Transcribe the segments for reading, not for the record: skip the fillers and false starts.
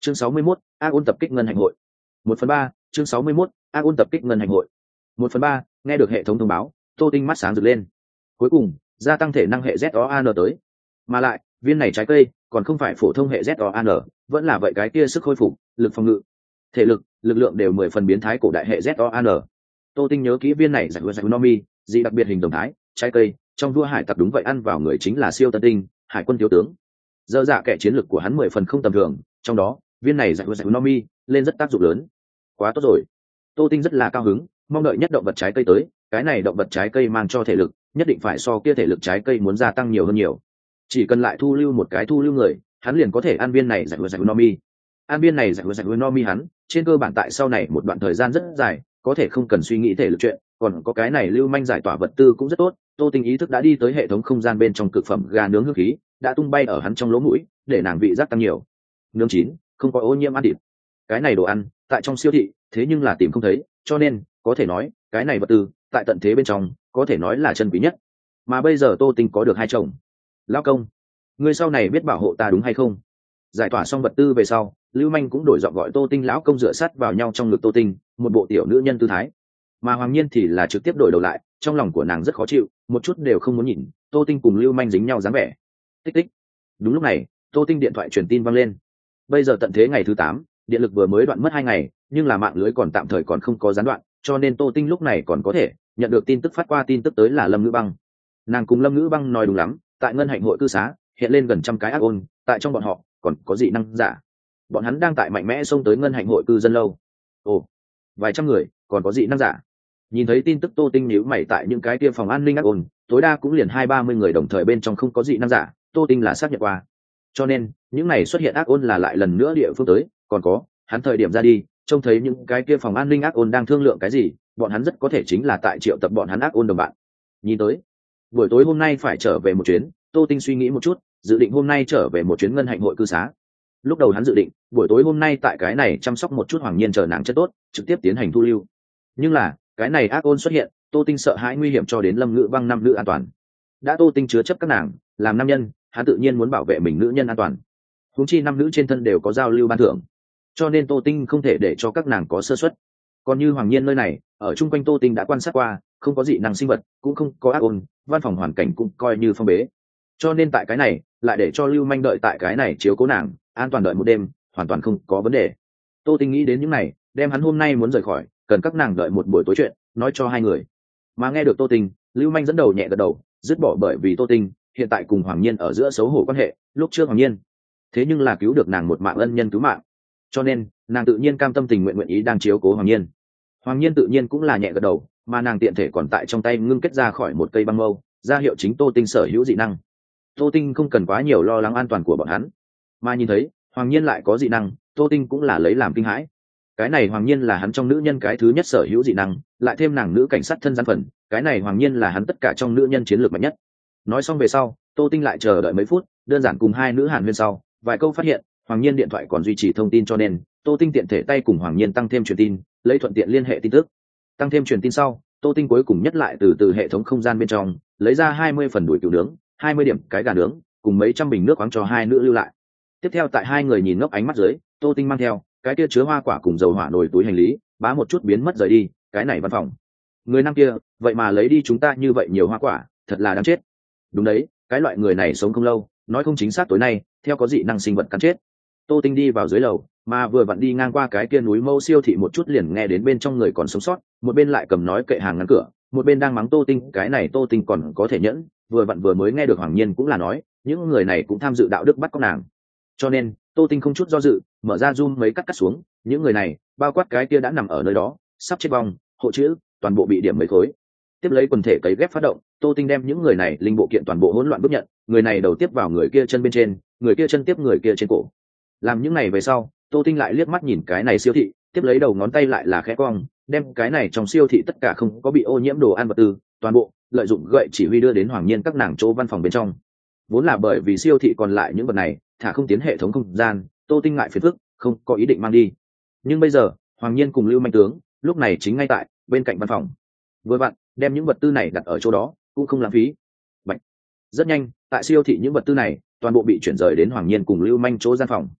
Chương 61, ác ôn tập kích ngân hành hội. 1/3, chương 61, ác ôn tập kích ngân hành hội. 1/3, nghe được hệ thống thông báo, Tô Tinh mắt sáng rực lên. Cuối cùng, gia tăng thể năng hệ ZOAN tới. Mà lại, viên này trái cây còn không phải phổ thông hệ ZOAN, vẫn là vậy cái kia sức khôi phục, lực phòng ngự, thể lực, lực lượng đều 10 phần biến thái cổ đại hệ ZOAN. Tô Tinh nhớ kỹ viên này giải Nomi, dị đặc biệt hình đồng thái, trái cây, trong vua hải tặc đúng vậy ăn vào người chính là siêu tân tinh, hải quân thiếu tướng. Dơ dạ kẻ chiến lực của hắn 10 phần không tầm thường, trong đó, viên này giải Nomi lên rất tác dụng lớn. Quá tốt rồi. Tô Tinh rất là cao hứng, mong đợi nhất động vật trái cây tới, cái này động vật trái cây mang cho thể lực, nhất định phải so kia thể lực trái cây muốn gia tăng nhiều hơn nhiều. Chỉ cần lại thu lưu một cái thu lưu người, hắn liền có thể ăn viên này giải Nomi. Ăn viên này giải Nomi hắn, trên cơ bản tại sau này một đoạn thời gian rất dài, có thể không cần suy nghĩ thể lực chuyện, còn có cái này lưu manh giải tỏa vật tư cũng rất tốt. Tô Tinh ý thức đã đi tới hệ thống không gian bên trong cực phẩm gà nướng hương khí, đã tung bay ở hắn trong lỗ mũi, để nàng vị giác tăng nhiều. Nướng chín, không có ô nhiễm ăn thịt. Cái này đồ ăn, tại trong siêu thị, thế nhưng là tìm không thấy, cho nên có thể nói, cái này vật tư, tại tận thế bên trong, có thể nói là chân quý nhất. Mà bây giờ Tô Tinh có được hai chồng. Lão công, ngươi sau này biết bảo hộ ta đúng hay không? Giải tỏa xong vật tư về sau, Lưu Manh cũng đổi giọng gọi Tô Tinh lão công dựa sát vào nhau trong ngực Tô Tinh, một bộ tiểu nữ nhân tư thái. Mà Hoàng Nhiên thì là trực tiếp đổi đầu lại, trong lòng của nàng rất khó chịu, một chút đều không muốn nhìn Tô Tinh cùng Lưu Manh dính nhau dáng vẻ. Tích tích. Đúng lúc này, Tô Tinh điện thoại truyền tin vang lên. Bây giờ tận thế ngày thứ 8, điện lực vừa mới đoạn mất 2 ngày, nhưng là mạng lưới còn tạm thời còn không có gián đoạn, cho nên Tô Tinh lúc này còn có thể nhận được tin tức phát qua tin tức tới là Lâm Ngữ Băng. Nàng cùng Lâm Ngữ Băng nói đúng lắm, tại ngân hạnh hội cư xá hiện lên gần trăm cái ác ôn, tại trong bọn họ còn có dị năng giả. Bọn hắn đang tại mạnh mẽ xông tới ngân hạnh hội cư dân lâu. Ồ, vài trăm người, còn có dị năng giả. Nhìn thấy tin tức Tô Tinh nhíu mày, tại những cái kia phòng an ninh ác ôn, tối đa cũng liền 20-30 người đồng thời bên trong không có dị năng giả, Tô Tinh là xác nhận qua. Cho nên, những này xuất hiện ác ôn là lại lần nữa địa phương tới, còn có, hắn thời điểm ra đi, trông thấy những cái kia phòng an ninh ác ôn đang thương lượng cái gì, bọn hắn rất có thể chính là tại triệu tập bọn hắn ác ôn đồng bạn. Nhìn tới, buổi tối hôm nay phải trở về một chuyến, Tô Tinh suy nghĩ một chút, dự định hôm nay trở về một chuyến ngân hạnh hội cư xá. Lúc đầu hắn dự định, buổi tối hôm nay tại cái này chăm sóc một chút Hoàng Nhiên chờ nàng chất tốt, trực tiếp tiến hành thu lưu. Nhưng là, cái này ác ôn xuất hiện, Tô Tinh sợ hãi nguy hiểm cho đến Lâm Ngữ Băng nam nữ an toàn. Đã Tô Tinh chứa chấp các nàng, làm nam nhân, hắn tự nhiên muốn bảo vệ mình nữ nhân an toàn. Huống chi nam nữ trên thân đều có giao lưu ban thưởng, cho nên Tô Tinh không thể để cho các nàng có sơ suất. Còn như Hoàng Nhiên nơi này, ở chung quanh Tô Tinh đã quan sát qua, không có dị năng sinh vật, cũng không có ác ôn, văn phòng hoàn cảnh cũng coi như phong bế. Cho nên tại cái này, lại để cho Lưu Manh đợi tại cái này chiếu cố nàng, an toàn đợi một đêm, hoàn toàn không có vấn đề. Tô Tinh nghĩ đến những này, đem hắn hôm nay muốn rời khỏi, cần các nàng đợi một buổi tối chuyện, nói cho hai người. Mà nghe được Tô Tinh, Lưu Manh dẫn đầu nhẹ gật đầu, dứt bỏ bởi vì Tô Tinh hiện tại cùng Hoàng Nhiên ở giữa xấu hổ quan hệ, lúc trước Hoàng Nhiên thế nhưng là cứu được nàng một mạng ân nhân cứu mạng, cho nên nàng tự nhiên cam tâm tình nguyện nguyện ý đang chiếu cố Hoàng Nhiên. Hoàng Nhiên tự nhiên cũng là nhẹ gật đầu, mà nàng tiện thể còn tại trong tay ngưng kết ra khỏi một cây băng mâu, ra hiệu chính Tô Tinh sở hữu dị năng. Tô Tinh không cần quá nhiều lo lắng an toàn của bọn hắn, mà nhìn thấy Hoàng Nhiên lại có dị năng, Tô Tinh cũng là lấy làm kinh hãi. Cái này Hoàng Nhiên là hắn trong nữ nhân cái thứ nhất sở hữu dị năng, lại thêm nàng nữ cảnh sát thân gian phần, cái này Hoàng Nhiên là hắn tất cả trong nữ nhân chiến lược mạnh nhất. Nói xong về sau, Tô Tinh lại chờ đợi mấy phút, đơn giản cùng hai nữ hàn huyên sau, vài câu phát hiện Hoàng Nhiên điện thoại còn duy trì thông tin, cho nên Tô Tinh tiện thể tay cùng Hoàng Nhiên tăng thêm truyền tin, lấy thuận tiện liên hệ tin tức. Tăng thêm truyền tin sau, Tô Tinh cuối cùng nhất lại từ hệ thống không gian bên trong lấy ra 20 phần đùi cừu nướng, 20 điểm cái gà nướng, cùng mấy trăm bình nước khoáng cho hai nữ lưu lại. Tiếp theo tại hai người nhìn ngốc ánh mắt dưới, Tô Tinh mang theo cái kia chứa hoa quả cùng dầu hỏa nồi túi hành lý, bá một chút biến mất rời đi. Cái này văn phòng người nam kia vậy mà lấy đi chúng ta như vậy nhiều hoa quả, thật là đáng chết. Đúng đấy, cái loại người này sống không lâu, nói không chính xác tối nay theo có dị năng sinh vật cắn chết. Tô Tinh đi vào dưới lầu, mà vừa vặn đi ngang qua cái kia núi mâu siêu thị một chút liền nghe đến bên trong người còn sống sót, một bên lại cầm nói kệ hàng ngăn cửa, một bên đang mắng Tô Tinh. Cái này Tô Tinh còn có thể nhẫn, vừa vặn vừa mới nghe được Hoàng Nhiên cũng là nói những người này cũng tham dự đạo đức bắt cóc nàng, cho nên Tô Tinh không chút do dự mở ra zoom mấy cắt xuống, những người này bao quát cái kia đã nằm ở nơi đó sắp chết vong hộ chữ, toàn bộ bị điểm mấy khối. Tiếp lấy quần thể cấy ghép phát động, Tô Tinh đem những người này linh bộ kiện toàn bộ hỗn loạn bước nhận, người này đầu tiếp vào người kia chân bên trên, người kia chân tiếp người kia trên cổ. Làm những này về sau, Tô Tinh lại liếc mắt nhìn cái này siêu thị, tiếp lấy đầu ngón tay lại là khẽ cong, đem cái này trong siêu thị tất cả không có bị ô nhiễm đồ ăn vật tư, toàn bộ lợi dụng gậy chỉ huy đưa đến Hoàng Nhiên các nàng chỗ văn phòng bên trong. Vốn là bởi vì siêu thị còn lại những vật này thả không tiến hệ thống không gian, Tô Tinh ngại phiền phức, không có ý định mang đi. Nhưng bây giờ Hoàng Nhiên cùng Lưu Manh tướng lúc này chính ngay tại bên cạnh văn phòng, vừa vặn đem những vật tư này đặt ở chỗ đó cũng không lãng phí. Bạch. Rất nhanh tại siêu thị những vật tư này toàn bộ bị chuyển rời đến Hoàng Nhiên cùng Lưu Manh chỗ gian phòng.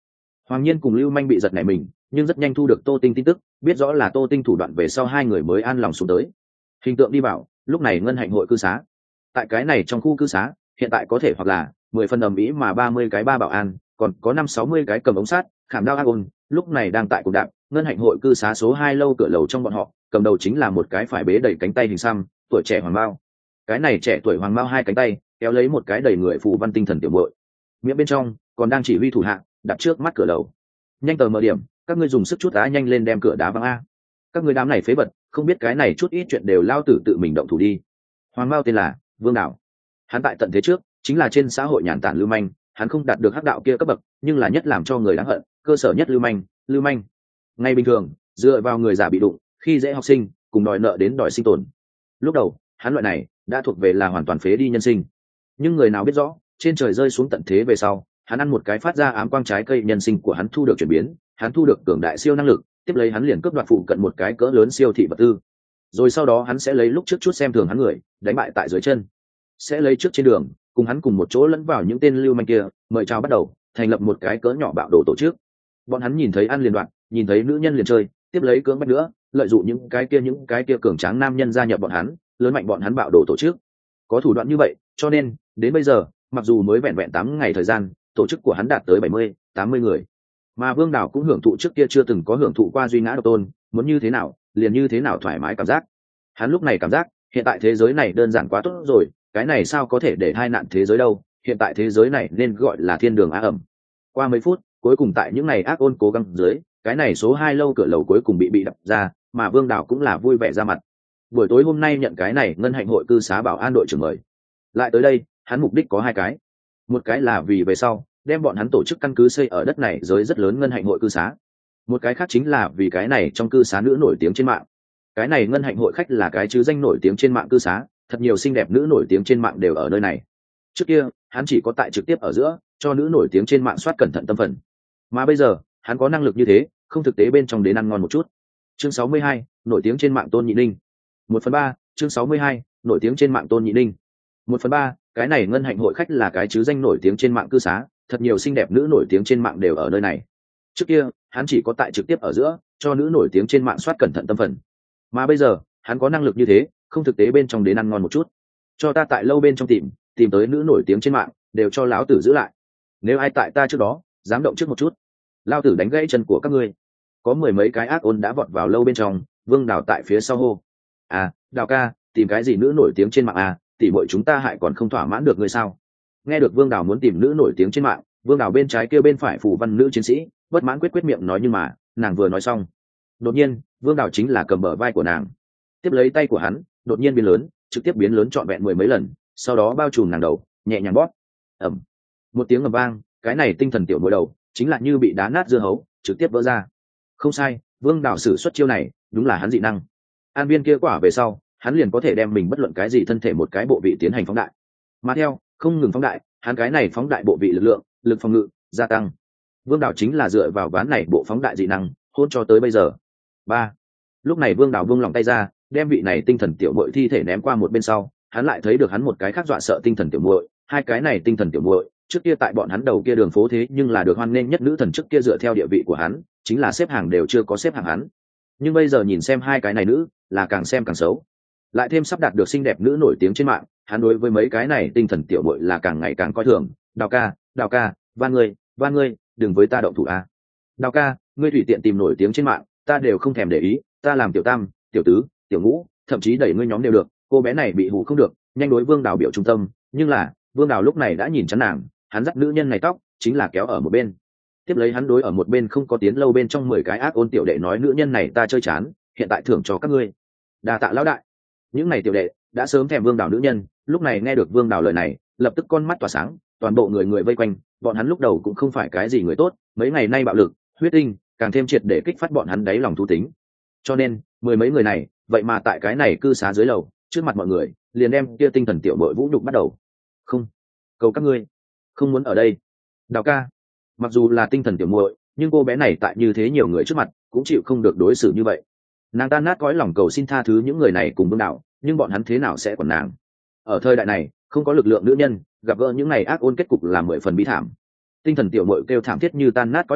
Hoàng Nhiên cùng Lưu Manh bị giật nảy mình, nhưng rất nhanh thu được Tô Tinh tin tức, biết rõ là Tô Tinh thủ đoạn về sau hai người mới an lòng xuống tới. Hình tượng đi vào, lúc này ngân hạnh hội cư xá. Tại cái này trong khu cư xá, hiện tại có thể hoặc là 10 phần ầm ĩ mà 30 cái ba bảo an, còn có 5-60 cái cầm ống sát, khảm đao ác ôn, lúc này đang tại cùng đạp, ngân hạnh hội cư xá số 2 lâu cửa lầu trong bọn họ, cầm đầu chính là một cái phải bế đẩy cánh tay hình xăm, tuổi trẻ hoàng mao. Cái này trẻ tuổi hoàng mao hai cánh tay, kéo lấy một cái đầy người phù văn tinh thần tiểu muội. Miệng bên trong còn đang chỉ huy thủ hạ, đặt trước mắt cửa lầu. Nhanh tờ mở điểm, các ngươi dùng sức chút đá nhanh lên đem cửa đá văng a. Các ngươi đám này phế vật, không biết cái này chút ít chuyện đều lao tử tự mình động thủ đi. Hoàng mao tên là Vương Đảo. Hắn tại tận thế trước chính là trên xã hội nhàn tản lưu manh, hắn không đạt được hắc đạo kia cấp bậc, nhưng là nhất làm cho người đáng hận, cơ sở nhất lưu manh. Ngay bình thường, dựa vào người già bị đụng, khi dễ học sinh, cùng đòi nợ đến đòi sinh tồn. Lúc đầu, hắn loại này đã thuộc về là hoàn toàn phế đi nhân sinh. Nhưng người nào biết rõ, trên trời rơi xuống tận thế về sau, hắn ăn một cái phát ra ám quang trái cây nhân sinh của hắn thu được chuyển biến, hắn thu được cường đại siêu năng lực, tiếp lấy hắn liền cướp đoạt phụ cận một cái cỡ lớn siêu thị vật tư. Rồi sau đó hắn sẽ lấy lúc trước chút xem thường hắn người, đánh bại tại dưới chân. Sẽ lấy trước trên đường, cùng hắn cùng một chỗ lẫn vào những tên lưu manh kia, mời chào bắt đầu, thành lập một cái cỡ nhỏ bạo đồ tổ chức. Bọn hắn nhìn thấy ăn liền đoạn, nhìn thấy nữ nhân liền chơi, tiếp lấy cưỡng bắt nữa, lợi dụng những cái kia cường tráng nam nhân gia nhập bọn hắn, lớn mạnh bọn hắn bạo đồ tổ chức. Có thủ đoạn như vậy, cho nên đến bây giờ, mặc dù mới vẹn vẹn 8 ngày thời gian, tổ chức của hắn đạt tới 70-80 người. Mà Vương Đảo cũng hưởng thụ trước kia chưa từng có hưởng thụ qua duy ngã độc tôn, muốn như thế nào, liền như thế nào thoải mái cảm giác. Hắn lúc này cảm giác, hiện tại thế giới này đơn giản quá tốt rồi, cái này sao có thể để hai nạn thế giới đâu, hiện tại thế giới này nên gọi là thiên đường á ẩm. Qua mấy phút, cuối cùng tại những ngày ác ôn cố gắng dưới, cái này số 2 lâu cửa lầu cuối cùng bị đập ra, mà Vương Đảo cũng là vui vẻ ra mặt. Buổi tối hôm nay nhận cái này ngân hạnh hội cư xá bảo an đội trưởng mời. Lại tới đây, hắn mục đích có hai cái. Một cái là vì về sau, đem bọn hắn tổ chức căn cứ xây ở đất này giới rất lớn ngân hạnh hội cư xá. Một cái khác chính là vì cái này trong cư xá nữ nổi tiếng trên mạng. Cái này ngân hạnh hội khách là cái chứ danh nổi tiếng trên mạng cư xá, thật nhiều xinh đẹp nữ nổi tiếng trên mạng đều ở nơi này. Trước kia, hắn chỉ có tại trực tiếp ở giữa, cho nữ nổi tiếng trên mạng soát cẩn thận tâm phần. Mà bây giờ, hắn có năng lực như thế, không thực tế bên trong đến ăn ngon một chút. Chương 62, nổi tiếng trên mạng Tôn Nhị Ninh. 1/3, chương 62, nổi tiếng trên mạng Tôn Nhị Ninh. 1/3, cái này ngân hạnh hội khách là cái chứ danh nổi tiếng trên mạng cư xá, thật nhiều xinh đẹp nữ nổi tiếng trên mạng đều ở nơi này. Trước kia, hắn chỉ có tại trực tiếp ở giữa, cho nữ nổi tiếng trên mạng soát cẩn thận tâm phần. Mà bây giờ, hắn có năng lực như thế, không thực tế bên trong đến ăn ngon một chút. Cho ta tại lâu bên trong tìm tới nữ nổi tiếng trên mạng, đều cho lão tử giữ lại. Nếu ai tại ta trước đó, dám động trước một chút, lão tử đánh gãy chân của các ngươi. Có mười mấy cái ác ôn đã vọt vào lâu bên trong, Vương Đào tại phía sau hô. À, Đào ca, tìm cái gì nữ nổi tiếng trên mạng à, tỉ muội chúng ta hại còn không thỏa mãn được ngươi sao? Nghe được Vương Đào muốn tìm nữ nổi tiếng trên mạng, Vương Đào bên trái kêu bên phải phù văn nữ chiến sĩ, bất mãn quyết miệng nói, nhưng mà, nàng vừa nói xong, đột nhiên, Vương Đào chính là cầm bờ vai của nàng, tiếp lấy tay của hắn, đột nhiên biến lớn, trực tiếp biến lớn trọn vẹn 10 mấy lần, sau đó bao trùm nàng đầu, nhẹ nhàng bóp. Ầm. Một tiếng ầm vang, cái này tinh thần tiểu muội đầu, chính là như bị đá nát dưa hấu, trực tiếp vỡ ra. Không sai, Vương Đào sử xuất chiêu này, đúng là hắn dị năng. An viên kia quả về sau, hắn liền có thể đem mình bất luận cái gì thân thể một cái bộ vị tiến hành phóng đại. Mà theo, không ngừng phóng đại, hắn cái này phóng đại bộ vị lực lượng, lực phòng ngự gia tăng. Vương Đào chính là dựa vào ván này bộ phóng đại dị năng, hôn cho tới bây giờ. 3. Lúc này Vương Đào buông lòng tay ra, đem vị này tinh thần tiểu muội thi thể ném qua một bên sau, hắn lại thấy được hắn một cái khác dọa sợ tinh thần tiểu muội, hai cái này tinh thần tiểu muội, trước kia tại bọn hắn đầu kia đường phố thế nhưng là được hoan nghênh nhất nữ thần, trước kia dựa theo địa vị của hắn, chính là xếp hàng đều chưa có xếp hàng hắn. Nhưng bây giờ nhìn xem hai cái này nữ, là càng xem càng xấu. Lại thêm sắp đạt được xinh đẹp nữ nổi tiếng trên mạng, hắn đối với mấy cái này tinh thần tiểu muội là càng ngày càng coi thường. Đào ca, van ngươi, đừng với ta động thủ a. Đào ca, ngươi tùy tiện tìm nổi tiếng trên mạng, ta đều không thèm để ý, ta làm tiểu tam, tiểu tứ, tiểu ngũ, thậm chí đẩy ngươi nhóm đều được. Cô bé này bị hù không được, nhanh đối Vương Đào biểu trung tâm. Nhưng là Vương Đào lúc này đã nhìn chán nàng, hắn dắt nữ nhân này tóc, chính là kéo ở một bên. Tiếp lấy hắn đối ở một bên không có tiến lâu bên trong 10 cái ác ôn tiểu đệ nói, nữ nhân này ta chơi chán, hiện tại thưởng cho các ngươi. Đa tạ lão đại. Những này tiểu đệ đã sớm thèm Vương Đào nữ nhân, lúc này nghe được Vương Đào lời này, lập tức con mắt tỏa sáng, toàn bộ người vây quanh, bọn hắn lúc đầu cũng không phải cái gì người tốt, mấy ngày nay bạo lực, huyết tinh, càng thêm triệt để kích phát bọn hắn đáy lòng thú tính. Cho nên, mười mấy người này, vậy mà tại cái này cư xá dưới lầu, trước mặt mọi người, liền đem kia tinh thần tiểu muội vũ nhục bắt đầu. Không, cầu các ngươi, không muốn ở đây. Đào ca, mặc dù là tinh thần tiểu muội, nhưng cô bé này tại như thế nhiều người trước mặt, cũng chịu không được đối xử như vậy. Nàng tan nát cõi lòng cầu xin tha thứ những người này cùng Vương Đào, nhưng bọn hắn thế nào sẽ còn nàng? Ở thời đại này, không có lực lượng nữ nhân, gặp gỡ những này ác ôn kết cục là 10 phần bi thảm. Tinh thần tiểu muội kêu thảm thiết như tan nát cõi lòng,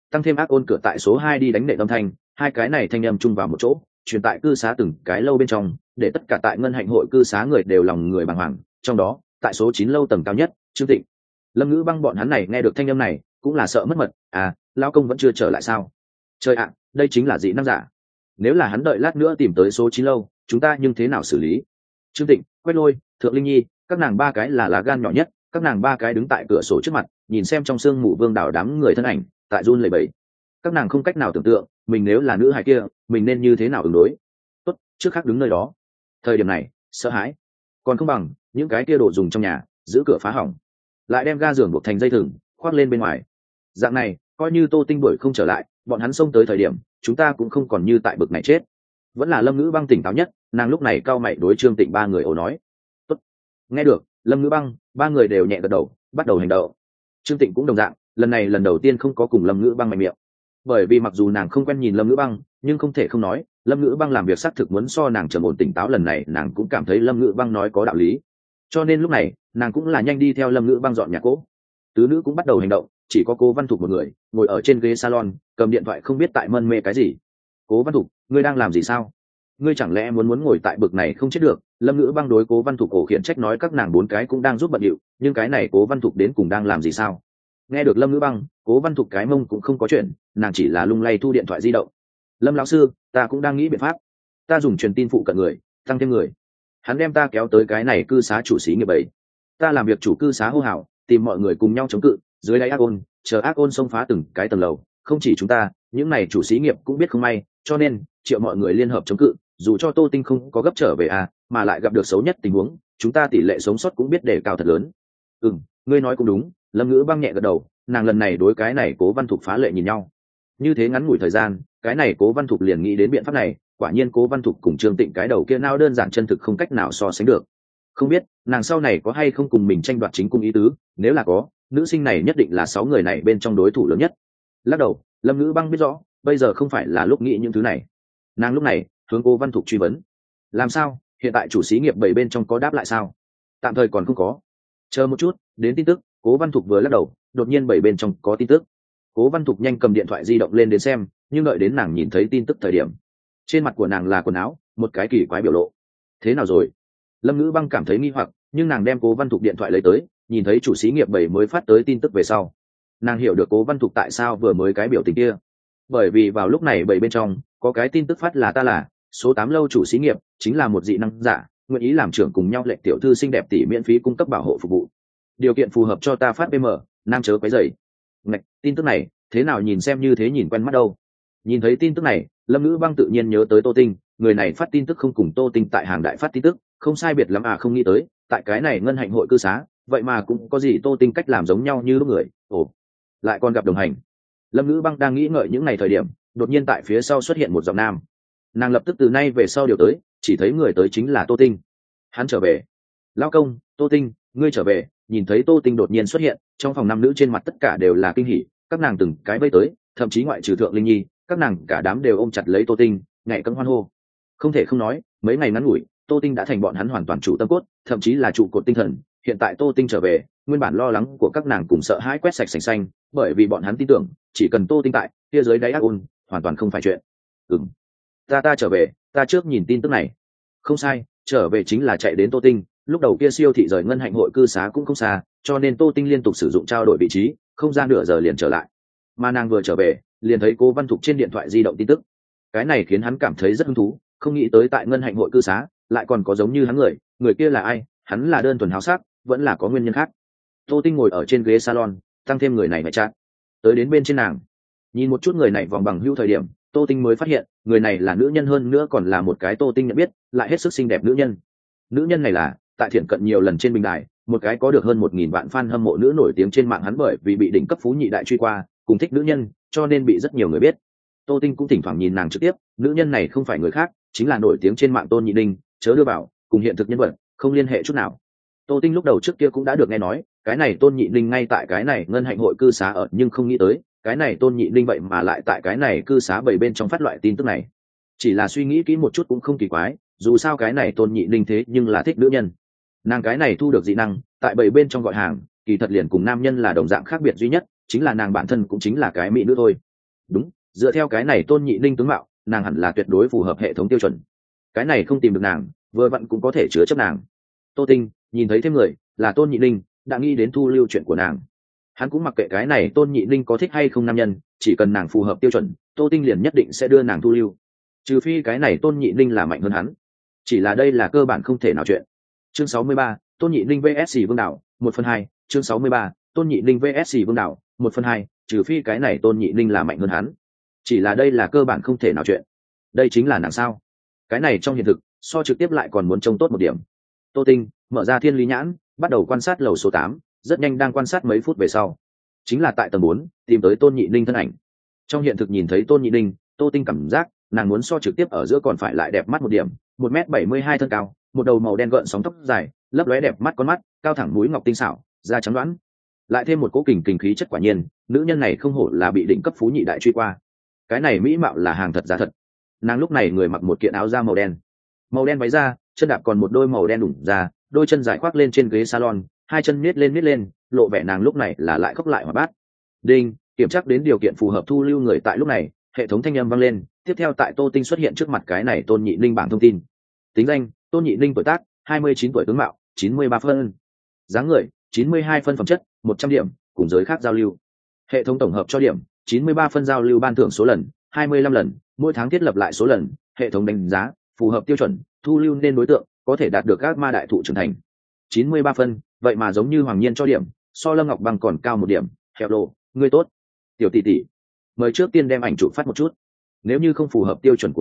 tăng thêm ác ôn cửa tại số 2 đi đánh nệ âm thanh, hai cái này thanh âm chung vào một chỗ, truyền tại cư xá từng cái lâu bên trong, để tất cả tại ngân hạnh hội cư xá người đều lòng người bàng hoàng. Trong đó, tại số 9 lâu tầng cao nhất, Trương Tịnh, Lâm Ngữ Băng bọn hắn này nghe được thanh âm này, cũng là sợ mất mật. À, lão công vẫn chưa trở lại sao? Trời ạ, đây chính là dị năng giả. Nếu là hắn đợi lát nữa tìm tới số 9 lâu, chúng ta nhưng thế nào xử lý? Trương Tịnh, Quét Lôi, Thượng Linh Nhi, các nàng ba cái là lá gan nhỏ nhất, các nàng ba cái đứng tại cửa sổ trước mặt, nhìn xem trong sương mù vương đảo đám người thân ảnh, tại run lẩy bẩy. Các nàng không cách nào tưởng tượng, mình nếu là nữ hài kia, mình nên như thế nào ứng đối. Tốt, trước khác đứng nơi đó. Thời điểm này, sợ hãi, còn không bằng những cái kia đồ dùng trong nhà, giữ cửa phá hỏng, lại đem ga giường buộc thành dây thừng, khoác lên bên ngoài. Dạng này, coi như Tô Tinh đuổi không trở lại, bọn hắn xông tới thời điểm, chúng ta cũng không còn như tại bực này chết. Vẫn là Lâm Ngữ Băng tỉnh táo nhất, nàng lúc này cau mày đối Trương Tịnh ba người ồ nói. Tốt. Nghe được, Lâm Ngữ Băng, ba người đều nhẹ gật đầu, bắt đầu hành động. Trương Tịnh cũng đồng dạng, lần này lần đầu tiên không có cùng Lâm Ngữ Băng mạnh miệng. Bởi vì mặc dù nàng không quen nhìn Lâm Ngữ Băng, nhưng không thể không nói, Lâm Ngữ Băng làm việc xác thực muốn so nàng trầm ổn tỉnh táo, lần này nàng cũng cảm thấy Lâm Ngữ Băng nói có đạo lý. Cho nên lúc này, nàng cũng là nhanh đi theo Lâm Ngữ Băng dọn nhà cỗ. Tứ nữ cũng bắt đầu hành động, chỉ có Cố Văn Thục một người, ngồi ở trên ghế salon, cầm điện thoại không biết tại mân mê cái gì. Cố Văn Thục, ngươi đang làm gì sao? Ngươi chẳng lẽ muốn ngồi tại bực này không chết được? Lâm Ngữ Băng đối Cố Văn Thục cổ khiển trách nói, các nàng bốn cái cũng đang giúp bận điệu, nhưng cái này Cố Văn Thục đến cùng đang làm gì sao? Nghe được Lâm Ngữ Băng, Cố Văn Thục cái mông cũng không có chuyện, nàng chỉ là lung lay thu điện thoại di động. Lâm lão sư, ta cũng đang nghĩ biện pháp. Ta dùng truyền tin phụ cận người, tăng thêm người. Hắn đem ta kéo tới cái này cư xá chủ xí nghiệp bảy. Ta làm việc chủ cư xá hô hào, tìm mọi người cùng nhau chống cự, dưới đáy ác ôn, chờ ác ôn xông phá từng cái tầng lầu, không chỉ chúng ta, những này chủ xí nghiệp cũng biết không may, cho nên triệu mọi người liên hợp chống cự, dù cho Tô Tinh không có gấp trở về mà lại gặp được xấu nhất tình huống, chúng ta tỷ lệ sống sót cũng biết đề cao thật lớn. Ngươi nói cũng đúng. Lâm Ngữ Băng nhẹ gật đầu, nàng lần này đối cái này Cố Văn Thục phá lệ nhìn nhau. Như thế ngắn ngủi thời gian, cái này Cố Văn Thục liền nghĩ đến biện pháp này, quả nhiên Cố Văn Thục cùng Trương Tịnh cái đầu kia nao đơn giản chân thực không cách nào so sánh được. Không biết nàng sau này có hay không cùng mình tranh đoạt chính cung ý tứ, nếu là có, nữ sinh này nhất định là 6 người này bên trong đối thủ lớn nhất. Lắc đầu, Lâm Ngữ Băng biết rõ, bây giờ không phải là lúc nghĩ những thứ này. Nàng lúc này hướng Cố Văn Thục truy vấn. Làm sao, hiện tại chủ xí nghiệp 7 bên trong có đáp lại sao? Tạm thời còn không có. Chờ một chút, đến tin tức. Cố Văn Thục vừa lắc đầu, đột nhiên 7 bên trong có tin tức. Cố Văn Thục nhanh cầm điện thoại di động lên đến xem, nhưng đợi đến nàng nhìn thấy tin tức thời điểm, trên mặt của nàng là quần áo, một cái kỳ quái biểu lộ. Thế nào rồi? Lâm Ngữ Băng cảm thấy nghi hoặc, nhưng nàng đem Cố Văn Thục điện thoại lấy tới, nhìn thấy chủ xí nghiệp 7 mới phát tới tin tức về sau, nàng hiểu được Cố Văn Thục tại sao vừa mới cái biểu tình kia. Bởi vì vào lúc này 7 bên trong có cái tin tức phát là ta là số 8 lâu chủ xí nghiệp, chính là một dị năng giả, nguyện ý làm trưởng cùng nhau lệnh tiểu thư xinh đẹp tỷ miễn phí cung cấp bảo hộ phục vụ. Điều kiện phù hợp cho ta phát PM, nam chớ quấy rầy. Ngạch, tin tức này, thế nào nhìn xem như thế nhìn quen mắt đâu. Nhìn thấy tin tức này, Lâm Ngữ Băng tự nhiên nhớ tới Tô Tinh, người này phát tin tức không cùng Tô Tinh tại hàng đại phát tin tức, không sai biệt lắm không nghĩ tới, tại cái này ngân hạnh hội cư xá, vậy mà cũng có gì Tô Tinh cách làm giống nhau như lúc người. Ồ, lại còn gặp đồng hành. Lâm Ngữ Băng đang nghĩ ngợi những ngày thời điểm, đột nhiên tại phía sau xuất hiện một giọng nam. Nàng lập tức từ nay về sau điều tới, chỉ thấy người tới chính là Tô Tinh. Hắn trở về. Lão công, Tô Tinh, ngươi trở về. Nhìn thấy Tô Tinh đột nhiên xuất hiện, trong phòng nam nữ trên mặt tất cả đều là kinh hỉ, các nàng từng cái vây tới, thậm chí ngoại trừ Thượng Linh Nhi, các nàng cả đám đều ôm chặt lấy Tô Tinh, nhảy cẫng hoan hô. Không thể không nói, mấy ngày ngắn ngủi, Tô Tinh đã thành bọn hắn hoàn toàn trụ tâm cốt, thậm chí là trụ cột tinh thần. Hiện tại Tô Tinh trở về, nguyên bản lo lắng của các nàng cùng sợ hãi quét sạch sành xanh, bởi vì bọn hắn tin tưởng, chỉ cần Tô Tinh tại, kia dưới đáy ác ôn, hoàn toàn không phải chuyện. Ta trở về, ta trước nhìn tin tức này. Không sai, trở về chính là chạy đến Tô Tinh. Lúc đầu kia siêu thị rời ngân hạnh hội cư xá cũng không xa, cho nên Tô Tinh liên tục sử dụng trao đổi vị trí, không ra nửa giờ liền trở lại. Mà nàng vừa trở về, liền thấy Cố Văn Thục trên điện thoại di động tin tức. Cái này khiến hắn cảm thấy rất hứng thú, không nghĩ tới tại ngân hạnh hội cư xá lại còn có giống như hắn người kia là ai, hắn là đơn thuần háo sắc, vẫn là có nguyên nhân khác. Tô Tinh ngồi ở trên ghế salon, tăng thêm người này phải chặn. Tới đến bên trên nàng, nhìn một chút người này vòng bằng hữu thời điểm, Tô Tinh mới phát hiện, người này là nữ nhân, hơn nữa còn là một cái Tô Tinh nhận biết, lại hết sức xinh đẹp nữ nhân. Nữ nhân này là tại Thiện Cận nhiều lần trên bình đài, một cái có được hơn 1000 vạn fan hâm mộ nữ nổi tiếng trên mạng, hắn bởi vì bị đỉnh cấp phú nhị đại truy qua, cùng thích nữ nhân, cho nên bị rất nhiều người biết. Tô Tinh cũng thỉnh thoảng nhìn nàng trực tiếp, nữ nhân này không phải người khác, chính là nổi tiếng trên mạng Tôn Nhị Ninh, chớ đưa vào, cùng hiện thực nhân vật không liên hệ chút nào. Tô Tinh lúc đầu trước kia cũng đã được nghe nói, cái này Tôn Nhị Ninh ngay tại cái này ngân hạnh hội cư xá ở, nhưng không nghĩ tới, cái này Tôn Nhị Ninh vậy mà lại tại cái này cư xá 7 bên trong phát loại tin tức này. Chỉ là suy nghĩ kỹ một chút cũng không kỳ quái, dù sao cái này Tôn Nhị Ninh thế nhưng là thích nữ nhân. Nàng cái này thu được dị năng, tại 7 bên trong gọi hàng, kỳ thật liền cùng nam nhân là đồng dạng, khác biệt duy nhất chính là nàng bản thân cũng chính là cái mỹ nữ thôi. đúng, dựa theo cái này tôn nhị ninh tướng mạo nàng hẳn là tuyệt đối phù hợp hệ thống tiêu chuẩn. Cái này không tìm được nàng vừa vặn cũng có thể chứa chấp nàng. Tô Tinh nhìn thấy thêm người là tôn nhị ninh đã nghĩ đến thu lưu chuyện của nàng. Hắn cũng mặc kệ cái này tôn nhị ninh có thích hay không nam nhân, chỉ cần nàng phù hợp tiêu chuẩn Tô Tinh liền nhất định sẽ đưa nàng thu lưu, trừ phi cái này tôn nhị ninh là mạnh hơn hắn, chỉ là đây là cơ bản không thể nào chuyện. Chương 63, tôn nhị ninh vs vương đạo 1/2. Chương 63, tôn nhị ninh vs vương đạo 1/2. Trừ phi cái này tôn nhị ninh là mạnh hơn hắn, chỉ là đây là cơ bản không thể nào chuyện. Đây chính là nàng sao? Cái này trong hiện thực so trực tiếp lại còn muốn trông tốt một điểm. Tô Tinh mở ra thiên lý nhãn bắt đầu quan sát lầu số 8, rất nhanh đang quan sát mấy phút về sau chính là tại tầng 4 tìm tới tôn nhị ninh thân ảnh. Trong hiện thực nhìn thấy tôn nhị ninh, Tô Tinh cảm giác nàng muốn so trực tiếp ở giữa còn phải lại đẹp mắt một điểm. 1m72 thân cao, một đầu màu đen gợn sóng tóc dài lấp lóe đẹp mắt con mắt, cao thẳng mũi ngọc tinh xảo, da trắng đoán, lại thêm một cố kình khí chất, quả nhiên nữ nhân này không hổ là bị đỉnh cấp phú nhị đại truy qua. Cái này mỹ mạo là hàng thật giá thật. Nàng lúc này người mặc một kiện áo da màu đen váy da, chân đạp còn một đôi màu đen đủng da, đôi chân dài khoác lên trên ghế salon, hai chân miết lên lộ vẻ nàng lúc này là lại khóc lại hoạt bát. Đinh, kiểm tra đến điều kiện phù hợp thu lưu người. Tại lúc này hệ thống thanh âm vang lên, tiếp theo tại Tô Tinh xuất hiện trước mặt cái này tôn nhị ninh bảng thông tin. Tính danh tôn nhị ninh, tuổi tác 29 tuổi, tướng mạo 93 phân, dáng người 92 phân, phẩm chất 100 điểm, cùng giới khác giao lưu. Hệ thống tổng hợp cho điểm 93 phân, giao lưu ban thưởng số lần 25 lần, mỗi tháng thiết lập lại số lần. Hệ thống đánh giá phù hợp tiêu chuẩn, thu lưu nên đối tượng có thể đạt được các ma đại thụ trưởng thành. 93 phân, vậy mà giống như Hoàng Nhiên cho điểm so Lâm Ngọc Băng còn cao một điểm. Hello, ngươi tốt, tiểu tỷ tỷ, mời trước tiên đem ảnh chụp phát một chút, nếu như không phù hợp tiêu chuẩn của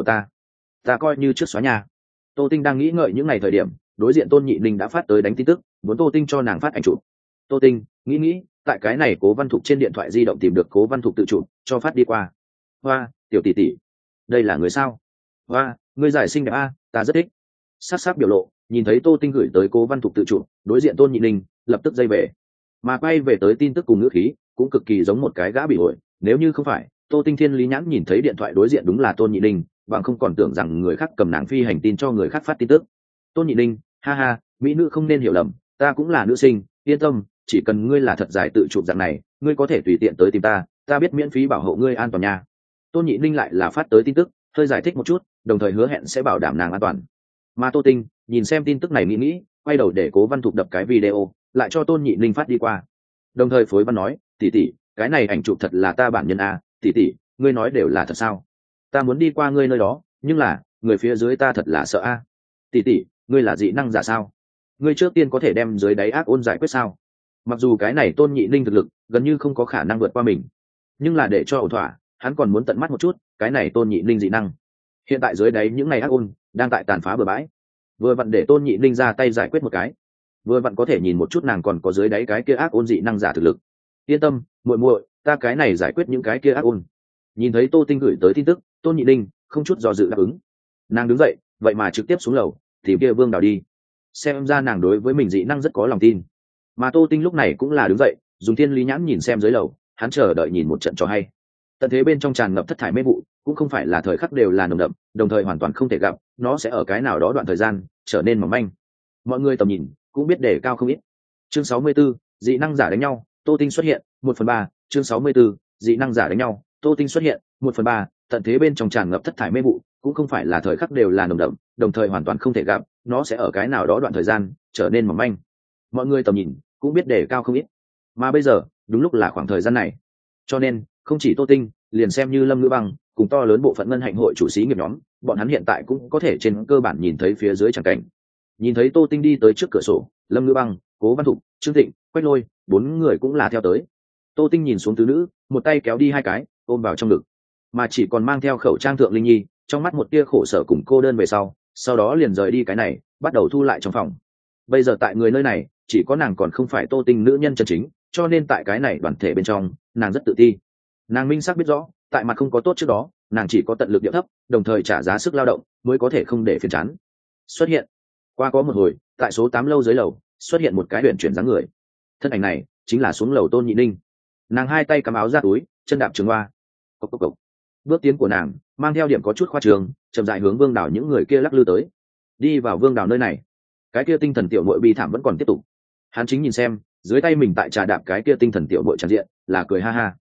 ta coi như trước xóa nhà. Tô Tinh đang nghĩ ngợi những ngày thời điểm, đối diện tôn nhị ninh đã phát tới đánh tin tức muốn Tô Tinh cho nàng phát ảnh chụp. Tô Tinh nghĩ tại cái này Cố Văn Thục trên điện thoại di động tìm được Cố Văn Thục tự chụp cho phát đi qua. Hoa, tiểu tỷ tỷ, đây là người sao? Hoa, người giải xinh đẹp a, ta rất thích. Sắc biểu lộ nhìn thấy Tô Tinh gửi tới Cố Văn Thục tự chụp, đối diện tôn nhị ninh lập tức dây về, mà quay về tới tin tức cùng ngữ khí cũng cực kỳ giống một cái gã bị ổi. Nếu như không phải Tô Tinh thiên lý nhãn nhìn thấy điện thoại đối diện đúng là tôn nhị ninh, bạn không còn tưởng rằng người khác cầm nàng phi hành tin cho người khác phát tin tức. Tôn nhị ninh, ha ha, mỹ nữ không nên hiểu lầm, ta cũng là nữ sinh, yên tâm, chỉ cần ngươi là thật giải tự chụp dạng này, ngươi có thể tùy tiện tới tìm ta biết miễn phí bảo hộ ngươi an toàn nha. Tôn nhị ninh lại là phát tới tin tức, hơi giải thích một chút, đồng thời hứa hẹn sẽ bảo đảm nàng an toàn. Mà Tô Tinh nhìn xem tin tức này nghĩ, quay đầu để Cố Văn Thục đập cái video lại cho tôn nhị ninh phát đi qua, đồng thời phối văn nói, tỷ tỷ, cái này ảnh chụp thật là ta bản nhân à, tỷ tỷ, ngươi nói đều là thật sao? Ta muốn đi qua ngươi nơi đó, nhưng là người phía dưới ta thật là sợ a. Tỷ tỷ, ngươi là dị năng giả sao? Ngươi trước tiên có thể đem dưới đáy ác ôn giải quyết sao? Mặc dù cái này tôn nhị ninh thực lực gần như không có khả năng vượt qua mình, nhưng là để cho ổn thỏa, hắn còn muốn tận mắt một chút cái này tôn nhị ninh dị năng. Hiện tại dưới đáy những ngày ác ôn đang tại tàn phá bừa bãi, vừa vặn để tôn nhị ninh ra tay giải quyết một cái, vừa vặn có thể nhìn một chút nàng còn có dưới đáy cái kia ác ôn dị năng giả thực lực. Yên tâm muội muội, ta cái này giải quyết những cái kia ác ôn. Nhìn thấy Tô Tinh gửi tới tin tức, tôn nhị ninh không chút do dự đáp ứng. Nàng đứng dậy vậy mà trực tiếp xuống lầu tìm kia Vương Đào đi, xem ra nàng đối với mình dị năng rất có lòng tin. Mà Tô Tinh lúc này cũng là đứng dậy dùng thiên lý nhãn nhìn xem dưới lầu, hắn chờ đợi nhìn một trận cho hay. Tận thế bên trong tràn ngập thất thải mê vụ, cũng không phải là thời khắc đều là nồng đậm, đồng thời hoàn toàn không thể gặp, nó sẽ ở cái nào đó đoạn thời gian trở nên mỏng manh. Mọi người tầm nhìn cũng biết đề cao không ít. Chương 64, dị năng giả đánh nhau, Tô Tinh xuất hiện 1/3. Chương 64, dị năng giả đánh nhau, Tô Tinh xuất hiện 1/3. Tận thế bên trong tràn ngập thất thải mê vụ, cũng không phải là thời khắc đều là nồng đậm, đồng thời hoàn toàn không thể gặp, nó sẽ ở cái nào đó đoạn thời gian trở nên mỏng manh. Mọi người tầm nhìn cũng biết đề cao không ít. Mà bây giờ đúng lúc là khoảng thời gian này, cho nên không chỉ Tô Tinh, liền xem như Lâm Ngữ Băng cùng to lớn bộ phận ngân hạnh hội chủ sĩ nghiệp nhóm, bọn hắn hiện tại cũng có thể trên cơ bản nhìn thấy phía dưới chẳng cảnh. Nhìn thấy Tô Tinh đi tới trước cửa sổ, Lâm Ngữ Băng, Cố Văn Thục, Trương Thịnh, Quách Lôi, 4 người cũng là theo tới. Tô Tinh nhìn xuống tứ nữ, một tay kéo đi 2 cái ôm vào trong ngực, mà chỉ còn mang theo khẩu trang Thượng Linh Nhi, trong mắt một tia khổ sở cùng cô đơn về sau đó liền rời đi cái này, bắt đầu thu lại trong phòng. Bây giờ tại người nơi này chỉ có nàng còn không phải Tô Tinh nữ nhân chân chính, cho nên tại cái này đoàn thể bên trong nàng rất tự ti. Nàng minh xác biết rõ tại mặt không có tốt trước đó, nàng chỉ có tận lực điệu thấp, đồng thời trả giá sức lao động mới có thể không để phiền chán. Xuất hiện qua có một hồi, tại số 8 lâu dưới lầu xuất hiện một cái huyền chuyển dáng người, thân ảnh này chính là xuống lầu Tôn Nhị Ninh. Nàng 2 tay cắm áo ra túi, chân đạp trường hoa, cộc cộc cộc. Bước tiến của nàng mang theo điểm có chút khoa trương, chậm rãi hướng Vương Đào những người kia lắc lư tới. Đi vào Vương Đào nơi này, cái kia tinh thần tiểu muội bi thảm vẫn còn tiếp tục. Hắn chính nhìn xem dưới tay mình tại trà đạp cái kia tinh thần tiểu muội tràn diện, là cười ha ha.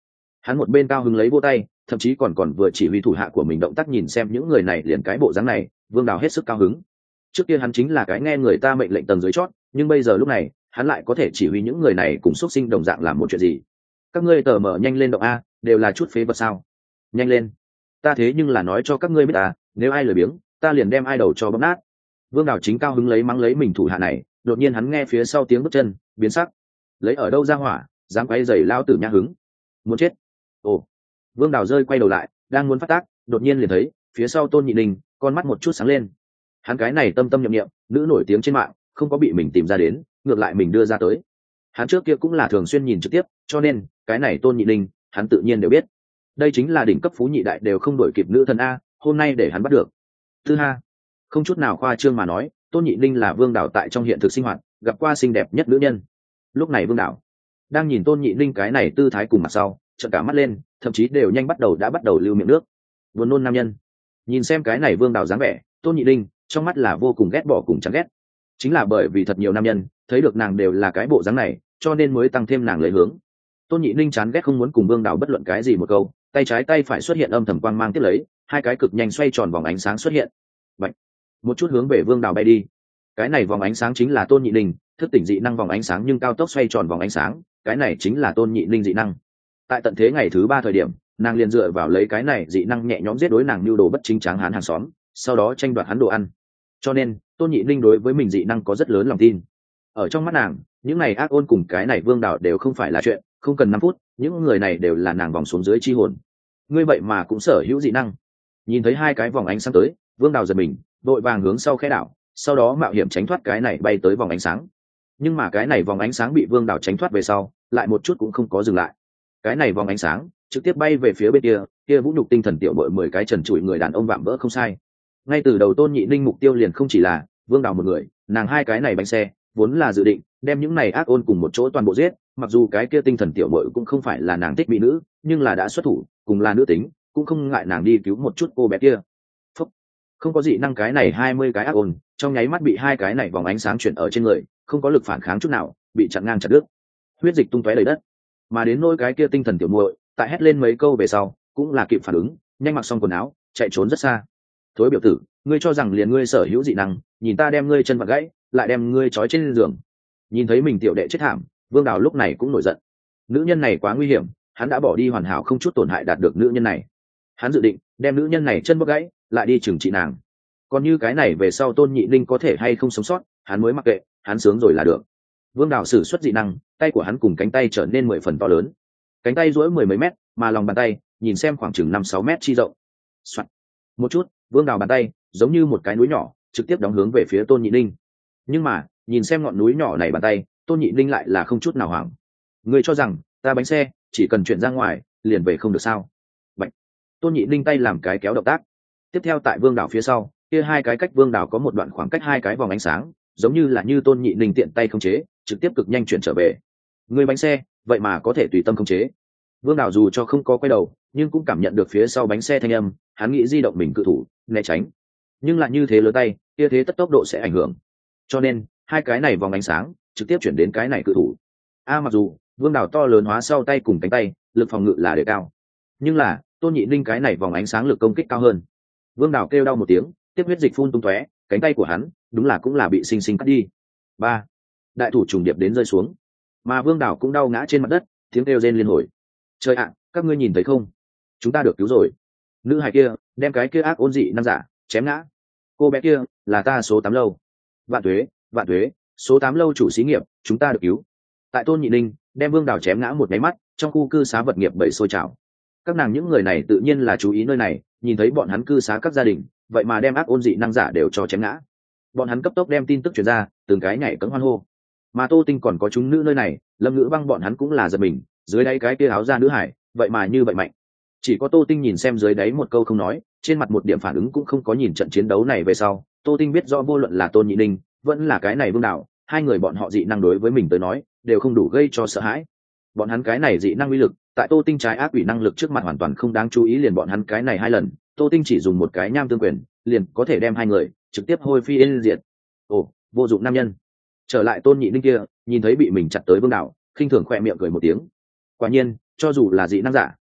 Hắn một bên cao hứng lấy vô tay, thậm chí còn vừa chỉ huy thủ hạ của mình động tác, nhìn xem những người này liền cái bộ dáng này, Vương Đào hết sức cao hứng. Trước kia hắn chính là cái nghe người ta mệnh lệnh tầng dưới chót, nhưng bây giờ lúc này hắn lại có thể chỉ huy những người này cùng xuất sinh đồng dạng làm một chuyện gì. Các ngươi tờ mở nhanh lên động a, đều là chút phế vật sao? Nhanh lên, ta thế nhưng là nói cho các ngươi biết à, nếu ai lười biếng ta liền đem ai đầu cho bóp nát. Vương Đào chính cao hứng lấy mắng lấy mình thủ hạ này, đột nhiên hắn nghe phía sau tiếng bước chân, biến sắc. Lấy ở đâu ra hỏa, dám quay giày lao tử nhã hứng, muốn chết. Ồ. Vương Đào rơi quay đầu lại, đang muốn phát tác, đột nhiên liền thấy phía sau Tôn Nhị Ninh, con mắt một chút sáng lên. Hắn cái này tâm tâm niệm niệm nữ nổi tiếng trên mạng, không có bị mình tìm ra đến, ngược lại mình đưa ra tới. Hắn trước kia cũng là thường xuyên nhìn trực tiếp, cho nên cái này Tôn Nhị Ninh hắn tự nhiên đều biết. Đây chính là đỉnh cấp phú nhị đại đều không đổi kịp nữ thần a, hôm nay để hắn bắt được. Thứ ha, không chút nào khoa trương mà nói, Tôn Nhị Ninh là Vương Đào tại trong hiện thực sinh hoạt gặp qua xinh đẹp nhất nữ nhân. Lúc này Vương Đào đang nhìn Tôn Nhị Ninh cái này tư thái cùng mặt sau, trợn cả mắt lên, thậm chí đều nhanh đã bắt đầu lưu miệng nước. Buồn nôn nam nhân. Nhìn xem cái này Vương Đào dáng vẻ, Tôn Nhị Ninh trong mắt là vô cùng ghét bỏ cùng chán ghét. Chính là bởi vì thật nhiều nam nhân thấy được nàng đều là cái bộ dáng này, cho nên mới tăng thêm nàng lấy hướng. Tôn Nhị Ninh chán ghét không muốn cùng Vương Đào bất luận cái gì một câu, tay trái tay phải xuất hiện âm thầm quang mang tiếp lấy, hai cái cực nhanh xoay tròn vòng ánh sáng xuất hiện. Vậy, một chút hướng về Vương Đào bay đi. Cái này vòng ánh sáng chính là Tôn Nhị Ninh thức tỉnh dị năng vòng ánh sáng, nhưng cao tốc xoay tròn vòng ánh sáng, cái này chính là Tôn Nhị Ninh dị năng. Tại tận thế ngày thứ 3 thời điểm, nàng liền dựa vào lấy cái này dị năng nhẹ nhõm giết đối nàng nhu đồ bất chính tráng hán hàng xóm, sau đó tranh đoạt hắn đồ ăn. Cho nên Tôn Nhị Ninh đối với mình dị năng có rất lớn lòng tin. Ở trong mắt nàng, những này ác ôn cùng cái này Vương Đào đều không phải là chuyện, không cần 5 phút, những người này đều là nàng vòng xuống dưới chi hồn. Ngươi vậy mà cũng sở hữu dị năng. Nhìn thấy hai cái vòng ánh sáng tới, Vương Đào giật mình, đội vàng hướng sau khẽ đảo, sau đó mạo hiểm tránh thoát cái này bay tới vòng ánh sáng. Nhưng mà cái này vòng ánh sáng bị Vương Đào tránh thoát về sau, lại một chút cũng không có dừng lại. Cái này vòng ánh sáng trực tiếp bay về phía bên kia vũ nhục tinh thần tiểu bội 10 cái trần trụi người đàn ông vạm vỡ không sai. Ngay từ đầu Tôn Nhị Ninh mục tiêu liền không chỉ là Vương Đào một người, nàng hai cái này bánh xe vốn là dự định đem những này ác ôn cùng một chỗ toàn bộ giết, mặc dù cái kia tinh thần tiểu bội cũng không phải là nàng thích mỹ nữ, nhưng là đã xuất thủ, cùng là nữ tính, cũng không ngại nàng đi cứu một chút cô bé kia. Phúc. Không có dị năng cái này 20 cái ác ôn, trong nháy mắt bị hai cái này vòng ánh sáng chuyển ở trên người, không có lực phản kháng chút nào, bị chặn ngang chặt đứt, huyết dịch tung tóe đầy đất. Mà đến nỗi cái kia tinh thần tiểu muội, tại hét lên mấy câu về sau, cũng là kịp phản ứng, nhanh mặc xong quần áo, chạy trốn rất xa. Thối biểu tử, ngươi cho rằng liền ngươi sở hữu dị năng, nhìn ta đem ngươi chân vặn gãy, lại đem ngươi trói trên giường. Nhìn thấy mình tiểu đệ chết thảm, Vương Đào lúc này cũng nổi giận. Nữ nhân này quá nguy hiểm, hắn đã bỏ đi hoàn hảo không chút tổn hại đạt được nữ nhân này. Hắn dự định đem nữ nhân này chân bóp gãy, lại đi trừng trị nàng. Còn như cái này về sau Tôn Nhị Ninh có thể hay không sống sót, hắn mới mặc kệ, hắn sướng rồi là được. Vương Đào sử xuất dị năng, tay của hắn cùng cánh tay trở nên 10 phần to lớn. Cánh tay duỗi 10 mấy mét, mà lòng bàn tay nhìn xem khoảng chừng 5-6 mét chi rộng. Soạn. Một chút, Vương Đào bàn tay giống như một cái núi nhỏ, trực tiếp đóng hướng về phía Tôn Nhị Ninh. Nhưng mà, nhìn xem ngọn núi nhỏ này bàn tay, Tôn Nhị Ninh lại là không chút nào hoảng. Ngươi cho rằng ta bánh xe chỉ cần chuyển ra ngoài liền về không được sao? Bạch. Tôn Nhị Ninh tay làm cái kéo động tác. Tiếp theo tại Vương Đào phía sau, kia hai cái cách Vương Đào có một đoạn khoảng cách hai cái vòng ánh sáng, giống như là như Tôn Nhị Ninh tiện tay khống chế, trực tiếp cực nhanh chuyển trở về. Người bánh xe vậy mà có thể tùy tâm khống chế. Vương Đào dù cho không có quay đầu, nhưng cũng cảm nhận được phía sau bánh xe thanh âm, hắn nghĩ di động mình cự thủ né tránh, nhưng lại như thế lớn tay kia thế tất tốc độ sẽ ảnh hưởng, cho nên hai cái này vòng ánh sáng trực tiếp chuyển đến cái này cự thủ. Mặc dù Vương Đào to lớn hóa sau tay cùng cánh tay lực phòng ngự là đề cao, nhưng là Tôn Nhị Ninh cái này vòng ánh sáng lực công kích cao hơn. Vương Đào kêu đau một tiếng, tiếp huyết dịch phun tung tóe, cánh tay của hắn đúng là cũng là bị sinh sinh cắt đi. Ba đại thủ trùng điệp đến rơi xuống, mà Vương Đào cũng đau ngã trên mặt đất, tiếng kêu rên liên hồi. Trời ạ, các ngươi nhìn thấy không, chúng ta được cứu rồi. Nữ hài kia đem cái kia ác ôn dị năng giả chém ngã. Cô bé kia là ta số 8 lâu. Vạn tuế, số 8 lâu chủ xí nghiệp, chúng ta được cứu. Tại Tôn Nhị Ninh đem Vương Đào chém ngã một máy mắt, trong khu cư xá vật nghiệp bầy sôi trào. Các nàng những người này tự nhiên là chú ý nơi này, nhìn thấy bọn hắn cư xá các gia đình vậy mà đem ác ôn dị năng giả đều cho chém ngã. Bọn hắn cấp tốc đem tin tức truyền ra, từng cái nhảy cẫng hoan hô. Mà Tô Tinh còn có chúng nữ nơi này, Lâm Ngữ Băng bọn hắn cũng là giật mình, dưới đáy cái kia áo da nữ hải vậy mà như vậy mạnh. Chỉ có Tô Tinh nhìn xem dưới đáy một câu không nói, trên mặt một điểm phản ứng cũng không có. Nhìn trận chiến đấu này về sau, Tô Tinh biết rõ vô luận là Tôn Nhị Ninh vẫn là cái này Vương Đào, hai người bọn họ dị năng đối với mình tới nói đều không đủ gây cho sợ hãi. Bọn hắn cái này dị năng uy lực tại Tô Tinh trái ác quỷ năng lực trước mặt hoàn toàn không đáng chú ý. Liền bọn hắn cái này 2 lần, Tô Tinh chỉ dùng một cái nham tương quyền liền có thể đem hai người trực tiếp hôi phi yên diệt. Ồ, vô dụng nam nhân. Trở lại Tôn Nhị Ninh kia, nhìn thấy bị mình chặt tới Vương Đào, khinh thường khỏe miệng cười một tiếng. Quả nhiên, cho dù là dị năng giả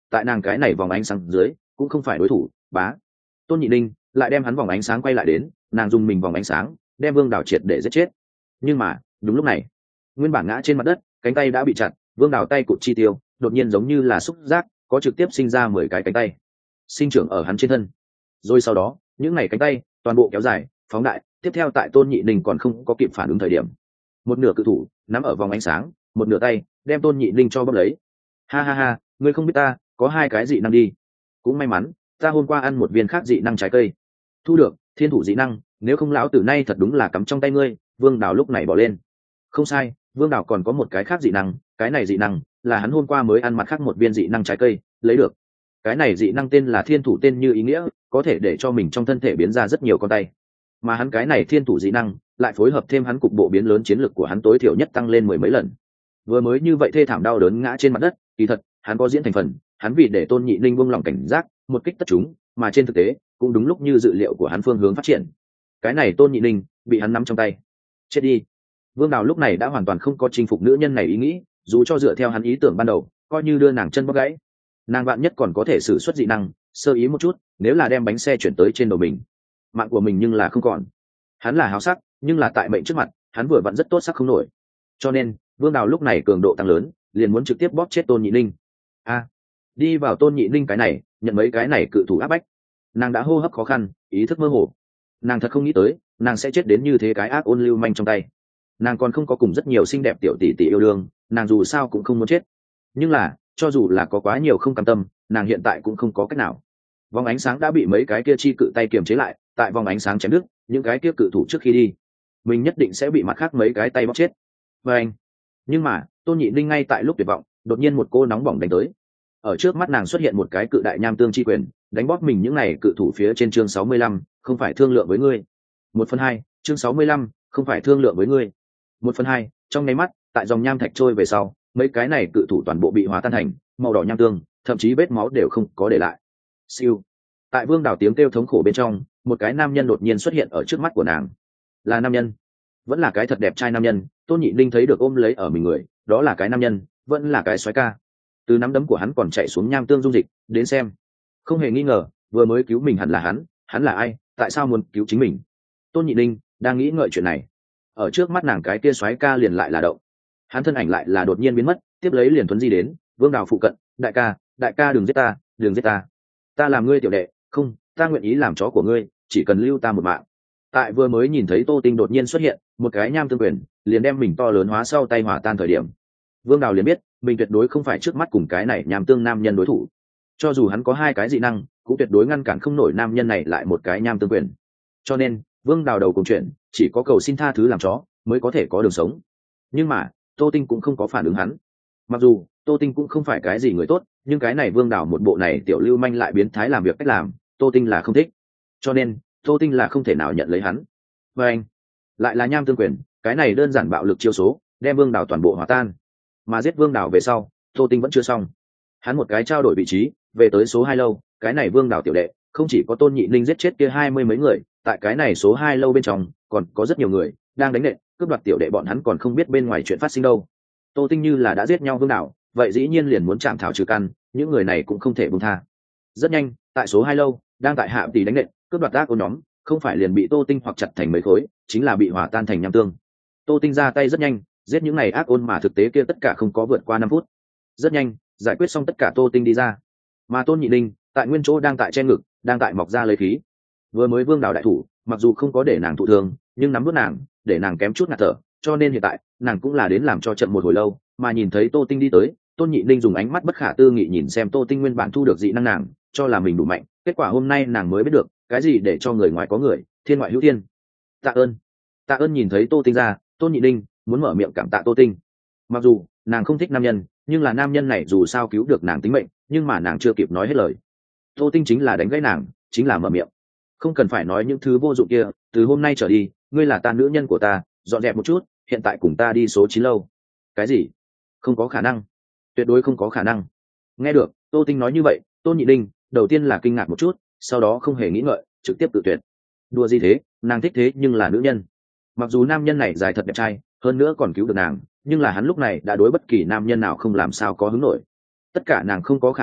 tại nàng cái này vòng ánh sáng dưới cũng không phải đối thủ. Bá, tôn nhị ninh lại đem hắn vòng ánh sáng quay lại đến, nàng dùng mình vòng ánh sáng đem Vương Đào triệt để giết chết. Nhưng mà đúng lúc này, nguyên bản ngã trên mặt đất cánh tay đã bị chặt, Vương Đào tay cụt chi tiêu đột nhiên giống như là xúc giác, có trực tiếp sinh ra 10 cái cánh tay sinh trưởng ở hắn trên thân. Rồi sau đó những ngày cánh tay toàn bộ kéo dài phóng đại, tiếp theo tại tôn nhị ninh còn không có kịp phản ứng thời điểm, một nửa cự thủ nắm ở vòng ánh sáng, một nửa tay đem tôn nhị ninh cho bóp lấy. Ha ha ha, ngươi không biết ta có 2 cái dị năng đi. Cũng may mắn ta hôm qua ăn một viên khác dị năng trái cây, thu được thiên thủ dị năng, nếu không lão tử nay thật đúng là cắm trong tay ngươi. Vương Đào lúc này bỏ lên. Không sai, Vương Đào còn có một cái khác dị năng, cái này dị năng là hắn hôm qua mới ăn mặt khác một viên dị năng trái cây lấy được. Cái này dị năng tên là thiên thủ, tên như ý nghĩa, có thể để cho mình trong thân thể biến ra rất nhiều con tay. Mà hắn cái này thiên thủ dị năng lại phối hợp thêm hắn cục bộ biến lớn, chiến lực của hắn tối thiểu nhất tăng lên 10 mấy lần. Vừa mới như vậy thê thảm đau đớn ngã trên mặt đất, kỳ thật hắn có diễn thành phần, hắn vì để tôn nhị ninh buông lòng cảnh giác, một kích tất chúng, mà trên thực tế cũng đúng lúc như dự liệu của hắn phương hướng phát triển. Cái này tôn nhị ninh bị hắn nắm trong tay. Chết đi. Vương Đào lúc này đã hoàn toàn không có chinh phục nữ nhân này ý nghĩ, dù cho dựa theo hắn ý tưởng ban đầu, coi như đưa nàng chân bóc gãy, nàng bạn nhất còn có thể sử xuất dị năng, sơ ý một chút, nếu là đem bánh xe chuyển tới trên đầu mình, mạng của mình nhưng là không còn. Hắn là háo sắc, nhưng là tại mệnh trước mặt, hắn vừa vặn rất tốt sắc không nổi. Cho nên Vương Đào lúc này cường độ tăng lớn, liền muốn trực tiếp bóp chết tôn nhị ninh. Đi vào tôn nhị ninh cái này, nhận mấy cái này cự thủ áp bách, nàng đã hô hấp khó khăn, ý thức mơ hồ. Nàng thật không nghĩ tới nàng sẽ chết đến như thế cái ác ôn lưu manh trong tay. Nàng còn không có cùng rất nhiều xinh đẹp tiểu tỷ tỷ yêu đương, nàng dù sao cũng không muốn chết. Nhưng là cho dù là có quá nhiều không cam tâm, nàng hiện tại cũng không có cách nào. Vòng ánh sáng đã bị mấy cái kia chi cự tay kiềm chế lại, tại vòng ánh sáng chém đứt những cái kia cự thủ trước khi đi, mình nhất định sẽ bị mặt khác mấy cái tay bóp chết. Và anh, nhưng mà tôn nhị ninh ngay tại lúc tuyệt vọng, đột nhiên một cô nóng bỏng đánh tới. Ở trước mắt nàng xuất hiện một cái cự đại nham tương chi quyền, đánh bóp mình những này cự thủ phía trên. Chương 65, không phải thương lượng với ngươi. 1/2, chương 65, không phải thương lượng với ngươi. 1/2, trong nháy mắt, tại dòng nham thạch trôi về sau, mấy cái này cự thủ toàn bộ bị hóa tan thành màu đỏ nham tương, thậm chí vết máu đều không có để lại. Siêu. Tại Vương Đào tiếng kêu thống khổ bên trong, một cái nam nhân đột nhiên xuất hiện ở trước mắt của nàng. Là nam nhân, vẫn là cái thật đẹp trai nam nhân. Tôn nhị ninh thấy được ôm lấy ở mình người, đó là cái nam nhân, vẫn là cái soái ca. Từ nắm đấm của hắn còn chạy xuống nham tương dung dịch, đến xem, không hề nghi ngờ vừa mới cứu mình hẳn là hắn là ai, tại sao muốn cứu chính mình? Tôn nhị ninh đang nghĩ ngợi chuyện này, ở trước mắt nàng cái kia soái ca liền lại là động, hắn thân ảnh lại là đột nhiên biến mất, tiếp lấy liền thuấn di đến Vương Đào phụ cận. Đại ca đừng giết ta, đừng giết ta, ta làm ngươi tiểu đệ, không, ta nguyện ý làm chó của ngươi, chỉ cần lưu ta một mạng. Tại vừa mới nhìn thấy Tô Tinh đột nhiên xuất hiện, một cái nham tương quyền liền đem mình to lớn hóa sau tay hỏa tan thời điểm, Vương Đào liền biết mình tuyệt đối không phải trước mắt cùng cái này nham tương nam nhân đối thủ. Cho dù hắn có 2 cái dị năng, cũng tuyệt đối ngăn cản không nổi nam nhân này lại một cái nham tương quyền. Cho nên Vương Đào đầu cùng chuyện, chỉ có cầu xin tha thứ làm chó mới có thể có đường sống. Nhưng mà Tô Tinh cũng không có phản ứng hắn. Mặc dù Tô Tinh cũng không phải cái gì người tốt, nhưng cái này Vương Đào một bộ này tiểu lưu manh lại biến thái làm việc cách làm, Tô Tinh là không thích. Cho nên Tô Tinh là không thể nào nhận lấy hắn. Và anh, lại là nham tương quyền, cái này đơn giản bạo lực chiêu số, đem Vương Đào toàn bộ hòa tan. Mà giết Vương Đào về sau, Tô Tinh vẫn chưa xong. Hắn một cái trao đổi vị trí, về tới số 2 lâu, cái này Vương Đào tiểu đệ, không chỉ có tôn nhị ninh giết chết kia 20 mấy người, tại cái này số 2 lâu bên trong, còn có rất nhiều người đang đánh nện, cướp đoạt tiểu đệ, bọn hắn còn không biết bên ngoài chuyện phát sinh đâu. Tô Tinh như là đã giết nhau Vương Đào, vậy dĩ nhiên liền muốn chạm thảo trừ căn, những người này cũng không thể buông tha. Rất nhanh, tại số 2 lâu, đang tại hạ tỷ đánh nện, cướp đoạt ác ôn nhóm, không phải liền bị Tô Tinh hoặc chặt thành mấy khối, chính là bị hòa tan thành nham tương. Tô Tinh ra tay rất nhanh, giết những này ác ôn mà thực tế kia tất cả không có vượt qua 5 phút. Rất nhanh, giải quyết xong tất cả Tô Tinh đi ra. Mà tôn nhị ninh tại nguyên chỗ đang tại che ngực, đang tại mọc ra lấy khí. Vừa mới Vương Đào đại thủ, mặc dù không có để nàng thụ thương, nhưng nắm vút nàng, để nàng kém chút ngạt thở, cho nên hiện tại nàng cũng là đến làm cho chậm một hồi lâu. Mà nhìn thấy Tô Tinh đi tới, tôn nhị ninh dùng ánh mắt bất khả tư nghị nhìn xem Tô Tinh, nguyên bản thu được dị năng nàng cho là mình đủ mạnh, kết quả hôm nay nàng mới biết được cái gì để cho người ngoài có người, thiên ngoại hữu thiên. Tạ ơn nhìn thấy Tô Tinh ra, tôn nhị ninh muốn mở miệng cảm tạ Tô Tinh. Mặc dù nàng không thích nam nhân, nhưng là nam nhân này dù sao cứu được nàng tính mệnh, nhưng mà nàng chưa kịp nói hết lời, Tô Tinh chính là đánh gãy nàng, chính là mở miệng. Không cần phải nói những thứ vô dụng kia, từ hôm nay trở đi ngươi là ta nữ nhân của ta, dọn dẹp một chút, hiện tại cùng ta đi số 9 lâu. Cái gì? Không có khả năng, tuyệt đối không có khả năng. Nghe được Tô Tinh nói như vậy, tôn nhị ninh đầu tiên là kinh ngạc một chút, sau đó không hề nghĩ ngợi trực tiếp tự tuyệt. Đùa gì thế, nàng thích thế nhưng là nữ nhân. Mặc dù nam nhân này dài thật đẹp trai, hơn nữa còn cứu được nàng, nhưng là hắn lúc này đã đối bất kỳ nam nhân nào không làm sao có hứng nổi. Tất cả nàng không có khả năng,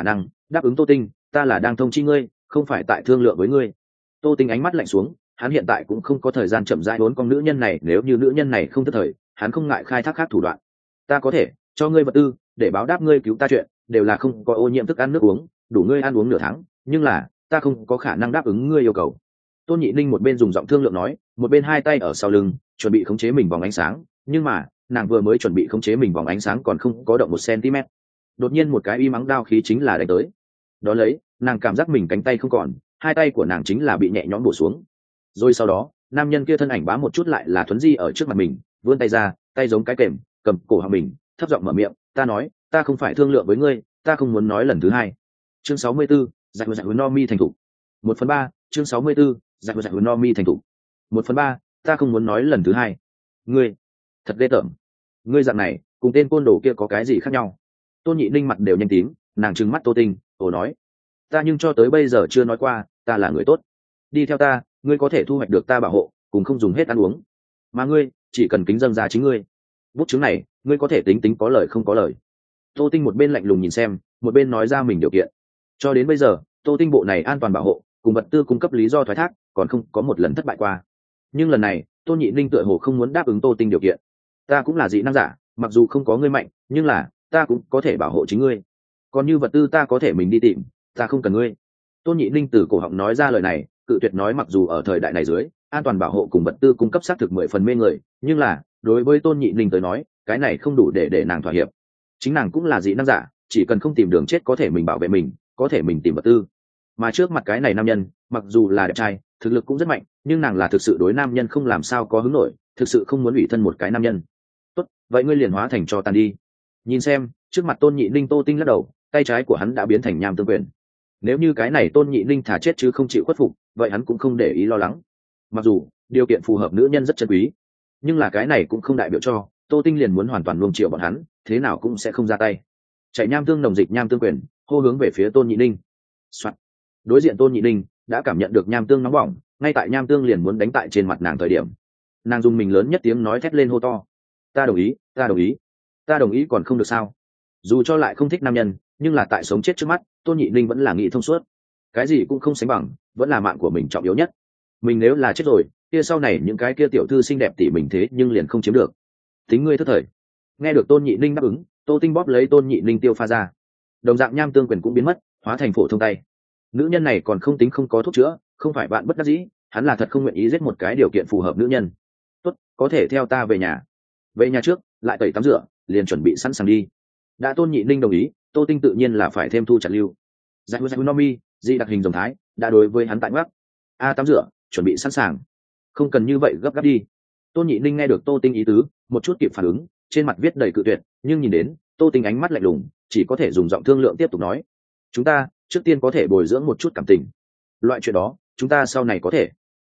đáp ứng Tô Tinh, ta là đang thông chi ngươi, không phải tại thương lượng với ngươi. Tô Tinh ánh mắt lạnh xuống, hắn hiện tại cũng không có thời gian chậm rãi đốn con nữ nhân này, nếu như nữ nhân này không thất thời, hắn không ngại khai thác khác thủ đoạn. Ta có thể cho ngươi vật tư để báo đáp ngươi cứu ta chuyện, đều là không có ô nhiễm thức ăn nước uống, đủ ngươi ăn uống nửa tháng, nhưng là ta không có khả năng đáp ứng ngươi yêu cầu. Tôn Nhị Ninh một bên dùng giọng thương lượng nói, một bên hai tay ở sau lưng chuẩn bị khống chế mình vòng ánh sáng, nhưng mà nàng vừa mới chuẩn bị khống chế mình vòng ánh sáng còn không có động 1 cm, đột nhiên một cái y mắng đao khí chính là đánh tới. Đó lấy nàng cảm giác mình cánh tay không còn, hai tay của nàng chính là bị nhẹ nhõm bổ xuống. Rồi sau đó nam nhân kia thân ảnh bám một chút lại là thuấn di ở trước mặt mình, vươn tay ra, tay giống cái kềm cầm cổ họng mình, thấp giọng mở miệng, ta nói ta không phải thương lượng với ngươi, ta không muốn nói lần thứ hai. Chương 64, giải huấn no mi thành thủ. 1/3, chương 64, giải huấn no mi thành thủ. 1/3, ta không muốn nói lần thứ hai. Ngươi thật ghê tởm, ngươi dạng này cùng tên côn đồ kia có cái gì khác nhau? Tôn Nhị Ninh mặt đều nhanh tím, nàng trừng mắt Tô Tinh, ồ nói, ta nhưng cho tới bây giờ chưa nói qua ta là người tốt. Đi theo ta, ngươi có thể thu hoạch được ta bảo hộ, cùng không dùng hết ăn uống, mà ngươi chỉ cần kính dâng ra chính ngươi. Bút chứng này ngươi có thể tính tính có lời không có lời. Tô Tinh một bên lạnh lùng nhìn xem, một bên nói ra mình điều kiện. Cho đến bây giờ Tô Tinh bộ này an toàn bảo hộ cùng vật tư cung cấp lý do thoái thác còn không có một lần thất bại qua, nhưng lần này Tôn Nhị Ninh tựa hồ không muốn đáp ứng Tô Tinh điều kiện. Ta cũng là dị năng giả, mặc dù không có ngươi mạnh, nhưng là ta cũng có thể bảo hộ chính ngươi, còn như vật tư ta có thể mình đi tìm, ta không cần ngươi. Tôn Nhị Ninh từ cổ họng nói ra lời này, cự tuyệt nói mặc dù ở thời đại này dưới an toàn bảo hộ cùng vật tư cung cấp xác thực 10 phần mê người, nhưng là đối với Tôn Nhị Ninh tới nói cái này không đủ để nàng thỏa hiệp. Chính nàng cũng là dị năng giả, chỉ cần không tìm đường chết có thể mình bảo vệ mình, có thể mình tìm vật tư. Mà trước mặt cái này nam nhân mặc dù là đẹp trai, thực lực cũng rất mạnh, nhưng nàng là thực sự đối nam nhân không làm sao có hứng nổi, thực sự không muốn ủy thân một cái nam nhân. Tốt, vậy ngươi liền hóa thành cho tàn đi. Nhìn xem trước mặt Tôn Nhị Ninh, Tô Tinh lắc đầu, tay trái của hắn đã biến thành nham tương quyền. Nếu như cái này Tôn Nhị Ninh thả chết chứ không chịu khuất phục, vậy hắn cũng không để ý lo lắng. Mặc dù điều kiện phù hợp nữ nhân rất chân quý, nhưng là cái này cũng không đại biểu cho Tô Tinh liền muốn hoàn toàn nuông chiều bọn hắn, thế nào cũng sẽ không ra tay. Chạy nham tương nồng dịch nham tương quyền hô hướng về phía Tôn Nhị Ninh. Soạn. Đối diện Tôn Nhị Ninh đã cảm nhận được nham tương nóng bỏng, ngay tại nham tương liền muốn đánh tại trên mặt nàng thời điểm, nàng dùng mình lớn nhất tiếng nói thét lên hô to, ta đồng ý, ta đồng ý, ta đồng ý còn không được sao? Dù cho lại không thích nam nhân, nhưng là tại sống chết trước mắt Tôn Nhị Ninh vẫn là nghĩ thông suốt, cái gì cũng không sánh bằng, vẫn là mạng của mình trọng yếu nhất. Mình nếu là chết rồi kia sau này những cái kia tiểu thư xinh đẹp tỷ mình thế nhưng liền không chiếm được. Tính ngươi thất thời. Nghe được Tôn Nhị Ninh đáp ứng, Tô Tinh bóp lấy Tôn Nhị Ninh tiêu pha ra, đồng dạng nham tương quyền cũng biến mất, hóa thành phổ thông tay. Nữ nhân này còn không tính không có thuốc chữa, không phải bạn bất đắc dĩ, hắn là thật không nguyện ý giết một cái điều kiện phù hợp nữ nhân. Tốt, có thể theo ta về nhà. Về nhà trước lại tẩy tắm rửa, liền chuẩn bị sẵn sàng đi. Đã Tôn Nhị Ninh đồng ý, Tô Tinh tự nhiên là phải thêm thu chặt lưu. Giải Nomi, di đặc hình dòng thái đã đối với hắn tại ngoắc. Tắm rửa chuẩn bị sẵn sàng, không cần như vậy gấp gáp đi. Tôn Nhị Ninh nghe được Tô Tinh ý tứ, một chút kịp phản ứng, trên mặt viết đầy cự tuyệt, nhưng nhìn đến Tô Tinh ánh mắt lạnh lùng, chỉ có thể dùng giọng thương lượng tiếp tục nói, chúng ta trước tiên có thể bồi dưỡng một chút cảm tình, loại chuyện đó chúng ta sau này có thể.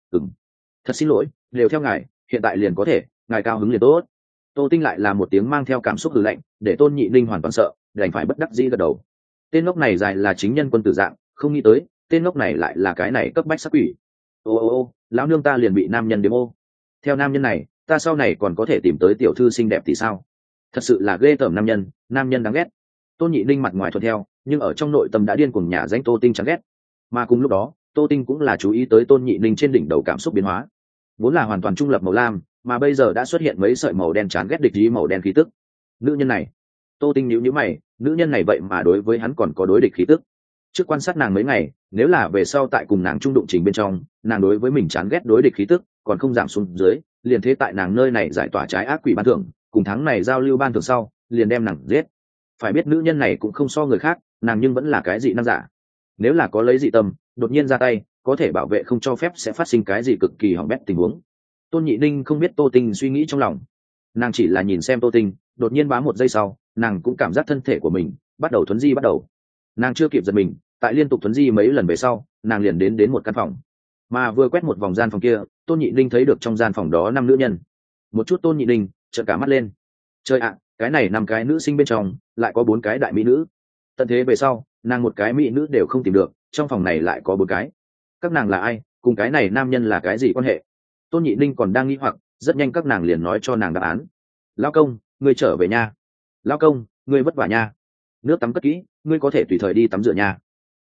Thật xin lỗi, đều theo ngài, hiện tại liền có thể, ngài cao hứng liền tốt. Tô Tinh lại là một tiếng mang theo cảm xúc hừ lạnh, để Tôn Nhị Ninh hoàn toàn sợ, đành phải bất đắc dĩ gật đầu. Tên ngốc này dài là chính nhân quân tử dạng, không nghĩ tới tên ngốc này lại là cái này cấp bách sát quỷ. Ô, lão nương ta liền bị nam nhân đếm ô. Theo nam nhân này ta sau này còn có thể tìm tới tiểu thư xinh đẹp thì sao? Thật sự là ghê tởm nam nhân đáng ghét. Tôn Nhị Ninh mặt ngoài thuận theo, nhưng ở trong nội tâm đã điên cuồng nhả danh Tô Tinh chán ghét. Mà cùng lúc đó Tô Tinh cũng là chú ý tới Tôn Nhị Ninh trên đỉnh đầu cảm xúc biến hóa, vốn là hoàn toàn trung lập màu lam, mà bây giờ đã xuất hiện mấy sợi màu đen chán ghét địch ý màu đen khí tức. Nữ nhân này, Tô Tinh nhíu nhíu mày, nữ nhân này vậy mà đối với hắn còn có đối địch khí tức. Trước quan sát nàng mấy ngày, nếu là về sau tại cùng nàng trung đụng trình bên trong, nàng đối với mình chán ghét đối địch khí tức còn không giảm xuống dưới, liền thế tại nàng nơi này giải tỏa trái ác quỷ ban thưởng, cùng tháng này giao lưu ban thưởng sau, liền đem nàng giết. Phải biết nữ nhân này cũng không so người khác, nàng nhưng vẫn là cái dị năng giả. Nếu là có lấy dị tâm, đột nhiên ra tay, có thể bảo vệ không cho phép sẽ phát sinh cái gì cực kỳ hỏng bét tình huống. Tôn Nhị Ninh không biết Tô Tinh suy nghĩ trong lòng, nàng chỉ là nhìn xem Tô Tinh, đột nhiên bám một giây sau, nàng cũng cảm giác thân thể của mình bắt đầu thuấn di bắt đầu. Nàng chưa kịp giật mình, tại liên tục thuấn di mấy lần về sau, nàng liền đến một căn phòng, mà vừa quét một vòng gian phòng kia, Tôn Nhị Ninh thấy được trong gian phòng đó 5 nữ nhân. Một chút Tôn Nhị Ninh trợn cả mắt lên, trời ạ, cái này 5 cái nữ sinh bên trong lại có 4 cái đại mỹ nữ. Tận thế về sau nàng một cái mỹ nữ đều không tìm được, trong phòng này lại có 4 cái. Các nàng là ai, cùng cái này nam nhân là cái gì quan hệ? Tôn Nhị Ninh còn đang nghi hoặc, rất nhanh các nàng liền nói cho nàng đáp án. Lao công, ngươi trở về nha. Lao công, ngươi vất vả nha. Nước tắm cất kỹ, ngươi có thể tùy thời đi tắm rửa nha.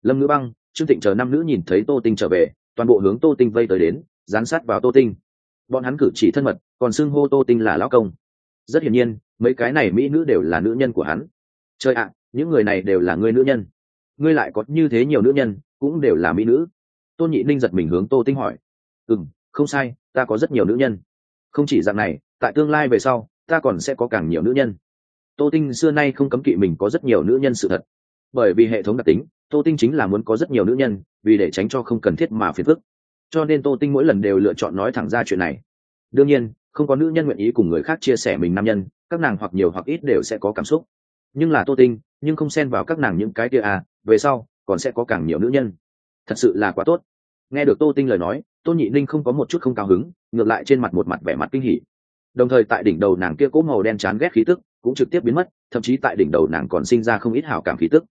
Lâm Ngữ Băng, Trương Tịnh chờ năm nữ nhìn thấy Tô Tinh trở về, toàn bộ hướng Tô Tinh vây tới đến, dán sát vào Tô Tinh. Bọn hắn cử chỉ thân mật, còn xưng hô Tô Tinh là lão công. Rất hiển nhiên, mấy cái này mỹ nữ đều là nữ nhân của hắn. Trời ạ, những người này đều là ngươi nữ nhân. Ngươi lại có như thế nhiều nữ nhân, cũng đều là mỹ nữ. Tôn Nhị Ninh giật mình hướng Tô Tinh hỏi. Không sai, ta có rất nhiều nữ nhân. Không chỉ dạng này, tại tương lai về sau, ta còn sẽ có càng nhiều nữ nhân. Tô Tinh xưa nay không cấm kỵ mình có rất nhiều nữ nhân sự thật. Bởi vì hệ thống đặc tính, Tô Tinh chính là muốn có rất nhiều nữ nhân, vì để tránh cho không cần thiết mà phiền phức. Cho nên Tô Tinh mỗi lần đều lựa chọn nói thẳng ra chuyện này. Đương nhiên, không có nữ nhân nguyện ý cùng người khác chia sẻ mình nam nhân, các nàng hoặc nhiều hoặc ít đều sẽ có cảm xúc. Nhưng là Tô Tinh, nhưng không xen vào các nàng những cái kia à, về sau còn sẽ có càng nhiều nữ nhân. Thật sự là quá tốt. Nghe được Tô Tinh lời nói, Tôn Nhị Ninh không có một chút không cao hứng, ngược lại trên mặt một mặt vẻ mặt kinh hỉ. Đồng thời tại đỉnh đầu nàng kia cố màu đen chán ghét khí tức cũng trực tiếp biến mất, thậm chí tại đỉnh đầu nàng còn sinh ra không ít hảo cảm khí tức.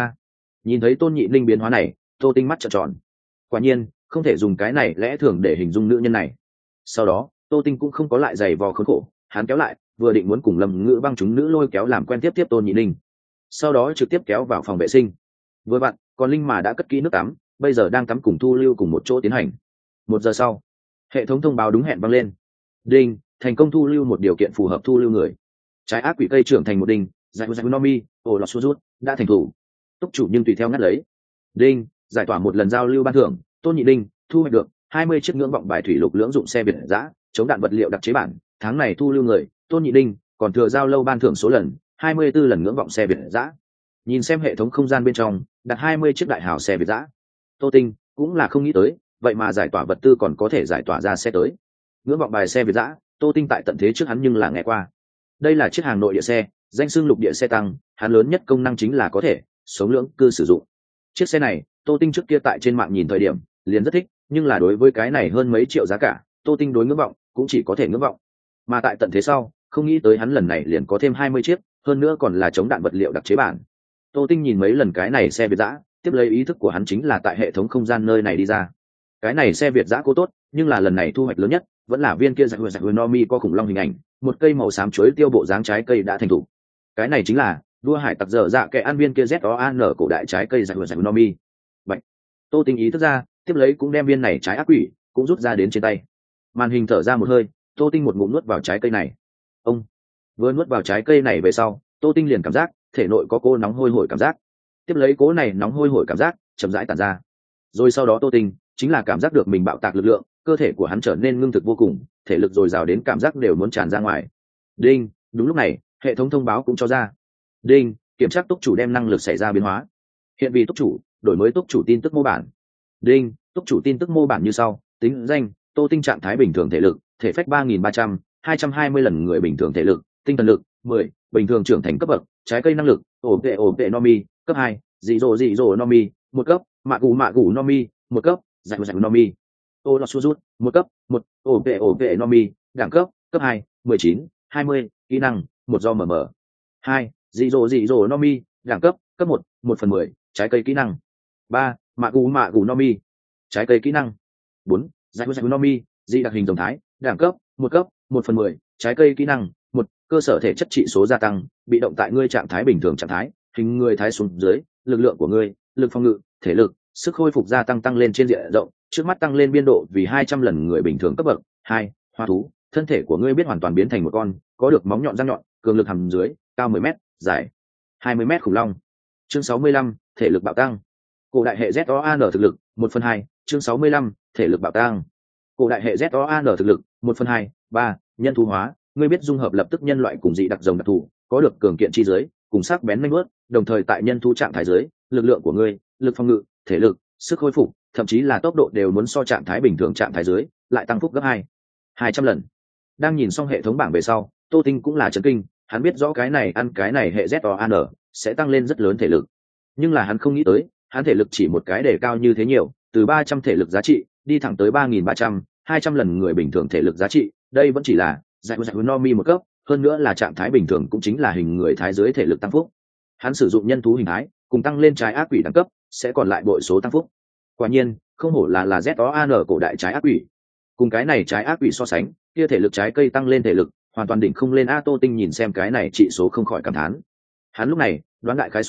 Nhìn thấy Tôn Nhị Ninh biến hóa này, Tô Tinh mắt trợn tròn. Quả nhiên, không thể dùng cái này lẽ thường để hình dung nữ nhân này. Sau đó, Tô Tinh cũng không có lại giày vò khốn khổ, hắn kéo lại, vừa định muốn cùng Lâm Ngữ Băng chúng nữ lôi kéo làm quen tiếp Tôn Nhị Ninh. Sau đó trực tiếp kéo vào phòng vệ sinh. Vừa vặn, còn Linh mà đã cất kỹ nước tắm, bây giờ đang tắm cùng Thu Lưu cùng một chỗ tiến hành. 1 giờ sau, hệ thống thông báo đúng hẹn vang lên. Đinh, thành công thu lưu một điều kiện phù hợp thu lưu người. Trái ác quỷ cây trưởng thành một đinh, giải nomi, ổ lọt rút đã thành thủ. Túc chủ nhưng tùy theo ngắt lấy. Đinh, giải tỏa một lần giao lưu ban thưởng, Tôn Nhị Đinh, thu hoạch được 20 chiếc ngưỡng vọng bài thủy lục lưỡng dụng xe biệt giã, chống đạn vật liệu đặc chế bản, tháng này thu lưu người, Tôn Nhị Đinh, còn thừa giao lâu ban thưởng số lần, 24 lần ngưỡng vọng xe biệt giã. Nhìn xem hệ thống không gian bên trong, đặt 20 chiếc đại hào xe biệt giã. Tô Tinh cũng là không nghĩ tới, vậy mà giải tỏa vật tư còn có thể giải tỏa ra xe tới. Ngưỡng vọng bài xe việt giã, Tô Tinh tại tận thế trước hắn nhưng là nghe qua. Đây là chiếc hàng nội địa xe, danh xưng lục địa xe tăng, hắn lớn nhất công năng chính là có thể sống lưỡng cư sử dụng. Chiếc xe này, Tô Tinh trước kia tại trên mạng nhìn thời điểm, liền rất thích, nhưng là đối với cái này hơn mấy triệu giá cả, Tô Tinh đối ngưỡng vọng, cũng chỉ có thể ngưỡng vọng. Mà tại tận thế sau, không nghĩ tới hắn lần này liền có thêm 20 chiếc, hơn nữa còn là chống đạn vật liệu đặc chế bản. Tô Tinh nhìn mấy lần cái này xe việt giã, tiếp lấy ý thức của hắn chính là tại hệ thống không gian nơi này đi ra. Cái này xe việt giã cố tốt, nhưng là lần này thu hoạch lớn nhất vẫn là viên kia giải huyền nomi có khủng long hình ảnh, một cây màu xám chuối tiêu bộ dáng trái cây đã thành thủ. Cái này chính là đua hải tặc dở dạ kẻ ăn viên kia ZOAN cổ đại trái cây giải huyền nomi. Vậy, Tô Tinh ý thức ra, tiếp lấy cũng đem viên này trái ác quỷ cũng rút ra đến trên tay. Màn hình thở ra một hơi, Tô Tinh một ngụm nuốt vào trái cây này. Ông vừa nuốt vào trái cây này về sau, Tô Tinh liền cảm giác thể nội có cô nóng hôi hổi cảm giác. Tiếp lấy cố này nóng hôi hổi cảm giác chậm rãi tản ra. Rồi sau đó Tô Tinh chính là cảm giác được mình bạo tạc lực lượng, cơ thể của hắn trở nên ngưng thực vô cùng, thể lực dồi dào đến cảm giác đều muốn tràn ra ngoài. Đinh, đúng lúc này, hệ thống thông báo cũng cho ra. Đinh, kiểm tra túc chủ đem năng lực xảy ra biến hóa. Hiện vì túc chủ, đổi mới túc chủ tin tức mô bản. Đinh, túc chủ tin tức mô bản như sau: tính danh, Tô Tinh trạng thái bình thường thể lực, thể phách 3.300, 220 lần người bình thường thể lực, tinh thần lực 10, bình thường trưởng thành cấp bậc, trái cây năng lực, ổ vệ nomi, cấp 2, dị dỗ nomi, 1 cấp, mạ gù nomi, 1 cấp, giải nomi. Ô lọt rút 1 cấp, 1, ổ vệ nomi, đẳng cấp, cấp 2, 19, 20, kỹ năng, 1 do mm. 2, dị dỗ nomi, đẳng cấp, cấp 1, 1/10, trái cây kỹ năng. 3, mạ gù nomi, trái cây kỹ năng. 4, giải nomi, dị đặc hình tổng thái, đẳng cấp, 1 cấp, 1/10, trái cây kỹ năng. 1, cơ sở thể chất trị số gia tăng, bị động tại ngươi trạng thái bình thường trạng thái, hình người thái xuống dưới, lực lượng của ngươi, lực phòng ngự, thể lực, sức khôi phục gia tăng lên trên diện rộng, trước mắt tăng lên biên độ vì 200 lần người bình thường cấp bậc. 2, hóa thú, thân thể của ngươi biết hoàn toàn biến thành một con có được móng nhọn răng nhọn, cường lực hàm dưới, cao 10 mét, dài 20 mét khủng long. Chương 65, thể lực bạo tăng. Cổ đại hệ ZOAN thực lực 1/2. Chương 65, thể lực bạo tăng. Cổ đại hệ ZOAN thực lực 1/2. 3, nhân thú hóa, ngươi biết dung hợp lập tức nhân loại cùng dị đặc rồng đặc thù, có được cường kiện chi dưới, cùng sắc bén nhanh bước, đồng thời tại nhân thú trạng thái dưới, lực lượng của ngươi, lực phòng ngự, thể lực, sức hồi phục, thậm chí là tốc độ đều muốn so trạng thái bình thường trạng thái dưới lại tăng phúc gấp 200 lần. Đang nhìn xong hệ thống bảng về sau, Tô Tinh cũng là chấn kinh, hắn biết rõ cái này ăn cái này hệ ZOAN sẽ tăng lên rất lớn thể lực, nhưng là hắn không nghĩ tới, hắn thể lực chỉ một cái đề cao như thế nhiều, từ 300 thể lực giá trị đi thẳng tới 3.300, 200 lần người bình thường thể lực giá trị, đây vẫn chỉ là giải nomi 1 cấp, hơn nữa là trạng thái bình thường cũng chính là hình người thái dưới thể lực tăng phúc. Hắn sử dụng nhân thú hình thái, cùng tăng lên trái ác quỷ đẳng cấp, sẽ còn lại bội số tăng phúc. Quả nhiên, không hổ là ZOAN cổ đại trái ác quỷ. Cùng cái này trái ác quỷ so sánh, kia thể lực trái cây tăng lên thể lực, hoàn toàn đỉnh không lên. A Tô Tinh nhìn xem cái này trị số không khỏi cảm thán. Hắn lúc này, đoán đại khái xuống,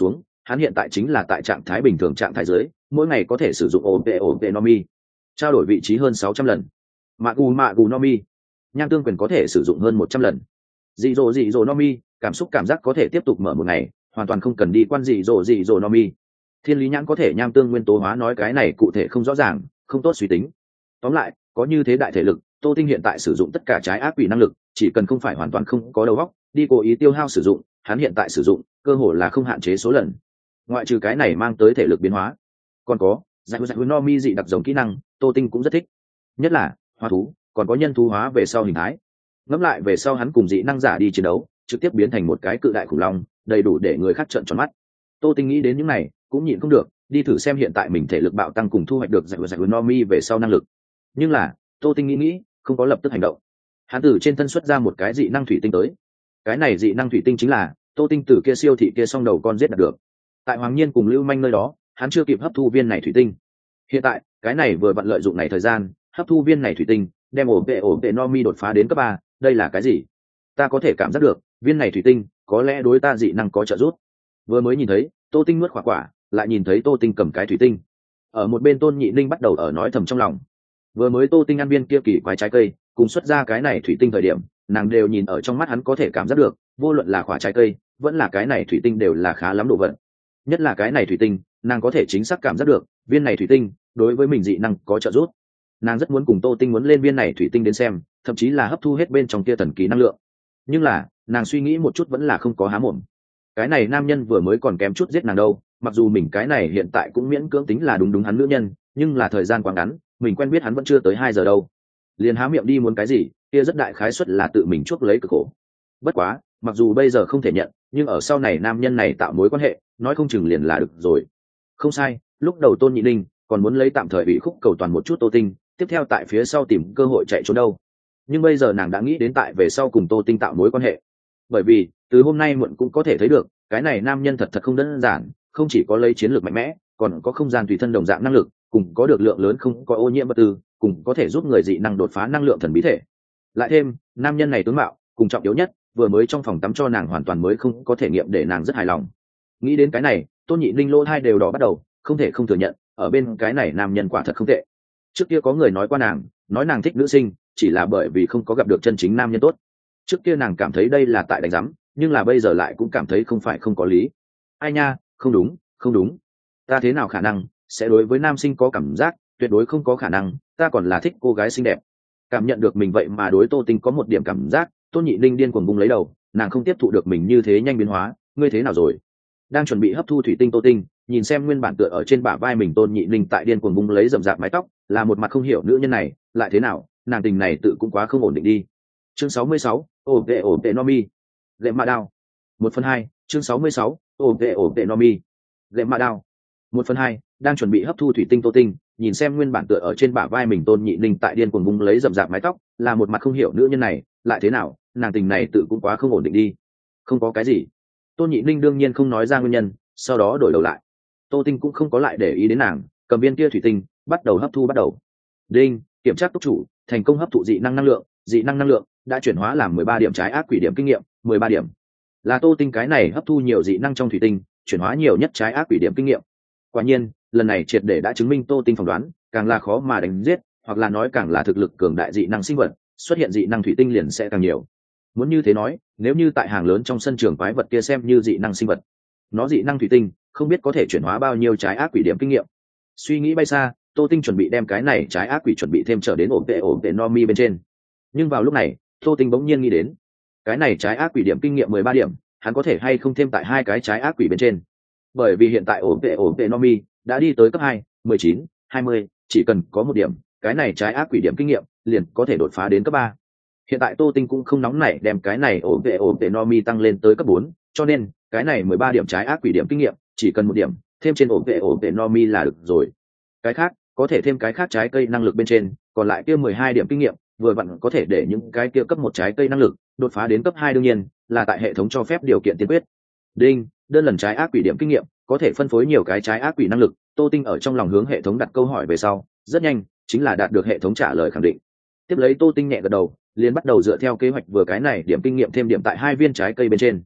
hắn hiện tại chính là tại trạng thái bình thường trạng thái dưới, mỗi ngày có thể sử dụng OP Nomi, trao đổi vị trí hơn 600 lần. Mạ gù Nomi, nham tương quyền có thể sử dụng hơn 100 lần. Dị dỗ Nomi, cảm giác có thể tiếp tục mở một ngày, hoàn toàn không cần đi quan dị dỗ Nomi. Thiên lý nhãn có thể nham tương nguyên tố hóa, nói cái này cụ thể không rõ ràng, không tốt suy tính. Tóm lại, có như thế đại thể lực, Tô Tinh hiện tại sử dụng tất cả trái ác quỷ năng lực, chỉ cần không phải hoàn toàn không có đầu óc, đi cố ý tiêu hao sử dụng, hắn hiện tại sử dụng, cơ hội là không hạn chế số lần. Ngoại trừ cái này mang tới thể lực biến hóa, còn có giải Nomi dị đặc giống kỹ năng, Tô Tinh cũng rất thích. Nhất là hóa thú, còn có nhân thú hóa về sau hình thái. Ngẫm lại về sau hắn cùng dị năng giả đi chiến đấu, trực tiếp biến thành một cái cự đại khủng long, đầy đủ để người khác trợn tròn mắt. Tô Tinh nghĩ đến những này, cũng nhịn không được, đi thử xem hiện tại mình thể lực bạo tăng cùng thu hoạch được giải Nomi về sau năng lực. Nhưng là, Tô Tinh nghĩ, không có lập tức hành động. Hắn từ trên thân xuất ra một cái dị năng thủy tinh tới. Cái này dị năng thủy tinh chính là Tô Tinh từ kia siêu thị kia xong đầu con giết đạt được. Tại Hoàng Nhiên cùng Lưu Manh nơi đó, hắn chưa kịp hấp thu viên này thủy tinh. Hiện tại, cái này vừa vặn lợi dụng này thời gian, hấp thu viên này thủy tinh, đem ổ vệ Nomi đột phá đến cấp 3, đây là cái gì? Ta có thể cảm giác được, viên này thủy tinh có lẽ đối ta dị năng có trợ giúp. Vừa mới nhìn thấy, Tô Tinh nuốt quả, lại nhìn thấy Tô Tinh cầm cái thủy tinh. Ở một bên Tôn Nhị Ninh bắt đầu ở nói thầm trong lòng. Vừa mới Tô Tinh ăn viên kia kỳ quái trái cây, cùng xuất ra cái này thủy tinh thời điểm, nàng đều nhìn ở trong mắt hắn có thể cảm giác được, vô luận là quả trái cây, vẫn là cái này thủy tinh đều là khá lắm đồ vật. Nhất là cái này thủy tinh, nàng có thể chính xác cảm giác được, viên này thủy tinh đối với mình dị năng có trợ giúp. Nàng rất muốn cùng Tô Tinh muốn lên viên này thủy tinh đến xem, thậm chí là hấp thu hết bên trong kia thần kỳ năng lượng. Nhưng là, nàng suy nghĩ một chút vẫn là không có há mồm. Cái này nam nhân vừa mới còn kém chút giết nàng đâu, mặc dù mình cái này hiện tại cũng miễn cưỡng tính là đúng hắn nữ nhân, nhưng là thời gian quá ngắn, mình quen biết hắn vẫn chưa tới 2 giờ đâu. Liền há miệng đi muốn cái gì, kia rất đại khái suất là tự mình chuốc lấy cực khổ. Bất quá, mặc dù bây giờ không thể nhận, nhưng ở sau này nam nhân này tạo mối quan hệ, nói không chừng liền là được rồi. Không sai, lúc đầu Tôn Nhị Ninh còn muốn lấy tạm thời bị khúc cầu toàn một chút Tô Tinh, tiếp theo tại phía sau tìm cơ hội chạy trốn đâu. Nhưng bây giờ nàng đã nghĩ đến tại về sau cùng Tô Tinh tạo mối quan hệ. Bởi vì, từ hôm nay muộn cũng có thể thấy được, cái này nam nhân thật không đơn giản, không chỉ có lấy chiến lược mạnh mẽ, còn có không gian tùy thân đồng dạng năng lực, cùng có được lượng lớn không có ô nhiễm vật tư, cùng có thể giúp người dị năng đột phá năng lượng thần bí thể. Lại thêm, nam nhân này tướng mạo, cùng trọng yếu nhất, vừa mới trong phòng tắm cho nàng hoàn toàn mới không có thể nghiệm để nàng rất hài lòng. Nghĩ đến cái này, Tôn Nhị Ninh lỗ hai đều đỏ bắt đầu, không thể không thừa nhận, ở bên cái này nam nhân quả thật không tệ. Trước kia có người nói qua nàng, nói nàng thích nữ sinh, chỉ là bởi vì không có gặp được chân chính nam nhân tốt. Trước kia nàng cảm thấy đây là tại đánh giám, nhưng là bây giờ lại cũng cảm thấy không phải không có lý. Ai nha, không đúng. Ta thế nào khả năng sẽ đối với nam sinh có cảm giác, tuyệt đối không có khả năng, ta còn là thích cô gái xinh đẹp. Cảm nhận được mình vậy mà đối Tô Tinh có một điểm cảm giác, Tôn Nhị Ninh điên cuồng bung lấy đầu, nàng không tiếp thụ được mình như thế nhanh biến hóa, ngươi thế nào rồi? Đang chuẩn bị hấp thu thủy tinh Tô Tinh, nhìn xem nguyên bản tựa ở trên bả vai mình Tôn Nhị Ninh tại điên cuồng bung lấy rậm rạp mái tóc, là một mặt không hiểu nữ nhân này, lại thế nào, nàng tình này tự cũng quá không ổn định đi. Chương 66, ổ vệ Nomi. Gệm mạ đao. 1/2, chương 66, ổ vệ Nomi. Gệm mạ đao. 1/2, đang chuẩn bị hấp thu thủy tinh Tô Tinh, nhìn xem nguyên bản tựa ở trên bả vai mình Tôn Nhị Ninh tại điên cuồng bung lấy rậm rạp mái tóc, là một mặt không hiểu nữ nhân này, lại thế nào, nàng tình này tự cũng quá không ổn định đi. Không có cái gì. Tôn Nhị Ninh đương nhiên không nói ra nguyên nhân, sau đó đổi đầu lại. Tô Tinh cũng không có lại để ý đến nàng, cầm viên kia thủy tinh, bắt đầu hấp thu bắt đầu. Đinh, kiểm tra túc chủ, thành công hấp thụ dị năng năng lượng đã chuyển hóa làm 13 điểm trái ác quỷ điểm kinh nghiệm, 13 điểm. Là Tô Tinh cái này hấp thu nhiều dị năng trong thủy tinh, chuyển hóa nhiều nhất trái ác quỷ điểm kinh nghiệm. Quả nhiên, lần này triệt để đã chứng minh Tô Tinh phỏng đoán, càng là khó mà đánh giết, hoặc là nói càng là thực lực cường đại dị năng sinh vật, xuất hiện dị năng thủy tinh liền sẽ càng nhiều. Muốn như thế nói, nếu như tại hàng lớn trong sân trường quái vật kia xem như dị năng sinh vật, nó dị năng thủy tinh không biết có thể chuyển hóa bao nhiêu trái ác quỷ điểm kinh nghiệm. Suy nghĩ bay xa, Tô Tinh chuẩn bị đem cái này trái ác quỷ chuẩn bị thêm trở đến ổn vệ Nomi bên trên. Nhưng vào lúc này, Tô Tinh bỗng nhiên nghĩ đến, cái này trái ác quỷ điểm kinh nghiệm 13 điểm, hắn có thể hay không thêm tại 2 cái trái ác quỷ bên trên. Bởi vì hiện tại ổn vệ Nomi đã đi tới cấp 2, 19, 20, chỉ cần có 1 điểm, cái này trái ác quỷ điểm kinh nghiệm liền có thể đột phá đến cấp 3. Hiện tại Tô Tinh cũng không nóng nảy đem cái này ổn vệ Nomi tăng lên tới cấp 4, cho nên cái này 13 điểm trái ác quỷ điểm kinh nghiệm, chỉ cần 1 điểm, thêm trên ổn vệ Nomi là được rồi. Cái khác, có thể thêm cái khác trái cây năng lực bên trên, còn lại kia 12 điểm kinh nghiệm, vừa vặn có thể để những cái kia cấp 1 trái cây năng lực đột phá đến cấp 2, đương nhiên là tại hệ thống cho phép điều kiện tiên quyết. Đinh, đơn lần trái ác quỷ điểm kinh nghiệm, có thể phân phối nhiều cái trái ác quỷ năng lực. Tô Tinh ở trong lòng hướng hệ thống đặt câu hỏi về sau, rất nhanh chính là đạt được hệ thống trả lời khẳng định. Tiếp lấy Tô Tinh nhẹ gật đầu, liền bắt đầu dựa theo kế hoạch vừa cái này điểm kinh nghiệm thêm điểm tại 2 viên trái cây bên trên.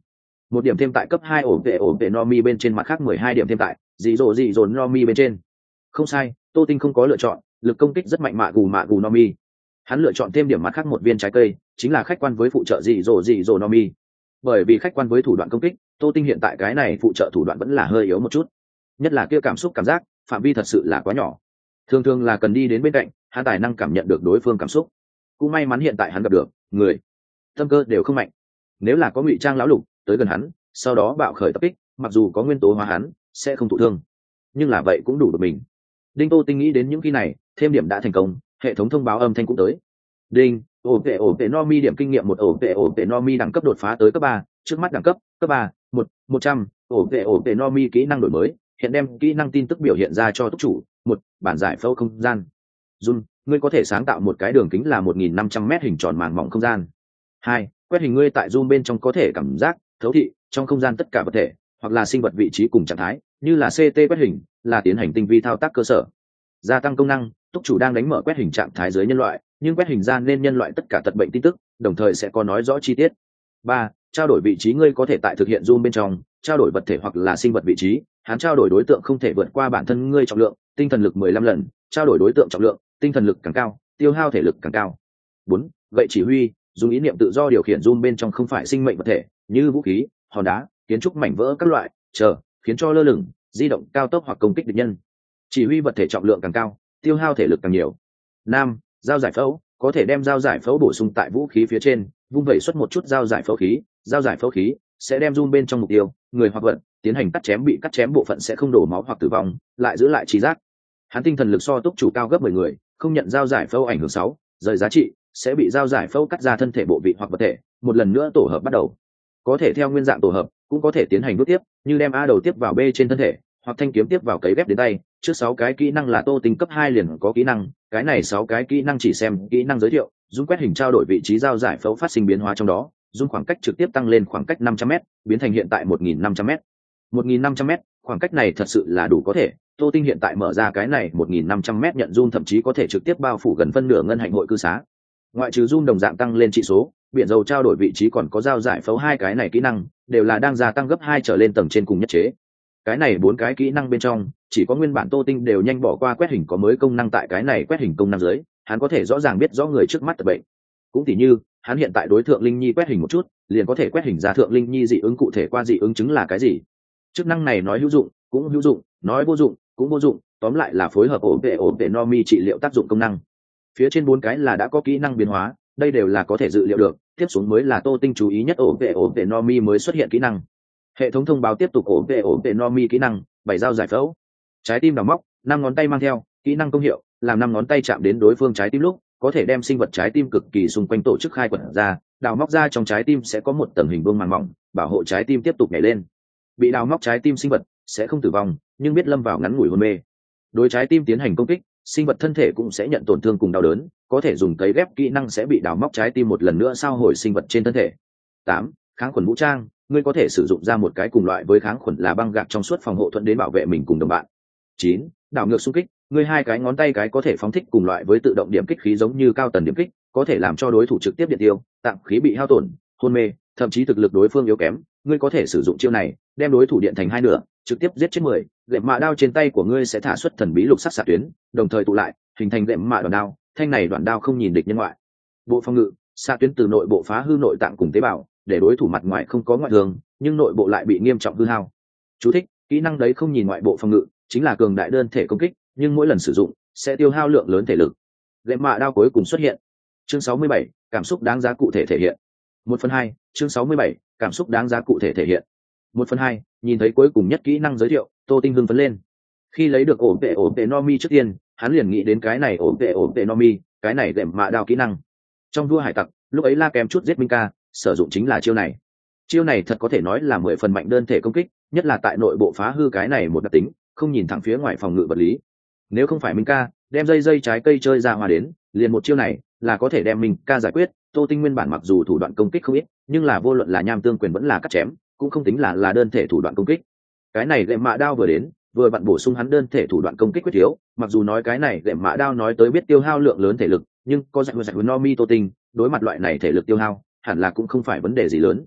một điểm thêm tại cấp 2 ổ vệ Nomi bên trên, mặt khác 12 điểm thêm tại dị dỗ Nomi bên trên. Không sai, Tô Tinh không có lựa chọn, lực công kích rất mạnh mạ gù Nomi. Hắn lựa chọn thêm điểm mặt khác một viên trái cây, chính là khách quan với phụ trợ dị dỗ Nomi. Bởi vì khách quan với thủ đoạn công kích, Tô Tinh hiện tại cái này phụ trợ thủ đoạn vẫn là hơi yếu một chút, nhất là kia cảm giác phạm vi thật sự là quá nhỏ, thường thường là cần đi đến bên cạnh hắn tài năng cảm nhận được đối phương cảm xúc. Cũng may mắn hiện tại hắn gặp được người tâm cơ đều không mạnh, nếu là có ngụy trang lão lục tới gần hắn, sau đó bạo khởi tập kích, mặc dù có nguyên tố hóa hắn sẽ không thụ thương, nhưng là vậy cũng đủ được mình. Đinh, Tô Tinh nghĩ đến những khi này, thêm điểm đã thành công, hệ thống thông báo âm thanh cũng tới. Đinh, ổ vệ Nomi điểm kinh nghiệm một, ổ vệ Nomi đẳng cấp đột phá tới cấp 3, trước mắt đẳng cấp 3, 100, ổ vệ Nomi kỹ năng đổi mới, hiện đem kỹ năng tin tức biểu hiện ra cho túc chủ. Một, bản giải phẫu không gian. Jun, ngươi có thể sáng tạo một cái đường kính là 1.500 m hình tròn màng mỏng không gian. 2, quét hình, ngươi tại Jun bên trong có thể cảm giác thấu thị trong không gian tất cả vật thể hoặc là sinh vật vị trí cùng trạng thái, như là CT quét hình là tiến hành tinh vi thao tác cơ sở. Gia tăng công năng, túc chủ đang đánh mở quét hình trạng thái dưới nhân loại, nhưng quét hình ra nên nhân loại tất cả tật bệnh tin tức, đồng thời sẽ có nói rõ chi tiết. 3, trao đổi vị trí, ngươi có thể tại thực hiện zoom bên trong trao đổi vật thể hoặc là sinh vật vị trí, hắn trao đổi đối tượng không thể vượt qua bản thân ngươi trọng lượng, tinh thần lực 15 lần, trao đổi đối tượng trọng lượng, tinh thần lực càng cao, tiêu hao thể lực càng cao. 4, gậy chỉ huy, dùng ý niệm tự do điều khiển zoom bên trong không phải sinh mệnh vật thể, như vũ khí, hòn đá, kiến trúc mảnh vỡ các loại, khiến cho lơ lửng, di động cao tốc hoặc công kích địch nhân. Chỉ huy vật thể trọng lượng càng cao, tiêu hao thể lực càng nhiều. 5, dao giải phẫu, có thể đem dao giải phẫu bổ sung tại vũ khí phía trên, vung vẩy xuất một chút dao giải phẫu khí sẽ đem zoom bên trong mục tiêu, người hoặc vật, tiến hành cắt chém, bị cắt chém bộ phận sẽ không đổ máu hoặc tử vong, lại giữ lại trí giác. Hắn tinh thần lực so túc chủ cao gấp 10 người, không nhận dao giải phẫu ảnh hưởng. 6, rời giá trị, sẽ bị dao giải phẫu cắt ra thân thể bộ vị hoặc vật thể, một lần nữa tổ hợp bắt đầu. Có thể theo nguyên dạng tổ hợp, cũng có thể tiến hành đốt tiếp, như đem A đầu tiếp vào B trên thân thể, hoặc thanh kiếm tiếp vào cấy ghép đến tay. Trước 6 cái kỹ năng là Tô Tinh cấp 2 liền có kỹ năng, cái này 6 cái kỹ năng chỉ xem kỹ năng giới thiệu, dùng quét hình trao đổi vị trí dao giải phẫu phát sinh biến hóa trong đó, dùng khoảng cách trực tiếp tăng lên khoảng cách 500m, biến thành hiện tại 1.500m. 1.500m, khoảng cách này thật sự là đủ có thể. Tô Tinh hiện tại mở ra cái này 1.500m nhận zoom thậm chí có thể trực tiếp bao phủ gần phân nửa ngân hạnh hội cư xá. Ngoại trừ zoom đồng dạng tăng lên trị số, biển dầu trao đổi vị trí còn có dao giải phẫu, hai cái này kỹ năng đều là đang gia tăng gấp 2 trở lên tầng trên cùng nhất chế. Cái này 4 cái kỹ năng bên trong, chỉ có nguyên bản Tô Tinh đều nhanh bỏ qua quét hình có mới công năng, tại cái này quét hình công năng dưới, hắn có thể rõ ràng biết rõ người trước mắt tật bệnh. Cũng tỉ như, hắn hiện tại đối Thượng Linh Nhi quét hình một chút, liền có thể quét hình ra Thượng Linh Nhi dị ứng cụ thể qua dị ứng chứng là cái gì. Chức năng này nói hữu dụng, cũng hữu dụng, nói vô dụng, cũng vô dụng, tóm lại là phối hợp ổn vệ Nomi trị liệu tác dụng công năng. Phía trên 4 cái là đã có kỹ năng biến hóa, đây đều là có thể dự liệu được, tiếp xuống mới là Tô Tinh chú ý nhất ổn vệ Nomi mới xuất hiện kỹ năng. Hệ thống thông báo tiếp tục ổn vệ Nomi kỹ năng, 7 dao giải phẫu. Trái tim đào móc, 5 ngón tay mang theo, kỹ năng công hiệu, làm 5 ngón tay chạm đến đối phương trái tim lúc, có thể đem sinh vật trái tim cực kỳ xung quanh tổ chức khai quật ra, đào móc ra trong trái tim sẽ có một tầng hình vuông màng mỏng, bảo hộ trái tim tiếp tục nhảy lên. Bị đào móc trái tim sinh vật sẽ không tử vong, nhưng biết lâm vào ngắn ngủi hôn mê. Đối trái tim tiến hành công kích, sinh vật thân thể cũng sẽ nhận tổn thương cùng đau đớn, có thể dùng cấy ghép kỹ năng sẽ bị đào móc trái tim một lần nữa sao hồi sinh vật trên thân thể. 8, kháng khuẩn vũ trang, ngươi có thể sử dụng ra một cái cùng loại với kháng khuẩn là băng gạc trong suốt phòng hộ thuận đến bảo vệ mình cùng đồng bạn. 9, đảo ngược xung kích, ngươi hai cái ngón tay cái có thể phóng thích cùng loại với tự động điểm kích khí giống như cao tần điểm kích, có thể làm cho đối thủ trực tiếp điện tiêu, tạm khí bị hao tổn, hôn mê, thậm chí thực lực đối phương yếu kém, ngươi có thể sử dụng chiêu này đem đối thủ điện thành hai nửa, trực tiếp giết chết 10. Gệm mạ đao trên tay của ngươi sẽ thả xuất thần bí lục sắc xạ tuyến, đồng thời tụ lại hình thành gệm mạ đoạn đao, thanh này đoạn đao không nhìn địch nhân ngoại bộ phòng ngự, xạ tuyến từ nội bộ phá hư nội tạng cùng tế bào, để đối thủ mặt ngoài không có ngoại thương, nhưng nội bộ lại bị nghiêm trọng hư hao. Chú thích: kỹ năng đấy không nhìn ngoại bộ phòng ngự, chính là cường đại đơn thể công kích, nhưng mỗi lần sử dụng sẽ tiêu hao lượng lớn thể lực. Gệm mạ đao cuối cùng xuất hiện. Chương 67, cảm xúc đáng giá cụ thể thể hiện. 1/2, chương 67, cảm xúc đáng giá cụ thể thể hiện. 1/2, nhìn thấy cuối cùng nhất kỹ năng giới thiệu, Tô Tinh hưng phấn lên. Khi lấy được ổn vệ Nomi trước tiên, hắn liền nghĩ đến cái này ổn vệ Nomi, cái này gệm mạ đao kỹ năng. Trong vua hải tặc, lúc ấy La kèm chút giết Minka, sử dụng chính là chiêu này. Chiêu này thật có thể nói là 10 phần mạnh đơn thể công kích, nhất là tại nội bộ phá hư cái này một đặc tính, không nhìn thẳng phía ngoài phòng ngự vật lý. Nếu không phải Minka đem dây trái cây chơi ra hòa đến, liền một chiêu này là có thể đem Minka giải quyết. Tô Tinh nguyên bản mặc dù thủ đoạn công kích không ít, nhưng là vô luận là nham tương quyền vẫn là cắt chém, cũng không tính là đơn thể thủ đoạn công kích. Cái này gệm mạ đao vừa đến, vừa vặn bổ sung hắn đơn thể thủ đoạn công kích quyết thiếu. Mặc dù nói cái này gệm mạ đao nói tới biết tiêu hao lượng lớn thể lực, nhưng có giải Nomi Tô Tinh đối mặt loại này thể lực tiêu hao, hẳn là cũng không phải vấn đề gì lớn.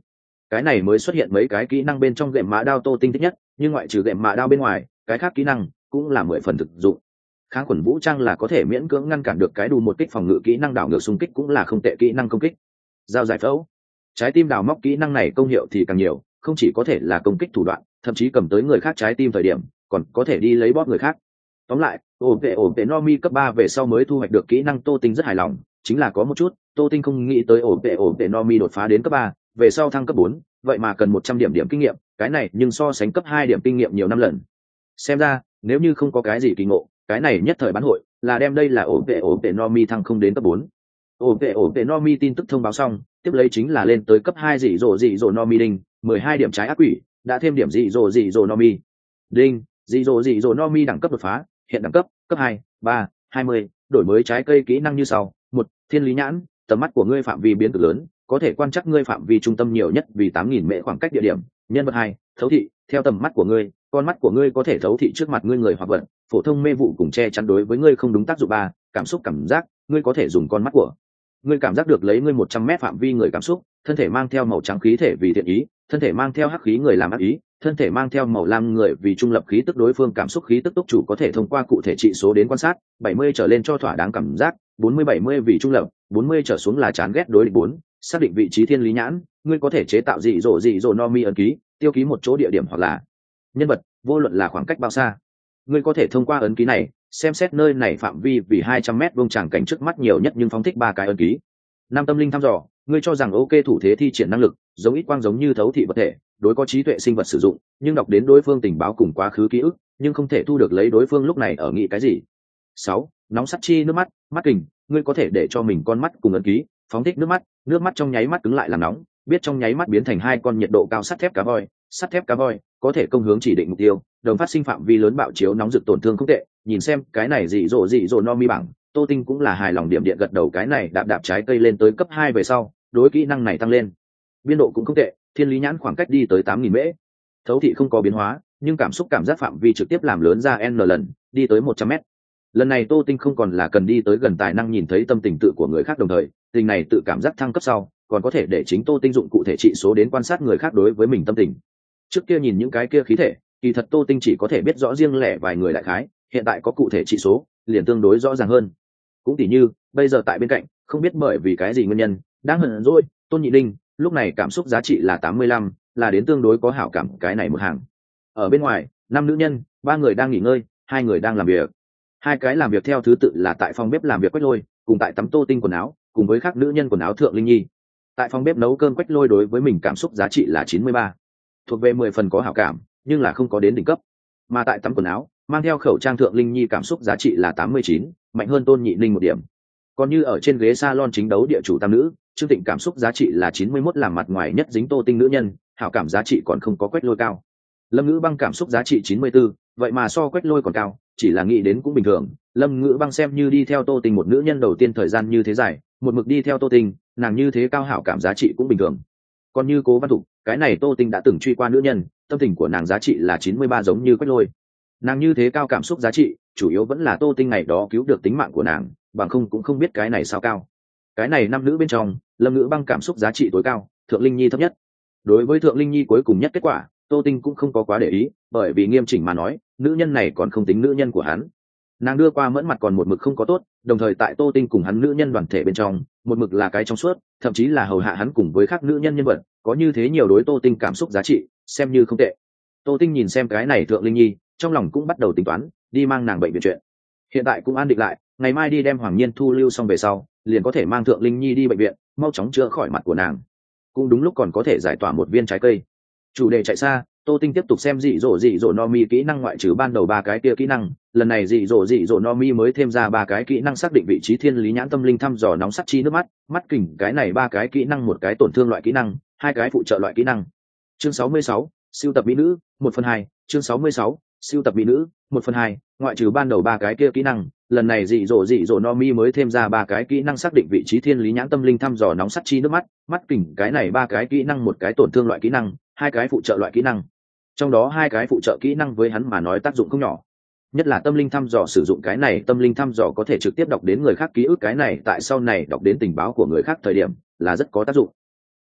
cái này mới xuất hiện mấy cái kỹ năng bên trong gệm mã đao Tô Tinh thích nhất, nhưng ngoại trừ gệm mã đao bên ngoài cái khác kỹ năng cũng là 10 phần thực dụng. Kháng khuẩn vũ trang là có thể miễn cưỡng ngăn cản được cái đù một kích phòng ngự, kỹ năng đảo ngược xung kích cũng là không tệ kỹ năng công kích. Dao giải phẫu, trái tim đào móc kỹ năng này công hiệu thì càng nhiều, không chỉ có thể là công kích thủ đoạn, thậm chí cầm tới người khác trái tim thời điểm còn có thể đi lấy bóp người khác. Tóm lại, ổn vệ Nomi cấp 3 về sau mới thu hoạch được kỹ năng Tô Tinh rất hài lòng, chính là có một chút Tô Tinh không nghĩ tới ổn vệ Nomi đột phá đến cấp 3 về sau thăng cấp 4 vậy mà cần 100 điểm kinh nghiệm, cái này nhưng so sánh cấp 2 điểm kinh nghiệm nhiều năm lần. Xem ra nếu như không có cái gì kỳ ngộ, cái này nhất thời bán hội là đem đây là ổn vệ Nomi thăng không đến cấp 4. Ổn vệ Nomi tin tức thông báo xong, tiếp lấy chính là lên tới cấp 2 dị dỗ Nomi đinh, 12 điểm trái ác quỷ, đã thêm điểm dị dỗ Nomi. Đinh, dị dỗ Nomi đẳng cấp đột phá, hiện đẳng cấp cấp 2, 3, 20, đổi mới trái cây kỹ năng như sau. 1. Thiên lý nhãn, tầm mắt của ngươi phạm vi biến cực lớn, có thể quan trắc ngươi phạm vi trung tâm nhiều nhất vì 8.000 mễ khoảng cách địa điểm. Nhân vật 2, thấu thị, theo tầm mắt của ngươi, con mắt của ngươi có thể thấu thị trước mặt ngươi người hoặc vật, phổ thông mê vụ cùng che chắn đối với ngươi không đúng tác dụng. 3. Cảm xúc cảm giác, ngươi có thể dùng con mắt của ngươi cảm giác được lấy ngươi 100 mét phạm vi người cảm xúc, thân thể mang theo màu trắng khí thể vì thiện ý, thân thể mang theo hắc khí người làm ác ý, thân thể mang theo màu lam người vì trung lập khí tức đối phương cảm xúc khí tức túc chủ có thể thông qua cụ thể trị số đến quan sát, 70 trở lên cho thỏa đáng cảm giác, 40-70 vì trung lập, 40 trở xuống là chán ghét đối địch. 4. Xác định vị trí thiên lý nhãn, ngươi có thể chế tạo dị dỗ Nomi ấn ký, tiêu ký một chỗ địa điểm hoặc là nhân vật, vô luận là khoảng cách bao xa. Ngươi có thể thông qua ấn ký này xem xét nơi này phạm vi vì 200 mét vuông tràng cảnh trước mắt nhiều nhất nhưng phóng thích 3 cái ấn ký. 5. Tâm linh thăm dò, ngươi cho rằng ok thủ thế thi triển năng lực giống ít quang giống như thấu thị vật thể, đối có trí tuệ sinh vật sử dụng, nhưng đọc đến đối phương tình báo cùng quá khứ ký ức, nhưng không thể thu được lấy đối phương lúc này ở nghĩ cái gì. 6. Nóng sắt chi nước mắt, mắt kình, ngươi có thể để cho mình con mắt cùng ấn ký phóng thích nước mắt trong nháy mắt cứng lại làm nóng, biết trong nháy mắt biến thành 2 con nhiệt độ cao sắt thép cá voi, có thể công hướng chỉ định mục tiêu, đồng phát sinh phạm vi lớn bạo chiếu nóng rực tổn thương không tệ. Nhìn xem cái này dị dỗ Nomi bảng, Tô Tinh cũng là hài lòng, điểm điện gật đầu. cái này đạp trái cây lên tới cấp 2 về sau, đối kỹ năng này tăng lên biên độ cũng không tệ. Thiên lý nhãn khoảng cách đi tới 8.000 mễ, thấu thị không có biến hóa, nhưng cảm xúc cảm giác phạm vi trực tiếp làm lớn ra n lần, đi tới 100 mét. Lần này Tô Tinh không còn là cần đi tới gần tài năng nhìn thấy tâm tình tự của người khác, đồng thời tình này tự cảm giác thăng cấp sau còn có thể để chính Tô Tinh dụng cụ thể trị số đến quan sát người khác đối với mình tâm tình. Trước kia nhìn những cái kia khí thể, kỳ thật Tô Tinh chỉ có thể biết rõ riêng lẻ vài người đại khái, hiện tại có cụ thể trị số liền tương đối rõ ràng hơn. Cũng tỉ như bây giờ tại bên cạnh, không biết bởi vì cái gì nguyên nhân đang hận rồi Tôn Nhị Linh, lúc này cảm xúc giá trị là 85, là đến tương đối có hảo cảm. cái này một hàng ở bên ngoài 5 nữ nhân, 3 người đang nghỉ ngơi, 2 người đang làm việc. 2 cái làm việc theo thứ tự là tại phòng bếp làm việc Quách Lôi cùng tại tắm Tô Tinh quần áo, cùng với các nữ nhân quần áo Thượng Linh Nhi. Tại phòng bếp nấu cơm Quách Lôi đối với mình cảm xúc giá trị là 93, thuộc về 10 phần có hảo cảm, nhưng là không có đến đỉnh cấp. Mà tại tắm quần áo mang theo khẩu trang Thượng Linh Nhi cảm xúc giá trị là 89, mạnh hơn Tôn Nhị Linh 1 điểm. Còn như ở trên ghế salon chính đấu địa chủ tam nữ, Trương Tịnh cảm xúc giá trị là 91, làm mặt ngoài nhất dính Tô Tinh nữ nhân, hảo cảm giá trị còn không có Quách Lôi cao. Lâm Ngữ Băng cảm xúc giá trị 94, vậy mà so Quách Lôi còn cao, chỉ là nghĩ đến cũng bình thường. Lâm Ngữ Băng xem như đi theo Tô Tinh một nữ nhân đầu tiên thời gian như thế dài, một mực đi theo Tô Tinh, nàng như thế cao hảo cảm giá trị cũng bình thường. Còn như Cố Văn Thục, cái này Tô Tinh đã từng truy qua nữ nhân, tâm tình của nàng giá trị là 93 giống như Quách Lôi. Nàng như thế cao cảm xúc giá trị, chủ yếu vẫn là Tô Tinh ngày đó cứu được tính mạng của nàng, bằng không cũng không biết cái này sao cao. Cái này 5 nữ bên trong, Lâm Ngữ Băng cảm xúc giá trị tối cao, Thượng Linh Nhi thấp nhất. Đối với Thượng Linh Nhi cuối cùng nhất kết quả, Tô Tinh cũng không có quá để ý, bởi vì nghiêm chỉnh mà nói, nữ nhân này còn không tính nữ nhân của hắn. Nàng đưa qua mẫn mặt còn một mực không có tốt, đồng thời tại Tô Tinh cùng hắn nữ nhân đoàn thể bên trong, một mực là cái trong suốt, thậm chí là hầu hạ hắn cùng với các nữ nhân nhân vật, có như thế nhiều đối Tô Tinh cảm xúc giá trị, xem như không tệ. Tô Tinh nhìn xem cái này Thượng Linh Nhi, trong lòng cũng bắt đầu tính toán, đi mang nàng bệnh viện chuyện. Hiện tại cũng an định lại, ngày mai đi đem Hoàng Nhiên thu lưu xong về sau, liền có thể mang Thượng Linh Nhi đi bệnh viện, mau chóng chữa khỏi mặt của nàng. Cũng đúng lúc còn có thể giải tỏa một viên trái cây. Chủ đề chạy xa, Tô Tinh tiếp tục xem dị dỗ Nomi kỹ năng, ngoại trừ ban đầu 3 cái kia kỹ năng, lần này dị dỗ Nomi mới thêm ra 3 cái kỹ năng xác định vị trí thiên lý nhãn, tâm linh thăm dò, nóng sắt chi nước mắt, mắt kình, cái này 3 cái kỹ năng, 1 cái tổn thương loại kỹ năng, 2 cái phụ trợ loại kỹ năng. Chương 66, siêu tập mỹ nữ, 1/2, chương 66, siêu tập mỹ nữ, 1/2, ngoại trừ ban đầu 3 cái kia kỹ năng, lần này dị dỗ Nomi mới thêm ra 3 cái kỹ năng xác định vị trí thiên lý nhãn, tâm linh thăm dò, nóng sắt chi nước mắt, mắt kình, cái này 3 cái kỹ năng, 1 cái tổn thương loại kỹ năng, 2 cái phụ trợ loại kỹ năng. Trong đó 2 cái phụ trợ kỹ năng với hắn mà nói tác dụng không nhỏ, nhất là tâm linh thăm dò. Sử dụng cái này tâm linh thăm dò có thể trực tiếp đọc đến người khác ký ức, cái này tại sau này đọc đến tình báo của người khác thời điểm là rất có tác dụng.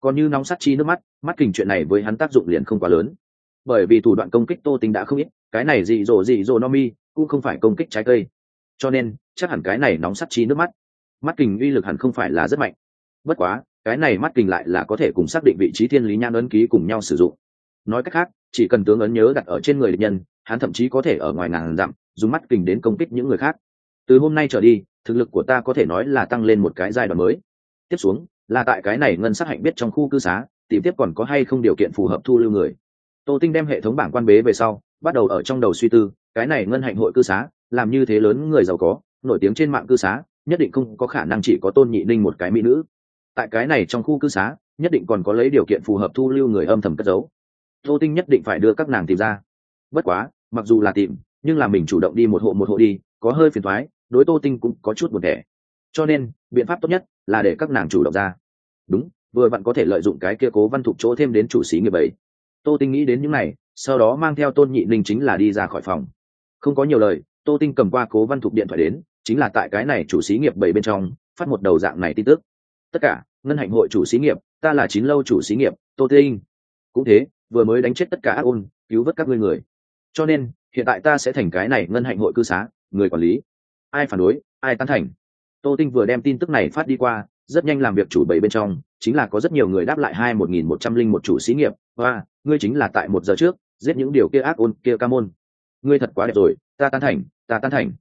Còn như nóng sắt chi nước mắt, mắt kình chuyện này với hắn tác dụng liền không quá lớn, bởi vì thủ đoạn công kích Tô Tinh đã không ít, cái này dị dỗ no mi cũng không phải công kích trái cây, cho nên chắc hẳn cái này nóng sắt chi nước mắt, mắt kình uy lực hẳn không phải là rất mạnh. Bất quá cái này mắt kình lại là có thể cùng xác định vị trí thiên lý nhãn ấn ký cùng nhau sử dụng. Nói cách khác, chỉ cần tướng ấn nhớ đặt ở trên người địch nhân, hắn thậm chí có thể ở ngoài ngàn dặm dùng mắt kình đến công kích những người khác. Từ hôm nay trở đi, thực lực của ta có thể nói là tăng lên một cái giai đoạn mới. Tiếp xuống là tại cái này ngân sắc hạnh biết trong khu cư xá tìm tiếp còn có hay không điều kiện phù hợp thu lưu người. Tô Tinh đem hệ thống bảng quan bế về sau, bắt đầu ở trong đầu suy tư, cái này ngân hạnh hội cư xá làm như thế lớn người giàu có nổi tiếng trên mạng cư xá, nhất định không có khả năng chỉ có Tôn Nhị Ninh một cái mỹ nữ. Tại cái này trong khu cư xá nhất định còn có lấy điều kiện phù hợp thu lưu người âm thầm cất giấu. Tô Tinh nhất định phải đưa các nàng tìm ra. Bất quá mặc dù là tìm, nhưng là mình chủ động đi một hộ đi có hơi phiền toái, đối Tô Tinh cũng có chút buồn tẻ, cho nên biện pháp tốt nhất là để các nàng chủ động ra. Đúng, vừa vặn có thể lợi dụng cái kia Cố Văn Thục chỗ thêm đến chủ xí nghiệp bảy. Tô Tinh nghĩ đến những này, sau đó mang theo Tôn Nhị Ninh chính là đi ra khỏi phòng. Không có nhiều lời, Tô Tinh cầm qua Cố Văn Thục điện thoại đến, chính là tại cái này chủ xí nghiệp bảy bên trong phát một đầu dạng này tin tức. Tất cả ngân hạnh hội chủ xí nghiệp, ta là 9 lâu chủ xí nghiệp Tô Tinh. Cũng thế, vừa mới đánh chết tất cả ác ôn, cứu vớt các ngươi người, cho nên hiện tại ta sẽ thành cái này ngân hạnh hội cư xá người quản lý. Ai phản đối, ai tán thành. Tô Tinh vừa đem tin tức này phát đi qua, rất nhanh làm việc chủ bảy bên trong chính là có rất nhiều người đáp lại 2101 chủ xí nghiệp. Và ngươi chính là tại 1 giờ trước giết những điều kia ác ôn kia ca môn, ngươi thật quá đẹp rồi, ta tán thành, ta tán thành.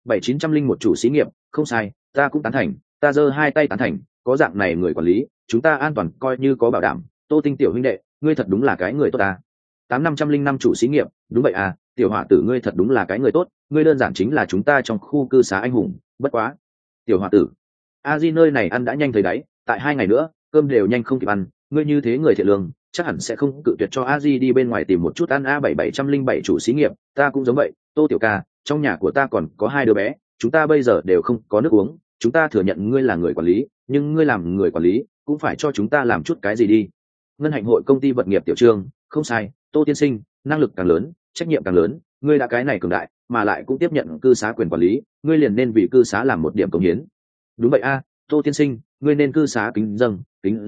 7901 chủ xí nghiệp, không sai, ta cũng tán thành, ta giơ 2 tay tán thành, có dạng này người quản lý, chúng ta an toàn coi như có bảo đảm. Tô Tinh tiểu huynh đệ, ngươi thật đúng là cái người tốt ta. 8505 chủ xí nghiệp, đúng vậy à, tiểu hỏa tử ngươi thật đúng là cái người tốt, ngươi đơn giản chính là chúng ta trong khu cư xá anh hùng. Bất quá tiểu hỏa tử, a di nơi này ăn đã nhanh thấy đáy, tại 2 ngày nữa cơm đều nhanh không kịp ăn, ngươi như thế người thiện lương chắc hẳn sẽ không cự tuyệt cho a di đi bên ngoài tìm một chút ăn. A7707 chủ xí nghiệp, ta cũng giống vậy, Tô tiểu ca, trong nhà của ta còn có 2 đứa bé, chúng ta bây giờ đều không có nước uống, chúng ta thừa nhận ngươi là người quản lý, nhưng ngươi làm người quản lý cũng phải cho chúng ta làm chút cái gì đi. Ngân hạnh hội công ty vật nghiệp tiểu trương, không sai, Tô tiên sinh, năng lực càng lớn trách nhiệm càng lớn, ngươi đã cái này cường đại mà lại cũng tiếp nhận cư xá quyền quản lý, ngươi liền nên vì cư xá làm một điểm công hiến. Đúng vậy a, Tô tiên sinh, ngươi nên cư xá kính dâng.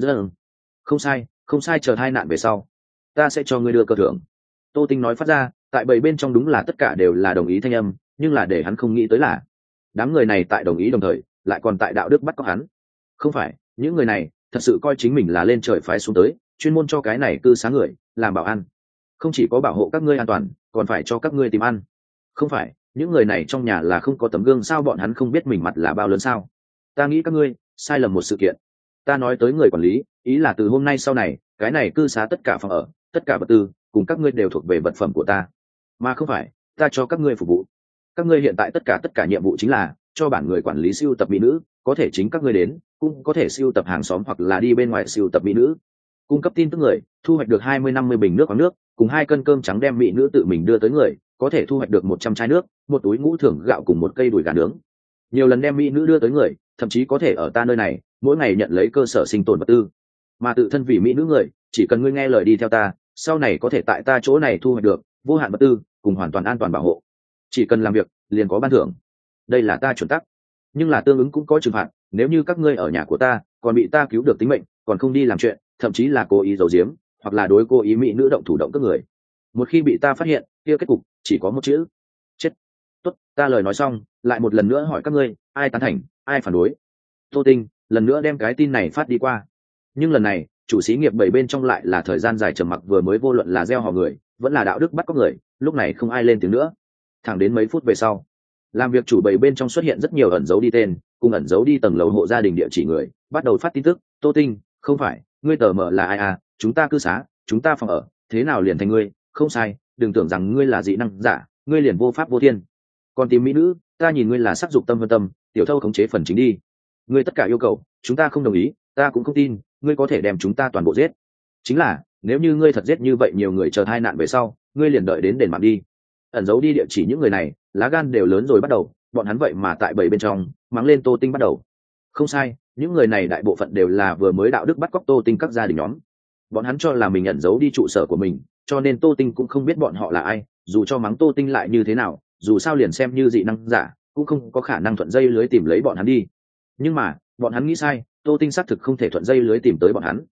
Không sai, không sai, chờ 2 nạn về sau ta sẽ cho ngươi đưa cơ thưởng. Tô Tinh nói phát ra, tại bảy bên trong đúng là tất cả đều là đồng ý thanh âm, nhưng là để hắn không nghĩ tới là đám người này tại đồng ý đồng thời lại còn tại đạo đức bắt cóc hắn. Không phải, những người này thật sự coi chính mình là lên trời phái xuống tới, chuyên môn cho cái này cư xá người làm bảo ăn, không chỉ có bảo hộ các ngươi an toàn còn phải cho các ngươi tìm ăn. Không phải, những người này trong nhà là không có tấm gương sao, bọn hắn không biết mình mặt là bao lớn sao? Ta nghĩ các ngươi sai lầm một sự kiện. Ta nói tới người quản lý, ý là từ hôm nay sau này cái này cư xá tất cả phòng ở, tất cả vật tư cùng các ngươi đều thuộc về vật phẩm của ta, mà không phải ta cho các ngươi phục vụ. Các ngươi hiện tại tất cả nhiệm vụ chính là cho bản người quản lý sưu tập mỹ nữ, có thể chính các ngươi đến, cũng có thể sưu tập hàng xóm hoặc là đi bên ngoài sưu tập mỹ nữ. Cung cấp tin tức người thu hoạch được 20-50 bình nước khoáng nước cùng 2 cân cơm trắng, đem mỹ nữ tự mình đưa tới người có thể thu hoạch được 100 chai nước, 1 túi ngũ thưởng gạo cùng 1 cây đùi gà nướng. Nhiều lần đem mỹ nữ đưa tới người thậm chí có thể ở ta nơi này mỗi ngày nhận lấy cơ sở sinh tồn vật tư, mà tự thân vì mỹ nữ người chỉ cần ngươi nghe lời đi theo ta, sau này có thể tại ta chỗ này thu hoạch được vô hạn vật tư cùng hoàn toàn an toàn bảo hộ. Chỉ cần làm việc liền có ban thưởng, đây là ta chuẩn tắc, nhưng là tương ứng cũng có trừng phạt. Nếu như các ngươi ở nhà của ta còn bị ta cứu được tính mệnh còn không đi làm chuyện, thậm chí là cố ý giấu giếm hoặc là đối cố ý mỹ nữ động thủ động cướp người, một khi bị ta phát hiện, kia kết cục chỉ có một chữ: chết. Tốt, ta lời nói xong, lại một lần nữa hỏi các ngươi, ai tán thành, ai phản đối. Tô Tinh lần nữa đem cái tin này phát đi qua, nhưng lần này chủ xí nghiệp 7 bên trong lại là thời gian dài trầm mặc, vừa mới vô luận là gieo hò người vẫn là đạo đức bắt cóc người, lúc này không ai lên tiếng nữa. Thẳng đến mấy phút về sau, làm việc chủ 7 bên trong xuất hiện rất nhiều ẩn dấu đi tên cùng ẩn dấu đi tầng lầu hộ gia đình địa chỉ người, bắt đầu phát tin tức. Tô Tinh, không phải, ngươi tờ mờ là ai à, chúng ta cư xá, chúng ta phòng ở, thế nào liền thành ngươi? Không sai, đừng tưởng rằng ngươi là dị năng giả, ngươi liền vô pháp vô thiên. Còn tìm mỹ nữ, ta nhìn ngươi là sắc dục tâm vân tâm, tiểu thâu khống chế phần chính đi. Ngươi tất cả yêu cầu chúng ta không đồng ý, ta cũng không tin ngươi có thể đem chúng ta toàn bộ giết. Chính là nếu như ngươi thật giết như vậy nhiều người, chờ 2 nạn về sau ngươi liền đợi đến đền mạng đi. Ẩn giấu đi địa chỉ những người này lá gan đều lớn rồi, bắt đầu bọn hắn vậy mà tại 7 bên trong mắng lên Tô Tinh bắt đầu. Không sai, những người này đại bộ phận đều là vừa mới đạo đức bắt cóc Tô Tinh các gia đình nhóm, bọn hắn cho là mình ẩn giấu đi trụ sở của mình, cho nên Tô Tinh cũng không biết bọn họ là ai. Dù cho mắng Tô Tinh lại như thế nào, dù sao liền xem như dị năng giả cũng không có khả năng thuận dây lưới tìm lấy bọn hắn đi. Nhưng mà bọn hắn nghĩ sai, Tô Tinh xác thực không thể thuận dây lưới tìm tới bọn hắn.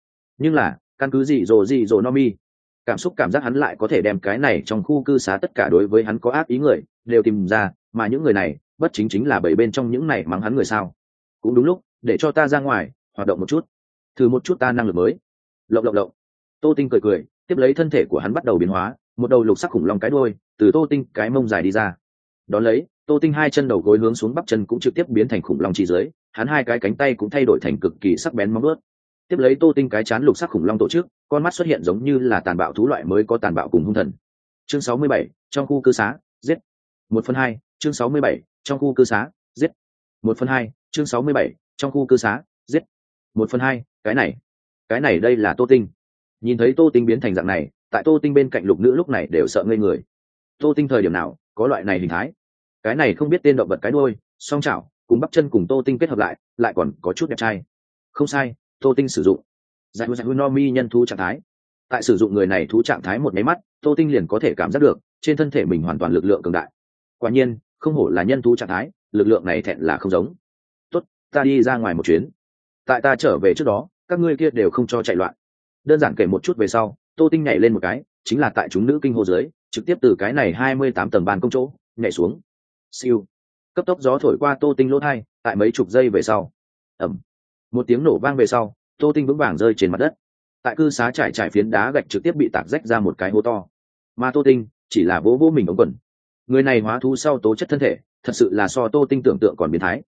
Nhưng là căn cứ gì rồ no mi, cảm xúc cảm giác hắn lại có thể đem cái này trong khu cư xá tất cả đối với hắn có ác ý người đều tìm ra, mà những người này bất chính chính là bảy bên trong những này mắng hắn người sao. Cũng đúng lúc để cho ta ra ngoài hoạt động một chút, thử một chút ta năng lực mới. Lộng lộng lộng. Tô Tinh cười cười, tiếp lấy thân thể của hắn bắt đầu biến hóa, một đầu lục sắc khủng long cái đuôi từ Tô Tinh cái mông dài đi ra. Đón lấy Tô Tinh hai chân đầu gối hướng xuống, bắp chân cũng trực tiếp biến thành khủng long chi dưới, hắn hai cái cánh tay cũng thay đổi thành cực kỳ sắc bén móng vuốt. Tiếp lấy Tô Tinh cái chán lục sắc khủng long tổ chức, con mắt xuất hiện giống như là tàn bạo thú loại mới có tàn bạo cùng hung thần. Chương 67, trong khu cư xá, giết. 1/2, chương 67, trong khu cư xá, giết. 1/2, chương 67, trong khu cư xá, giết. 1/2, cái này đây là Tô Tinh. Nhìn thấy Tô Tinh biến thành dạng này, tại Tô Tinh bên cạnh lục nữ lúc này đều sợ ngây người. Tô Tinh thời điểm nào có loại này hình thái? Cái này không biết tên động vật cái đuôi, song chảo, cùng bắp chân cùng Tô Tinh kết hợp lại còn có chút đẹp trai. Không sai, Tô Tinh sử dụng giải no mi nhân thú trạng thái. Tại sử dụng người này thú trạng thái một máy mắt, Tô Tinh liền có thể cảm giác được trên thân thể mình hoàn toàn lực lượng cường đại. Quả nhiên, không hổ là nhân thú trạng thái, lực lượng này thẹn là không giống. Tốt, ta đi ra ngoài một chuyến. Tại ta trở về trước đó, các ngươi kia đều không cho chạy loạn. Đơn giản kể một chút về sau, Tô Tinh nhảy lên một cái, chính là tại chúng nữ kinh hô dưới, trực tiếp từ cái này 28 tầng ban công chỗ nhảy xuống. Siêu. Cấp tốc gió thổi qua Tô Tinh lỗ tai, tại mấy chục giây về sau, ầm, một tiếng nổ vang về sau, Tô Tinh vững vàng rơi trên mặt đất. Tại cư xá trải phiến đá gạch trực tiếp bị tạc rách ra một cái hố to, mà Tô Tinh chỉ là vỗ vỗ mình ống quần. Người này hóa thú sau tố chất thân thể thật sự là so Tô Tinh tưởng tượng còn biến thái.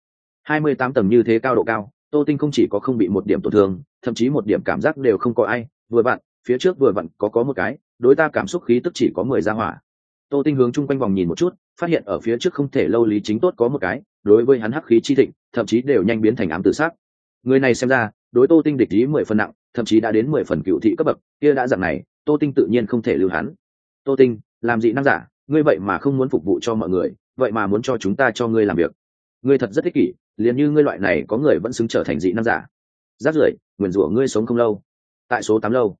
28 tầng như thế cao độ cao, Tô Tinh không chỉ có không bị một điểm tổn thương, thậm chí một điểm cảm giác đều không có ai. Vừa vặn phía trước vừa vặn có một cái đối ta cảm xúc khí tức chỉ có 10 ra hỏa. Tô Tinh hướng chung quanh vòng nhìn một chút, phát hiện ở phía trước không thể lâu Lý Chính Tốt có một cái đối với hắn hắc khí chi thịnh, thậm chí đều nhanh biến thành ám tử sắc. Người này xem ra đối Tô Tinh địch ý 10 phần nặng, thậm chí đã đến 10 phần cựu thị cấp bậc, kia đã dạng này Tô Tinh tự nhiên không thể lưu hắn. Tô Tinh, làm dị năng giả, ngươi vậy mà không muốn phục vụ cho mọi người, vậy mà muốn cho chúng ta cho ngươi làm việc, ngươi thật rất ích kỷ, liền như ngươi loại này có người vẫn xứng trở thành dị năng giả. Rác rưởi, nguyền rủa ngươi sống không lâu. Tại số 8 lâu,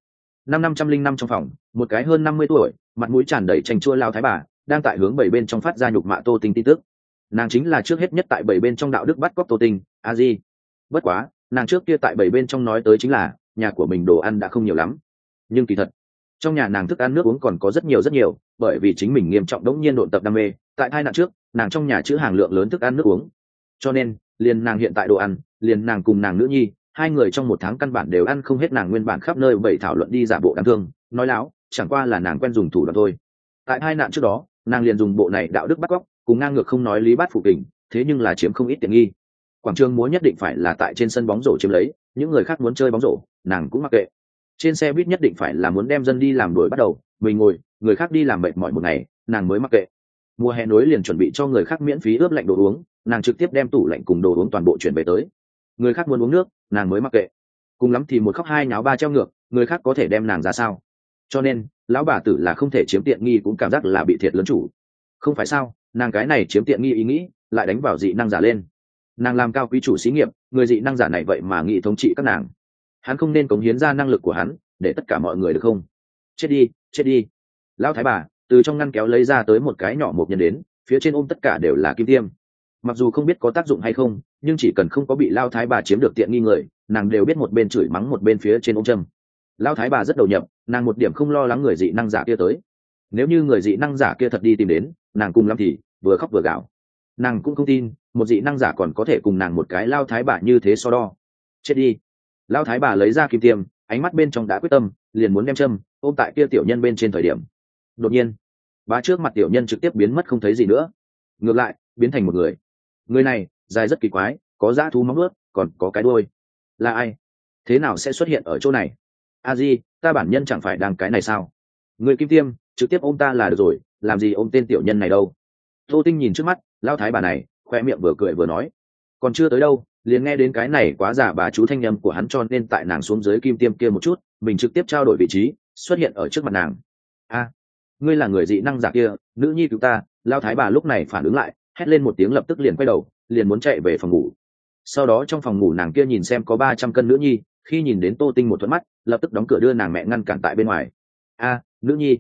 505 trong phòng, một cái hơn 50 tuổi, mặt mũi tràn đầy chanh chua lao thái bà đang tại hướng bảy bên trong phát ra nhục mạ Tô Tinh tin tức. Nàng chính là trước hết nhất tại bảy bên trong đạo đức bắt cóc Tô Tinh, a di. Bất quá nàng trước kia tại bảy bên trong nói tới chính là nhà của mình đồ ăn đã không nhiều lắm, nhưng kỳ thật trong nhà nàng thức ăn nước uống còn có rất nhiều, bởi vì chính mình nghiêm trọng đống nhiên độn tập đam mê, tại hai nạn trước nàng trong nhà chứa hàng lượng lớn thức ăn nước uống, cho nên liền nàng hiện tại đồ ăn, liền nàng cùng nàng nữ nhi hai người trong một tháng căn bản đều ăn không hết nàng nguyên bản khắp nơi bày thảo luận đi giả bộ đáng thương nói láo, chẳng qua là nàng quen dùng thủ đoạn thôi. Tại hai nạn trước đó nàng liền dùng bộ này đạo đức bắt cóc cùng ngang ngược không nói lý bát phụ kình, thế nhưng là chiếm không ít tiện nghi. Quảng trường múa nhất định phải là tại trên sân bóng rổ chiếm lấy, những người khác muốn chơi bóng rổ nàng cũng mặc kệ. Trên xe buýt nhất định phải là muốn đem dân đi làm đuổi bắt đầu, mình ngồi, người khác đi làm mệt mỏi một ngày nàng mới mặc kệ. Mùa hè nối liền chuẩn bị cho người khác miễn phí ướp lạnh đồ uống, nàng trực tiếp đem tủ lạnh cùng đồ uống toàn bộ chuyển về tới. Người khác muốn uống nước nàng mới mặc kệ, cùng lắm thì một khóc hai nháo ba treo ngược, người khác có thể đem nàng ra sao. Cho nên lão bà tử là không thể chiếm tiện nghi, cũng cảm giác là bị thiệt lớn chủ. Không phải sao, nàng cái này chiếm tiện nghi ý nghĩ lại đánh vào dị năng giả lên. Nàng làm cao quý chủ xí nghiệp, người dị năng giả này vậy mà nghĩ thống trị các nàng, hắn không nên cống hiến ra năng lực của hắn để tất cả mọi người được không? Chết đi. Lão thái bà từ trong ngăn kéo lấy ra tới một cái nhỏ mộc nhân đến, phía trên ôm tất cả đều là kim tiêm. Mặc dù không biết có tác dụng hay không, nhưng chỉ cần không có bị Lão thái bà chiếm được tiện nghi người, nàng đều biết một bên chửi mắng một bên phía trên ôm châm. Lão thái bà rất đầu nhập, nàng một điểm không lo lắng người dị năng giả kia tới. Nếu như người dị năng giả kia thật đi tìm đến, nàng cùng lắm thì vừa khóc vừa gào. Nàng cũng không tin một dị năng giả còn có thể cùng nàng một cái Lão thái bà như thế so đo. Chết đi. Lão thái bà lấy ra kim tiêm, ánh mắt bên trong đã quyết tâm, liền muốn đem châm ôm tại kia tiểu nhân bên trên thời điểm. Đột nhiên, bá trước mặt tiểu nhân trực tiếp biến mất không thấy gì nữa, ngược lại biến thành một người. Người này dài rất kỳ quái, có dã thú móng vuốt, còn có cái đuôi. Là ai? Thế nào sẽ xuất hiện ở chỗ này? A di, ta bản nhân chẳng phải đang cái này sao? Người kim tiêm trực tiếp ôm ta là được rồi, làm gì ôm tên tiểu nhân này đâu? Tô Tinh nhìn trước mắt lão thái bà này, khoe miệng vừa cười vừa nói. Còn chưa tới đâu, liền nghe đến cái này quá giả bà chú thanh âm của hắn, cho nên tại nàng xuống dưới kim tiêm kia một chút, mình trực tiếp trao đổi vị trí, xuất hiện ở trước mặt nàng. A, ngươi là người dị năng giả kia, nữ nhi cứu ta. Lão thái bà lúc này phản ứng lại, hét lên một tiếng, lập tức liền quay đầu, liền muốn chạy về phòng ngủ. Sau đó trong phòng ngủ nàng kia nhìn xem có 300 cân nữ nhi, khi nhìn đến Tô Tinh một thuận mắt, lập tức đóng cửa đưa nàng mẹ ngăn cản tại bên ngoài. A, nữ nhi,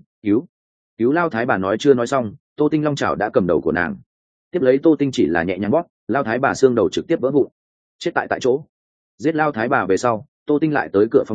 cứu Lão thái bà nói chưa nói xong, Tô Tinh long chảo đã cầm đầu của nàng. Tiếp lấy Tô Tinh chỉ là nhẹ nhàng bóp, Lão thái bà xương đầu trực tiếp vỡ vụn, chết tại chỗ. Giết Lão thái bà về sau, Tô Tinh lại tới cửa phòng ngủ,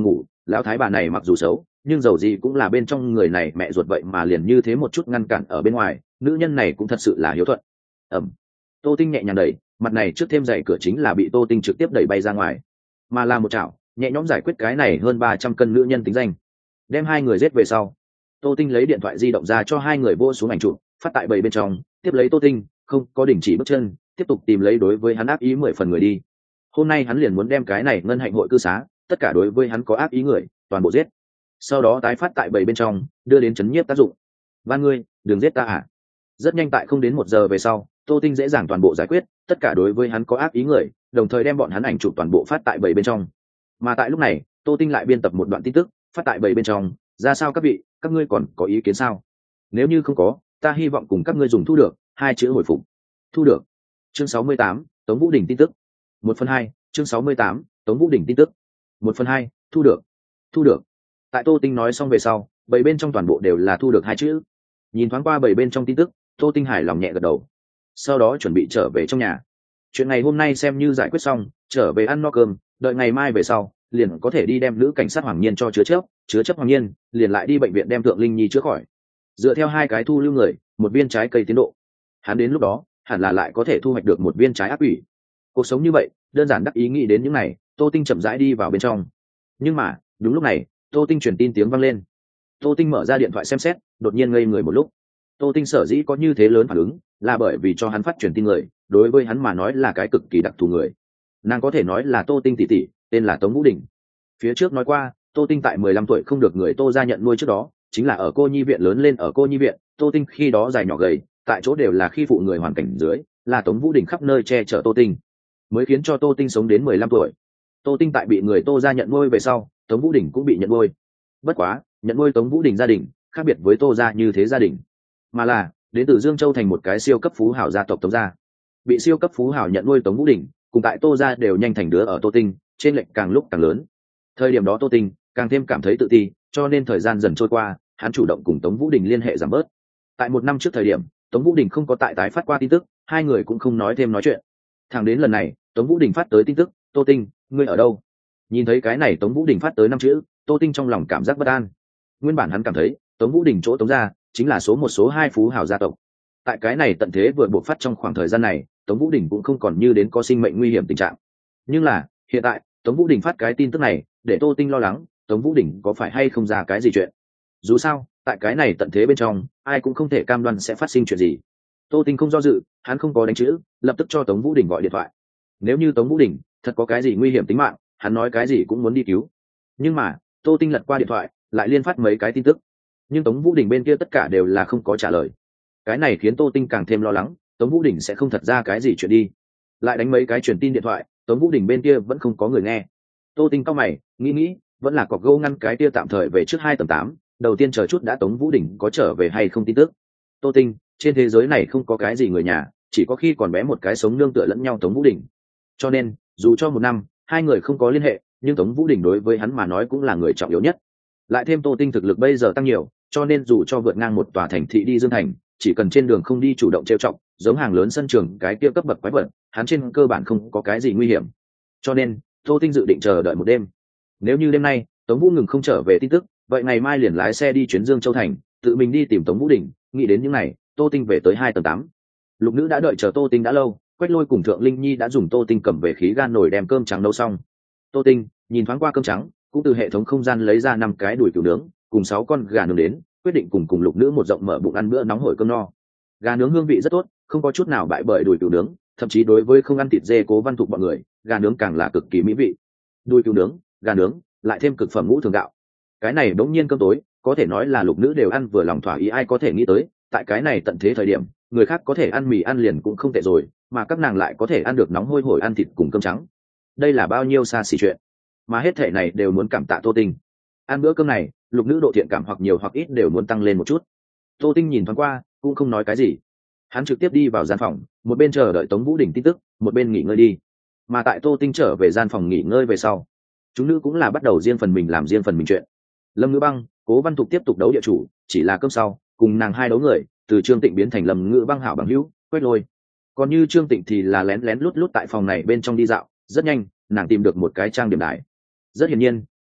Lão thái bà này mặc dù xấu nhưng dầu gì cũng là bên trong người này mẹ ruột, vậy mà liền như thế một chút ngăn cản ở bên ngoài, nữ nhân này cũng thật sự là hiếu thuận. ẩm Tô Tinh nhẹ nhàng đẩy, mặt này trước thêm dày cửa chính là bị Tô Tinh trực tiếp đẩy bay ra ngoài, mà là một chảo nhẹ nhõm giải quyết cái này hơn 300 cân nữ nhân tính danh. Đem hai người giết về sau, Tô Tinh lấy điện thoại di động ra cho hai người vô xuống ảnh chụp phát tại bầy bên trong, tiếp lấy Tô Tinh không có đình chỉ bước chân, tiếp tục tìm lấy đối với hắn ác ý 10 phần người đi. Hôm nay hắn liền muốn đem cái này ngân hạnh hội cư xá tất cả đối với hắn có ác ý người toàn bộ giết, sau đó tái phát tại bầy bên trong, đưa đến chấn nhiếp tác dụng. Van ngươi đừng giết ta à. Rất nhanh, tại không đến 1 giờ về sau, Tô Tinh dễ dàng toàn bộ giải quyết tất cả đối với hắn có ác ý người, đồng thời đem bọn hắn ảnh chụp toàn bộ phát tại bầy bên trong. Mà tại lúc này, Tô Tinh lại biên tập một đoạn tin tức phát tại bầy bên trong. Ra sao các vị, các ngươi còn có ý kiến sao? Nếu như không có, ta hy vọng cùng các ngươi dùng thu được 2 chữ hồi phục. Thu được. Chương 68, Tống Vũ Đình tin tức 1/2. Chương 68, Tống Vũ Đình tin tức 1/2. Thu được. Thu được. Tại Tô Tinh nói xong về sau, bầy bên trong toàn bộ đều là thu được 2 chữ. Nhìn thoáng qua bầy bên trong tin tức, Tô Tinh hài lòng nhẹ gật đầu, sau đó chuẩn bị trở về trong nhà. Chuyện ngày hôm nay xem như giải quyết xong, trở về ăn no cơm, đợi ngày mai về sau liền có thể đi đem nữ cảnh sát Hoàng Nhiên cho chứa chấp Hoàng Nhiên liền lại đi bệnh viện đem Thượng Linh Nhi chữa khỏi. Dựa theo 2 cái thu lưu người, 1 viên trái cây tiến độ, hắn đến lúc đó hẳn là lại có thể thu hoạch được 1 viên trái ác quỷ. Cuộc sống như vậy đơn giản, đắc ý nghĩ đến những này, Tô Tinh chậm rãi đi vào bên trong. Nhưng mà đúng lúc này, Tô Tinh truyền tin tiếng vang lên. Tô Tinh mở ra điện thoại xem xét, đột nhiên ngây người một lúc. Tô Tinh sở dĩ có như thế lớn phản ứng là bởi vì cho hắn phát truyền tin người đối với hắn mà nói là cái cực kỳ đặc thù người. Nàng có thể nói là Tô Tinh tỷ tỷ, tên là Tống Vũ Đình. Phía trước nói qua, Tô Tinh tại 15 tuổi không được người Tô gia nhận nuôi trước đó, chính là ở cô nhi viện lớn lên. Ở cô nhi viện, Tô Tinh khi đó dài nhỏ gầy, tại chỗ đều là khi phụ người hoàn cảnh dưới, là Tống Vũ Đình khắp nơi che chở Tô Tinh, mới khiến cho Tô Tinh sống đến 15 tuổi. Tô Tinh tại bị người Tô gia nhận nuôi về sau, Tống Vũ Đình cũng bị nhận nuôi. Bất quá, nhận nuôi Tống Vũ Đình gia đình khác biệt với Tô gia như thế gia đình, mà là đến từ Dương Châu thành một cái siêu cấp phú hào gia tộc Tống gia. Bị siêu cấp phú hào nhận nuôi Tống Vũ Đình cùng tại Tô gia đều nhanh thành đứa ở Tô Tinh, trên lệch càng lúc càng lớn. Thời điểm đó Tô Tinh càng thêm cảm thấy tự ti, cho nên thời gian dần trôi qua, hắn chủ động cùng Tống Vũ Đình liên hệ giảm bớt. Tại 1 năm trước thời điểm, Tống Vũ Đình không có tại tái phát qua tin tức, hai người cũng không nói thêm nói chuyện. Thẳng đến lần này, Tống Vũ Đình phát tới tin tức, Tô Tinh, ngươi ở đâu? Nhìn thấy cái này Tống Vũ Đình phát tới 5 chữ, Tô Tinh trong lòng cảm giác bất an. Nguyên bản hắn cảm thấy Tống Vũ Đình chỗ Tống gia chính là số 1 số 2 phú hào gia tộc. Tại cái này tận thế vừa buộc phát trong khoảng thời gian này, Tống Vũ Đình cũng không còn như đến có sinh mệnh nguy hiểm tình trạng. Nhưng là hiện tại Tống Vũ Đình phát cái tin tức này để Tô Tinh lo lắng, Tống Vũ Đình có phải hay không ra cái gì chuyện. Dù sao tại cái này tận thế bên trong, ai cũng không thể cam đoan sẽ phát sinh chuyện gì. Tô Tinh không do dự, hắn không có đánh chữ, lập tức cho Tống Vũ Đình gọi điện thoại. Nếu như Tống Vũ Đình thật có cái gì nguy hiểm tính mạng, hắn nói cái gì cũng muốn đi cứu. Nhưng mà Tô Tinh lật qua điện thoại, lại liên phát mấy cái tin tức, nhưng Tống Vũ Đình bên kia tất cả đều là không có trả lời. Cái này khiến Tô Tinh càng thêm lo lắng, Tống Vũ Đình sẽ không thật ra cái gì chuyện đi. Lại đánh mấy cái truyền tin điện thoại, Tống Vũ Đình bên kia vẫn không có người nghe. Tô Tinh cau mày, nghĩ vẫn là cọc gâu ngăn cái kia tạm thời về trước 2 tầng 8, đầu tiên chờ chút đã Tống Vũ Đình có trở về hay không tin tức. Tô Tinh, trên thế giới này không có cái gì người nhà, chỉ có khi còn bé một cái sống nương tựa lẫn nhau Tống Vũ Đình. Cho nên dù cho 1 năm hai người không có liên hệ, nhưng Tống Vũ Đình đối với hắn mà nói cũng là người trọng yếu nhất. Lại thêm Tô Tinh thực lực bây giờ tăng nhiều, cho nên dù cho vượt ngang một tòa thành thị đi Dương Thành, chỉ cần trên đường không đi chủ động trêu chọc, giống hàng lớn sân trường cái kia cấp bậc quái vật, hắn trên cơ bản không có cái gì nguy hiểm. Cho nên Tô Tinh dự định chờ đợi một đêm. Nếu như đêm nay Tống Vũ Ngừng không trở về tin tức, vậy ngày mai liền lái xe đi chuyến Dương Châu thành, tự mình đi tìm Tống Vũ Đình. Nghĩ đến những này, Tô Tinh về tới 2 tầng 8. Lục Nữ đã đợi chờ Tô Tinh đã lâu, Quách Lôi cùng Thượng Linh Nhi đã dùng Tô Tinh cầm về khí gan nồi đem cơm trắng nấu xong. Tô Tinh nhìn thoáng qua cơm trắng, cũng từ hệ thống không gian lấy ra 5 cái đùi cừu nướng cùng 6 con gà nướng đến, quyết định cùng Lục Nữ một rộng mở bụng ăn bữa nóng hổi cơm no. Gà nướng hương vị rất tốt, không có chút nào bại bởi đùi cừu nướng, thậm chí đối với không ăn thịt dê Cố Văn Thục bọn người, gà nướng càng là cực kỳ mỹ vị. Đùi cừu nướng, gà nướng, lại thêm cực phẩm ngũ thường gạo. Cái này đống nhiên cơm tối, có thể nói là Lục Nữ đều ăn vừa lòng thỏa ý. Ai có thể nghĩ tới, tại cái này tận thế thời điểm, người khác có thể ăn mì ăn liền cũng không tệ rồi, mà các nàng lại có thể ăn được nóng hôi hổi ăn thịt cùng cơm trắng. Đây là bao nhiêu xa xỉ chuyện, mà hết thể này đều muốn cảm tạ Tô Tinh. Ăn bữa cơm này, Lục Nữ độ thiện cảm hoặc nhiều hoặc ít đều muốn tăng lên một chút. Tô Tinh nhìn thoáng qua, cũng không nói cái gì. Hắn trực tiếp đi vào gian phòng, một bên chờ đợi Tống Vũ Đình tin tức, một bên nghỉ ngơi đi. Mà tại Tô Tinh trở về gian phòng nghỉ ngơi về sau, chúng nữ cũng là bắt đầu riêng phần mình làm riêng phần mình chuyện. Lâm Ngữ Băng, Cố Văn Thục tiếp tục đấu địa chủ, chỉ là cơm sau, cùng nàng hai đấu người, từ Trương Tịnh biến thành Lâm Ngữ Băng hảo bằng hữu, Quách Lôi. Còn như Trương Tịnh thì là lén lén lút lút tại phòng này bên trong đi dạo, rất nhanh, nàng tìm được một cái trang điểm đài. Rất hiển nhiên,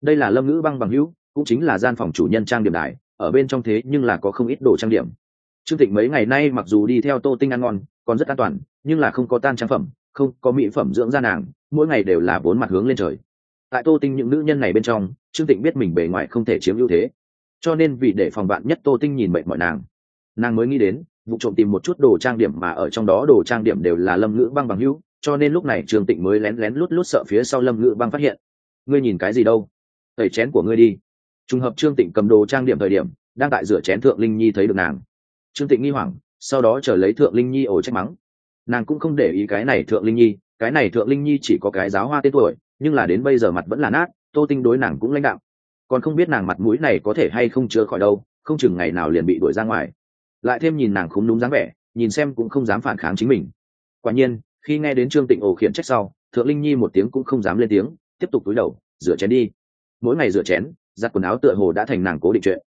đây là Lâm Ngữ Băng bằng hữu, cũng chính là gian phòng chủ nhân trang điểm đài, ở bên trong thế nhưng là có không ít đồ trang điểm. Trương Tịnh mấy ngày nay mặc dù đi theo Tô Tinh ăn ngon còn rất an toàn, nhưng là không có tan trang phẩm, không có mỹ phẩm dưỡng da nàng, mỗi ngày đều là bốn mặt hướng lên trời. Tại Tô Tinh những nữ nhân này bên trong, Trương Tịnh biết mình bề ngoài không thể chiếm ưu thế, cho nên vì để phòng bạn nhất Tô Tinh nhìn mệt mỏi nàng mới nghĩ đến vụ trộm tìm một chút đồ trang điểm, mà ở trong đó đồ trang điểm đều là Lâm Ngữ Băng bằng hữu, cho nên lúc này Trương Tịnh mới lén lén lút lút sợ phía sau Lâm Ngữ Băng phát hiện. Ngươi nhìn cái gì đâu? Tẩy chén của ngươi đi. Trùng hợp Trương Tịnh cầm đồ trang điểm thời điểm đang tại rửa chén Thượng Linh Nhi thấy được nàng. Trương Tịnh nghi hoảng, sau đó chờ lấy Thượng Linh Nhi ổ trách mắng. Nàng cũng không để ý cái này Thượng Linh Nhi, cái này Thượng Linh Nhi chỉ có cái giáo hoa tên tuổi, nhưng là đến bây giờ mặt vẫn là nát. Tô Tinh đối nàng cũng lãnh đạo, còn không biết nàng mặt mũi này có thể hay không chữa khỏi đâu, không chừng ngày nào liền bị đuổi ra ngoài. Lại thêm nhìn nàng khúm núm dáng vẻ, nhìn xem cũng không dám phản kháng chính mình. Quả nhiên khi nghe đến Trương Tịnh ổ khiển trách sau, Thượng Linh Nhi một tiếng cũng không dám lên tiếng, tiếp tục cúi đầu rửa chén đi. Mỗi ngày rửa chén giặt quần áo tựa hồ đã thành nàng cố định chuyện.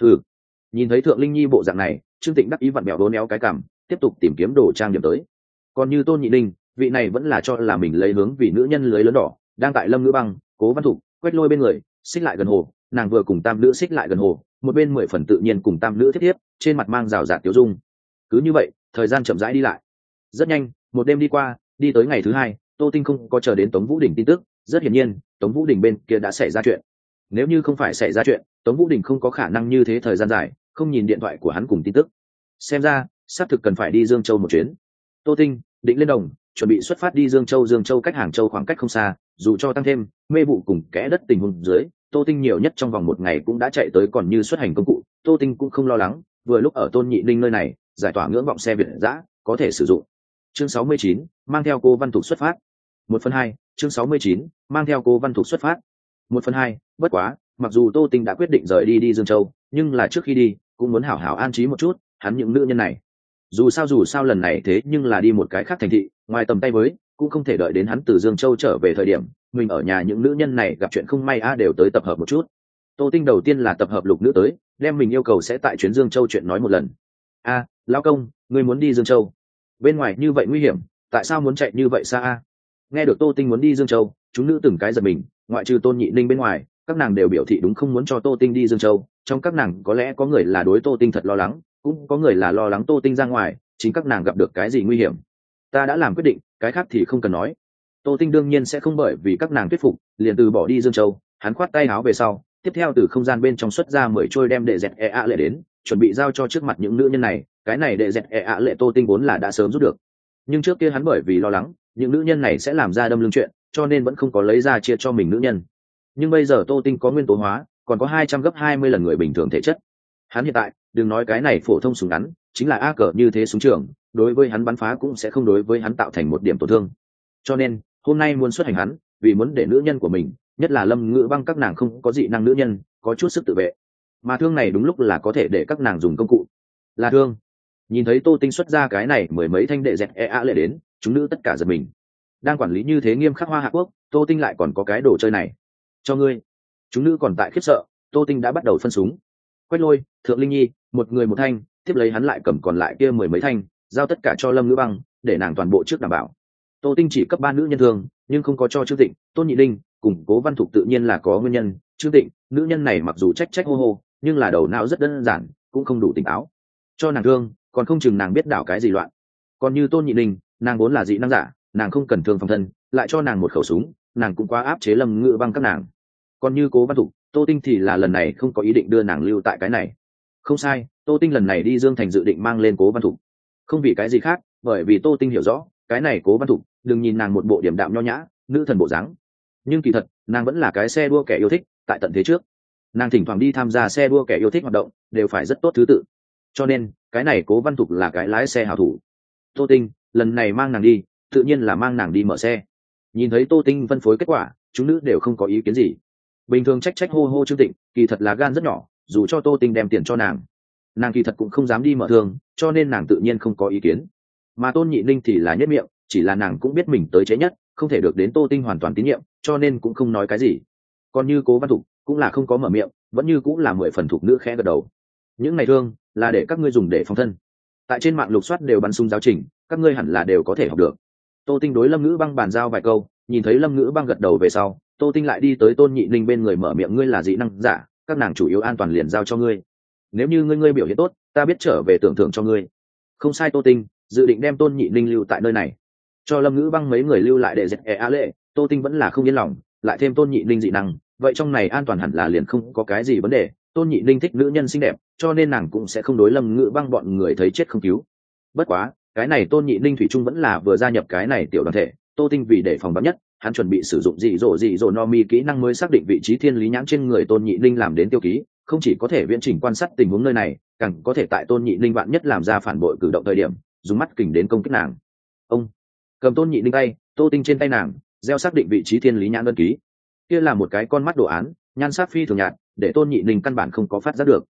Nhìn thấy Thượng Linh Nhi bộ dạng này, Trương Tịnh đắc ý vặn bẹo đốn éo cái cằm, tiếp tục tìm kiếm đồ trang điểm tới. Còn như Tôn Nhị Ninh, vị này vẫn là cho là mình lấy hướng vì nữ nhân lưới lớn đỏ, đang tại Lâm Ngữ Băng, Cố Văn Thục, Quách Lôi bên người xích lại gần hồ. Nàng vừa cùng tam nữ xích lại gần hồ, một bên 10 phần tự nhiên cùng tam nữ thiết tiếp, trên mặt mang rào rạt tiêu dung. Cứ như vậy thời gian chậm rãi đi lại. Rất nhanh một đêm đi qua, đi tới ngày thứ hai, Tô Tinh không có chờ đến Tống Vũ Đình tin tức. Rất hiển nhiên Tống Vũ Đình bên kia đã xảy ra chuyện. Nếu như không phải xảy ra chuyện, Tống Vũ Đình không có khả năng như thế thời gian dài không nhìn điện thoại của hắn cùng tin tức. Xem ra xác thực cần phải đi Dương Châu một chuyến. Tô Tinh định lên đồng, chuẩn bị xuất phát đi Dương Châu. Dương Châu cách Hàng Châu khoảng cách không xa, dù cho tăng thêm mê vụ cùng kẽ đất tình huống dưới, Tô Tinh nhiều nhất trong vòng một ngày cũng đã chạy tới, còn như xuất hành công cụ, Tô Tinh cũng không lo lắng, vừa lúc ở Tôn Nhị Ninh nơi này giải tỏa ngưỡng vọng xe Việt dã có thể sử dụng. Chương 69, mang theo Cố Văn Thục xuất phát. 1/2, chương 69, mang theo Cố Văn Thục xuất phát. 1/2, bất quá, mặc dù Tô Tinh đã quyết định rời đi Dương Châu, nhưng là trước khi đi cũng muốn hảo hảo an trí một chút hắn những nữ nhân này. Dù sao lần này thế nhưng là đi một cái khác thành thị, ngoài tầm tay với, cũng không thể đợi đến hắn từ Dương Châu trở về thời điểm mình ở nhà những nữ nhân này gặp chuyện không may đều tới tập hợp một chút. Tô Tinh đầu tiên là tập hợp lục nữ tới, đem mình yêu cầu sẽ tại chuyến Dương Châu chuyện nói một lần. Lão công, ngươi muốn đi Dương Châu? Bên ngoài như vậy nguy hiểm, tại sao muốn chạy như vậy xa? Nghe được Tô Tinh muốn đi Dương Châu, chúng nữ từng cái giật mình, ngoại trừ Tôn Nhị Ninh bên ngoài, các nàng đều biểu thị đúng không muốn cho Tô Tinh đi Dương Châu. Trong các nàng có lẽ có người là đối Tô Tinh thật lo lắng, cũng có người là lo lắng Tô Tinh ra ngoài chính các nàng gặp được cái gì nguy hiểm. Ta đã làm quyết định, cái khác thì không cần nói. Tô Tinh đương nhiên sẽ không bởi vì các nàng thuyết phục liền từ bỏ đi Dương Châu. Hắn khoát tay áo về sau, tiếp theo từ không gian bên trong xuất ra 10 trôi đem đệ dẹt lệ đến, chuẩn bị giao cho trước mặt những nữ nhân này. Cái này đệ dẹt lệ Tô Tinh vốn là đã sớm rút được, nhưng trước kia hắn bởi vì lo lắng những nữ nhân này sẽ làm ra đâm lưng chuyện, cho nên vẫn không có lấy ra chia cho mình nữ nhân. Nhưng bây giờ Tô Tinh có nguyên tố hóa, còn có 200 gấp 20 lần người bình thường thể chất. Hắn hiện tại đừng nói cái này phổ thông súng ngắn, chính là A cờ như thế súng trường, đối với hắn bắn phá cũng sẽ không đối với hắn tạo thành một điểm tổn thương. Cho nên hôm nay muốn xuất hành hắn, vì muốn để nữ nhân của mình, nhất là Lâm Ngữ Băng các nàng không có dị năng nữ nhân, có chút sức tự vệ. Mà thương này đúng lúc là có thể để các nàng dùng công cụ. Là thương. Nhìn thấy Tô Tinh xuất ra cái này mười mấy thanh đệ dẹt lệ đến, chúng nữ tất cả giật mình. Đang quản lý như thế nghiêm khắc Hoa Hạ Quốc, Tô Tinh lại còn có cái đồ chơi này cho ngươi. Chúng nữ còn tại khiếp sợ, Tô Tinh đã bắt đầu phân súng. Quách Lôi, Thượng Linh Nhi, một người một thanh, tiếp lấy hắn lại cầm còn lại kia mười mấy thanh, giao tất cả cho Lâm Ngữ Băng, để nàng toàn bộ trước đảm bảo. Tô Tinh chỉ cấp 3 nữ nhân thương, nhưng không có cho Trương Tịnh, Tôn Nhị Ninh cùng Cố Văn Thục tự nhiên là có nguyên nhân. Trương Tịnh, nữ nhân này mặc dù trách hô hô, nhưng là đầu não rất đơn giản, cũng không đủ tỉnh táo. Cho nàng thương, còn không chừng nàng biết đảo cái gì loạn. Còn như Tôn Nhị Ninh, nàng vốn là dị năng giả, nàng không cần thương phòng thân, lại cho nàng một khẩu súng, nàng cũng quá áp chế Lâm Ngữ Băng các nàng. Còn như Cố Văn Thục, Tô Tinh thì là lần này không có ý định đưa nàng lưu tại cái này. Không sai, Tô Tinh lần này đi Dương Thành dự định mang lên Cố Văn Thục, không vì cái gì khác, bởi vì Tô Tinh hiểu rõ cái này Cố Văn Thục, đừng nhìn nàng một bộ điểm đạm nho nhã nữ thần bộ dáng, nhưng kỳ thật nàng vẫn là cái xe đua kẻ yêu thích. Tại tận thế trước, nàng thỉnh thoảng đi tham gia xe đua kẻ yêu thích hoạt động, đều phải rất tốt thứ tự, cho nên cái này Cố Văn Thục là cái lái xe hảo thủ. Tô Tinh lần này mang nàng đi, tự nhiên là mang nàng đi mở xe. Nhìn thấy Tô Tinh phân phối kết quả, chúng nữ đều không có ý kiến gì. Bình thường trách hô hô Trương Tịnh, kỳ thật là gan rất nhỏ, dù cho Tô Tinh đem tiền cho nàng kỳ thật cũng không dám đi mở thương, cho nên nàng tự nhiên không có ý kiến. Mà Tôn Nhị Ninh thì là nhất miệng, chỉ là nàng cũng biết mình tới chế nhất, không thể được đến Tô Tinh hoàn toàn tín nhiệm, cho nên cũng không nói cái gì. Còn như Cố Văn Thục cũng là không có mở miệng, vẫn như cũng là 10 phần thục nữ khẽ gật đầu. Những này thương là để các ngươi dùng để phòng thân, tại trên mạng lục soát đều bắn súng giáo trình, các ngươi hẳn là đều có thể học được. Tô Tinh đối Lâm Ngữ Băng bàn giao vài câu, nhìn thấy Lâm Ngữ Băng gật đầu về sau, Tô Tinh lại đi tới Tôn Nhị Ninh bên người mở miệng, ngươi là dị năng giả, các nàng chủ yếu an toàn liền giao cho ngươi, nếu như ngươi biểu hiện tốt ta biết trở về tưởng thưởng cho ngươi. Không sai. Tô Tinh dự định đem Tôn Nhị Ninh lưu tại nơi này, cho Lâm Ngữ Băng mấy người lưu lại để dẹp a lệ. Tô Tinh vẫn là không yên lòng, lại thêm Tôn Nhị Ninh dị năng, vậy trong này an toàn hẳn là liền không có cái gì vấn đề. Tôn Nhị Ninh thích nữ nhân xinh đẹp, cho nên nàng cũng sẽ không đối Lâm Ngữ Băng bọn người thấy chết không cứu. Bất quá cái này Tôn Nhị Ninh thủy chung vẫn là vừa gia nhập cái này tiểu đoàn thể. Tô Tinh vì để phòng vắn nhất, hắn chuẩn bị sử dụng dị dỗ no mi kỹ năng mới xác định vị trí thiên lý nhãn trên người Tôn Nhị Ninh làm đến tiêu ký, không chỉ có thể viễn trình quan sát tình huống nơi này, càng có thể tại Tôn Nhị Ninh vạn nhất làm ra phản bội cử động thời điểm dùng mắt kình đến công kích nàng. Ông cầm Tôn Nhị Ninh tay, Tô Tinh trên tay nàng gieo xác định vị trí thiên lý nhãn đơn ký, kia là một cái con mắt đồ án, nhan sắc phi thường nhạt, để Tôn Nhị Ninh căn bản không có phát giác được.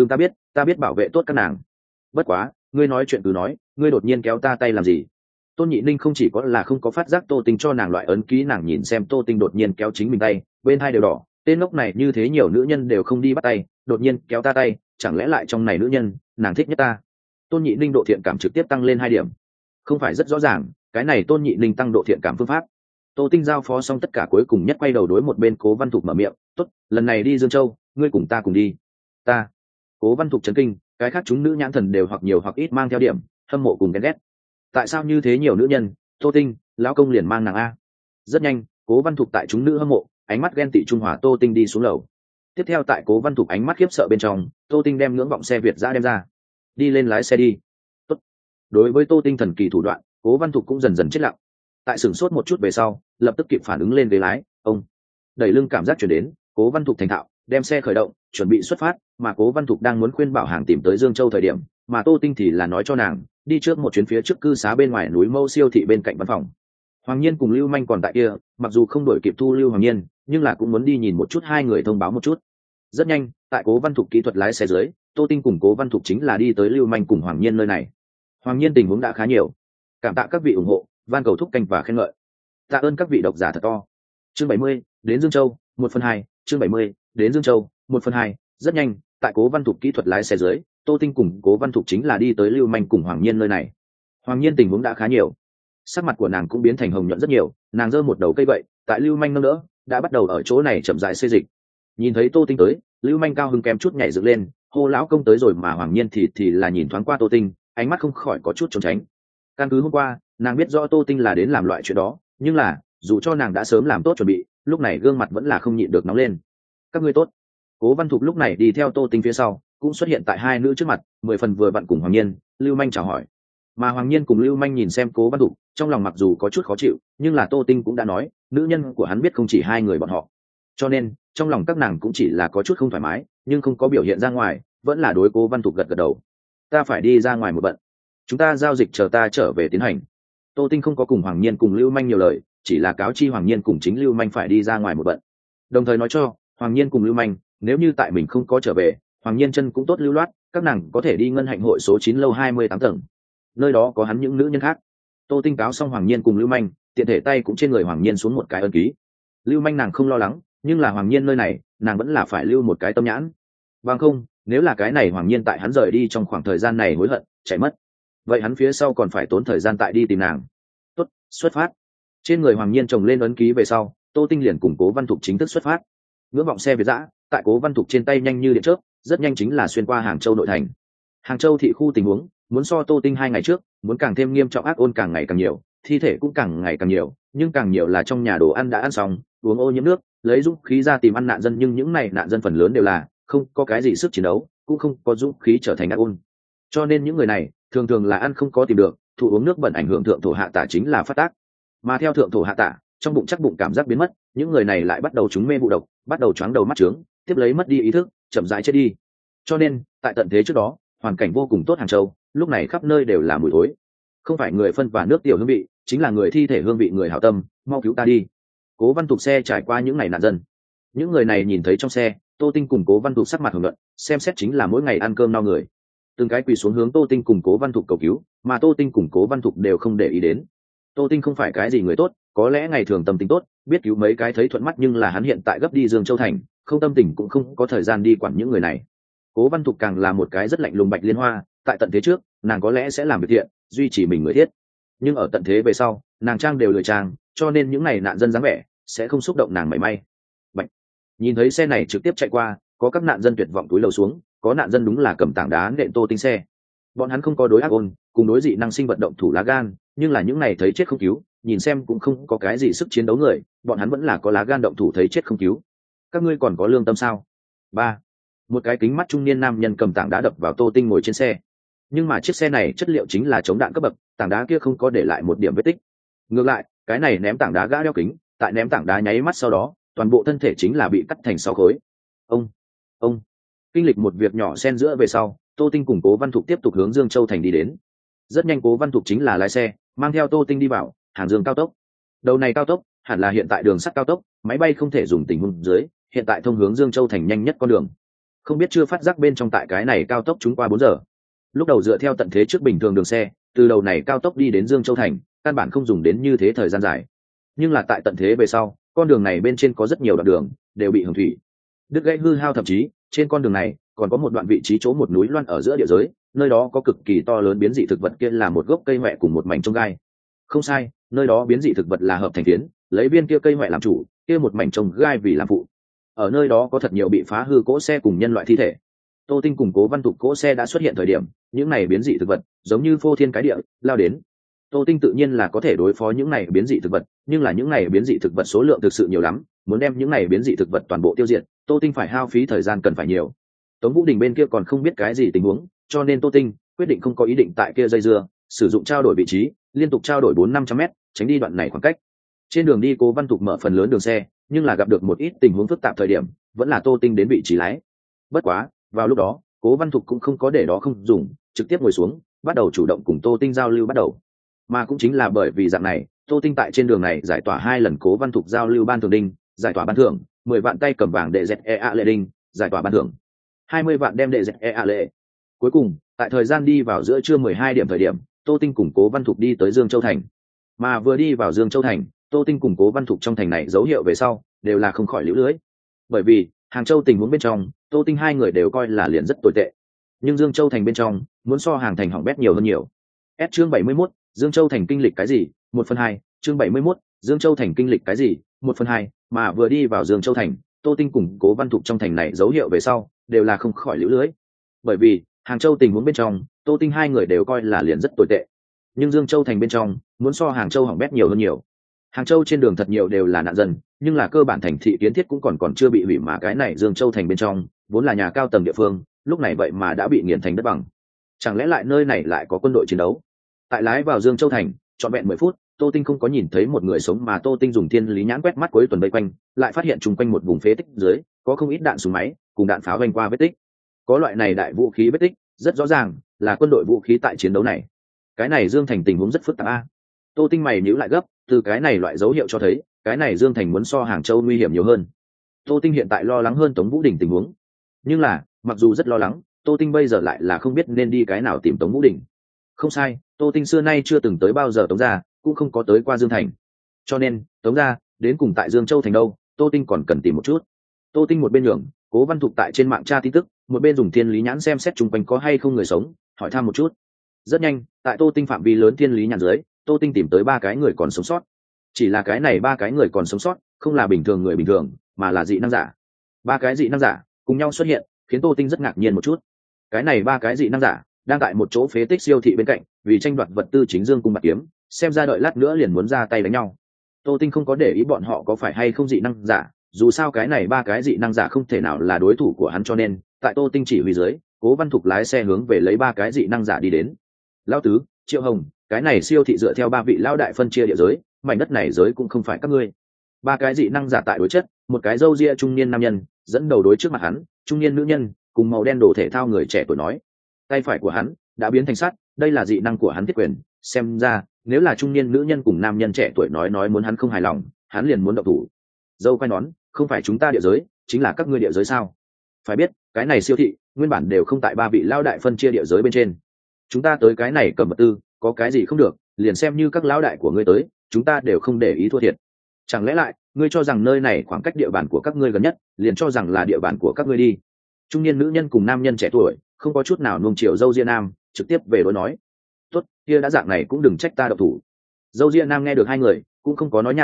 Ta biết bảo vệ tốt các nàng. Bất quá ngươi nói chuyện cứ nói, ngươi đột nhiên kéo ta tay làm gì? Tôn Nhị Ninh không chỉ có là không có phát giác Tô Tinh cho nàng loại ấn ký, nàng nhìn xem Tô Tinh đột nhiên kéo chính mình tay, bên hai đều đỏ. Tên ngốc này như thế nhiều nữ nhân đều không đi bắt tay, đột nhiên kéo ta tay, chẳng lẽ lại trong này nữ nhân nàng thích nhất ta? Tôn Nhị Ninh độ thiện cảm trực tiếp tăng lên 2 điểm. Không phải rất rõ ràng, cái này Tôn Nhị Ninh tăng độ thiện cảm phương pháp. Tô Tinh giao phó xong tất cả, cuối cùng nhất quay đầu đối một bên Cố Văn Thục mở miệng, tốt, lần này đi Dương Châu ngươi cùng ta cùng đi. Ta. Cố Văn Thục chấn kinh, cái khác chúng nữ nhãn thần đều hoặc nhiều hoặc ít mang theo điểm hâm mộ cùng ghen ghét. Tại sao như thế nhiều nữ nhân? Tô Tinh lão công liền mang nàng a. Rất nhanh Cố Văn Thục tại chúng nữ hâm mộ ánh mắt ghen tị trung hòa Tô Tinh đi xuống lầu. Tiếp theo tại Cố Văn Thục ánh mắt khiếp sợ bên trong, Tô Tinh đem ngưỡng vọng xe Việt giã đem ra, đi lên lái xe đi. Tốt. Đối với Tô Tinh thần kỳ thủ đoạn, Cố Văn Thục cũng dần dần chết lặng. Tại sửng sốt một chút về sau, lập tức kịp phản ứng lên ghế lái, ông đẩy lưng cảm giác chuyển đến, Cố Văn Thục thành thạo đem xe khởi động chuẩn bị xuất phát. Mà Cố Văn Thục đang muốn khuyên bảo hàng tìm tới Dương Châu thời điểm, mà Tô Tinh thì là nói cho nàng đi trước một chuyến phía trước cư xá bên ngoài núi Mâu siêu thị bên cạnh văn phòng. Hoàng Nhiên cùng Lưu Manh còn tại kia, mặc dù không đổi kịp thu lưu Hoàng Nhiên, nhưng là cũng muốn đi nhìn một chút hai người, thông báo một chút. Rất nhanh tại Cố Văn Thục kỹ thuật lái xe dưới, Tô Tinh cùng Cố Văn Thục chính là đi tới Lưu Manh cùng Hoàng Nhiên nơi này. Hoàng Nhiên tình huống đã khá nhiều, cảm tạ các vị ủng hộ, van cầu thúc canh và khen ngợi. Tạ ơn các vị độc giả thật to. Chương 70, đến Dương Châu 1/2. Chương 70, đến Dương Châu 1/2. Rất nhanh tại Cố Văn Thục kỹ thuật lái xe dưới, Tô Tinh cùng Cố Văn Thục chính là đi tới Lưu Manh cùng Hoàng Nhiên nơi này. Hoàng Nhiên tình huống đã khá nhiều, sắc mặt của nàng cũng biến thành hồng nhuận rất nhiều, nàng giơ một đầu cây gậy tại Lưu Manh nâng đỡ, đã bắt đầu ở chỗ này chậm rãi xê dịch. Nhìn thấy Tô Tinh tới, Lưu Manh cao hứng kém chút nhảy dựng lên, hô lão công tới rồi. Mà Hoàng Nhiên thì là nhìn thoáng qua Tô Tinh, ánh mắt không khỏi có chút trốn tránh. Căn cứ hôm qua nàng biết rõ Tô Tinh là đến làm loại chuyện đó, nhưng là dù cho nàng đã sớm làm tốt chuẩn bị, lúc này gương mặt vẫn là không nhịn được nóng lên. Các ngươi tốt. Cố Văn Thục lúc này đi theo Tô Tinh phía sau, cũng xuất hiện tại hai nữ trước mặt, 10 phần vừa vặn cùng Hoàng Nhiên, Lưu Manh chào hỏi. Mà Hoàng Nhiên cùng Lưu Manh nhìn xem Cố Văn Thục, trong lòng mặc dù có chút khó chịu, nhưng là Tô Tinh cũng đã nói nữ nhân của hắn biết không chỉ hai người bọn họ, cho nên trong lòng các nàng cũng chỉ là có chút không thoải mái, nhưng không có biểu hiện ra ngoài, vẫn là đối Cố Văn Thục gật gật đầu. Ta phải đi ra ngoài một bận, chúng ta giao dịch chờ ta trở về tiến hành. Tô Tinh không có cùng Hoàng Nhiên cùng Lưu Manh nhiều lời, chỉ là cáo chi Hoàng Nhiên cùng chính Lưu Manh phải đi ra ngoài một bận, đồng thời nói cho Hoàng Nhiên cùng Lưu Manh nếu như tại mình không có trở về, Hoàng Nhiên chân cũng tốt lưu loát, các nàng có thể đi ngân hạnh hội số 9 lâu 28 tầng, nơi đó có hắn những nữ nhân khác. Tô Tinh cáo xong Hoàng Nhiên cùng Lưu Manh, tiện thể tay cũng trên người Hoàng Nhiên xuống một cái ấn ký. Lưu Manh nàng không lo lắng, nhưng là Hoàng Nhiên nơi này nàng vẫn là phải lưu một cái tâm nhãn, bằng không nếu là cái này Hoàng Nhiên tại hắn rời đi trong khoảng thời gian này hối hận chạy mất, vậy hắn phía sau còn phải tốn thời gian tại đi tìm nàng. Tốt, xuất phát. Trên người Hoàng Nhiên chồng lên ấn ký về sau, Tô Tinh liền cùng Cố Văn Thục chính thức xuất phát. Ngưỡng vọng xe Việt giã tại Cố Văn Thục trên tay nhanh như điện chớp, rất nhanh chính là xuyên qua Hàng Châu nội thành. Hàng Châu thị khu tình huống muốn so Tô Tinh 2 ngày trước muốn càng thêm nghiêm trọng, ác ôn càng ngày càng nhiều, thi thể cũng càng ngày càng nhiều, nhưng càng nhiều là trong nhà đồ ăn đã ăn xong, uống ô nhiễm nước, lấy dũng khí ra tìm ăn nạn dân, nhưng những này nạn dân phần lớn đều là không có cái gì sức chiến đấu, cũng không có dũng khí trở thành ác ôn, cho nên những người này thường thường là ăn không có tìm được, thụ uống nước bẩn ảnh hưởng thượng thổ hạ tả chính là phát tác, mà theo thượng thổ hạ tả, trong bụng chắc bụng cảm giác biến mất, những người này lại bắt đầu trúng mê vụ độc, bắt đầu choáng đầu mắt trướng, tiếp lấy mất đi ý thức, chậm rãi chết đi. Cho nên tại tận thế trước đó, hoàn cảnh vô cùng tốt Hàng Châu, lúc này khắp nơi đều là mùi thối, không phải người phân và nước tiểu hương vị, chính là người thi thể hương vị. Người hảo tâm, mau cứu ta đi. Cố Văn Thục xe trải qua những ngày nạn dân, những người này nhìn thấy trong xe Tô Tinh cùng Cố Văn Thục sắc mặt hưởng luận, xem xét chính là mỗi ngày ăn cơm no người, từng cái quỳ xuống hướng Tô Tinh cùng Cố Văn Thục cầu cứu, mà Tô Tinh cùng Cố Văn Thục đều không để ý đến. Tô Tinh không phải cái gì người tốt, có lẽ ngày thường tâm tình tốt, biết cứu mấy cái thấy thuận mắt, nhưng là hắn hiện tại gấp đi Dương Châu thành, không tâm tình cũng không có thời gian đi quản những người này. Cố Văn Thục càng là một cái rất lạnh lùng bạch liên hoa, tại tận thế trước nàng có lẽ sẽ làm việc thiện, duy trì mình người thiết, nhưng ở tận thế về sau nàng trang đều lười trang, cho nên những này nạn dân dáng vẻ sẽ không xúc động nàng mảy may. Bạch. Nhìn thấy xe này trực tiếp chạy qua, có các nạn dân tuyệt vọng túi lầu xuống, có nạn dân đúng là cầm tảng đá nện Tô Tinh xe. Bọn hắn không có đối ác ôn, cùng đối dị năng sinh vật động thủ lá gan, nhưng là những này thấy chết không cứu, nhìn xem cũng không có cái gì sức chiến đấu người, bọn hắn vẫn là có lá gan động thủ thấy chết không cứu. Các ngươi còn có lương tâm sao? Ba. Một cái kính mắt trung niên nam nhân cầm tảng đá đập vào Tô Tinh ngồi trên xe, nhưng mà chiếc xe này chất liệu chính là chống đạn cấp bậc, tảng đá kia không có để lại một điểm vết tích. Ngược lại, cái này ném tảng đá gã đeo kính, tại ném tảng đá nháy mắt sau đó, toàn bộ thân thể chính là bị cắt thành 6 khối. Ông kinh lịch một việc nhỏ xen giữa về sau, Tô Tinh cùng Cố Văn Thục tiếp tục hướng Dương Châu thành đi đến. Rất nhanh Cố Văn Thục chính là lái xe mang theo Tô Tinh đi vào Hàng Dương cao tốc. Đầu này cao tốc hẳn là hiện tại đường sắt cao tốc, máy bay không thể dùng tình huống dưới, hiện tại thông hướng Dương Châu thành nhanh nhất con đường. Không biết chưa phát giác bên trong tại cái này cao tốc chúng qua 4 giờ. Lúc đầu dựa theo tận thế trước bình thường đường xe, từ đầu này cao tốc đi đến Dương Châu thành, căn bản không dùng đến như thế thời gian dài. Nhưng là tại tận thế về sau, con đường này bên trên có rất nhiều đoạn đường đều bị hồng thủy đứt gãy hư hao, thậm chí trên con đường này còn có một đoạn vị trí chỗ một núi loan ở giữa địa giới, nơi đó có cực kỳ to lớn biến dị thực vật, kia là một gốc cây hoẹ cùng một mảnh trông gai. Không sai, nơi đó biến dị thực vật là hợp thành phiến, lấy viên kia cây hoẹ làm chủ, kia một mảnh trông gai vì làm phụ. Ở nơi đó có thật nhiều bị phá hư cỗ xe cùng nhân loại thi thể. Tô Tinh cùng Cố Văn Thục cỗ xe đã xuất hiện thời điểm, những này biến dị thực vật giống như phô thiên cái địa lao đến. Tô Tinh tự nhiên là có thể đối phó những này biến dị thực vật, nhưng là những này biến dị thực vật số lượng thực sự nhiều lắm, muốn đem những này biến dị thực vật toàn bộ tiêu diệt, Tô Tinh phải hao phí thời gian cần phải nhiều. Tống Vũ Đình bên kia còn không biết cái gì tình huống, cho nên Tô Tinh quyết định không có ý định tại kia dây dưa, sử dụng trao đổi vị trí, liên tục trao đổi 400-500 m, tránh đi đoạn này khoảng cách. Trên đường đi Cố Văn Thục mở phần lớn đường xe, nhưng là gặp được một ít tình huống phức tạp thời điểm, vẫn là Tô Tinh đến vị trí lái. Bất quá, vào lúc đó, Cố Văn Thục cũng không có để đó không dùng, trực tiếp ngồi xuống, bắt đầu chủ động cùng Tô Tinh giao lưu bắt đầu. Mà cũng chính là bởi vì dạng này, Tô Tinh tại trên đường này giải tỏa 2 lần Cố Văn Thục giao lưu ban thưởng đinh, giải tỏa ban thưởng 10 vạn tay cầm vàng đệ ZEA lệ đinh, giải tỏa ban thưởng 20 vạn đem đệ ZEA lệ. Cuối cùng, tại thời gian đi vào giữa trưa 12 điểm thời điểm, Tô Tinh cùng Cố Văn Thục đi tới Dương Châu thành. Mà vừa đi vào Dương Châu thành, Tô Tinh cùng Cố Văn Thục trong thành này dấu hiệu về sau đều là không khỏi liễu lưới. Bởi vì Hàng Châu tình huống bên trong, Tô Tinh hai người đều coi là liền rất tồi tệ, nhưng Dương Châu thành bên trong muốn so Hàng thành hỏng bét nhiều hơn nhiều. Chương 71, Dương Châu thành kinh lịch cái gì? 1/2, chương 71, Dương Châu thành kinh lịch cái gì? 1/2, mà vừa đi vào Dương Châu thành, Tô Tinh cùng Cố Văn Thục trong thành này dấu hiệu về sau đều là không khỏi liễu lưới. Bởi vì Hàng Châu tình huống bên trong, Tô Tinh hai người đều coi là liền rất tồi tệ, nhưng Dương Châu thành bên trong muốn so Hàng Châu hỏng bét nhiều hơn nhiều. Hàng Châu trên đường thật nhiều đều là nạn dân, nhưng là cơ bản thành thị kiến thiết cũng còn chưa bị hủy, mà cái này Dương Châu thành bên trong vốn là nhà cao tầng địa phương, lúc này vậy mà đã bị nghiền thành đất bằng. Chẳng lẽ lại nơi này lại có quân đội chiến đấu? Tại lái vào Dương Châu thành trọn vẹn 10 phút, Tô Tinh không có nhìn thấy một người sống, mà Tô Tinh dùng thiên lý nhãn quét mắt cuối tuần vây quanh, lại phát hiện chung quanh một vùng phế tích dưới có không ít đạn súng máy cùng đạn pháo vành qua vết tích. Có loại này đại vũ khí vết tích, rất rõ ràng là quân đội vũ khí tại chiến đấu này. Cái này Dương thành tình huống rất phức tạp a. Tô Tinh mày nhíu lại gấp, từ cái này loại dấu hiệu cho thấy cái này Dương thành muốn so Hàng Châu nguy hiểm nhiều hơn. Tô Tinh hiện tại lo lắng hơn Tống Vũ Đình tình huống, nhưng là mặc dù rất lo lắng, Tô Tinh bây giờ lại là không biết nên đi cái nào tìm Tống Vũ Đình. Không sai, Tô Tinh xưa nay chưa từng tới bao giờ Tống gia, cũng không có tới qua Dương thành, cho nên Tống gia đến cùng tại Dương Châu thành đâu, Tô Tinh còn cần tìm một chút. Tô Tinh một bên nhường Cố Văn Thục tại trên mạng tra tin tức, một bên dùng thiên lý nhãn xem xét chung quanh có hay không người sống, hỏi thăm một chút. Rất nhanh, tại Tô Tinh phạm vi lớn thiên lý nhãn dưới, Tô Tinh tìm tới 3 cái người còn sống sót. Chỉ là cái này 3 cái người còn sống sót không là bình thường người bình thường, mà là dị năng giả. 3 cái dị năng giả cùng nhau xuất hiện, khiến Tô Tinh rất ngạc nhiên một chút. Cái này 3 cái dị năng giả đang tại một chỗ phế tích siêu thị bên cạnh, vì tranh đoạt vật tư chính dương cung bạc kiếm, xem ra đợi lát nữa liền muốn ra tay đánh nhau. Tô Tinh không có để ý bọn họ có phải hay không dị năng giả, dù sao cái này 3 cái dị năng giả không thể nào là đối thủ của hắn, cho nên tại Tô Tinh chỉ huy dưới, Cố Văn Thục lái xe hướng về lấy 3 cái dị năng giả đi đến. Lão tứ, Triệu Hồng, cái này siêu thị dựa theo 3 vị lão đại phân chia địa giới, mảnh đất này giới cũng không phải các ngươi. 3 cái dị năng giả tại đối chất, một cái râu ria trung niên nam nhân dẫn đầu đối trước mặt hắn, trung niên nữ nhân cùng màu đen đồ thể thao người trẻ tuổi nói. Tay phải của hắn đã biến thành sắt, đây là dị năng của hắn thiết quyền, xem ra nếu là trung niên nữ nhân cùng nam nhân trẻ tuổi nói muốn hắn không hài lòng, hắn liền muốn động thủ. Dâu quay nón, không phải chúng ta địa giới, chính là các ngươi địa giới sao? Phải biết, cái này siêu thị nguyên bản đều không tại 3 vị lão đại phân chia địa giới bên trên. Chúng ta tới cái này cầm vật tư, có cái gì không được, liền xem như các lão đại của ngươi tới, chúng ta đều không để ý thua thiệt. Chẳng lẽ lại ngươi cho rằng nơi này khoảng cách địa bàn của các ngươi gần nhất, liền cho rằng là địa bàn của các ngươi đi? Trung niên nữ nhân cùng nam nhân trẻ tuổi không có chút nào nuông chiều dâu ria nam, trực tiếp về đối nói. Tốt, kia đã dạng này cũng đừng trách ta động thủ. Dâu ria nam nghe được hai người cũng không có nói nhảm,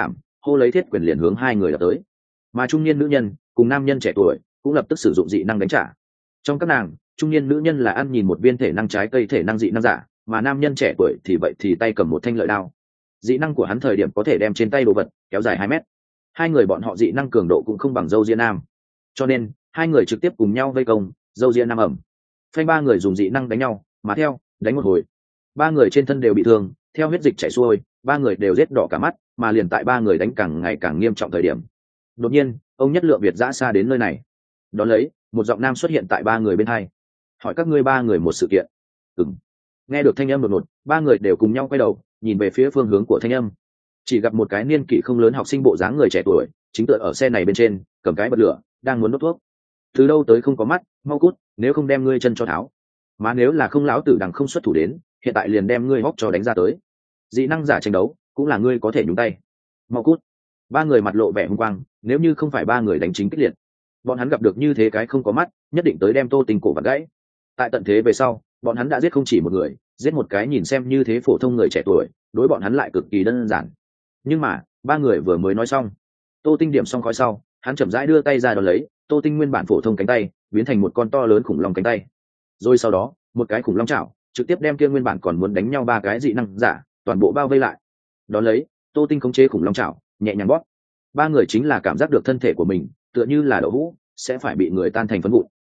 hô lấy thiết quyền liền hướng hai người đập tới. Mà trung niên nữ nhân cùng nam nhân trẻ tuổi cũng lập tức sử dụng dị năng đánh trả. Trong các nàng, trung niên nữ nhân là ăn nhìn một viên thể năng trái cây thể năng dị năng giả, mà nam nhân trẻ tuổi thì vậy thì tay cầm một thanh lợi đao. Dị năng của hắn thời điểm có thể đem trên tay đồ vật kéo dài 2 mét. Hai người bọn họ dị năng cường độ cũng không bằng dâu ria nam, cho nên hai người trực tiếp cùng nhau vây công dâu ria nam ẩm. Phanh ba người dùng dị năng đánh nhau, mà theo đánh một hồi, ba người trên thân đều bị thương, theo huyết dịch chảy xuôi, ba người đều rết đỏ cả mắt, mà liền tại ba người đánh càng ngày càng nghiêm trọng thời điểm, đột nhiên ông nhất lượng việt giã xa đến nơi này. Đón lấy một giọng nam xuất hiện tại ba người bên hai, hỏi các ngươi ba người một sự kiện. Nghe được thanh âm đột ngột, ba người đều cùng nhau quay đầu nhìn về phía phương hướng của thanh âm, chỉ gặp một cái niên kỷ không lớn học sinh bộ dáng người trẻ tuổi chính tựa ở xe này bên trên, cầm cái bật lửa đang muốn đốt thuốc. Từ đâu tới không có mắt, mau cút, nếu không đem ngươi chân cho tháo. Mà nếu là không lão tử đằng không xuất thủ đến, hiện tại liền đem ngươi hóc cho đánh ra tới. Dị năng giả tranh đấu cũng là ngươi có thể nhúng tay, mau cút. Ba người mặt lộ vẻ hung quang, nếu như không phải ba người đánh chính kích liệt, bọn hắn gặp được như thế cái không có mắt nhất định tới đem Tô Tinh cổ vặn gãy. Tại tận thế về sau, bọn hắn đã giết không chỉ một người, giết một cái nhìn xem như thế phổ thông người trẻ tuổi, đối bọn hắn lại cực kỳ đơn giản. Nhưng mà ba người vừa mới nói xong, Tô Tinh điểm xong khói sau, hắn chậm rãi đưa tay ra đón lấy Tô Tinh nguyên bản phổ thông cánh tay biến thành một con to lớn khủng long cánh tay, rồi sau đó một cái khủng long chảo trực tiếp đem kia nguyên bản còn muốn đánh nhau ba cái dị năng giả toàn bộ bao vây lại. Đón lấy Tô Tinh khống chế khủng long chảo nhẹ nhàng bóp, ba người chính là cảm giác được thân thể của mình tựa như là đậu hũ sẽ phải bị người tan thành phấn vụn.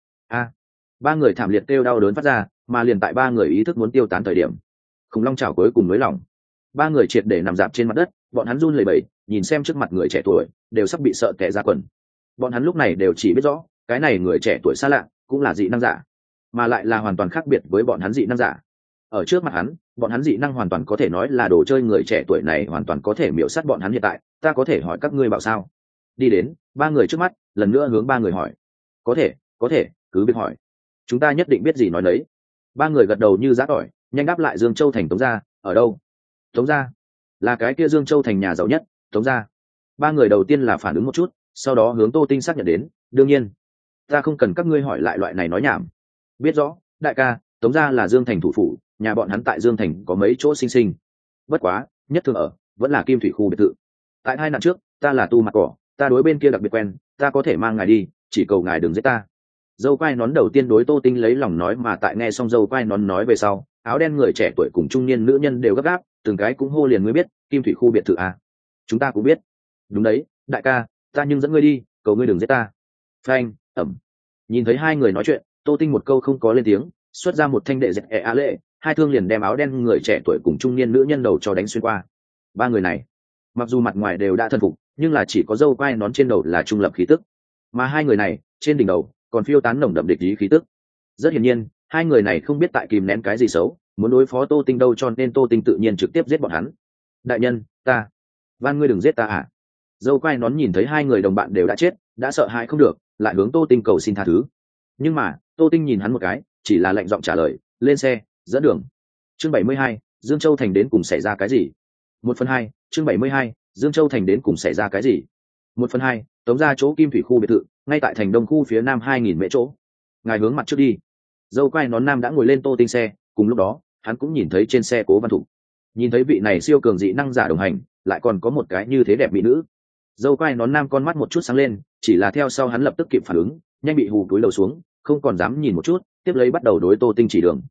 Ba người thảm liệt kêu đau đớn phát ra, mà liền tại ba người ý thức muốn tiêu tán thời điểm, khủng long chảo cuối cùng nới lỏng, ba người triệt để nằm dạp trên mặt đất, bọn hắn run lẩy bẩy nhìn xem trước mặt người trẻ tuổi đều sắp bị sợ tè ra quần. Bọn hắn lúc này đều chỉ biết rõ cái này người trẻ tuổi xa lạ cũng là dị năng giả, mà lại là hoàn toàn khác biệt với bọn hắn dị năng giả. Ở trước mặt hắn, bọn hắn dị năng hoàn toàn có thể nói là đồ chơi, người trẻ tuổi này hoàn toàn có thể miểu sát bọn hắn. Hiện tại ta có thể hỏi các ngươi bảo sao? Đi đến ba người trước mắt, lần nữa hướng ba người hỏi. Có thể cứ việc hỏi, chúng ta nhất định biết gì nói đấy. Ba người gật đầu như giã tỏi, nhanh đáp lại. Dương Châu thành Tống gia ở đâu? Tống gia là cái kia Dương Châu thành nhà giàu nhất. Tống gia. Ba người đầu tiên là phản ứng một chút, sau đó hướng Tô Tinh xác nhận đến. Đương nhiên ta không cần các ngươi hỏi lại loại này nói nhảm. Biết rõ đại ca, Tống gia là Dương thành thủ phủ, nhà bọn hắn tại Dương thành có mấy chỗ xinh xinh, bất quá nhất thường ở vẫn là Kim Thủy khu biệt thự. Tại 2 nạn trước ta là tu mặt cỏ, ta đối bên kia đặc biệt quen, ta có thể mang ngài đi, chỉ cầu ngài đừng giết ta. Dâu quai nón đầu tiên đối Tô Tinh lấy lòng nói, mà tại nghe xong dâu quai nón nói về sau, áo đen người trẻ tuổi cùng trung niên nữ nhân đều gấp gáp, từng cái cũng hô liền. Ngươi biết Kim Thủy khu biệt thự à? Chúng ta cũng biết. Đúng đấy đại ca, ta nhưng dẫn ngươi đi, cầu ngươi đừng giết ta. Phanh ẩm. Nhìn thấy hai người nói chuyện, Tô Tinh một câu không có lên tiếng, xuất ra một thanh đệ dẹt a lệ, hai thương liền đem áo đen người trẻ tuổi cùng trung niên nữ nhân đầu cho đánh xuyên qua. Ba người này mặc dù mặt ngoài đều đã thân phục, nhưng là chỉ có dâu quai nón trên đầu là trung lập khí tức, mà hai người này trên đỉnh đầu còn phiêu tán nồng đậm địch ý khí tức. Rất hiển nhiên hai người này không biết tại kìm nén cái gì xấu, muốn đối phó Tô Tinh đâu, cho nên Tô Tinh tự nhiên trực tiếp giết bọn hắn. Đại nhân, ta van ngươi đừng giết ta à? Dâu quai nón nhìn thấy hai người đồng bạn đều đã chết, đã sợ hãi không được, lại hướng Tô Tinh cầu xin tha thứ. Nhưng mà Tô Tinh nhìn hắn một cái, chỉ là lạnh giọng trả lời. Lên xe dẫn đường. Chương 72, Dương Châu thành đến cùng xảy ra cái gì? 1/2. Chương 72, Dương Châu thành đến cùng xảy ra cái gì? 1/2. Tống ra chỗ Kim Thủy khu biệt thự, ngay tại thành đông khu phía nam 2000 mễ chỗ. Ngài hướng mặt trước đi. Dâu quai nón nam đã ngồi lên Tô Tinh xe, cùng lúc đó hắn cũng nhìn thấy trên xe Cố Văn Thục. Nhìn thấy vị này siêu cường dị năng giả đồng hành, lại còn có một cái như thế đẹp mỹ nữ. Dâu quai nón nam con mắt một chút sáng lên, chỉ là theo sau hắn lập tức kịp phản ứng, nhanh bị hù túi đầu xuống, không còn dám nhìn một chút, tiếp lấy bắt đầu đối Tô Tinh chỉ đường.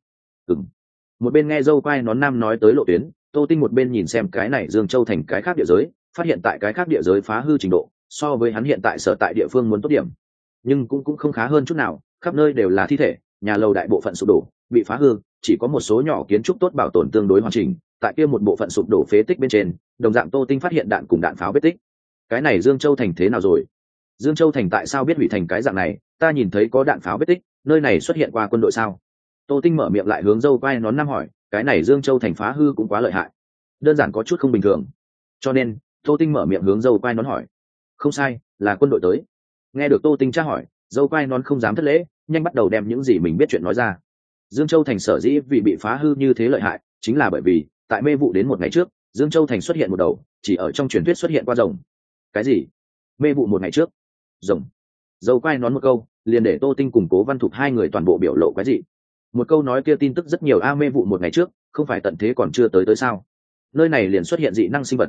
Một bên nghe dâu quai nón nam nói tới lộ tuyến, Tô Tinh một bên nhìn xem cái này Dương Châu thành cái khác địa giới, phát hiện tại cái khác địa giới phá hư trình độ so với hắn hiện tại sở tại địa phương muốn tốt điểm, nhưng cũng không khá hơn chút nào, khắp nơi đều là thi thể, nhà lầu đại bộ phận sụp đổ bị phá hư, chỉ có một số nhỏ kiến trúc tốt bảo tồn tương đối hoàn chỉnh. Tại kia một bộ phận sụp đổ phế tích bên trên, đồng dạng Tô Tinh phát hiện đạn cùng đạn pháo vết tích. Cái này Dương Châu thành thế nào rồi? Dương Châu thành tại sao biết hủy thành cái dạng này? Ta nhìn thấy có đạn pháo vết tích, nơi này xuất hiện qua quân đội sao? Tô Tinh mở miệng lại hướng dâu quai nón nam hỏi. Cái này Dương Châu thành phá hư cũng quá lợi hại, đơn giản có chút không bình thường. Cho nên Tô Tinh mở miệng hướng dâu quai nón hỏi. Không sai, là quân đội tới. Nghe được Tô Tinh tra hỏi, dâu quai nón không dám thất lễ, nhanh bắt đầu đem những gì mình biết chuyện nói ra. Dương Châu thành sở dĩ vì bị phá hư như thế lợi hại, chính là bởi vì tại mê vụ đến một ngày trước, Dương Châu thành xuất hiện một đầu chỉ ở trong truyền thuyết xuất hiện qua rồng. Cái gì? Mê vụ một ngày trước? Rồng? Dâu quai nón một câu liền để Tô Tinh cùng Cố Văn Thục hai người toàn bộ biểu lộ cái gì. Một câu nói kia tin tức rất nhiều. Mê vụ một ngày trước không phải tận thế còn chưa tới sao? Nơi này liền xuất hiện dị năng sinh vật.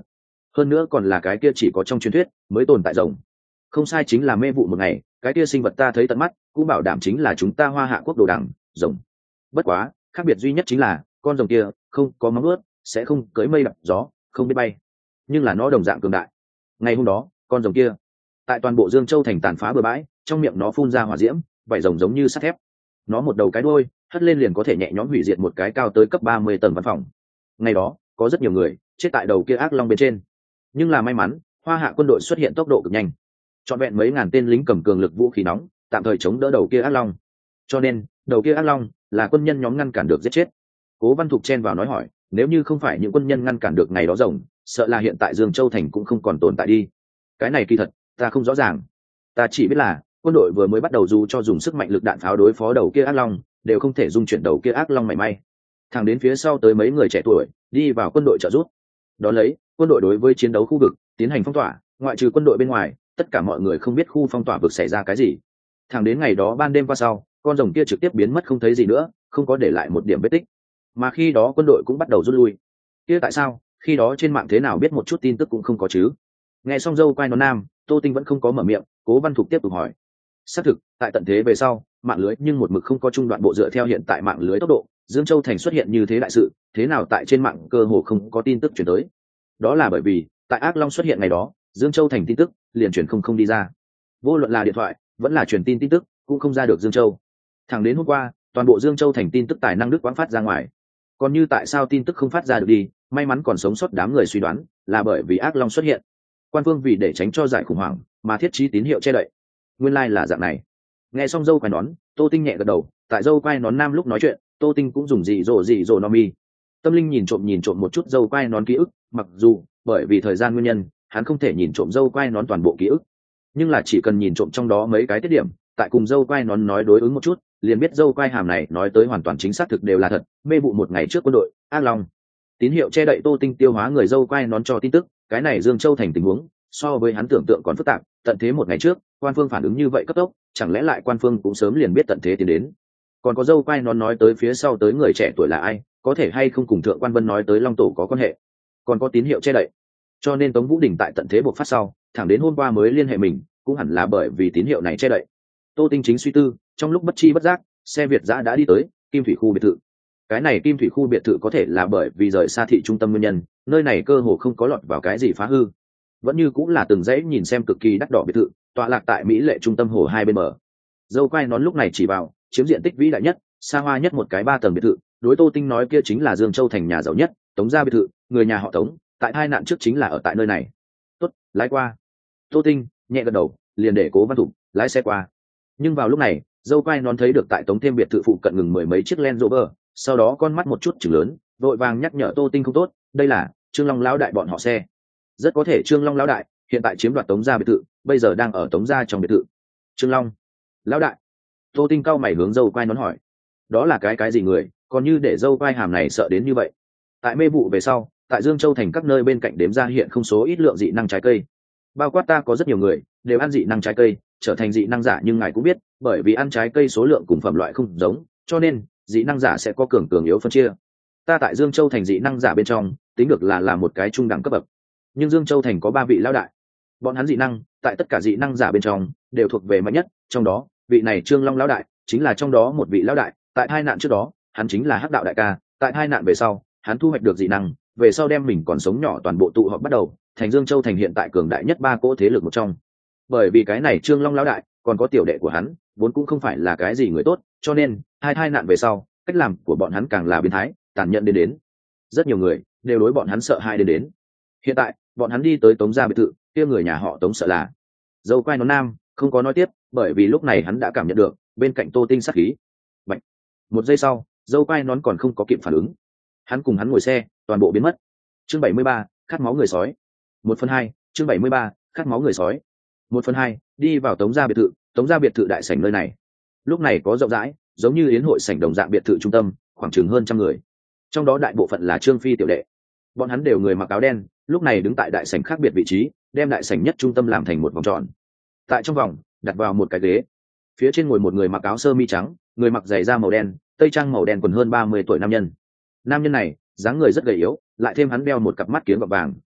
hơn nữa còn là cái kia chỉ có trong truyền thuyết mới tồn tại rồng. Không sai, chính là mê vụ một ngày, cái kia sinh vật ta thấy tận mắt, cũng bảo đảm chính là chúng ta Hoa Hạ quốc đồ đẳng rồng. Bất quá khác biệt duy nhất chính là con rồng kia không có móng ướt, sẽ không cưỡi mây đập gió, không biết bay, nhưng là nó đồng dạng cường đại. Ngày hôm đó con rồng kia tại toàn bộ Dương Châu thành tàn phá bừa bãi, trong miệng nó phun ra hỏa diễm, vảy rồng giống như sắt thép, nó một đầu cái đuôi hất lên liền có thể nhẹ nhõm hủy diệt một cái cao tới cấp 30 tầng văn phòng. Ngày đó có rất nhiều người chết tại đầu kia ác long bên trên, nhưng là may mắn Hoa Hạ quân đội xuất hiện tốc độ cực nhanh, trọn vẹn mấy ngàn tên lính cầm cường lực vũ khí nóng tạm thời chống đỡ đầu kia ác long, cho nên đầu kia ác long là quân nhân nhóm ngăn cản được giết chết. Cố Văn Thục chen vào nói hỏi, nếu như không phải những quân nhân ngăn cản được ngày đó rồng, sợ là hiện tại Dương Châu thành cũng không còn tồn tại đi. Cái này kỳ thật ta không rõ ràng, ta chỉ biết là quân đội vừa mới bắt đầu dù cho dùng sức mạnh lực đạn pháo đối phó đầu kia ác long đều không thể dung chuyển đầu kia ác long mảy may. Thẳng đến phía sau tới mấy người trẻ tuổi đi vào quân đội trợ giúp, đó lấy quân đội đối với chiến đấu khu vực tiến hành phong tỏa, ngoại trừ quân đội bên ngoài tất cả mọi người không biết khu phong tỏa vực xảy ra cái gì. Thẳng đến ngày đó ban đêm qua sau, con rồng kia trực tiếp biến mất không thấy gì nữa, không có để lại một điểm vết tích, mà khi đó quân đội cũng bắt đầu rút lui. Kia tại sao khi đó trên mạng thế nào biết một chút tin tức cũng không có chứ? Nghe xong dâu quai nón nam, Tô Tinh vẫn không có mở miệng. Cố Văn Thục tiếp tục hỏi, xác thực tại tận thế về sau mạng lưới nhưng một mực không có trung đoạn bộ, dựa theo hiện tại mạng lưới tốc độ, Dương Châu thành xuất hiện như thế đại sự, thế nào tại trên mạng cơ hồ không có tin tức chuyển tới? Đó là bởi vì tại ác long xuất hiện ngày đó, Dương Châu thành tin tức liền chuyển không đi ra, vô luận là điện thoại vẫn là truyền tin tức cũng không ra được Dương Châu. Thẳng đến hôm qua toàn bộ Dương Châu thành tin tức tài năng đức quãng phát ra ngoài. Còn như tại sao tin tức không phát ra được đi, may mắn còn sống sót đám người suy đoán là bởi vì ác long xuất hiện, quan phương vì để tránh cho giải khủng hoảng mà thiết trí tín hiệu che đậy. Nguyên lai là dạng này. Nghe xong dâu quai nón, Tô Tinh nhẹ gật đầu. Tại dâu quai nón nam lúc nói chuyện, Tô Tinh cũng dùng dị dỗ no mi tâm linh nhìn trộm một chút dâu quai nón ký ức, mặc dù bởi vì thời gian nguyên nhân hắn không thể nhìn trộm dâu quai nón toàn bộ ký ức, nhưng là chỉ cần nhìn trộm trong đó mấy cái tiết điểm, tại cùng dâu quai nón nói đối ứng một chút, liền biết dâu quai hàm này nói tới hoàn toàn chính xác thực đều là thật. Mê vụ một ngày trước quân đội ác long tín hiệu che đậy Tô Tinh tiêu hóa người dâu quai nón cho tin tức. Cái này Dương Châu thành tình huống so với hắn tưởng tượng còn phức tạp. Tận thế một ngày trước quan phương phản ứng như vậy cấp tốc, chẳng lẽ lại quan phương cũng sớm liền biết tận thế tiến đến? Còn có dâu quai nón nói tới phía sau tới người trẻ tuổi là ai, có thể hay không cùng thượng quan Vân nói tới long tổ có quan hệ? Còn có tín hiệu che đậy, cho nên Tống Vũ Đình tại tận thế buộc phát sau thẳng đến hôm qua mới liên hệ mình, cũng hẳn là bởi vì tín hiệu này che đậy. Tô Tinh chính suy tư, trong lúc bất chi bất giác xe Việt giã đã đi tới Kim Thủy khu biệt thự. Cái này Kim Thủy khu biệt thự có thể là bởi vì rời xa thị trung tâm nguyên nhân, nơi này cơ hồ không có lọt vào cái gì phá hư, vẫn như cũng là từng dãy nhìn xem cực kỳ đắt đỏ biệt thự, tọa lạc tại mỹ lệ trung tâm hồ hai bên bờ. Dâu quai nón lúc này chỉ vào chiếm diện tích vĩ đại nhất, xa hoa nhất một cái 3 tầng biệt thự, đối Tô Tinh nói kia chính là Dương Châu thành nhà giàu nhất, Tống gia biệt thự, người nhà họ Tống tại hai nạn trước chính là ở tại nơi này. Tốt, lái qua. Tô Tinh nhẹ gật đầu, liền để Cố Văn Thục lái xe qua. Nhưng vào lúc này dâu quai nón thấy được tại Tống thêm biệt thự phụ cận ngừng mười mấy chiếc Land Rover, sau đó con mắt một chút chừng lớn, vội vàng nhắc nhở Tô Tinh không tốt, đây là Trương Long lão đại bọn họ xe. Rất có thể Trương Long lão đại hiện tại chiếm đoạt Tống gia biệt thự, bây giờ đang ở Tống gia trong biệt thự. Trương Long lão đại? Tô Tinh cau mày hướng dâu quai nón hỏi, đó là cái gì người, còn như để dâu quai hàm này sợ đến như vậy? Tại mê vụ về sau, tại Dương Châu thành các nơi bên cạnh đếm ra hiện không số ít lượng dị năng trái cây, bao quát ta có rất nhiều người đều ăn dị năng trái cây, trở thành dị năng giả. Nhưng ngài cũng biết, bởi vì ăn trái cây số lượng cùng phẩm loại không giống, cho nên dị năng giả sẽ có cường yếu phân chia. Ta tại Dương Châu thành dị năng giả bên trong tính được là một cái trung đẳng cấp bậc, nhưng Dương Châu thành có 3 vị lão đại, bọn hắn dị năng tại tất cả dị năng giả bên trong đều thuộc về mạnh nhất, trong đó vị này Trương Long lão đại chính là trong đó một vị lão đại. Tại hai nạn trước đó hắn chính là hắc đạo đại ca, tại hai nạn về sau hắn thu hoạch được dị năng, về sau đem mình còn sống nhỏ toàn bộ tụ họp bắt đầu thành Dương Châu thành hiện tại cường đại nhất 3 cỗ thế lực một trong. Bởi vì cái này Trương Long lão đại còn có tiểu đệ của hắn vốn cũng không phải là cái gì người tốt, cho nên hai nạn về sau cách làm của bọn hắn càng là biến thái tàn nhẫn đến rất nhiều người đều đối bọn hắn sợ hãi đến. Hiện tại bọn hắn đi tới Tống gia biệt thự, kia người nhà họ Tống sợ là. Dâu quai nón nam không có nói tiếp, bởi vì lúc này hắn đã cảm nhận được bên cạnh Tô Tinh sát khí. Bạch. Một giây sau dâu quai nón còn không có kịp phản ứng, hắn cùng hắn ngồi xe toàn bộ biến mất. Chương 73, khát máu người sói. 1/2. Chương 73, khát máu người sói. 1/2. Đi vào Tống gia biệt thự. Tống gia biệt thự đại sảnh nơi này lúc này có rộng rãi, giống như yến hội sảnh đồng dạng biệt thự trung tâm, khoảng chừng hơn trăm người, trong đó đại bộ phận là Trương Phi tiểu đệ. Bọn hắn đều người mặc áo đen, lúc này đứng tại đại sảnh khác biệt vị trí, đem đại sảnh nhất trung tâm làm thành một vòng tròn. Tại trong vòng đặt vào một cái ghế, phía trên ngồi một người mặc áo sơ mi trắng, người mặc giày da màu đen, tây trang màu đen, quần hơn 30 tuổi nam nhân. Nam nhân này dáng người rất gầy yếu, lại thêm hắn đeo một cặp mắt kiếng gọt vàng,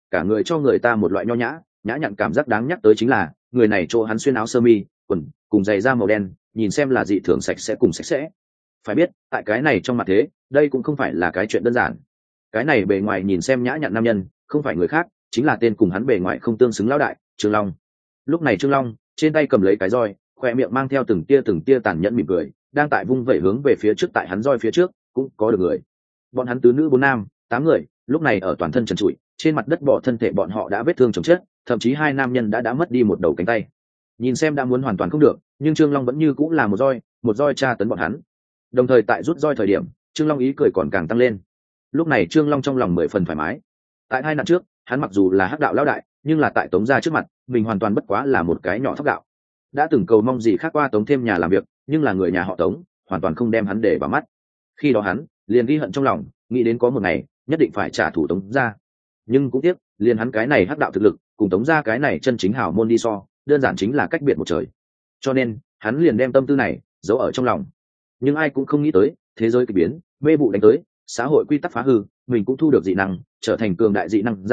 cả người cho người ta một loại nho nhã nhã nhặn cảm giác. Đáng nhắc tới chính là người này chỗ hắn xuyên áo sơ mi quần cùng giày da màu đen, nhìn xem là dị thường sạch sẽ cùng sạch sẽ. Phải biết tại cái này trong mặt thế, đây cũng không phải là cái chuyện đơn giản. Cái này bề ngoài nhìn xem nhã nhặn nam nhân không phải người khác, chính là tên cùng hắn bề ngoài không tương xứng lão đại Trương Long. Lúc này Trương Long trên tay cầm lấy cái roi, khoe miệng mang theo từng tia tàn nhẫn mỉm cười, đang tại vung vẩy hướng về phía trước. Tại hắn roi phía trước cũng có được người. Bọn hắn tứ nữ bốn nam 8 người lúc này ở toàn thân trần trụi trên mặt đất, bỏ thân thể bọn họ đã vết thương chồng chết, thậm chí 2 nam nhân đã mất đi một đầu cánh tay. Nhìn xem đã muốn hoàn toàn không được, nhưng Trương Long vẫn như cũng là một roi tra tấn bọn hắn. Đồng thời tại rút roi thời điểm, Trương Long ý cười còn càng tăng lên. Lúc này Trương Long trong lòng 10 phần thoải mái. Tại 2 năm trước hắn mặc dù là hắc đạo lão đại, nhưng là tại Tống gia trước mặt mình hoàn toàn bất quá là một cái nhỏ thóc gạo. Đã từng cầu mong gì khác qua Tống thêm nhà làm việc, nhưng là người nhà họ Tống hoàn toàn không đem hắn để vào mắt. Khi đó hắn liền ghi hận trong lòng, nghĩ đến có một ngày nhất định phải trả thù Tống gia. Nhưng cũng tiếc, liền hắn cái này hắc đạo thực lực cùng Tống gia cái này chân chính hảo môn đi so, đơn giản chính là cách biệt một trời. Cho nên hắn liền đem tâm tư này giấu ở trong lòng. Nhưng ai cũng không nghĩ tới, thế giới kỳ biến, mê vụ đánh tới, xã hội quy tắc phá hư, mình cũng thu được dị năng, trở thành cường đại dị năng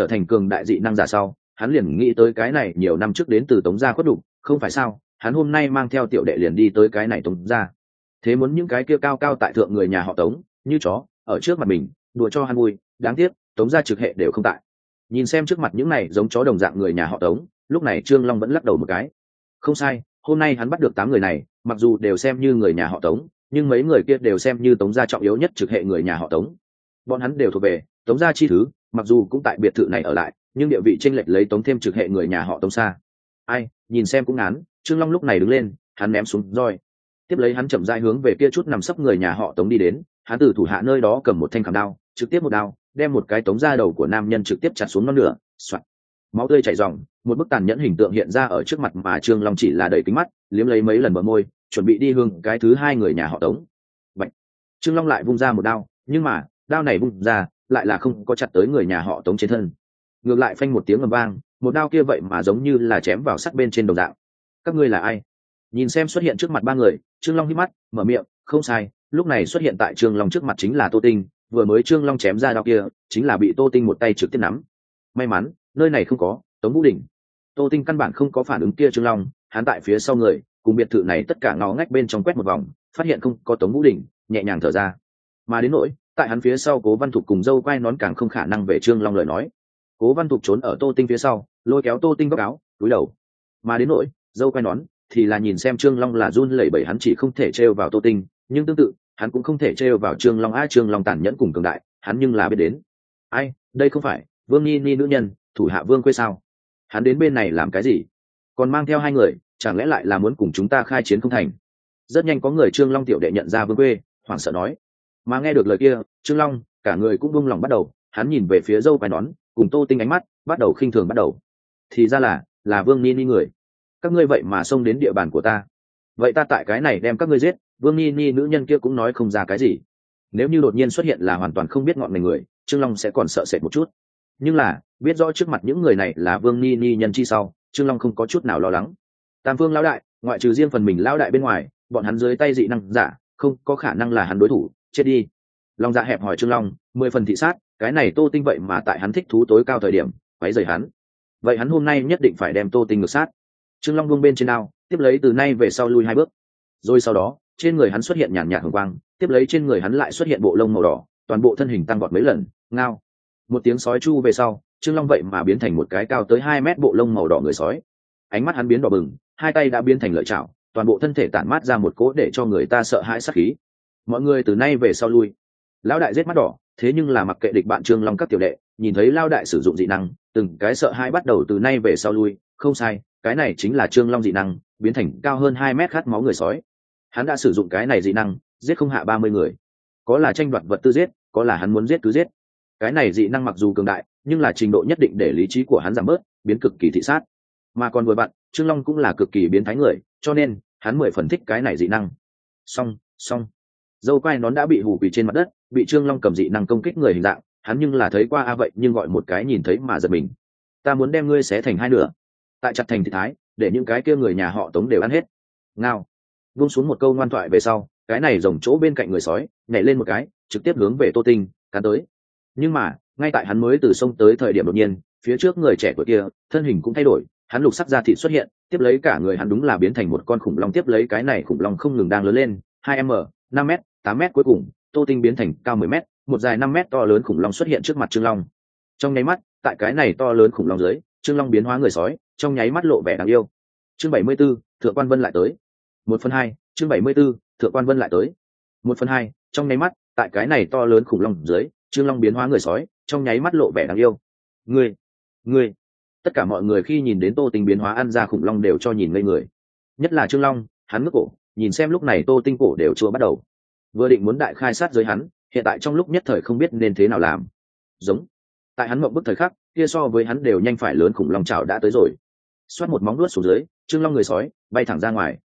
giả sau, hắn liền nghĩ tới cái này nhiều năm trước đến từ Tống gia khuất đủ, không phải sao? Hắn hôm nay mang theo tiểu đệ liền đi tới cái này Tống gia. Thế muốn những cái kia cao cao tại thượng người nhà họ Tống, như chó, ở trước mặt mình, đùa cho hắn vui, đáng tiếc, Tống gia trực hệ đều không tại. Nhìn xem trước mặt những này giống chó đồng dạng người nhà họ Tống, lúc này Trương Long vẫn lắc đầu một cái. Không sai, hôm nay hắn bắt được 8 người này, mặc dù đều xem như người nhà họ Tống, nhưng mấy người kia đều xem như Tống gia trọng yếu nhất trực hệ người nhà họ Tống. Bọn hắn đều thuộc về Tống gia chi thứ, mặc dù cũng tại biệt thự này ở lại, nhưng địa vị chênh lệch lấy Tống thêm trực hệ người nhà họ Tống xa. Ai, nhìn xem cũng ngán. Trương Long lúc này đứng lên, hắn ném xuống roi. Tiếp lấy hắn chậm rãi hướng về kia chút nằm sấp người nhà họ Tống đi đến, hắn từ thủ hạ nơi đó cầm một thanh khảm đao, trực tiếp một đao, đem một cái Tống gia đầu của nam nhân trực tiếp chặt xuống non nửa, xoạt. Máu tươi chảy ròng, một bức tàn nhẫn hình tượng hiện ra ở trước mặt, mà Trương Long chỉ là đẩy kính mắt, liếm lấy mấy lần bờ môi, chuẩn bị đi hướng cái thứ 2 người nhà họ Tống. Vậy, Trương Long lại vung ra một đao, nhưng mà đao này vung ra lại là không có chặt tới người nhà họ Tống trên thân, ngược lại phanh một tiếng ầm vang, một đao kia vậy mà giống như là chém vào sắt bên trên đồng dạng. Các ngươi là ai? Nhìn xem xuất hiện trước mặt 3 người, Trương Long hít mắt, mở miệng. Không sai, lúc này xuất hiện tại Trương Long trước mặt chính là Tô Tinh. Vừa mới Trương Long chém ra đao kia chính là bị Tô Tinh một tay trực tiếp nắm. May mắn nơi này không có Tống Vũ Đình. Tô Tinh căn bản không có phản ứng kia Trương Long, hắn tại phía sau người cùng biệt thự này tất cả ngõ ngách bên trong quét một vòng, phát hiện không có Tống Vũ Đình, nhẹ nhàng thở ra. Mà đến nỗi tại hắn phía sau Cố Văn Thục cùng dâu quai nón càng không khả năng về Trương Long lời nói. Cố Văn Thục trốn ở Tô Tinh phía sau, lôi kéo Tô Tinh góc áo, cúi đầu. Mà đến nỗi dâu quai nón thì là nhìn xem Trương Long là run lẩy bẩy, hắn chỉ không thể trêu vào Tô Tinh, nhưng tương tự hắn cũng không thể trêu vào Trương Long. Trương Long tàn nhẫn cùng cường đại, hắn nhưng là biết đến. Ai, đây không phải Vương Nhi Nhi nữ nhân, thủ hạ Vương Quê sao? Hắn đến bên này làm cái gì? Còn mang theo 2 người, chẳng lẽ lại là muốn cùng chúng ta khai chiến không thành? Rất nhanh có người Trương Long tiểu đệ nhận ra Vương Quê, hoảng sợ nói. Mà nghe được lời kia, Trương Long cả người cũng buông lòng bắt đầu, hắn nhìn về phía dâu quai nón cùng Tô Tinh, ánh mắt bắt đầu khinh thường bắt đầu. Thì ra là Vương Nhi Nhi người. Các ngươi vậy mà xông đến địa bàn của ta, vậy ta tại cái này đem các ngươi giết. Vương Nhi Nhi nữ nhân kia cũng nói không ra cái gì. Nếu như đột nhiên xuất hiện là hoàn toàn không biết ngọn ngành người, Trương Long sẽ còn sợ sệt một chút, nhưng là biết rõ trước mặt những người này là Vương Nhi Nhi nhân chi sau, Trương Long không có chút nào lo lắng. Tam Phương lão đại, ngoại trừ riêng phần mình lão đại bên ngoài, bọn hắn dưới tay dị năng giả không có khả năng là hắn đối thủ. Chết đi. Long Dạ hẹp hỏi Trương Long 10 phần thị sát, cái này Tô Tinh vậy mà tại hắn thích thú tối cao thời điểm quấy rầy hắn, vậy hắn hôm nay nhất định phải đem Tô Tinh ngược sát. Trương Long buông bên trên đao, tiếp lấy từ nay về sau lui 2 bước, rồi sau đó trên người hắn xuất hiện nhàn nhạt hồng quang, tiếp lấy trên người hắn lại xuất hiện bộ lông màu đỏ, toàn bộ thân hình tăng vọt mấy lần. Ngao, một tiếng sói chu về sau, Trương Long vậy mà biến thành một cái cao tới 2 mét bộ lông màu đỏ người sói. Ánh mắt hắn biến đỏ bừng, 2 tay đã biến thành lợi chảo, toàn bộ thân thể tản mát ra một cỗ để cho người ta sợ hãi sát khí. Mọi người từ nay về sau lui. Lão đại giết mắt đỏ, thế nhưng là mặc kệ địch bạn Trương Long các tiểu đệ, nhìn thấy lão đại sử dụng dị năng, từng cái sợ hãi bắt đầu từ nay về sau lui. Không sai, cái này chính là Trương Long dị năng, biến thành cao hơn 2 mét khát máu người sói. Hắn đã sử dụng cái này dị năng, giết không hạ 30 người. Có là tranh đoạt vật tư giết, có là hắn muốn giết cứ giết. Cái này dị năng mặc dù cường đại, nhưng là trình độ nhất định để lý trí của hắn giảm bớt, biến cực kỳ thị sát. Mà còn vừa bạn, Trương Long cũng là cực kỳ biến thái người, cho nên hắn 10 phần thích cái này dị năng. Xong. Dâu quai nón đã bị hù quỳ trên mặt đất, bị Trương Long cầm dị năng công kích người hình dạng, hắn nhưng là thấy qua vậy nhưng gọi một cái nhìn thấy mà giật mình. Ta muốn đem ngươi xé thành 2 nửa, tại chặt thành thịt thái, để những cái kia người nhà họ Tống đều ăn hết. Ngao. Vung xuống một câu ngoan thoại về sau, cái này rồng chỗ bên cạnh người sói nhảy lên một cái, trực tiếp hướng về Tô Tinh cắn tới. Nhưng mà ngay tại hắn mới từ sông tới thời điểm đột nhiên phía trước người trẻ tuổi kia thân hình cũng thay đổi, hắn lục sắc da thịt xuất hiện, tiếp lấy cả người hắn đúng là biến thành một con khủng long, tiếp lấy cái này khủng long không ngừng đang lớn lên 2m 5m 8m, cuối cùng Tô Tinh biến thành cao 10m, một dài 5m to lớn khủng long xuất hiện trước mặt Trương Long. Trong nháy mắt tại cái này to lớn khủng long dưới, Trương Long biến hóa người sói, trong nháy mắt lộ vẻ đáng yêu. Chương 74, Thượng Quan Vân lại tới. 1/2, chương 74, Thượng Quan Vân lại tới. 1/2, trong nháy mắt tại cái này to lớn khủng long dưới, Trương Long biến hóa người sói, trong nháy mắt lộ vẻ đáng yêu. Ngươi tất cả mọi người khi nhìn đến Tô Tinh biến hóa ăn ra khủng long đều cho nhìn ngây người, nhất là Trương Long, hắn ngước cổ nhìn xem lúc này Tô Tinh cổ đều chưa bắt đầu, vừa định muốn đại khai sát giới hắn, hiện tại trong lúc nhất thời không biết nên thế nào làm. Giống tại hắn mộng bức thời khắc kia, so với hắn đều nhanh phải lớn khủng long chảo đã tới rồi, xoát một móng nuốt xuống dưới, Trương Long người sói bay thẳng ra ngoài.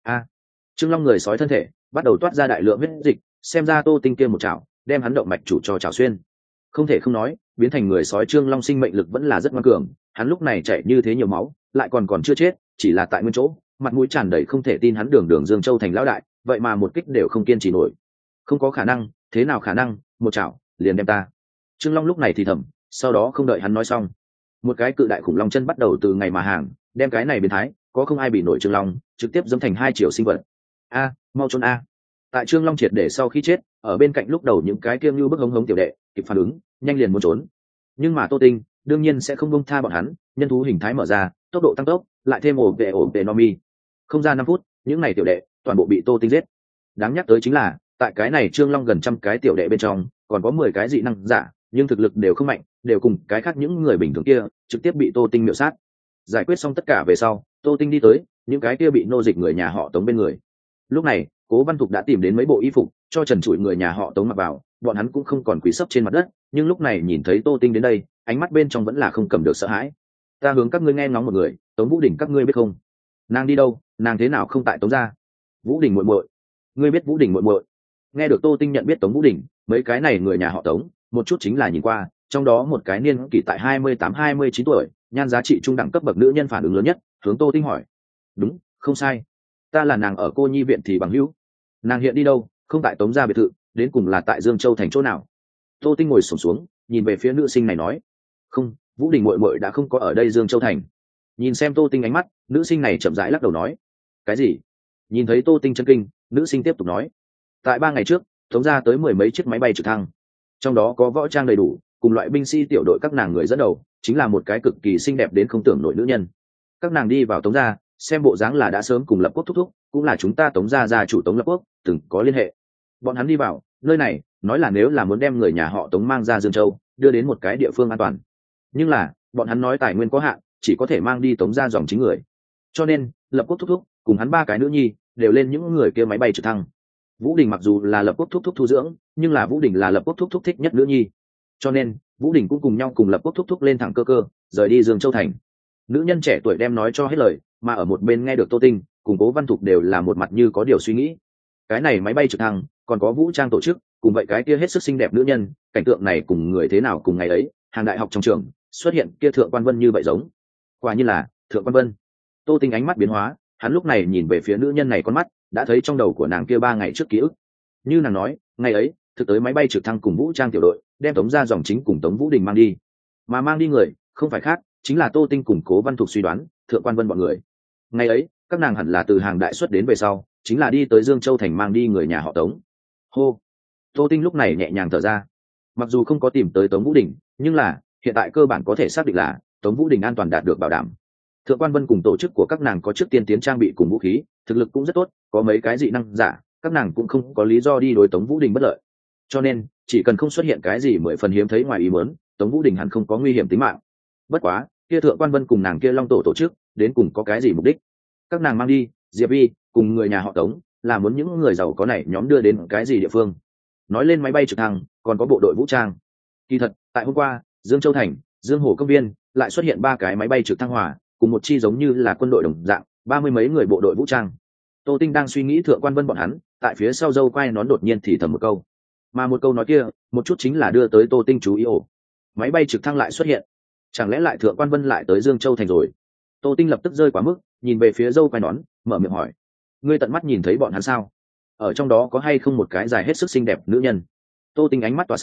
Trương Long người sói thân thể bắt đầu toát ra đại lượng huyết dịch, xem ra Tô Tinh kia một chảo đem hắn động mạch chủ cho chảo xuyên. Không thể không nói, biến thành người sói Trương Long sinh mệnh lực vẫn là rất ngoan cường, hắn lúc này chảy như thế nhiều máu lại còn chưa chết, chỉ là tại nguyên chỗ mặt mũi tràn đầy không thể tin, hắn đường Dương Châu thành lão đại vậy mà một kích đều không kiên trì nổi. Không có khả năng, thế nào khả năng, một chảo liền đem ta. Trương Long lúc này thì thầm, sau đó không đợi hắn nói xong, một cái cự đại khủng long chân bắt đầu từ ngày mà hàng, đem cái này biến thái có không ai bị nổi Trương Long trực tiếp dẫm thành 2 triệu sinh vật. Mau trốn a. Tại Trương Long triệt để sau khi chết, ở bên cạnh lúc đầu những cái kia như bức hống tiểu đệ kịp phản ứng, nhanh liền muốn trốn, nhưng mà Tô Tinh đương nhiên sẽ không buông tha bọn hắn, nhân thú hình thái mở ra, tốc độ tăng tốc, lại thêm ổ vệ nomi, không ra 5 phút những này tiểu đệ toàn bộ bị Tô Tinh giết. Đáng nhắc tới chính là tại cái này Trương Long gần trăm cái tiểu đệ bên trong còn có 10 cái dị năng giả, nhưng thực lực đều không mạnh, đều cùng cái khác những người bình thường kia trực tiếp bị Tô Tinh miểu sát. Giải quyết xong tất cả về sau, Tô Tinh đi tới những cái kia bị nô dịch người nhà họ Tống bên người. Lúc này Cố Văn Thục đã tìm đến mấy bộ y phục cho trần trụi người nhà họ Tống mặc vào, bọn hắn cũng không còn quỳ sấp trên mặt đất, nhưng lúc này nhìn thấy Tô Tinh đến đây, ánh mắt bên trong vẫn là không cầm được sợ hãi. Ta hướng các ngươi nghe ngóng một người, Tống Vũ Đình các ngươi biết không? Nàng đi đâu, nàng thế nào không tại Tống gia? Vũ Đình muội muội. Ngươi biết Vũ Đình muội muội? Nghe được Tô Tinh nhận biết Tống Vũ Đình, mấy cái này người nhà họ Tống một chút chính là nhìn qua, trong đó một cái niên kỷ tại 28-29 tuổi, nhan giá trị trung đẳng cấp bậc nữ nhân phản ứng lớn nhất, hướng Tô Tinh hỏi. Đúng, không sai, ta là nàng ở cô nhi viện thì bằng hữu. Nàng hiện đi đâu? Không tại Tống gia biệt thự, đến cùng là tại Dương Châu thành chỗ nào? Tô Tinh ngồi xổm xuống nhìn về phía nữ sinh này nói. Không, Vũ Đình muội muội đã không có ở đây Dương Châu thành. Nhìn xem Tô Tinh ánh mắt, nữ sinh này chậm rãi lắc đầu nói. Cái gì? Nhìn thấy Tô Tinh chân kinh, nữ sinh tiếp tục nói. Tại 3 ngày trước, Tống gia tới 10 mấy chiếc máy bay trực thăng, trong đó có võ trang đầy đủ, cùng loại binh sĩ tiểu đội các nàng người dẫn đầu chính là một cái cực kỳ xinh đẹp đến không tưởng nổi nữ nhân. Các nàng đi vào Tống gia, xem bộ dáng là đã sớm cùng Lập Quốc thúc thúc, cũng là chúng ta Tống gia gia chủ Tống Lập Quốc từng có liên hệ. Bọn hắn đi vào nơi này, nói là nếu là muốn đem người nhà họ Tống mang ra Dương Châu, đưa đến một cái địa phương an toàn. Nhưng là bọn hắn nói tài nguyên có hạn, chỉ có thể mang đi Tống gia dòng chính người, cho nên Lập Quốc thúc thúc cùng hắn 3 cái nữ nhi đều lên những người kia máy bay trực thăng. Vũ Đình mặc dù là Lập Quốc thúc thúc thu dưỡng, nhưng là Vũ Đình là Lập Quốc thúc thúc thích nhất nữ nhi, cho nên Vũ Đình cũng cùng nhau cùng Lập Quốc thúc thúc lên thẳng cơ rời đi Dương Châu thành. Nữ nhân trẻ tuổi đem nói cho hết lời, mà ở một bên nghe được Tô Tinh cùng Cố Văn Thục đều là một mặt như có điều suy nghĩ. Cái này máy bay trực thăng còn có vũ trang tổ chức, cùng vậy cái kia hết sức xinh đẹp nữ nhân, cảnh tượng này cùng người thế nào cùng ngày ấy hàng đại học trong trường xuất hiện kia Thượng Quan Vân như vậy giống. Quả như là Thượng Quan Vân. Tô Tinh ánh mắt biến hóa, hắn lúc này nhìn về phía nữ nhân này, con mắt đã thấy trong đầu của nàng kia 3 ngày trước ký ức. Như nàng nói, ngày ấy thực tới máy bay trực thăng cùng vũ trang tiểu đội đem Tống gia dòng chính cùng Tống Vũ Đình mang đi, mà mang đi người không phải khác chính là Tô Tinh cùng Cố Văn Thục suy đoán Thượng Quan Vân bọn người. Ngày ấy các nàng hẳn là từ hàng đại xuất đến về sau, chính là đi tới Dương Châu thành mang đi người nhà họ Tống. Hô. Tô Tinh lúc này nhẹ nhàng thở ra, mặc dù không có tìm tới Tống Vũ Đình, nhưng là hiện tại cơ bản có thể xác định là Tống Vũ Đình an toàn đạt được bảo đảm. Thượng Quan Vân cùng tổ chức của các nàng có trước tiên tiến trang bị cùng vũ khí, thực lực cũng rất tốt, có mấy cái dị năng giả, các nàng cũng không có lý do đi đối Tống Vũ Đình bất lợi. Cho nên chỉ cần không xuất hiện cái gì 10 phần hiếm thấy ngoài ý muốn, Tống Vũ Đình hẳn không có nguy hiểm tính mạng. Bất quá kia Thượng Quan Vân cùng nàng kia Long tổ chức đến cùng có cái gì mục đích? Các nàng mang đi Diệp Vi cùng người nhà họ Tống là muốn những người giàu có này nhóm đưa đến cái gì địa phương? Nói lên máy bay trực thăng còn có bộ đội vũ trang. Kỳ thật tại hôm qua Dương Châu thành Dương Hồ công viên lại xuất hiện 3 cái máy bay trực thăng hỏa, cùng một chi giống như là quân đội đồng dạng 30 mấy người bộ đội vũ trang. Tô Tinh đang suy nghĩ Thượng Quan Vân bọn hắn, tại phía sau dâu quay nón đột nhiên thì thầm một câu, mà một câu nói kia một chút chính là đưa tới Tô Tinh chú ý. Ồ, máy bay trực thăng lại xuất hiện, chẳng lẽ lại Thượng Quan Vân lại tới Dương Châu thành rồi? Tô Tinh lập tức rơi quá mức, nhìn về phía dâu quay nón, mở miệng hỏi, ngươi tận mắt nhìn thấy bọn hắn sao? Ở trong đó có hay không một cái dài hết sức xinh đẹp nữ nhân? Tô Tinh ánh mắt tỏa sáng,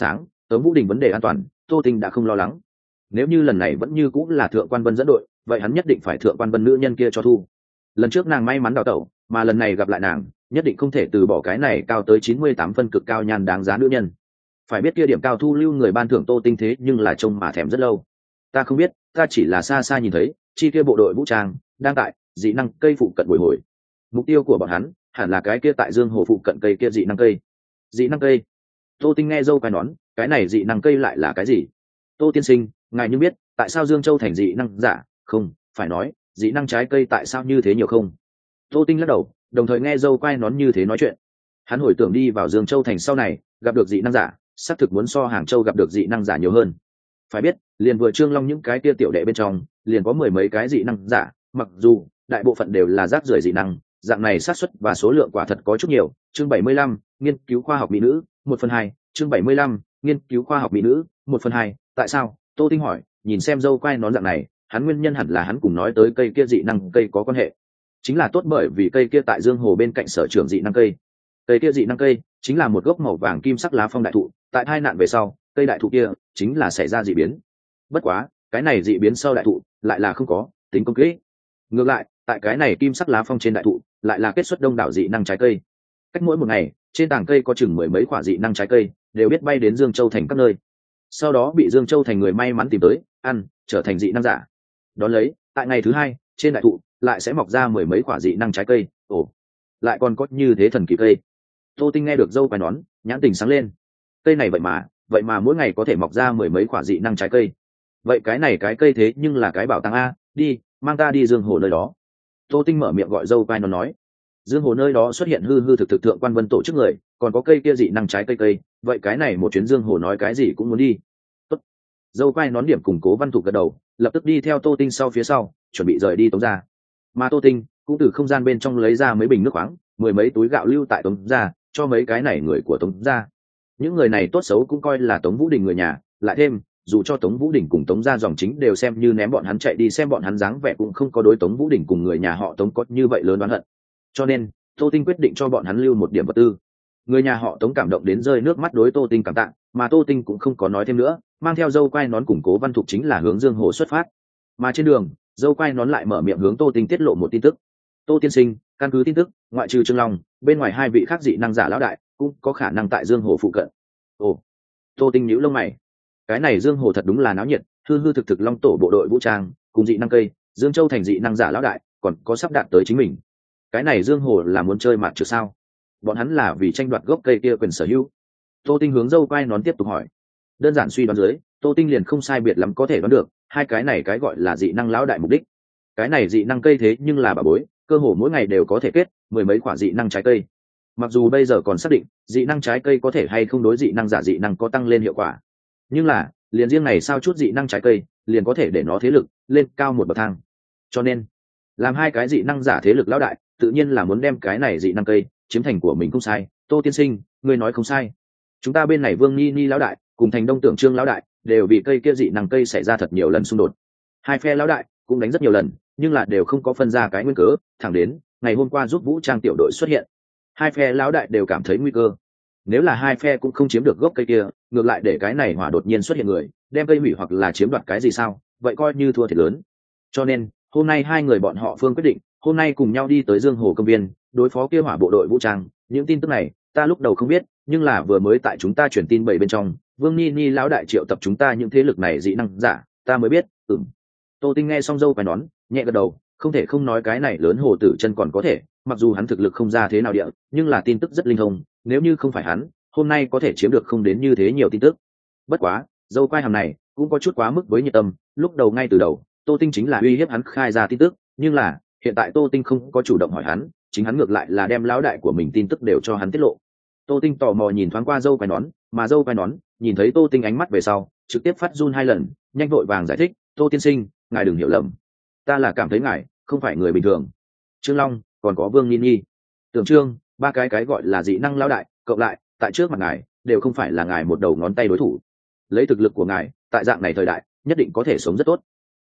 Tống Vũ Đình vấn đề an toàn Tô Tinh đã không lo lắng. Nếu như lần này vẫn như cũng là Thượng Quan Vân dẫn đội, vậy hắn nhất định phải Thượng Quan Vân nữ nhân kia cho thu. Lần trước nàng may mắn đào tẩu, mà lần này gặp lại nàng, nhất định không thể từ bỏ cái này cao tới 98 phân cực cao nhan đáng giá nữ nhân. Phải biết kia điểm cao thu lưu người ban thưởng Tô Tinh thế nhưng là trông mà thèm rất lâu. Ta không biết, ta chỉ là xa xa nhìn thấy chi kia bộ đội vũ trang đang tại dị năng cây phụ cận bồi hồi. Mục tiêu của bọn hắn hẳn là cái kia tại Dương Hồ phụ cận cây kia dị năng cây. Dị năng cây? Tô Tinh nghe dâu quay nón, cái này dị năng cây lại là cái gì? Tô tiên sinh, ngài như biết tại sao Dương Châu thành dị năng giả, không phải nói dị năng trái cây tại sao như thế nhiều không? Tô Tinh lắc đầu, đồng thời nghe dâu quay nón như thế nói chuyện. Hắn hồi tưởng đi vào Dương Châu thành sau này gặp được dị năng giả, xác thực muốn so Hàng Châu gặp được dị năng giả nhiều hơn. Phải biết liền vừa Trương Long những cái kia tiểu đệ bên trong liền có mười mấy cái dị năng giả, mặc dù đại bộ phận đều là rác rưởi dị năng, dạng này xác suất và số lượng quả thật có chút nhiều. Chương 75, nghiên cứu khoa học mỹ nữ 1/2. Chương 75, nghiên cứu khoa học mỹ nữ 1/2. Tại sao? Tô Tinh hỏi, nhìn xem dâu quay nón dạng này, hắn nguyên nhân hẳn là hắn cùng nói tới cây kia dị năng cây có quan hệ. Chính là tốt bởi vì cây kia tại Dương Hồ bên cạnh sở trưởng dị năng cây. Cây kia dị năng cây chính là một gốc màu vàng kim sắc lá phong đại thụ, tại tai nạn về sau, cây đại thụ kia chính là xảy ra dị biến. Bất quá, cái này dị biến sau đại thụ lại là không có tính công kích. Ngược lại, tại cái này kim sắc lá phong trên đại thụ lại là kết xuất đông đảo dị năng trái cây. Cách mỗi một ngày, trên tảng cây có chừng mười mấy quả dị năng trái cây đều biết bay đến Dương Châu thành các nơi. Sau đó bị Dương Châu thành người may mắn tìm tới, ăn, trở thành dị năng giả. Đón lấy, tại ngày thứ hai, trên đại thụ lại sẽ mọc ra mười mấy quả dị năng trái cây. Ồ, lại còn có như thế thần kỳ cây. Tô Tinh nghe được dâu quai nón, nhãn tình sáng lên. Cây này vậy mà mỗi ngày có thể mọc ra mười mấy quả dị năng trái cây. Vậy cái này cái cây thế nhưng là cái bảo tàng a, đi, mang ta đi Dương Hồ nơi đó. Tô Tinh mở miệng gọi dâu quai nón nói. Dương Hồ nơi đó xuất hiện hư hư thực thực Thượng Quan Vân tổ chức người, còn có cây kia dị năng trái cây, vậy cái này một chuyến Dương Hồ nói cái gì cũng muốn đi. Tốt. Dâu quai nón điểm củng cố Văn Thục gật đầu, lập tức đi theo Tô Tinh sau phía sau, chuẩn bị rời đi Tống gia. Mà Tô Tinh cũng từ không gian bên trong lấy ra mấy bình nước khoáng, mười mấy túi gạo lưu tại Tống gia, cho mấy cái này người của Tống gia. Những người này tốt xấu cũng coi là Tống Vũ Đình người nhà, lại thêm dù cho Tống Vũ Đình cùng Tống gia dòng chính đều xem như ném bọn hắn chạy đi, xem bọn hắn dáng vẻ cũng không có đối Tống Vũ Đình cùng người nhà họ Tống có như vậy lớn oán hận. Cho nên Tô Tinh quyết định cho bọn hắn lưu một điểm vật tư. Người nhà họ Tống cảm động đến rơi nước mắt đối Tô Tinh cảm tạ, mà Tô Tinh cũng không có nói thêm nữa, mang theo dâu quai nón củng cố Văn Thục chính là hướng Dương Hồ xuất phát. Mà trên đường, dâu quai nón lại mở miệng hướng Tô Tinh tiết lộ một tin tức. Tô tiên sinh, căn cứ tin tức, ngoại trừ Trương Long, bên ngoài hai vị khác dị năng giả lão đại cũng có khả năng tại Dương Hồ phụ cận. Ồ, Tô Tinh nhíu lông mày. Cái này Dương Hồ thật đúng là náo nhiệt, hư hư thực thực Long tổ bộ đội vũ trang cùng dị năng cây, Dương Châu thành dị năng giả lão đại còn có sắp đạt tới chính mình. Cái này Dương Hồ là muốn chơi mặt trượt sao? Bọn hắn là vì tranh đoạt gốc cây kia quyền sở hữu. Tô Tinh hướng dâu quai nón tiếp tục hỏi. Đơn giản suy đoán dưới, Tô Tinh liền không sai biệt lắm có thể đoán được hai cái này cái gọi là dị năng lão đại mục đích. Cái này dị năng cây thế nhưng là bà bối, cơ hồ mỗi ngày đều có thể kết mười mấy quả dị năng trái cây. Mặc dù bây giờ còn xác định dị năng trái cây có thể hay không đối dị năng giả dị năng có tăng lên hiệu quả, nhưng là liền riêng này sao chút dị năng trái cây liền có thể để nó thế lực lên cao một bậc thang. Cho nên làm hai cái dị năng giả thế lực lão đại tự nhiên là muốn đem cái này dị năng cây chiếm thành của mình. Không sai, Tô tiên sinh, ngươi nói không sai. Chúng ta bên này Vương Ni Ni lão đại cùng Thành Đông Tưởng Trương lão đại đều bị cây kia dị năng cây xảy ra thật nhiều lần xung đột. Hai phe lão đại cũng đánh rất nhiều lần, nhưng là đều không có phân ra cái nguyên cớ, thẳng đến ngày hôm qua giúp vũ trang tiểu đội xuất hiện, hai phe lão đại đều cảm thấy nguy cơ. Nếu là hai phe cũng không chiếm được gốc cây kia, ngược lại để cái này hỏa đột nhiên xuất hiện người đem cây hủy hoặc là chiếm đoạt cái gì sao, vậy coi như thua thiệt lớn. Cho nên hôm nay hai người bọn họ phương quyết định hôm nay cùng nhau đi tới Dương Hồ công viên đối phó kia hỏa bộ đội vũ trang. Những tin tức này ta lúc đầu không biết, nhưng là vừa mới tại chúng ta truyền tin bảy bên trong Vương Ni Ni lão đại triệu tập chúng ta những thế lực này dị năng giả, ta mới biết. Tô Tinh nghe xong dâu phải nón nhẹ gật đầu, không thể không nói cái này lớn Hồ Tử Chân còn có thể, mặc dù hắn thực lực không ra thế nào địa, nhưng là tin tức rất linh thông, nếu như không phải hắn hôm nay có thể chiếm được không đến như thế nhiều tin tức. Bất quá dâu quai hàm này cũng có chút quá mức với nhiệt tâm, lúc đầu ngay từ đầu Tô Tinh chính là uy hiếp hắn khai ra tin tức, nhưng là hiện tại Tô Tinh không có chủ động hỏi hắn, chính hắn ngược lại là đem lão đại của mình tin tức đều cho hắn tiết lộ. Tô Tinh tò mò nhìn thoáng qua dâu quai nón, mà dâu quai nón nhìn thấy Tô Tinh ánh mắt về sau trực tiếp phát run hai lần, nhanh vội vàng giải thích. Tô tiên sinh, ngài đừng hiểu lầm, ta là cảm thấy ngài không phải người bình thường. Trương Long còn có Vương Ni Ni, Tưởng Trương, ba cái gọi là dị năng lão đại cộng lại tại trước mặt ngài đều không phải là ngài một đầu ngón tay đối thủ. Lấy thực lực của ngài tại dạng này thời đại nhất định có thể sống rất tốt.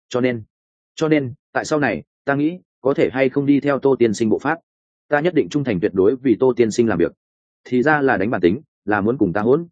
Cho nên tại sau này ta nghĩ có thể hay không đi theo Tô tiên sinh bộ pháp, ta nhất định trung thành tuyệt đối vì Tô tiên sinh làm việc. Thì ra là đánh bản tính, là muốn cùng ta hỗn.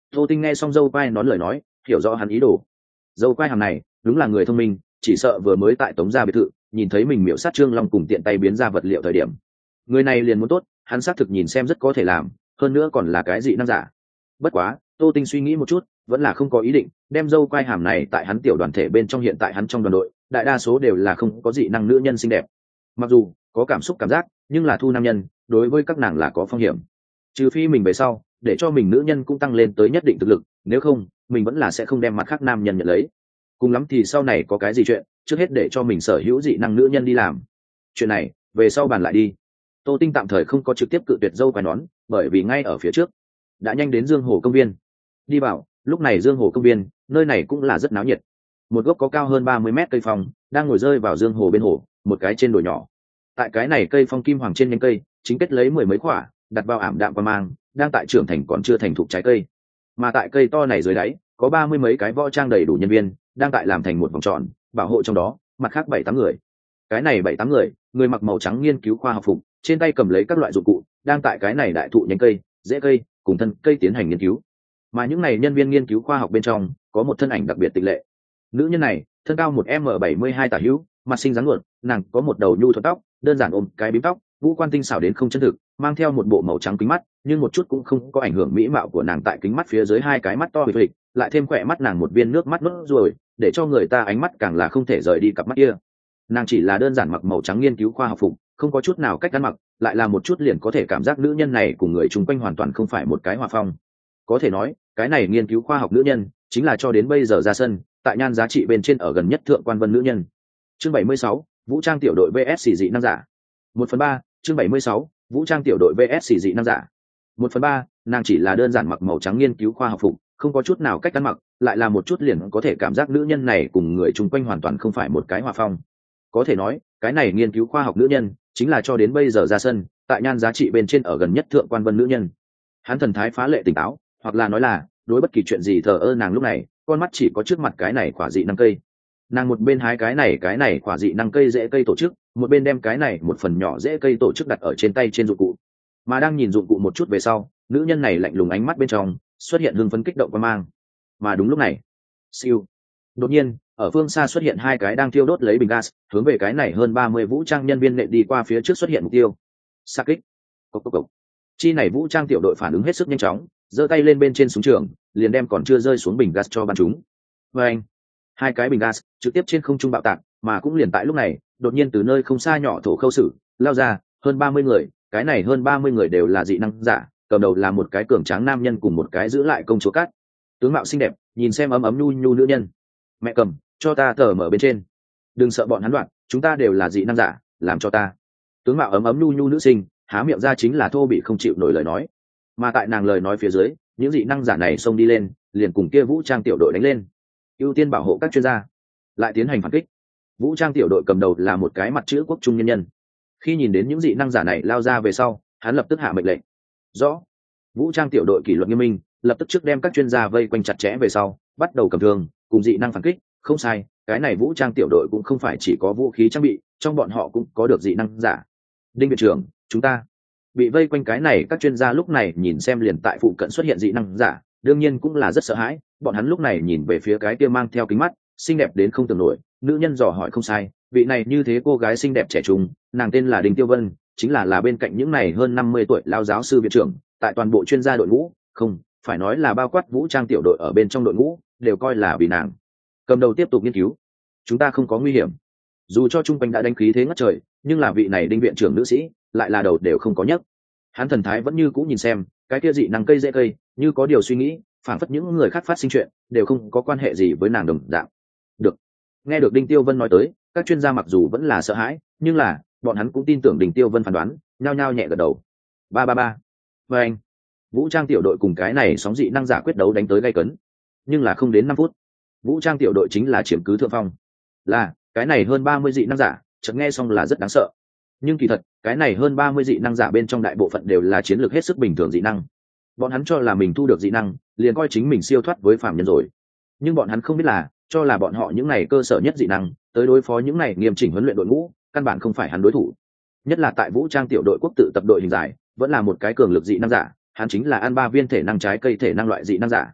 Tô Tinh nghe xong dâu quai nón lời nói, hiểu rõ hắn ý đồ. Dâu quai hàm này đúng là người thông minh, chỉ sợ vừa mới tại Tống gia biệt thự nhìn thấy mình miễu sát Trương Long cùng tiện tay biến ra vật liệu thời điểm, người này liền muốn tốt, hắn xác thực nhìn xem rất có thể làm, hơn nữa còn là cái dị năng giả. Bất quá, Tô Tinh suy nghĩ một chút, vẫn là không có ý định đem dâu quai hàm này tại hắn tiểu đoàn thể bên trong. Hiện tại hắn trong đoàn đội đại đa số đều là không có dị năng nữ nhân xinh đẹp, mặc dù có cảm xúc cảm giác, nhưng là thu nam nhân đối với các nàng là có phong hiểm. Trừ phi mình về sau để cho mình nữ nhân cũng tăng lên tới nhất định thực lực, nếu không mình vẫn là sẽ không đem mặt khác nam nhân nhận lấy. Cùng lắm thì sau này có cái gì chuyện, trước hết để cho mình sở hữu dị năng nữ nhân đi làm chuyện này, về sau bàn lại đi. Tô Tinh tạm thời không có trực tiếp cự tuyệt dâu quai nón, bởi vì ngay ở phía trước đã nhanh đến Dương Hồ công viên. Đi vào lúc này Dương Hồ công viên, nơi này cũng là rất náo nhiệt. Một gốc có cao hơn 30 mét cây phong đang ngồi rơi vào Dương Hồ bên hồ, một cái trên đồi nhỏ. Tại cái này cây phong kim hoàng trên nhánh cây chính kết lấy mười mấy quả đặt vào ảm đạm và mang, đang tại trưởng thành còn chưa thành thục trái cây. Mà tại cây to này dưới đáy có 30 mấy cái võ trang đầy đủ nhân viên đang tại làm thành một vòng tròn bảo hộ trong đó, mặt khác 7-8 người. Cái này 7-8 người, người mặc màu trắng nghiên cứu khoa học phục, trên tay cầm lấy các loại dụng cụ, đang tại cái này đại thụ nhánh cây, rễ cây cùng thân cây tiến hành nghiên cứu. Mà những này nhân viên nghiên cứu khoa học bên trong có một thân ảnh đặc biệt tịch lệ. Nữ nhân này thân cao 1m72 tả hữu, mặt xinh dáng luột, nàng có một đầu nhu thuận tóc, đơn giản ôm cái bím tóc, ngũ quan tinh xảo đến không chân thực, mang theo một bộ màu trắng kính mắt, nhưng một chút cũng không có ảnh hưởng mỹ mạo của nàng. Tại kính mắt phía dưới hai cái mắt to phịch, lại thêm khỏe mắt nàng một viên nước mắt nốt ruồi, để cho người ta ánh mắt càng là không thể rời đi cặp mắt kia. Nàng chỉ là đơn giản mặc màu trắng nghiên cứu khoa học phục, không có chút nào cách ăn mặc, lại là một chút liền có thể cảm giác nữ nhân này cùng người chung quanh hoàn toàn không phải một cái hòa phong. Có thể nói cái này nghiên cứu khoa học nữ nhân chính là cho đến bây giờ ra sân tại nhan giá trị bên trên ở gần nhất thượng quan vân nữ nhân. Chương 76, vũ trang tiểu đội vs dị năng giả. 1/3. Chương 76, vũ trang tiểu đội vs dị năng giả. 1/3. Nàng chỉ là đơn giản mặc màu trắng nghiên cứu khoa học phục, không có chút nào cách ăn mặc, lại là một chút liền có thể cảm giác nữ nhân này cùng người chung quanh hoàn toàn không phải một cái hòa phong. Có thể nói cái này nghiên cứu khoa học nữ nhân chính là cho đến bây giờ ra sân tại nhan giá trị bên trên ở gần nhất thượng quan vân nữ nhân. Hắn thần thái phá lệ tỉnh táo, hoặc là nói là đối bất kỳ chuyện gì thờ ơ. Nàng lúc này con mắt chỉ có trước mặt cái này quả dị năng cây. Nàng một bên hái cái này quả dị năng cây rễ cây tổ chức, một bên đem cái này một phần nhỏ rễ cây tổ chức đặt ở trên tay trên dụng cụ. Mà đang nhìn dụng cụ một chút về sau, nữ nhân này lạnh lùng ánh mắt bên trong xuất hiện hưng phấn kích động quan mang. Mà đúng lúc này, siêu, đột nhiên ở phương xa xuất hiện hai cái đang thiêu đốt lấy bình gas, hướng về cái này hơn 30 vũ trang nhân viên nện đi qua. Phía trước xuất hiện mục tiêu. Sa kích. Cộc cộc cộc. Chi này vũ trang tiểu đội phản ứng hết sức nhanh chóng, giơ tay lên bên trên súng trường, liền đem còn chưa rơi xuống bình gas cho bắn chúng. Và anh, hai cái bình gas trực tiếp trên không trung bạo tạc. Mà cũng liền tại lúc này, đột nhiên từ nơi không xa nhỏ thổ khâu sử lao ra hơn 30 người. Cái này hơn 30 người đều là dị năng giả, cầm đầu là một cái cường tráng nam nhân cùng một cái giữ lại công chúa cát, tướng mạo xinh đẹp, nhìn xem ấm ấm nhu nhu nữ nhân. Mẹ cầm, cho ta tờ mở bên trên, đừng sợ bọn hắn đoạn, chúng ta đều là dị năng giả, làm cho ta. Tướng mạo ấm ấm nhu nhu nữ sinh há miệng ra chính là thô bị không chịu nổi lời nói. Mà tại nàng lời nói phía dưới, những dị năng giả này xông đi lên, liền cùng kia vũ trang tiểu đội đánh lên, ưu tiên bảo hộ các chuyên gia, lại tiến hành phản kích. Vũ trang tiểu đội cầm đầu là một cái mặt chữ quốc trung nhân nhân. Khi nhìn đến những dị năng giả này lao ra về sau, hắn lập tức hạ mệnh lệnh. Rõ. Vũ trang tiểu đội kỷ luật nghiêm minh, lập tức trước đem các chuyên gia vây quanh chặt chẽ về sau, bắt đầu cầm thương cùng dị năng phản kích. Không sai, cái này vũ trang tiểu đội cũng không phải chỉ có vũ khí trang bị, trong bọn họ cũng có được dị năng giả. Đinh viện trưởng, chúng ta bị vây quanh. Cái này các chuyên gia lúc này nhìn xem liền tại phụ cận xuất hiện dị năng giả, đương nhiên cũng là rất sợ hãi. Bọn hắn lúc này nhìn về phía cái kia mang theo kính mắt, xinh đẹp đến không tưởng nổi nữ nhân. Dò hỏi không sai, vị này như thế cô gái xinh đẹp trẻ trung, nàng tên là Đinh Tiêu Vân, chính là bên cạnh những này hơn 50 tuổi lao giáo sư viện trưởng. Tại toàn bộ chuyên gia đội ngũ, không phải nói là bao quát vũ trang tiểu đội ở bên trong đội ngũ, đều coi là vì nàng cầm đầu tiếp tục nghiên cứu. Chúng ta không có nguy hiểm. Dù cho trung quanh đã đánh khí thế ngất trời, nhưng là vị này Đinh viện trưởng nữ sĩ lại là đầu đều không có nhấc. Hắn thần thái vẫn như cũ nhìn xem cái kia dị năng cây rễ cây, như có điều suy nghĩ, phản phất những người khác phát sinh chuyện đều không có quan hệ gì với nàng đồng dạng. Được. Nghe được Đinh Tiêu Vân nói tới, các chuyên gia mặc dù vẫn là sợ hãi, nhưng là bọn hắn cũng tin tưởng Đinh Tiêu Vân phán đoán, nhao nhao nhẹ gật đầu. 333. Và anh, vũ trang tiểu đội cùng cái này sóng dị năng giả quyết đấu đánh tới gay cấn, nhưng là không đến 5 phút, vũ trang tiểu đội chính là chiếm cứ thượng phong. Là cái này hơn 30 dị năng giả, chợt nghe xong là rất đáng sợ. Nhưng kỳ thật, cái này hơn 30 dị năng giả bên trong đại bộ phận đều là chiến lược hết sức bình thường dị năng. Bọn hắn cho là mình thu được dị năng, liền coi chính mình siêu thoát với phàm nhân rồi. Nhưng bọn hắn không biết là, cho là bọn họ những này cơ sở nhất dị năng, tới đối phó những này nghiêm chỉnh huấn luyện đội ngũ, căn bản không phải hắn đối thủ. Nhất là tại vũ trang tiểu đội quốc tự tập đội hình giải, vẫn là một cái cường lực dị năng giả, hắn chính là ăn 3 viên thể năng trái cây thể năng loại dị năng giả,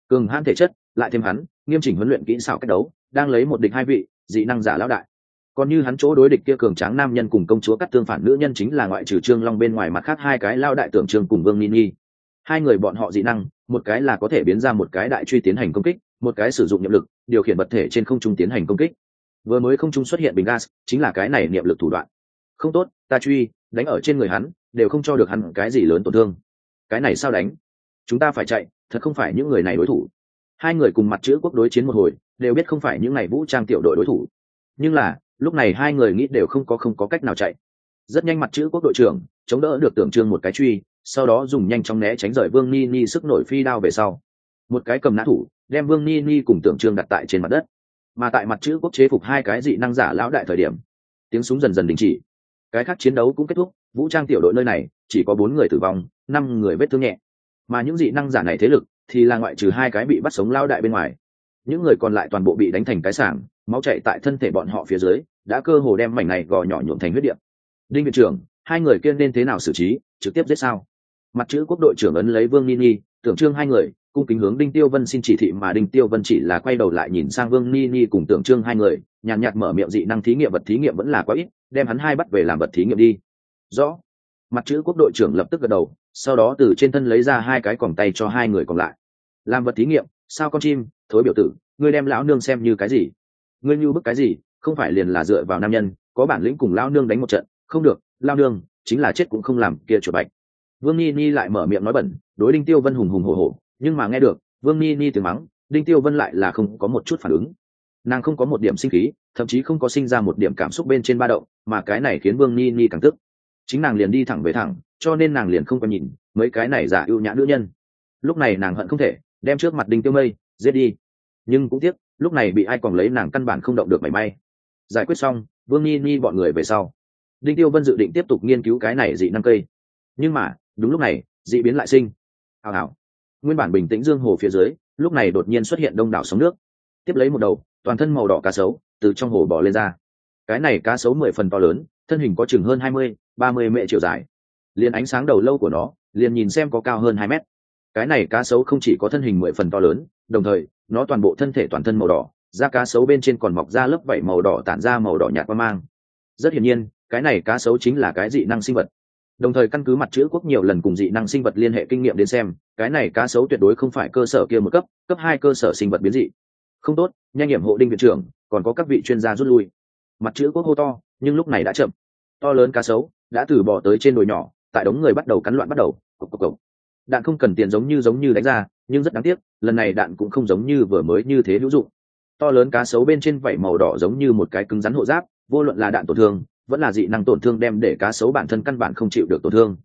cường hãn thể chất lại thêm hắn nghiêm chỉnh huấn luyện kỹ xảo cách đấu, đang lấy một địch hai vị dị năng giả lão đại. Còn như hắn chỗ đối địch kia cường tráng nam nhân cùng công chúa cắt tương phản nữ nhân chính là ngoại trừ Trương Long bên ngoài mặt khác hai cái lao đại tưởng Trương cùng Vương Nini. Hai người bọn họ dị năng, một cái là có thể biến ra một cái đại truy tiến hành công kích, một cái sử dụng niệm lực điều khiển vật thể trên không trung tiến hành công kích. Vừa mới không trung xuất hiện bình gas, chính là cái này niệm lực thủ đoạn. Không tốt, ta truy đánh ở trên người hắn, đều không cho được hắn cái gì lớn tổn thương. Cái này sao đánh? Chúng ta phải chạy, thật không phải những người này đối thủ. Hai người cùng mặt chữ quốc đối chiến một hồi, đều biết không phải những này vũ trang tiểu đội đối thủ. Nhưng là, lúc này hai người nghĩ đều không có cách nào chạy. Rất nhanh mặt chữ quốc đội trưởng chống đỡ được tưởng Trương một cái truy, sau đó dùng nhanh chóng né tránh rời Vương Nini sức nổi phi đao về sau. Một cái cầm nã thủ, đem Vương Nini cùng tưởng Trương đặt tại trên mặt đất. Mà tại mặt chữ quốc chế phục hai cái dị năng giả lão đại thời điểm, tiếng súng dần dần đình chỉ. Cái khác chiến đấu cũng kết thúc, vũ trang tiểu đội nơi này chỉ có 4 người tử vong, 5 người vết thương nhẹ. Mà những dị năng giả này thế lực thì là ngoại trừ hai cái bị bắt sống lão đại bên ngoài, những người còn lại toàn bộ bị đánh thành cái sảng, máu chảy tại thân thể bọn họ phía dưới, đã cơ hồ đem mảnh này gò nhỏ nhuộm thành huyết địa. Đinh viện trưởng, hai người kia nên thế nào xử trí, trực tiếp giết sao? Mặt chữ quốc đội trưởng ấn lấy Vương Nini, tưởng Trương hai người, cung kính hướng Đinh Tiêu Vân xin chỉ thị, mà Đinh Tiêu Vân chỉ là quay đầu lại nhìn sang Vương Nini cùng tưởng Trương hai người, nhàn nhạt mở miệng, dị năng thí nghiệm vật thí nghiệm vẫn là quá ít, đem hắn hai bắt về làm vật thí nghiệm đi. Rõ. Mặt chữ quốc đội trưởng lập tức gật đầu, sau đó từ trên thân lấy ra hai cái còng tay cho hai người còn lại. Làm vật thí nghiệm? Sao con chim, thối biểu tử, ngươi đem lão nương xem như cái gì? Ngươi như bức cái gì? Không phải liền là dựa vào nam nhân, có bản lĩnh cùng lão nương đánh một trận, không được, lão nương chính là chết cũng không làm kia chuột bạch. Vương Nini lại mở miệng nói bẩn, đối Đinh Tiêu Vân hùng hùng hổ hổ, nhưng mà nghe được Vương Nini tiếng mắng, Đinh Tiêu Vân lại là không có một chút phản ứng. Nàng không có một điểm sinh khí, thậm chí không có sinh ra một điểm cảm xúc bên trên ba động, mà cái này khiến Vương Nini càng tức. Chính nàng liền đi thẳng về thẳng, cho nên nàng liền không có nhìn mấy cái này giả ưu nhã nữ nhân. Lúc này nàng hận không thể đem trước mặt Đinh Tiêu Mây giết đi, nhưng cũng tiếc lúc này bị ai còn lấy nàng căn bản không động được mảy may. Giải quyết xong Vương Nini bọn người về sau, Đinh Tiêu Vân dự định tiếp tục nghiên cứu cái này dị năng cây, nhưng mà đúng lúc này dị biến lại sinh. Hào hào, nguyên bản bình tĩnh dương hồ phía dưới lúc này đột nhiên xuất hiện đông đảo sóng nước, tiếp lấy một đầu toàn thân màu đỏ cá sấu từ trong hồ bò lên ra. Cái này cá sấu 10 phần to lớn, thân hình có chừng hơn 20-30 mệ chiều dài, liền ánh sáng đầu lâu của nó liền nhìn xem có cao hơn 2 mét. Cái này cá sấu không chỉ có thân hình 10 phần to lớn, đồng thời nó toàn bộ thân thể toàn thân màu đỏ, da cá sấu bên trên còn mọc ra lớp vảy màu đỏ tản ra màu đỏ nhạt quang mang. Rất hiển nhiên cái này cá sấu chính là cái dị năng sinh vật. Đồng thời căn cứ mặt chữ quốc nhiều lần cùng dị năng sinh vật liên hệ kinh nghiệm đến xem, cái này cá sấu tuyệt đối không phải cơ sở kia một cấp 2 cơ sở sinh vật biến dị. Không tốt, nhanh nghiệm hộ Đinh viện trưởng, còn có các vị chuyên gia rút lui. Mặt chữ quốc hô to, nhưng lúc này đã chậm. To lớn cá sấu đã từ bỏ tới trên đồi nhỏ, tại đống người bắt đầu cắn loạn bắt đầu. Cộc cộc cộc. Đạn không cần tiền giống như đánh ra, nhưng rất đáng tiếc, lần này đạn cũng không giống như vừa mới như thế hữu dụng. To lớn cá sấu bên trên vảy màu đỏ giống như một cái cứng rắn hộ giáp, vô luận là đạn tổn thương vẫn là dị năng tổn thương đem để cá sấu bản thân căn bản không chịu được tổn thương.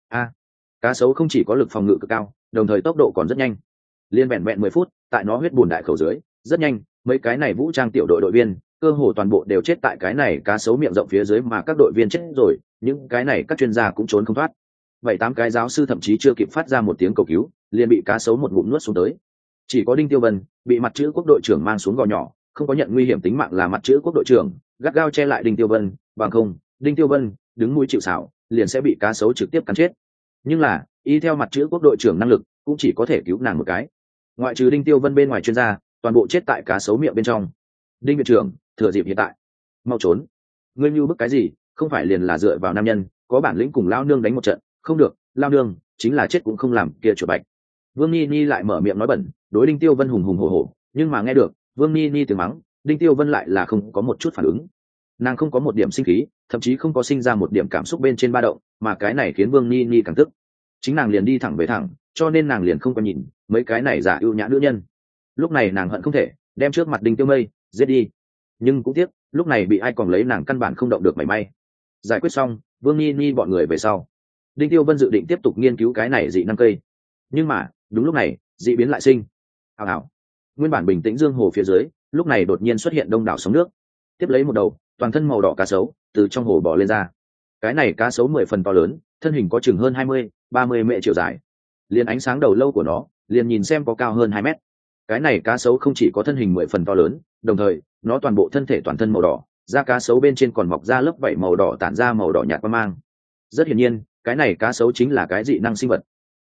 Cá sấu không chỉ có lực phòng ngự cực cao, đồng thời tốc độ còn rất nhanh. Liên vẹn 10 phút, tại nó huyết bùn đại khẩu dưới, rất nhanh, mấy cái này vũ trang tiểu đội đội viên, cơ hồ toàn bộ đều chết tại cái này cá sấu miệng rộng phía dưới, mà các đội viên chết rồi, những cái này các chuyên gia cũng trốn không thoát. 7-8 cái giáo sư thậm chí chưa kịp phát ra một tiếng cầu cứu, liền bị cá sấu một ngụm nuốt xuống tới. Chỉ có Đinh Tiêu Vân bị mặt chữ quốc đội trưởng mang xuống gò nhỏ, không có nhận nguy hiểm tính mạng, là mặt chữ quốc đội trưởng gắt gao che lại Đinh Tiêu Vân, bằng không Đinh Tiêu Vân đứng mũi chịu sào liền sẽ bị cá sấu trực tiếp cắn chết. Nhưng là y theo mặt chữ quốc đội trưởng năng lực cũng chỉ có thể cứu nàng một cái, ngoại trừ Đinh Tiêu Vân bên ngoài chuyên gia toàn bộ chết tại cá sấu miệng bên trong. Đinh viện trưởng, thừa dịp hiện tại mau trốn. Ngươi như bức cái gì, không phải liền là dựa vào nam nhân, có bản lĩnh cùng lao nương đánh một trận, không được, lao nương chính là chết cũng không làm kia chuột bạch. Vương Nini lại mở miệng nói bẩn, đối Đinh Tiêu Vân hùng hùng hổ hổ, nhưng mà nghe được Vương Nini tiếng mắng, Đinh Tiêu Vân lại là không có một chút phản ứng. Nàng không có một điểm sinh khí, thậm chí không có sinh ra một điểm cảm xúc bên trên ba động, mà cái này khiến Vương Nini càng tức. Chính nàng liền đi thẳng về thẳng, cho nên nàng liền không có nhìn mấy cái này giả ưu nhã nữ nhân. Lúc này nàng hận không thể đem trước mặt Đinh Tiêu Mây giết đi, nhưng cũng tiếc lúc này bị ai còn lấy nàng căn bản không động được mảy may. Giải quyết xong Vương Nini bọn người về sau, Đinh Tiêu Vân dự định tiếp tục nghiên cứu cái này dị năng cây, nhưng mà đúng lúc này dị biến lại sinh. Hào hào, nguyên bản bình tĩnh dương hồ phía dưới lúc này đột nhiên xuất hiện đông đảo sóng nước, tiếp lấy một đầu toàn thân màu đỏ cá sấu từ trong hồ bò lên ra. Cái này cá sấu 10 phần to lớn, thân hình có chừng hơn 20-30 mệ chiều dài, liền ánh sáng đầu lâu của nó liền nhìn xem có cao hơn 2 mét. Cái này cá sấu không chỉ có thân hình 10 phần to lớn, đồng thời nó toàn bộ thân thể toàn thân màu đỏ, da cá sấu bên trên còn mọc ra lớp vảy màu đỏ tản ra màu đỏ nhạt quang mang. Rất hiển nhiên cái này cá sấu chính là cái dị năng sinh vật.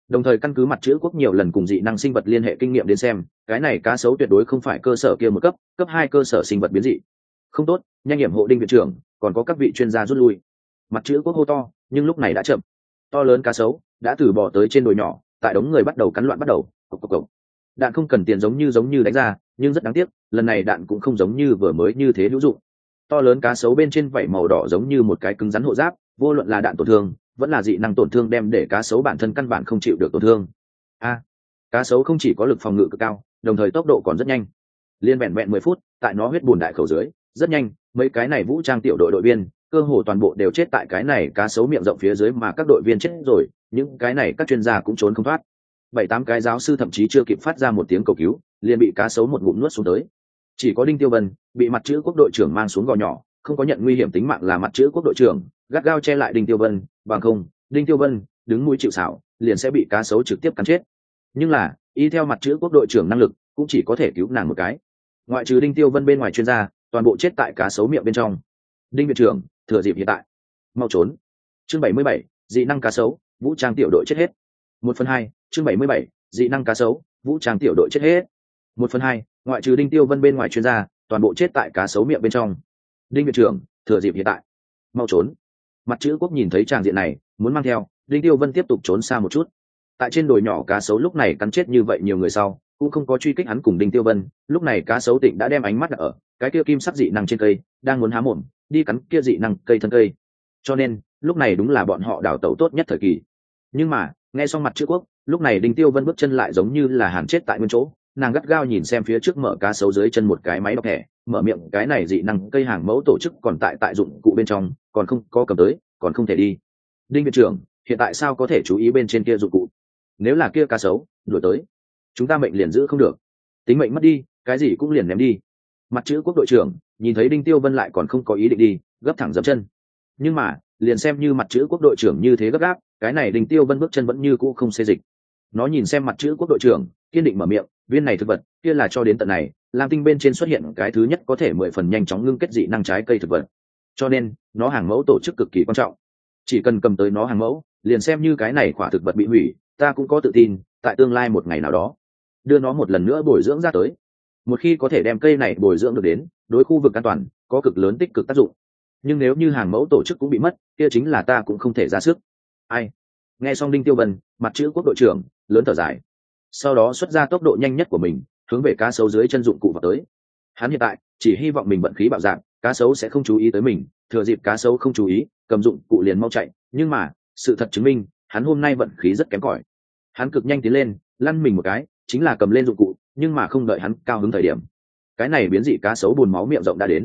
Đồng thời căn cứ mặt chữ quốc nhiều lần cùng dị năng sinh vật liên hệ kinh nghiệm đến xem, cái này cá sấu tuyệt đối không phải cơ sở kia một cấp 2 cơ sở sinh vật biến dị. Không tốt, nhanh nghiệm hộ Đinh viện trưởng, còn có các vị chuyên gia rút lui. Mặt chữ quốc hô to, nhưng lúc này đã chậm. To lớn cá sấu đã từ bỏ tới trên đồi nhỏ, tại đống người bắt đầu cắn loạn bắt đầu. Cộc cộc cộc. Đạn không cần tiền giống như đánh ra, nhưng rất đáng tiếc, lần này đạn cũng không giống như vừa mới như thế hữu dụng. To lớn cá sấu bên trên vảy màu đỏ giống như một cái cứng rắn hộ giáp, vô luận là đạn tổn thương vẫn là dị năng tổn thương đem để cá sấu bản thân căn bản không chịu được tổn thương. Cá sấu không chỉ có lực phòng ngự cực cao, đồng thời tốc độ còn rất nhanh. Liên vẹn 10 phút, tại nó huyết bùn đại khẩu dưới, rất nhanh, mấy cái này vũ trang tiểu đội đội viên, cơ hồ toàn bộ đều chết tại cái này cá sấu miệng rộng phía dưới, mà các đội viên chết rồi, những cái này các chuyên gia cũng trốn không thoát. 7-8 cái giáo sư thậm chí chưa kịp phát ra một tiếng cầu cứu, liền bị cá sấu một ngụm nuốt xuống tới. Chỉ có Đinh Tiêu Vân bị mặt chữ quốc đội trưởng mang xuống gò nhỏ, không có nhận nguy hiểm tính mạng là mặt chữ quốc đội trưởng gắt gao che lại Đinh Tiêu Vân, bằng không Đinh Tiêu Vân đứng mũi chịu sào liền sẽ bị cá sấu trực tiếp cắn chết. Nhưng là y theo mặt chữ quốc đội trưởng năng lực cũng chỉ có thể cứu nàng một cái, ngoại trừ Đinh Tiêu Vân bên ngoài chuyên gia toàn bộ chết tại cá sấu miệng bên trong. Đinh viện trưởng, thừa dịp hiện tại mau trốn. Chương 77, dị năng cá sấu, vũ trang tiểu đội chết hết. 1/2, chương 77, dị năng cá sấu, vũ trang tiểu đội chết hết. 1/2, ngoại trừ Đinh Tiêu Vân bên ngoài chuyên gia toàn bộ chết tại cá sấu miệng bên trong. Đinh viện trưởng, thừa dịp hiện tại mau trốn. Mặt chữ quốc nhìn thấy tràng diện này muốn mang theo Đinh Tiêu Vân tiếp tục trốn xa một chút. Tại trên đồi nhỏ cá sấu lúc này cắn chết như vậy nhiều người sau cũng không có truy kích hắn cùng Đinh Tiêu Vân, lúc này cá sấu Tịnh đã đem ánh mắt đặt ở cái kia kim sắc dị năng trên cây, đang muốn há mồm đi cắn kia dị năng cây thân cây, cho nên lúc này đúng là bọn họ đào tẩu tốt nhất thời kỳ. Nhưng mà nghe xong mặt chữ quốc, lúc này Đinh Tiêu Vân bước chân lại giống như là hàn chết tại nguyên chỗ, nàng gắt gao nhìn xem phía trước mở cá sấu dưới chân một cái máy đọc thẻ, mở miệng cái này dị năng cây hàng mẫu tổ chức còn tại dụng cụ bên trong, còn không có cầm tới, còn không thể đi. Đinh viện trưởng, hiện tại sao có thể chú ý bên trên kia dụng cụ? Nếu là kia cá sấu đuổi tới, chúng ta mệnh liền giữ không được, tính mệnh mất đi cái gì cũng liền ném đi. Mặt chữ quốc đội trưởng nhìn thấy Đinh Tiêu Vân lại còn không có ý định đi, gấp thẳng dậm chân. Nhưng mà liền xem như mặt chữ quốc đội trưởng như thế gấp gáp, cái này Đinh Tiêu Vân bước chân vẫn như cũ không xê dịch. Nó nhìn xem mặt chữ quốc đội trưởng kiên định mở miệng, viên này thực vật kia là cho đến tận này lam tinh bên trên xuất hiện cái thứ nhất có thể 10 phần nhanh chóng ngưng kết dị năng trái cây thực vật, cho nên nó hàng mẫu tổ chức cực kỳ quan trọng. Chỉ cần cầm tới nó hàng mẫu, liền xem như cái này quả thực vật bị hủy, ta cũng có tự tin tại tương lai một ngày nào đó đưa nó một lần nữa bồi dưỡng ra tới. Một khi có thể đem cây này bồi dưỡng được đến, đối khu vực an toàn có cực lớn tích cực tác dụng. Nhưng nếu như hàng mẫu tổ chức cũng bị mất, kia chính là ta cũng không thể ra sức. Ai? Nghe xong Đinh Tiêu Vân, mặt chữ quốc đội trưởng lớn thở dài, sau đó xuất ra tốc độ nhanh nhất của mình hướng về cá sấu dưới chân dụng cụ vào tới. Hắn hiện tại chỉ hy vọng mình vận khí bạo dạn, cá sấu sẽ không chú ý tới mình, thừa dịp cá sấu không chú ý cầm dụng cụ liền mau chạy. Nhưng mà sự thật chứng minh hắn hôm nay vận khí rất kém cỏi. Hắn cực nhanh tiến lên lăn mình một cái chính là cầm lên dụng cụ, nhưng mà không đợi hắn cao hứng thời điểm, cái này biến dị cá sấu buồn máu miệng rộng đã đến.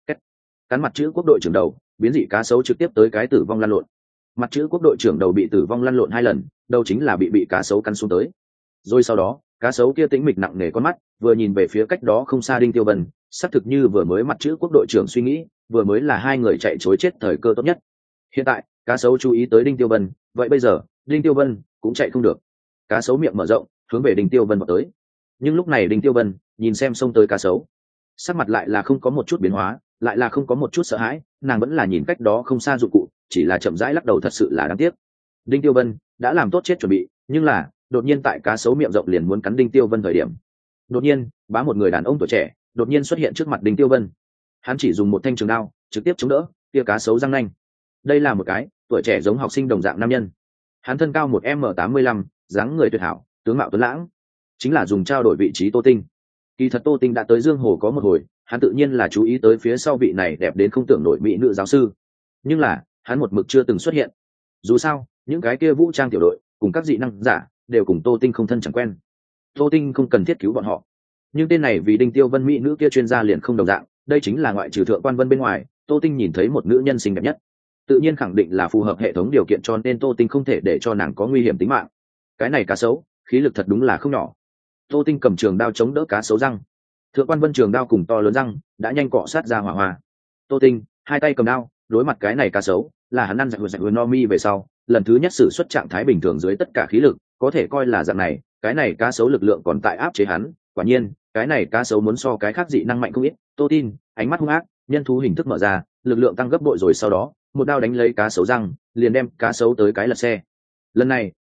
Cắn mặt chữ quốc đội trưởng đầu, biến dị cá sấu trực tiếp tới cái tử vong lăn lộn. Mặt chữ quốc đội trưởng đầu bị tử vong lăn lộn 2 lần, đầu chính là bị cá sấu cắn xuống tới. Rồi sau đó cá sấu kia tĩnh mịch nặng nề con mắt vừa nhìn về phía cách đó không xa Đinh Tiêu Vân, xác thực như vừa mới mặt chữ quốc đội trưởng suy nghĩ, vừa mới là hai người chạy chối chết thời cơ tốt nhất. Hiện tại cá sấu chú ý tới Đinh Tiêu Vân, vậy bây giờ Đinh Tiêu Vân cũng chạy không được. Cá sấu miệng mở rộng hướng về Đinh Tiêu Vân vào tới. Nhưng lúc này Đinh Tiêu Vân nhìn xem xông tới cá sấu, sắc mặt lại là không có một chút biến hóa, lại là không có một chút sợ hãi, nàng vẫn là nhìn cách đó không xa dụng cụ, chỉ là chậm rãi lắc đầu, thật sự là đáng tiếc. Đinh Tiêu Vân đã làm tốt chết chuẩn bị, nhưng là đột nhiên tại cá sấu miệng rộng liền muốn cắn Đinh Tiêu Vân thời điểm, đột nhiên bá một người đàn ông tuổi trẻ đột nhiên xuất hiện trước mặt Đinh Tiêu Vân. Hắn chỉ dùng một thanh trường đao trực tiếp chống đỡ kia cá sấu răng nanh. Đây là một cái tuổi trẻ giống học sinh đồng dạng nam nhân, hắn thân cao 1m85, dáng người tuyệt hảo, tướng mạo tuấn lãng, chính là dùng trao đổi vị trí Tô Tinh. Kỳ thật Tô Tinh đã tới Dương Hồ có một hồi, hắn tự nhiên là chú ý tới phía sau vị này đẹp đến không tưởng nổi mỹ nữ giáo sư, nhưng là hắn một mực chưa từng xuất hiện. Dù sao những cái kia vũ trang tiểu đội cùng các dị năng giả đều cùng Tô Tinh không thân chẳng quen, Tô Tinh không cần thiết cứu bọn họ. Nhưng tên này vì Đinh Tiêu Vân mỹ nữ kia chuyên gia liền không đồng dạng, đây chính là ngoại trừ Thượng Quan Vân bên ngoài, Tô Tinh nhìn thấy một nữ nhân xinh đẹp nhất, tự nhiên khẳng định là phù hợp hệ thống điều kiện, cho nên Tô Tinh không thể để cho nàng có nguy hiểm tính mạng. Cái này cá sấu khí lực thật đúng là không nhỏ. Tô Tinh cầm trường đao chống đỡ cá sấu răng, Thượng Quan Vân trường đao cùng to lớn răng đã nhanh cọ sát ra hỏa hoa. Tô Tinh hai tay cầm đao đối mặt cái này cá sấu, là hắn ăn dạch no mi về sau lần thứ nhất sử xuất trạng thái bình thường dưới tất cả khí lực, có thể coi là dạng này, cái này cá sấu lực lượng còn tại áp chế hắn. Quả nhiên cái này cá sấu muốn so cái khác dị năng mạnh không ít. Tô Tin ánh mắt hung ác, nhân thú hình thức mở ra, lực lượng tăng gấp bội, rồi sau đó một đao đánh lấy cá sấu răng, liền đem cá sấu tới cái lật xe. Lần này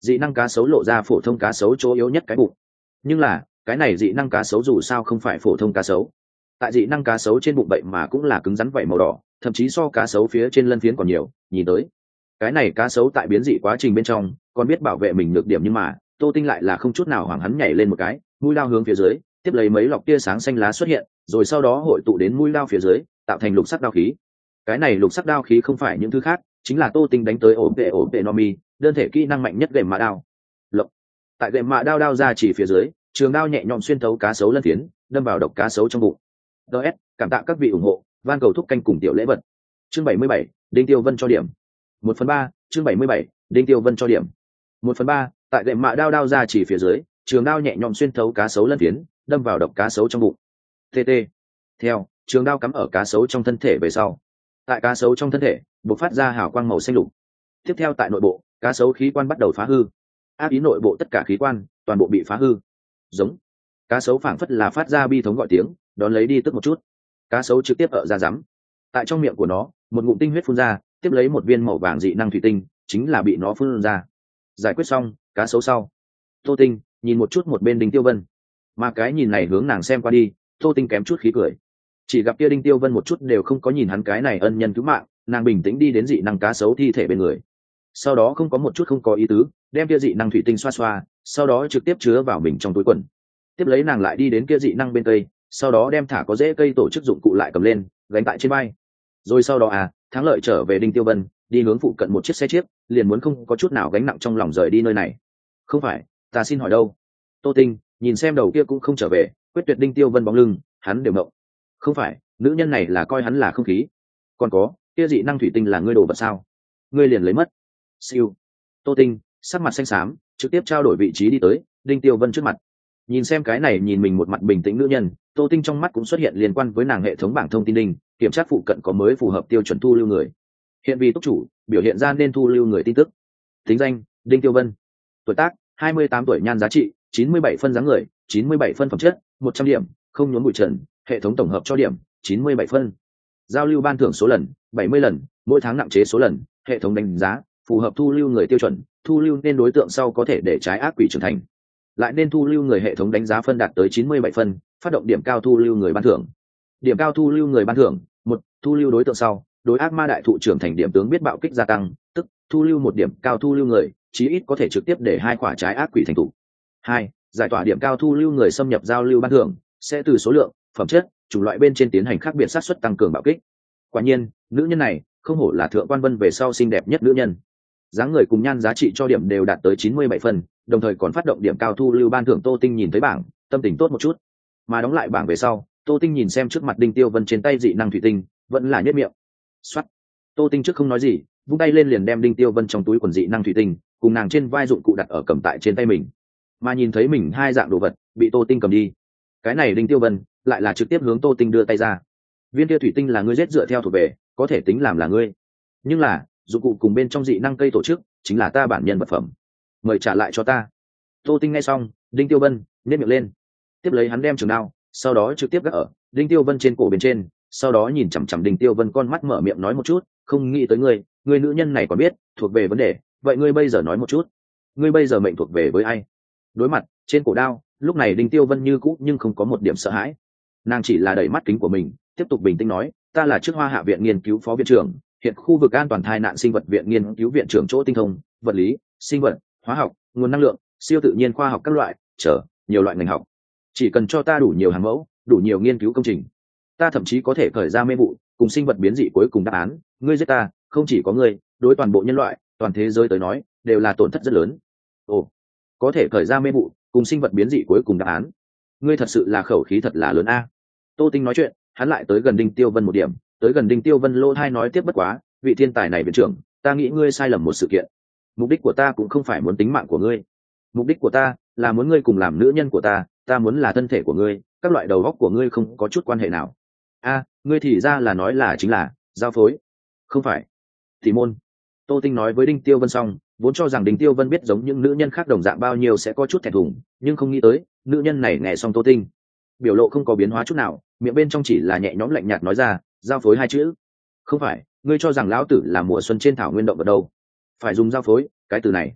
dị năng cá sấu lộ ra phổ thông cá sấu chỗ yếu nhất cái bụng. Nhưng là cái này dị năng cá sấu dù sao không phải phổ thông cá sấu, tại dị năng cá sấu trên bụng vậy mà cũng là cứng rắn vảy màu đỏ, thậm chí so cá sấu phía trên lân phiến còn nhiều. Nhìn tới cái này cá sấu tại biến dị quá trình bên trong còn biết bảo vệ mình nhược điểm, nhưng mà Tô Tinh lại là không chút nào hoảng, hắn nhảy lên một cái, mũi lao hướng phía dưới, tiếp lấy mấy lọc tia sáng xanh lá xuất hiện, rồi sau đó hội tụ đến mũi lao phía dưới, tạo thành lục sắc đao khí. Cái này lục sắc đao khí không phải những thứ khác, chính là Tô Tinh đánh tới ổn vệ Nomi, đơn thể kỹ năng mạnh nhất gệm mạ đao. Lộc. Tại gệm mạ đao đao ra chỉ phía dưới, trường đao nhẹ nhõm xuyên thấu cá sấu lân phiến, đâm vào độc cá sấu trong bụng. DS, cảm tạ các vị ủng hộ, van cầu thúc canh cùng tiểu lễ vật. Chương 77, Đinh Tiêu Vân cho điểm. 1/3, chương 77, Đinh Tiêu Vân cho điểm. 1/3, tại gệm mạ đao ra chỉ phía dưới, trường đao nhẹ nhõm xuyên thấu cá sấu lân phiến, đâm vào độc cá sấu trong bụng. TT. Theo, trường đao cắm ở cá sấu trong thân thể về sau, tại cá sấu trong thân thể bộc phát ra hào quang màu xanh lục. Tiếp theo tại nội bộ, cá sấu khí quan bắt đầu phá hư. Ác ý nội bộ tất cả khí quan toàn bộ bị phá hư. Giống. Cá sấu phảng phất là phát ra bi thống gọi tiếng, đón lấy đi tức một chút. Cá sấu trực tiếp ở ra rắm. Tại trong miệng của nó, một ngụm tinh huyết phun ra, tiếp lấy một viên màu vàng dị năng thủy tinh, chính là bị nó phun ra. Giải quyết xong, cá sấu sau. Tô Tinh nhìn một chút một bên Đinh Tiêu Vân, mà cái nhìn này hướng nàng xem qua đi, Tô Tinh kém chút khí cười. Chỉ gặp kia Đinh Tiêu Vân một chút đều không có nhìn hắn cái này ân nhân cứu mạng, nàng bình tĩnh đi đến dị năng cá sấu thi thể bên người, sau đó không có một chút không có ý tứ đem kia dị năng thủy tinh xoa xoa, sau đó trực tiếp chứa vào mình trong túi quần. Tiếp lấy nàng lại đi đến kia dị năng bên cây, sau đó đem thả có rễ cây tổ chức dụng cụ lại cầm lên gánh tại trên vai. Rồi sau đó thắng lợi trở về Đinh Tiêu Vân, đi hướng phụ cận một chiếc xe chiếc, liền muốn không có chút nào gánh nặng trong lòng rời đi nơi này. Không phải, ta xin hỏi đâu? Tô Tinh nhìn xem đầu kia cũng không trở về quyết tuyệt Đinh Tiêu Vân bóng lưng, hắn đều ngộng. Không phải, nữ nhân này là coi hắn là không khí? Còn có kia dị năng thủy tinh là ngươi đồ vật sao? Ngươi liền lấy mất. Siêu. Tô Tinh sắc mặt xanh xám, trực tiếp trao đổi vị trí đi tới Đinh Tiêu Vân trước mặt. Nhìn xem cái này nhìn mình một mặt bình tĩnh nữ nhân, Tô Tinh trong mắt cũng xuất hiện liên quan với nàng hệ thống bảng thông tin đinh, kiểm tra phụ cận có mới phù hợp tiêu chuẩn thu lưu người. Hiện vì túc chủ biểu hiện ra nên thu lưu người tin tức. Tính danh Đinh Tiêu Vân, tuổi tác 28 tuổi, nhan giá trị 97 phân, dáng người 97 phân, phẩm chất 100 điểm, không nhốn bụi trần, hệ thống tổng hợp cho điểm 97 phân. Giao lưu ban thưởng số lần 70 lần, mỗi tháng nặng chế số lần, hệ thống đánh giá phù hợp thu lưu người tiêu chuẩn, thu lưu nên đối tượng sau có thể để trái ác quỷ trưởng thành. Lại nên thu lưu người, hệ thống đánh giá phân đạt tới 97 phân, phát động điểm cao thu lưu người ban thưởng. Điểm cao thu lưu người ban thưởng: 1. Thu lưu đối tượng sau, đối ác ma đại thụ trưởng thành điểm tướng biết bạo kích gia tăng, tức thu lưu 1 điểm cao thu lưu người, chí ít có thể trực tiếp để 2 quả trái ác quỷ thành thủ. 2. Giải tỏa điểm cao thu lưu người xâm nhập giao lưu ban thưởng, sẽ từ số lượng, phẩm chất, chủng loại bên trên tiến hành khác biệt xác suất tăng cường bạo kích. Quả nhiên, nữ nhân này không hổ là thượng quan vân về sau xinh đẹp nhất nữ nhân. Dáng người cùng nhan giá trị cho điểm đều đạt tới 97 phần, đồng thời còn phát động điểm cao thu lưu ban thưởng. Tô Tinh nhìn thấy bảng, tâm tình tốt một chút. Mà đóng lại bảng về sau, Tô Tinh nhìn xem trước mặt Đinh Tiêu Vân trên tay dị năng thủy tinh, vẫn là nhếch miệng. Soát. Tô Tinh trước không nói gì, vung tay lên liền đem Đinh Tiêu Vân trong túi quần dị năng thủy tinh cùng nàng trên vai dụng cụ đặt ở cầm tại trên tay mình. Mà nhìn thấy mình hai dạng đồ vật bị Tô Tinh cầm đi, cái này Đinh Tiêu Vân lại là trực tiếp hướng Tô Tinh đưa tay ra. Viên kia thủy tinh là ngươi giết dựa theo thuộc về, có thể tính làm là ngươi. Nhưng là dụng cụ cùng bên trong dị năng cây tổ chức chính là ta bản nhân vật phẩm, mời trả lại cho ta. Tô Tinh nghe xong, Đinh Tiêu Vân nhếch miệng lên, tiếp lấy hắn đem trường đao, sau đó trực tiếp gác ở Đinh Tiêu Vân trên cổ bên trên, sau đó nhìn chằm chằm Đinh Tiêu Vân con mắt, mở miệng nói một chút, không nghĩ tới ngươi nữ nhân này còn biết thuộc về vấn đề, vậy ngươi bây giờ nói một chút, ngươi bây giờ mệnh thuộc về với ai? Đối mặt trên cổ đao, lúc này Đinh Tiêu Vân như cũ nhưng không có một điểm sợ hãi, nàng chỉ là đẩy mắt kính của mình, tiếp tục bình tĩnh nói, ta là trước Hoa Hạ viện nghiên cứu phó viện trưởng, hiện khu vực an toàn tai nạn sinh vật viện nghiên cứu viện trưởng chỗ tinh thông, vật lý, sinh vật, hóa học, nguồn năng lượng, siêu tự nhiên khoa học các loại, nhiều loại ngành học. Chỉ cần cho ta đủ nhiều hàng mẫu, đủ nhiều nghiên cứu công trình, ta thậm chí có thể khởi ra mê vụ cùng sinh vật biến dị cuối cùng đáp án. Ngươi giết ta, không chỉ có ngươi, đối toàn bộ nhân loại, toàn thế giới tới nói đều là tổn thất rất lớn. Ồ, có thể khởi ra mê vụ cùng sinh vật biến dị cuối cùng đáp án, ngươi thật sự là khẩu khí thật là lớn a. Tô Tinh nói chuyện, hắn lại tới gần Đinh Tiêu Vân một điểm, tới gần Đinh Tiêu Vân lỗ tai nói tiếp, bất quá vị thiên tài này viện trưởng, ta nghĩ ngươi sai lầm một sự kiện. Mục đích của ta cũng không phải muốn tính mạng của ngươi, mục đích của ta là muốn ngươi cùng làm nữ nhân của ta, ta muốn là thân thể của ngươi, các loại đầu óc của ngươi không có chút quan hệ nào. A, ngươi thì ra là nói là chính là giao phối, không phải thì môn. Tô Tinh nói với Đinh Tiêu Vân xong, vốn cho rằng Đinh Tiêu Vân biết giống những nữ nhân khác đồng dạng bao nhiêu sẽ có chút thẹn thùng, nhưng không nghĩ tới nữ nhân này nghe xong Tô Tinh biểu lộ không có biến hóa chút nào, miệng bên trong chỉ là nhẹ nhõm lạnh nhạt nói ra giao phối hai chữ. Không phải, ngươi cho rằng lão tử là mùa xuân trên thảo nguyên động vật đâu, phải dùng giao phối cái từ này.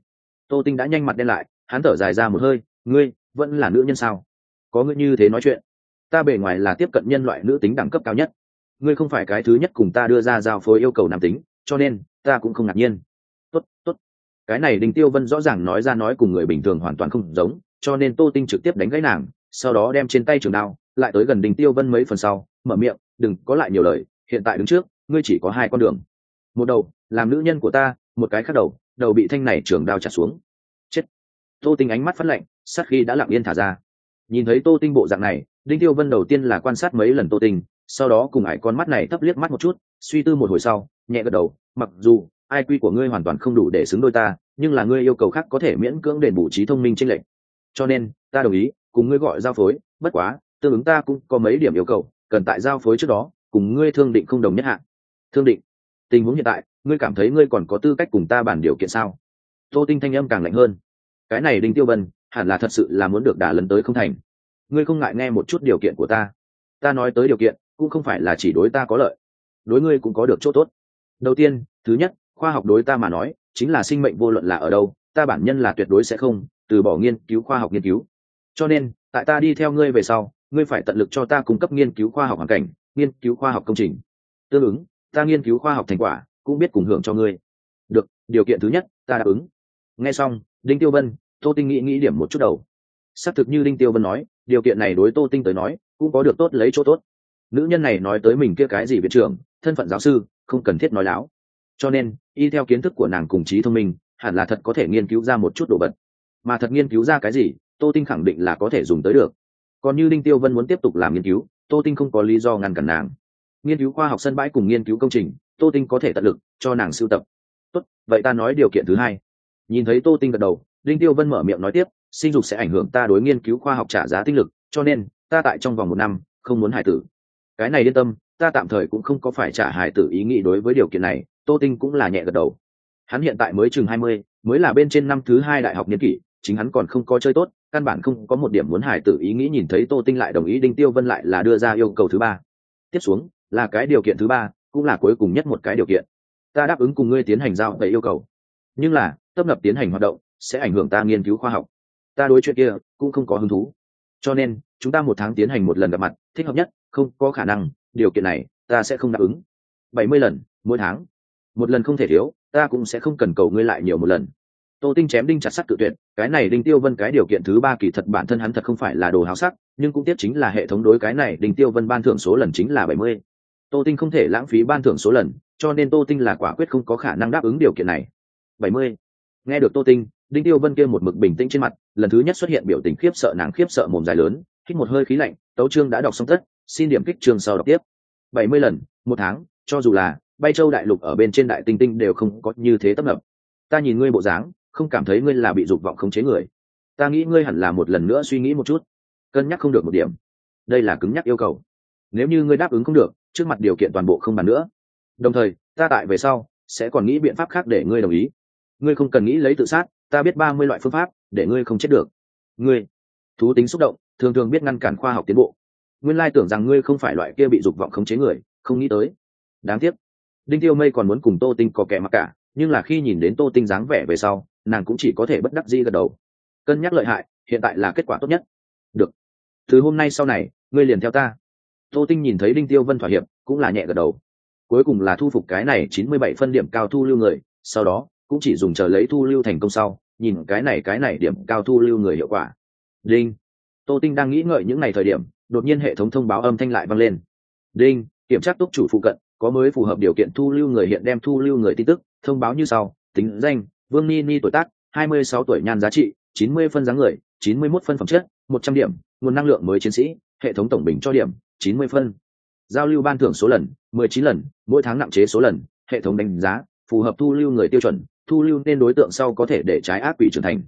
Tô Tinh đã nhanh mặt đen lại, hắn thở dài ra một hơi, ngươi vẫn là nữ nhân sao? Có ngươi như thế nói chuyện, ta bề ngoài là tiếp cận nhân loại nữ tính đẳng cấp cao nhất, ngươi không phải cái thứ nhất cùng ta đưa ra giao phối yêu cầu nam tính, cho nên ta cũng không ngạc nhiên. Tốt tốt, cái này Đinh Tiêu Vân rõ ràng nói ra nói cùng người bình thường hoàn toàn không giống, cho nên Tô Tinh trực tiếp đánh gãy nàng, sau đó đem trên tay trường đao lại tới gần Đinh Tiêu Vân mấy phần sau, mở miệng, đừng có lại nhiều lời, hiện tại đứng trước ngươi chỉ có hai con đường, một đầu làm nữ nhân của ta, một cái khác đầu bị thanh này trường đao chặt xuống. Chết. Tô Tinh ánh mắt phát lạnh, sát khi đã lặng yên thả ra. Nhìn thấy Tô Tinh bộ dạng này, Đinh Tiêu Vân đầu tiên là quan sát mấy lần Tô Tinh, sau đó cùng ải con mắt này thấp liếc mắt một chút, suy tư một hồi sau nhẹ gật đầu, mặc dù ai quy của ngươi hoàn toàn không đủ để xứng đôi ta, nhưng là ngươi yêu cầu khác có thể miễn cưỡng đền bù trí thông minh chênh lệch, cho nên ta đồng ý cùng ngươi gọi giao phối, bất quá tương ứng ta cũng có mấy điểm yêu cầu, cần tại giao phối trước đó cùng ngươi thương định không đồng nhất hạn. Thương định? Tình huống hiện tại ngươi cảm thấy ngươi còn có tư cách cùng ta bàn điều kiện sao? Tô Tinh thanh âm càng lạnh hơn. Cái này Đinh Tiêu Vân hẳn là thật sự là muốn được đả lần tới không thành. Ngươi không ngại nghe một chút điều kiện của ta? Ta nói tới điều kiện cũng không phải là chỉ đối ta có lợi, đối ngươi cũng có được chỗ tốt. Đầu tiên, thứ nhất, khoa học đối ta mà nói chính là sinh mệnh, vô luận là ở đâu, ta bản nhân là tuyệt đối sẽ không từ bỏ nghiên cứu khoa học nghiên cứu. Cho nên tại ta đi theo ngươi về sau, ngươi phải tận lực cho ta cung cấp nghiên cứu khoa học hoàn cảnh, nghiên cứu khoa học công trình. Tương ứng, ta nghiên cứu khoa học thành quả cũng biết cùng hưởng cho ngươi. Được, điều kiện thứ nhất ta đáp ứng. Nghe xong, Đinh Tiêu Vân, Tô Tinh nghĩ điểm một chút đầu. Xác thực như Đinh Tiêu Vân nói, điều kiện này đối Tô Tinh tới nói cũng có được tốt lấy chỗ tốt. Nữ nhân này nói tới mình kia cái gì viện trưởng, thân phận giáo sư, không cần thiết nói láo, cho nên y theo kiến thức của nàng cùng trí thông minh, hẳn là thật có thể nghiên cứu ra một chút đồ vật. Mà thật nghiên cứu ra cái gì, Tô Tinh khẳng định là có thể dùng tới được. Còn như Đinh Tiêu Vân muốn tiếp tục làm nghiên cứu, Tô Tinh không có lý do ngăn cản nàng. Nghiên cứu khoa học sân bãi cùng nghiên cứu công trình, Tô Tinh có thể tận lực cho nàng sưu tập. Tốt, vậy ta nói điều kiện thứ hai. Nhìn thấy Tô Tinh gật đầu, Đinh Tiêu Vân mở miệng nói tiếp, sinh dục sẽ ảnh hưởng ta đối nghiên cứu khoa học trả giá tinh lực, cho nên ta tại trong vòng 1 năm không muốn hài tử. Cái này yên tâm, ta tạm thời cũng không có phải trả hài tử ý nghĩ. Đối với điều kiện này, Tô Tinh cũng là nhẹ gật đầu. Hắn hiện tại mới chừng 20, mới là bên trên năm thứ 2 đại học niên kỷ, chính hắn còn không có chơi tốt, căn bản không có một điểm muốn hài tử ý nghĩ. Nhìn thấy Tô Tinh lại đồng ý, Đinh Tiêu Vân lại là đưa ra yêu cầu thứ ba. Tiếp xuống là cái điều kiện thứ ba, cũng là cuối cùng nhất một cái điều kiện. Ta đáp ứng cùng ngươi tiến hành giao về yêu cầu, nhưng là tấp nập tiến hành hoạt động sẽ ảnh hưởng ta nghiên cứu khoa học, ta đối chuyện kia cũng không có hứng thú, cho nên chúng ta 1 tháng tiến hành 1 lần gặp mặt thích hợp nhất, không có khả năng điều kiện này ta sẽ không đáp ứng. 70 lần mỗi tháng, 1 lần không thể thiếu, ta cũng sẽ không cần cầu ngươi lại nhiều 1 lần. Tô Tinh chém đinh chặt sắt cự tuyệt. Cái này Đinh Tiêu Vân cái điều kiện thứ ba kỳ thật bản thân hắn thật không phải là đồ háo sắc, nhưng cũng tiếp chính là hệ thống đối cái này Đinh Tiêu Vân ban thưởng số lần chính là 70. Tô Tinh không thể lãng phí ban thưởng số lần, cho nên Tô Tinh là quả quyết không có khả năng đáp ứng điều kiện này. 70. Nghe được Tô Tinh, Đinh Tiêu Vân kia một mực bình tĩnh trên mặt lần thứ nhất xuất hiện biểu tình khiếp sợ, nàng khiếp sợ mồm dài lớn, hít một hơi khí lạnh. Tấu chương đã đọc xong tất, xin điểm kích chương sau đọc tiếp. 70 lần 1 tháng, cho dù là bay châu đại lục ở bên trên đại tinh tinh đều không có như thế tấp nập. Ta nhìn ngươi bộ dáng, không cảm thấy ngươi là bị dục vọng khống chế người. Ta nghĩ ngươi hẳn là một lần nữa suy nghĩ một chút, cân nhắc không được một điểm. Đây là cứng nhắc yêu cầu, nếu như ngươi đáp ứng không được, trước mặt điều kiện toàn bộ không bàn nữa. Đồng thời ta tại về sau sẽ còn nghĩ biện pháp khác để ngươi đồng ý. Ngươi không cần nghĩ lấy tự sát, ta biết 30 loại phương pháp để ngươi không chết được. Ngươi thú tính xúc động, thường thường biết ngăn cản khoa học tiến bộ. Nguyên lai tưởng rằng ngươi không phải loại kia bị dục vọng khống chế người, không nghĩ tới. Đáng tiếc. Đinh Tiêu Mây còn muốn cùng Tô Tinh có kẻ mặc cả, nhưng là khi nhìn đến Tô Tinh dáng vẻ về sau, nàng cũng chỉ có thể bất đắc dĩ gật đầu. Cân nhắc lợi hại, hiện tại là kết quả tốt nhất. Được, từ hôm nay sau này ngươi liền theo ta. Tô Tinh nhìn thấy Đinh Tiêu Vân thỏa hiệp, cũng là nhẹ gật đầu. Cuối cùng là thu phục cái này 97 phân điểm cao thu lưu người, sau đó cũng chỉ dùng chờ lấy thu lưu thành công sau, nhìn cái này điểm cao thu lưu người hiệu quả. Đinh. Tô Tinh đang nghĩ ngợi những ngày thời điểm, đột nhiên hệ thống thông báo âm thanh lại vang lên. Đinh, kiểm tra túc chủ phụ cận có mới phù hợp điều kiện thu lưu người, hiện đem thu lưu người tin tức thông báo như sau: tính danh Vương Ni Ni, tuổi tác 26 tuổi, nhan giá trị 90 phân, dáng người 91 phân, phẩm chất 100 điểm, nguồn năng lượng mới chiến sĩ, hệ thống tổng bình cho điểm 90 phân, giao lưu ban thưởng số lần 19 lần, mỗi tháng nặng chế số lần, hệ thống đánh giá phù hợp thu lưu người tiêu chuẩn, thu lưu nên đối tượng sau có thể để trái ác quỷ trưởng thành.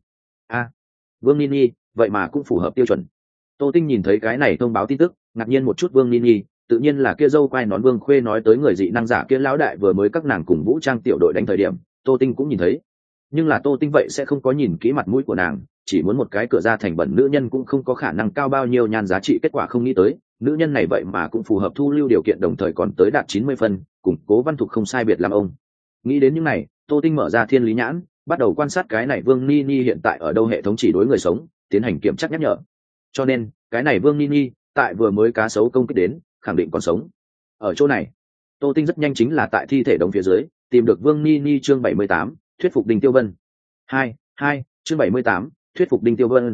Vương Ni Ni vậy mà cũng phù hợp tiêu chuẩn. Tô Tinh nhìn thấy cái này thông báo tin tức, ngạc nhiên một chút. Vương Ni Ni tự nhiên là kia dâu quai nón Vương Khuê nói tới người dị năng giả kia lão đại vừa mới các nàng cùng vũ trang tiểu đội đánh thời điểm, Tô Tinh cũng nhìn thấy. Nhưng là Tô Tinh vậy sẽ không có nhìn kỹ mặt mũi của nàng, chỉ muốn một cái cửa ra thành bẩn nữ nhân cũng không có khả năng cao bao nhiêu nhan giá trị. Kết quả không nghĩ tới, nữ nhân này vậy mà cũng phù hợp thu lưu điều kiện, đồng thời còn tới đạt 90 phân, cùng Cố Văn Thục không sai biệt làm ông. Nghĩ đến những này, Tô Tinh mở ra thiên lý nhãn, bắt đầu quan sát cái này Vương Nini hiện tại ở đâu, hệ thống chỉ đối người sống tiến hành kiểm tra nhắc nhở. Cho nên cái này Vương Nini tại vừa mới cá sấu công kích đến khẳng định còn sống. Ở chỗ này Tô Tinh rất nhanh chính là tại thi thể đống phía dưới tìm được Vương Nini. Chương 78, thuyết phục Đinh Tiêu Vân. Chương 78, thuyết phục Đinh Tiêu Vân.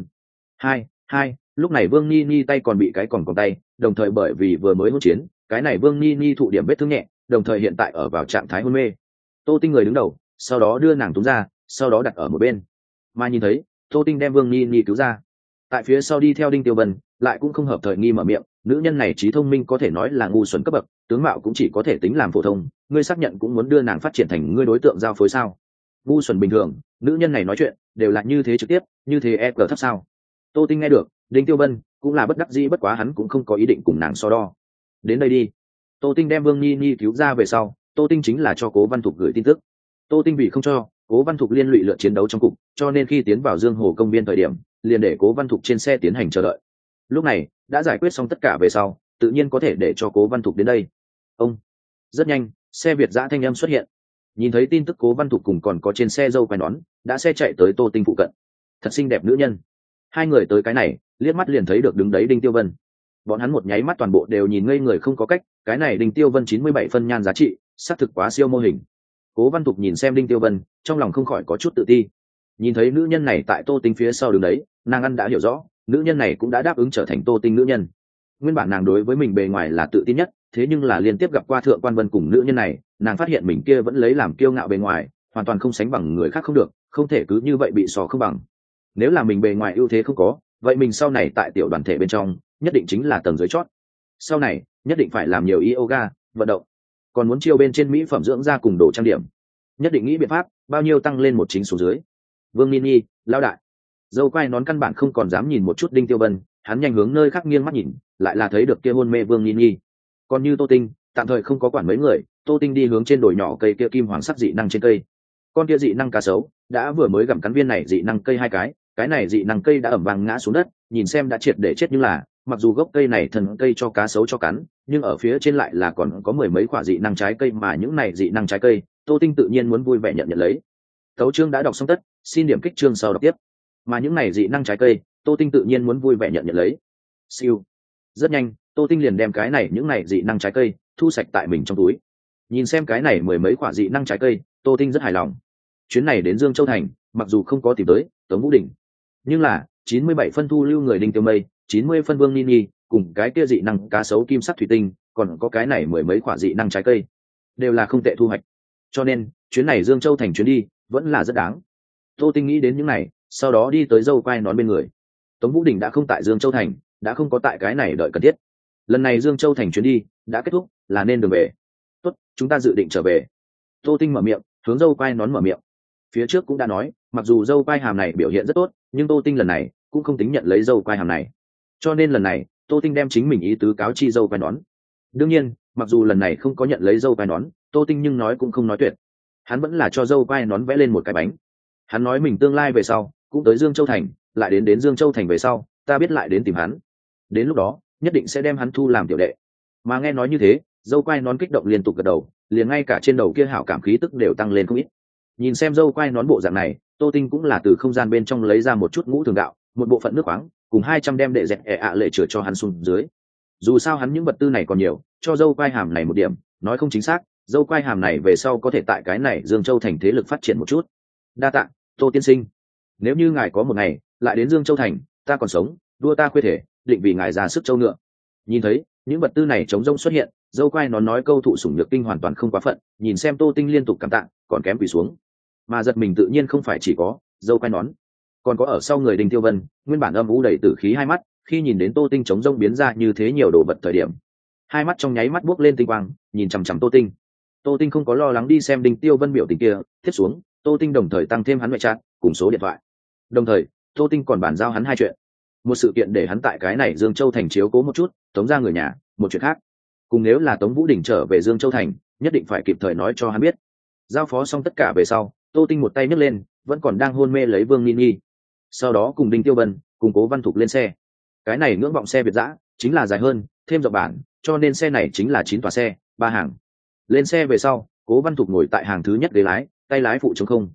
Lúc này Vương Nini tay còn bị cái còng tay, đồng thời bởi vì vừa mới hỗn chiến, cái này Vương Nini thụ điểm vết thương nhẹ, đồng thời hiện tại ở vào trạng thái hôn mê. Tô Tinh người đứng đầu, sau đó đưa nàng túm ra, sau đó đặt ở một bên. Mà nhìn thấy Tô Tinh đem Vương Nini cứu ra, tại phía sau đi theo Đinh Tiêu Vân lại cũng không hợp thời nghi mở miệng. Nữ nhân này trí thông minh có thể nói là ngu xuẩn cấp bậc, tướng mạo cũng chỉ có thể tính làm phổ thông, ngươi xác nhận cũng muốn đưa nàng phát triển thành ngươi đối tượng giao phối sao? Ngu xuẩn bình thường, nữ nhân này nói chuyện đều là như thế trực tiếp, như thế e cờ thấp sao? Tô Tinh nghe được, Đinh Tiêu Vân cũng là bất đắc dĩ, bất quá hắn cũng không có ý định cùng nàng so đo. Đến đây đi. Tô Tinh đem Vương Nini cứu ra về sau, Tô Tinh chính là cho Cố Văn Thục gửi tin tức. Tô Tinh vì không cho Cố Văn Thục liên lụy lượt chiến đấu trong cục, cho nên khi tiến vào Dương Hồ công viên thời điểm, liền để Cố Văn Thục trên xe tiến hành chờ đợi. Lúc này đã giải quyết xong tất cả về sau, tự nhiên có thể để cho Cố Văn Thục đến đây. Ông. Rất nhanh, xe Việt dã thanh âm xuất hiện. Nhìn thấy tin tức Cố Văn Thục cùng còn có trên xe dâu quai nón, đã xe chạy tới Tô Tinh phụ cận. Thật xinh đẹp nữ nhân. Hai người tới cái này, liếc mắt liền thấy được đứng đấy Đinh Tiêu Vân. Bọn hắn một nháy mắt toàn bộ đều nhìn ngây người không có cách, cái này Đinh Tiêu Vân 97 phân nhan giá trị, xác thực quá siêu mô hình. Cố Văn Thục nhìn xem Đinh Tiêu Vân, trong lòng không khỏi có chút tự ti. Nhìn thấy nữ nhân này tại Tô Tinh phía sau đứng đấy, nàng ăn đã hiểu rõ, nữ nhân này cũng đã đáp ứng trở thành Tô Tinh nữ nhân. Nguyên bản nàng đối với mình bề ngoài là tự tin nhất, thế nhưng là liên tiếp gặp qua Thượng Quan Vân cùng nữ nhân này, nàng phát hiện mình kia vẫn lấy làm kiêu ngạo bề ngoài, hoàn toàn không sánh bằng người khác không được, không thể cứ như vậy bị sò không bằng. Nếu là mình bề ngoài ưu thế không có, vậy mình sau này tại tiểu đoàn thể bên trong nhất định chính là tầng dưới chót. Sau này nhất định phải làm nhiều yoga vận động, còn muốn chiêu bên trên mỹ phẩm dưỡng da cùng đồ trang điểm, nhất định nghĩ biện pháp bao nhiêu tăng lên một chính số dưới. Vương Nini lao đại, dâu quai nón căn bản không còn dám nhìn một chút Đinh Tiêu Vân, hắn nhanh hướng nơi khác nghiêng mắt nhìn, lại là thấy được kia hôn mê Vương Nini. Còn như Tô Tinh tạm thời không có quản mấy người, Tô Tinh đi hướng trên đồi nhỏ cây kia kim hoàng sắc dị năng trên cây. Con kia dị năng cá sấu đã vừa mới gặm cắn viên này dị năng cây hai cái này dị năng cây đã ẩm vàng ngã xuống đất, nhìn xem đã triệt để chết, nhưng là mặc dù gốc cây này thần cây cho cá sấu cho cắn, nhưng ở phía trên lại là còn có mười mấy quả dị năng trái cây, mà những này dị năng trái cây Tô Tinh tự nhiên muốn vui vẻ nhận lấy. Tấu chương đã đọc xong tất, xin điểm kích chương sau đọc tiếp. Mà những này dị năng trái cây Tô Tinh tự nhiên muốn vui vẻ nhận lấy. Siêu. Rất nhanh Tô Tinh liền đem cái này những này dị năng trái cây thu sạch tại mình trong túi. Nhìn xem cái này mười mấy quả dị năng trái cây, Tô Tinh rất hài lòng. Chuyến này đến Dương Châu Thành mặc dù không có tìm tới Tống Vũ Đình, nhưng là 97 phân thu lưu người Đinh Tiêu Mây, 90 phân Vương Nini, cùng cái kia dị năng cá sấu kim sắc thủy tinh, còn có cái này mười mấy quả dị năng trái cây, đều là không tệ thu hoạch. Cho nên chuyến này Dương Châu Thành chuyến đi vẫn là rất đáng. Tô Tinh nghĩ đến những này, sau đó đi tới dâu quai nón bên người. Tống Vũ Đình đã không tại Dương Châu Thành, đã không có tại cái này đợi cần thiết. Lần này Dương Châu Thành chuyến đi đã kết thúc, là nên đường về. Tốt, chúng ta dự định trở về. Tô Tinh mở miệng, hướng dâu quai nón mở miệng. Phía trước cũng đã nói, mặc dù dâu quai hàm này biểu hiện rất tốt, nhưng Tô Tinh lần này cũng không tính nhận lấy dâu quai hàm này. Cho nên lần này Tô Tinh đem chính mình ý tứ cáo chi dâu quai nón. Đương nhiên, mặc dù lần này không có nhận lấy dâu quai nón, Tô Tinh nhưng nói cũng không nói tuyệt. Hắn vẫn là cho dâu quai nón vẽ lên một cái bánh. Hắn nói mình tương lai về sau cũng tới Dương Châu Thành, lại đến Dương Châu Thành về sau, ta biết lại đến tìm hắn. Đến lúc đó, nhất định sẽ đem hắn thu làm tiểu đệ. Mà nghe nói như thế, dâu quai nón kích động liên tục gật đầu, liền ngay cả trên đầu kia hảo cảm khí tức đều tăng lên không ít. Nhìn xem dâu quai nón bộ dạng này, Tô Tinh cũng là từ không gian bên trong lấy ra một chút ngũ thường gạo, một bộ phận nước khoáng, cùng 200 đem đệ dẹt lệ chữa cho hắn xuống dưới. Dù sao hắn những vật tư này còn nhiều, cho dâu quai hàm này một điểm, nói không chính xác, dâu quai hàm này về sau có thể tại cái này Dương Châu Thành thế lực phát triển một chút. Đa tạ, Tô tiên sinh. Nếu như ngài có một ngày lại đến Dương Châu Thành, ta còn sống, đua ta khuê thể, định vì ngài ra sức châu ngựa. Nhìn thấy những vật tư này chống rông xuất hiện, dâu quai nón nói câu thụ sủng nhược kinh hoàn toàn không quá phận, nhìn xem Tô Tinh liên tục cảm tạ, còn kém quỳ xuống. Mà giật mình tự nhiên không phải chỉ có dâu quai nón, còn có ở sau người Đinh Tiêu Vân, nguyên bản âm u đầy tử khí hai mắt, khi nhìn đến Tô Tinh chống rông biến ra như thế nhiều đồ vật thời điểm, hai mắt trong nháy mắt buốc lên tinh quang, nhìn chằm chằm Tô Tinh. Tô Tinh không có lo lắng đi xem Đinh Tiêu Vân biểu tình kia, tiếp xuống Tô Tinh đồng thời tăng thêm hắn ngoại chat cùng số điện thoại. Đồng thời Tô Tinh còn bàn giao hắn hai chuyện. Một sự kiện để hắn tại cái này Dương Châu Thành chiếu cố một chút, tống ra người nhà. Một chuyện khác, cùng nếu là Tống Vũ Đình trở về Dương Châu Thành, nhất định phải kịp thời nói cho hắn biết. Giao phó xong tất cả về sau, Tô Tinh một tay nhấc lên vẫn còn đang hôn mê lấy Vương Nini, sau đó cùng Đinh Tiêu Vân cùng Cố Văn Thục lên xe. Cái này ngưỡng vọng xe Việt dã chính là dài hơn thêm rộng bản, cho nên xe này chính là 9 tòa xe 3 hàng. Lên xe về sau, Cố Văn Thục ngồi tại hàng thứ nhất ghế lái, tay lái phụ trống không.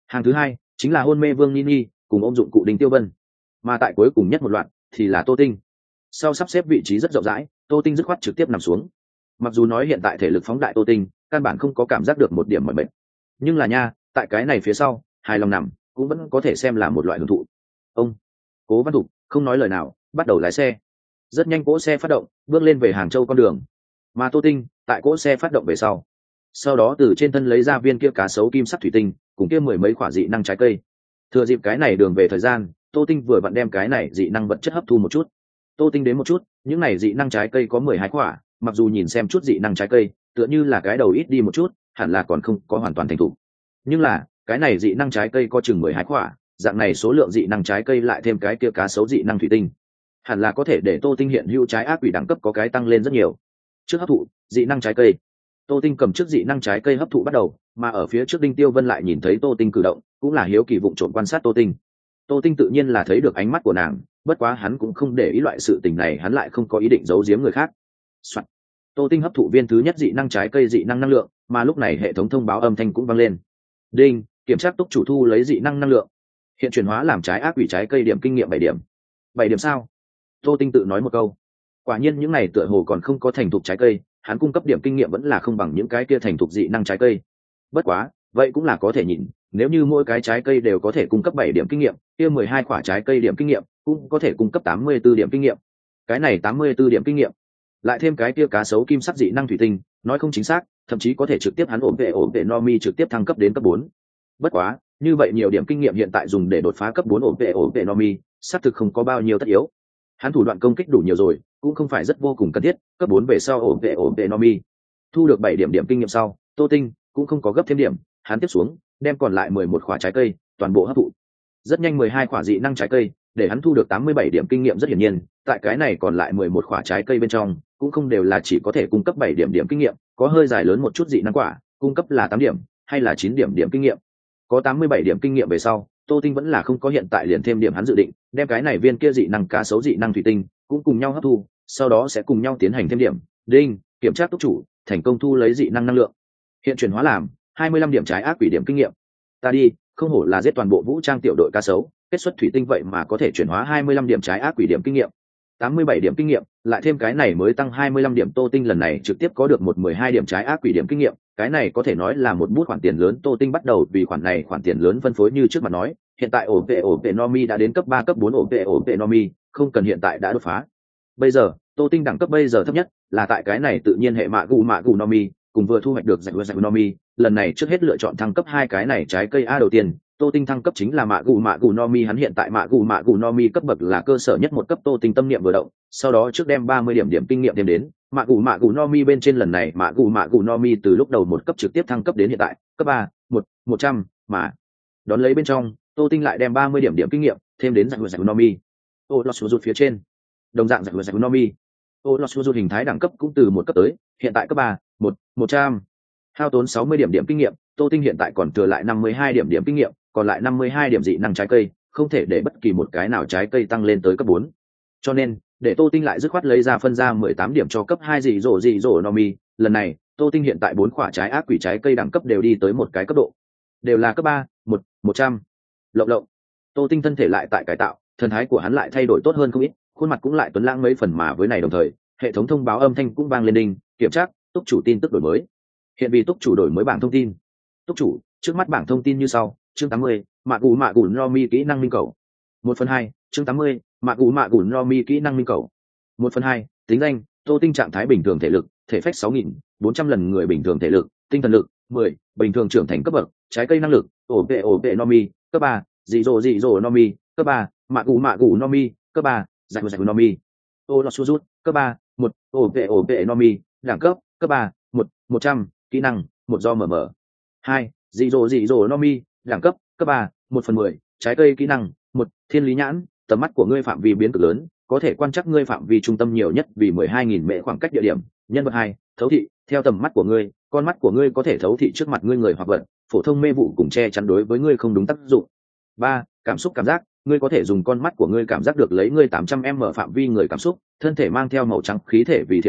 Hàng thứ hai chính là hôn mê Vương Nini cùng ôm dụng cụ Đinh Tiêu Vân, mà tại cuối cùng nhất một loạt thì là Tô Tinh. Sau sắp xếp vị trí rất rộng rãi, Tô Tinh dứt khoát trực tiếp nằm xuống. Mặc dù nói hiện tại thể lực phóng đại Tô Tinh căn bản không có cảm giác được một điểm mỏi mệt, nhưng là nha, tại cái này phía sau hài lòng nằm cũng vẫn có thể xem là một loại hưởng thụ. Ông Cố Văn Thục không nói lời nào, bắt đầu lái xe. Rất nhanh cỗ xe phát động, bước lên về Hàng Châu con đường. Mà Tô Tinh tại cỗ xe phát động về sau đó từ trên thân lấy ra viên kia cá sấu kim sắc thủy tinh cùng kia mười mấy quả dị năng trái cây. Thừa dịp cái này đường về thời gian, Tô Tinh vừa vặn đem cái này dị năng vật chất hấp thu một chút. Tô Tinh đến một chút, những này dị năng trái cây có 12 quả, mặc dù nhìn xem chút dị năng trái cây tựa như là cái đầu ít đi một chút, hẳn là còn không có hoàn toàn thành thục, nhưng là cái này dị năng trái cây có chừng 12 quả, dạng này số lượng dị năng trái cây lại thêm cái kia cá sấu dị năng thủy tinh, hẳn là có thể để Tô Tinh hiện hữu trái ác quỷ đẳng cấp có cái tăng lên rất nhiều. Trước hấp thụ dị năng trái cây, Tô Tinh cầm trước dị năng trái cây hấp thụ bắt đầu, mà ở phía trước Đinh Tiêu Vân lại nhìn thấy Tô Tinh cử động, cũng là hiếu kỳ vụng trộm quan sát Tô Tinh. Tô Tinh tự nhiên là thấy được ánh mắt của nàng, bất quá hắn cũng không để ý loại sự tình này, hắn lại không có ý định giấu giếm người khác. Soạn. Tô Tinh hấp thụ viên thứ nhất dị năng trái cây dị năng năng lượng, mà lúc này hệ thống thông báo âm thanh cũng vang lên. Đinh, kiểm tra túc chủ thu lấy dị năng năng lượng. Hiện chuyển hóa làm trái ác quỷ trái cây điểm kinh nghiệm 7 điểm. 7 điểm sao? Tô Tinh tự nói một câu. Quả nhiên những này tựa hồ còn không có thành thục trái cây, hắn cung cấp điểm kinh nghiệm vẫn là không bằng những cái kia thành thục dị năng trái cây. Bất quá, vậy cũng là có thể nhìn, nếu như mỗi cái trái cây đều có thể cung cấp 7 điểm kinh nghiệm, kia 12 quả trái cây điểm kinh nghiệm cũng có thể cung cấp 84 điểm kinh nghiệm. Cái này 84 điểm kinh nghiệm, lại thêm cái kia cá sấu kim sắc dị năng thủy tinh, nói không chính xác, thậm chí có thể trực tiếp hắn ổn vệ Nomi trực tiếp thăng cấp đến cấp 4. Bất quá, như vậy nhiều điểm kinh nghiệm hiện tại dùng để đột phá cấp 4 ổn vệ Nomi, xác thực không có bao nhiêu tất yếu. Hắn thủ đoạn công kích đủ nhiều rồi, cũng không phải rất vô cùng cần thiết, cấp 4 về sau ổn vệ Nomi. Thu được 7 điểm điểm kinh nghiệm sau, Tô Tinh cũng không có gấp thêm điểm, hắn tiếp xuống, đem còn lại 11 quả trái cây toàn bộ hấp thụ. Rất nhanh 12 quả dị năng trái cây, để hắn thu được 87 điểm kinh nghiệm, rất hiển nhiên, tại cái này còn lại 11 quả trái cây bên trong, cũng không đều là chỉ có thể cung cấp 7 điểm điểm kinh nghiệm, có hơi dài lớn một chút dị năng quả, cung cấp là 8 điểm, hay là 9 điểm điểm kinh nghiệm. Có 87 điểm kinh nghiệm về sau, Tô Tinh vẫn là không có hiện tại liền thêm điểm hắn dự định, đem cái này viên kia dị năng cá sấu dị năng thủy tinh cũng cùng nhau hấp thu, sau đó sẽ cùng nhau tiến hành thêm điểm. Đinh, kiểm tra túc chủ thành công thu lấy dị năng năng lượng. Hiện chuyển hóa làm 25 điểm trái ác quỷ điểm kinh nghiệm. Ta đi, không hổ là giết toàn bộ vũ trang tiểu đội cá sấu, kết xuất thủy tinh vậy mà có thể chuyển hóa 25 điểm trái ác quỷ điểm kinh nghiệm. 87 điểm kinh nghiệm, lại thêm cái này mới tăng 25 điểm, Tô Tinh lần này trực tiếp có được 12 điểm trái ác quỷ điểm kinh nghiệm, cái này có thể nói là một bút khoản tiền lớn. Tô Tinh bắt đầu vì khoản này khoản tiền lớn phân phối như trước mặt nói, hiện tại ổn vệ Nomi đã đến cấp 3 cấp 4 ổn vệ Nomi, không cần hiện tại đã đột phá. Bây giờ, Tô Tinh đẳng cấp bây giờ thấp nhất là tại cái này tự nhiên hệ mạ gù Nomi, cùng vừa thu hoạch được giải Nomi, lần này trước hết lựa chọn thăng cấp hai cái này trái cây A đầu tiên. Tô Tinh thăng cấp chính là mạ gù Nomi, hắn hiện tại mạ gù Nomi cấp bậc là cơ sở nhất một cấp. Tô Tinh tâm niệm vừa động, sau đó trước đem 30 điểm kinh nghiệm thêm đến mạ gù Nomi bên trên, lần này mạ gù Nomi từ lúc đầu một cấp trực tiếp thăng cấp đến hiện tại cấp 3, 100, mà đón lấy bên trong Tô Tinh lại đem 30 điểm kinh nghiệm thêm đến giải Nomi. Ô lọt rụt phía trên đồng dạng giải Nomi, ô lọt rụt hình thái đẳng cấp cũng từ một cấp tới hiện tại cấp 3, 100, hao tốn 60 điểm kinh nghiệm. Tô Tinh hiện tại còn thừa lại 52 điểm kinh nghiệm, còn lại 52 điểm dị năng trái cây, không thể để bất kỳ một cái nào trái cây tăng lên tới cấp 4. Cho nên, để Tô Tinh lại dứt khoát lấy ra phân ra 18 điểm cho cấp 2 dị dỗ Nomi, lần này, Tô Tinh hiện tại 4 quả trái ác quỷ trái cây đẳng cấp đều đi tới một cái cấp độ, đều là cấp 3, 100. Lộng. Tô Tinh thân thể lại tại cải tạo, thần thái của hắn lại thay đổi tốt hơn không ít, khuôn mặt cũng lại tuấn lãng mấy phần, mà với này đồng thời, hệ thống thông báo âm thanh cũng vang lên đinh, kiểm tra, túc chủ tin tức đổi mới. Hiện vì túc chủ đổi mới bảng thông tin. Túc chủ, trước mắt bảng thông tin như sau: chương 80, mạ gù Nomi kỹ năng minh cầu. 1/2, chương 80, mạ gù Nomi kỹ năng minh cầu. 1/2, tính danh, Tô Tinh trạng thái bình thường, thể lực, thể phách 6.400 lần người bình thường thể lực, tinh thần lực 10, bình thường trưởng thành cấp bậc, trái cây năng lực, ổ vệ Nomi, cấp 3, dị dỗ Nomi, cấp 3, mạ gù Nomi, cấp 3, giải Nomi. Ô lọt sút, cấp 3, 1, ổ vệ Nomi, đẳng cấp, cấp 3, 100, kỹ năng, 1 do mở. 2, dị dỗ Nomi, đẳng cấp, cấp 3, 1/10, trái cây kỹ năng, 1, thiên lý nhãn, tầm mắt của ngươi phạm vi biến cực lớn, có thể quan trắc ngươi phạm vi trung tâm nhiều nhất vì 12.000 mệ khoảng cách địa điểm. Nhân vật 2, thấu thị, theo tầm mắt của ngươi, con mắt của ngươi có thể thấu thị trước mặt ngươi người hoặc vật, phổ thông mê vụ cùng che chắn đối với ngươi không đúng tác dụng. 3, cảm xúc cảm giác, ngươi có thể dùng con mắt của ngươi cảm giác được lấy ngươi 800m phạm vi người cảm xúc, thân thể mang theo màu trắng khí thể vì thiện ý,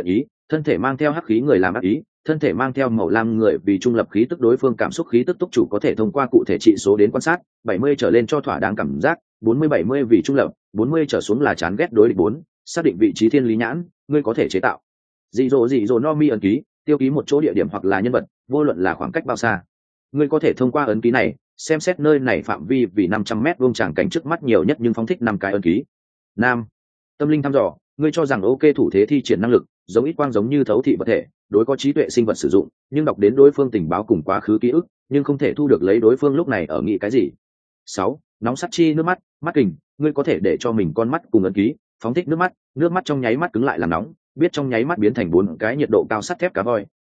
thân thể mang theo hắc khí người làm ác ý, thân thể mang theo màu lam người vì trung lập khí tức đối phương cảm xúc khí tức túc chủ có thể thông qua cụ thể trị số đến quan sát 70 trở lên cho thỏa đáng cảm giác 40-70 vì trung lập 40 trở xuống là chán ghét đối địch 4 xác định vị trí thiên lý nhãn ngươi có thể chế tạo dị dỗ no mi ấn ký tiêu ký một chỗ địa điểm hoặc là nhân vật vô luận là khoảng cách bao xa ngươi có thể thông qua ấn ký này xem xét nơi này phạm vi vì 500 m vuông tràng cảnh trước mắt nhiều nhất nhưng phóng thích 5 cái ấn ký. Nam, tâm linh thăm dò ngươi cho rằng ok thủ thế thi triển năng lực giống ít quang giống như thấu thị vật thể đối có trí tuệ sinh vật sử dụng nhưng đọc đến đối phương tình báo cùng quá khứ ký ức nhưng không thể thu được lấy đối phương lúc này ở nghĩ cái gì. 6. Nóng sắt chi nước mắt mắt kình ngươi có thể để cho mình con mắt cùng ấn ký phóng thích nước mắt trong nháy mắt cứng lại làm nóng biết trong nháy mắt biến thành 4 cái nhiệt độ cao sắt thép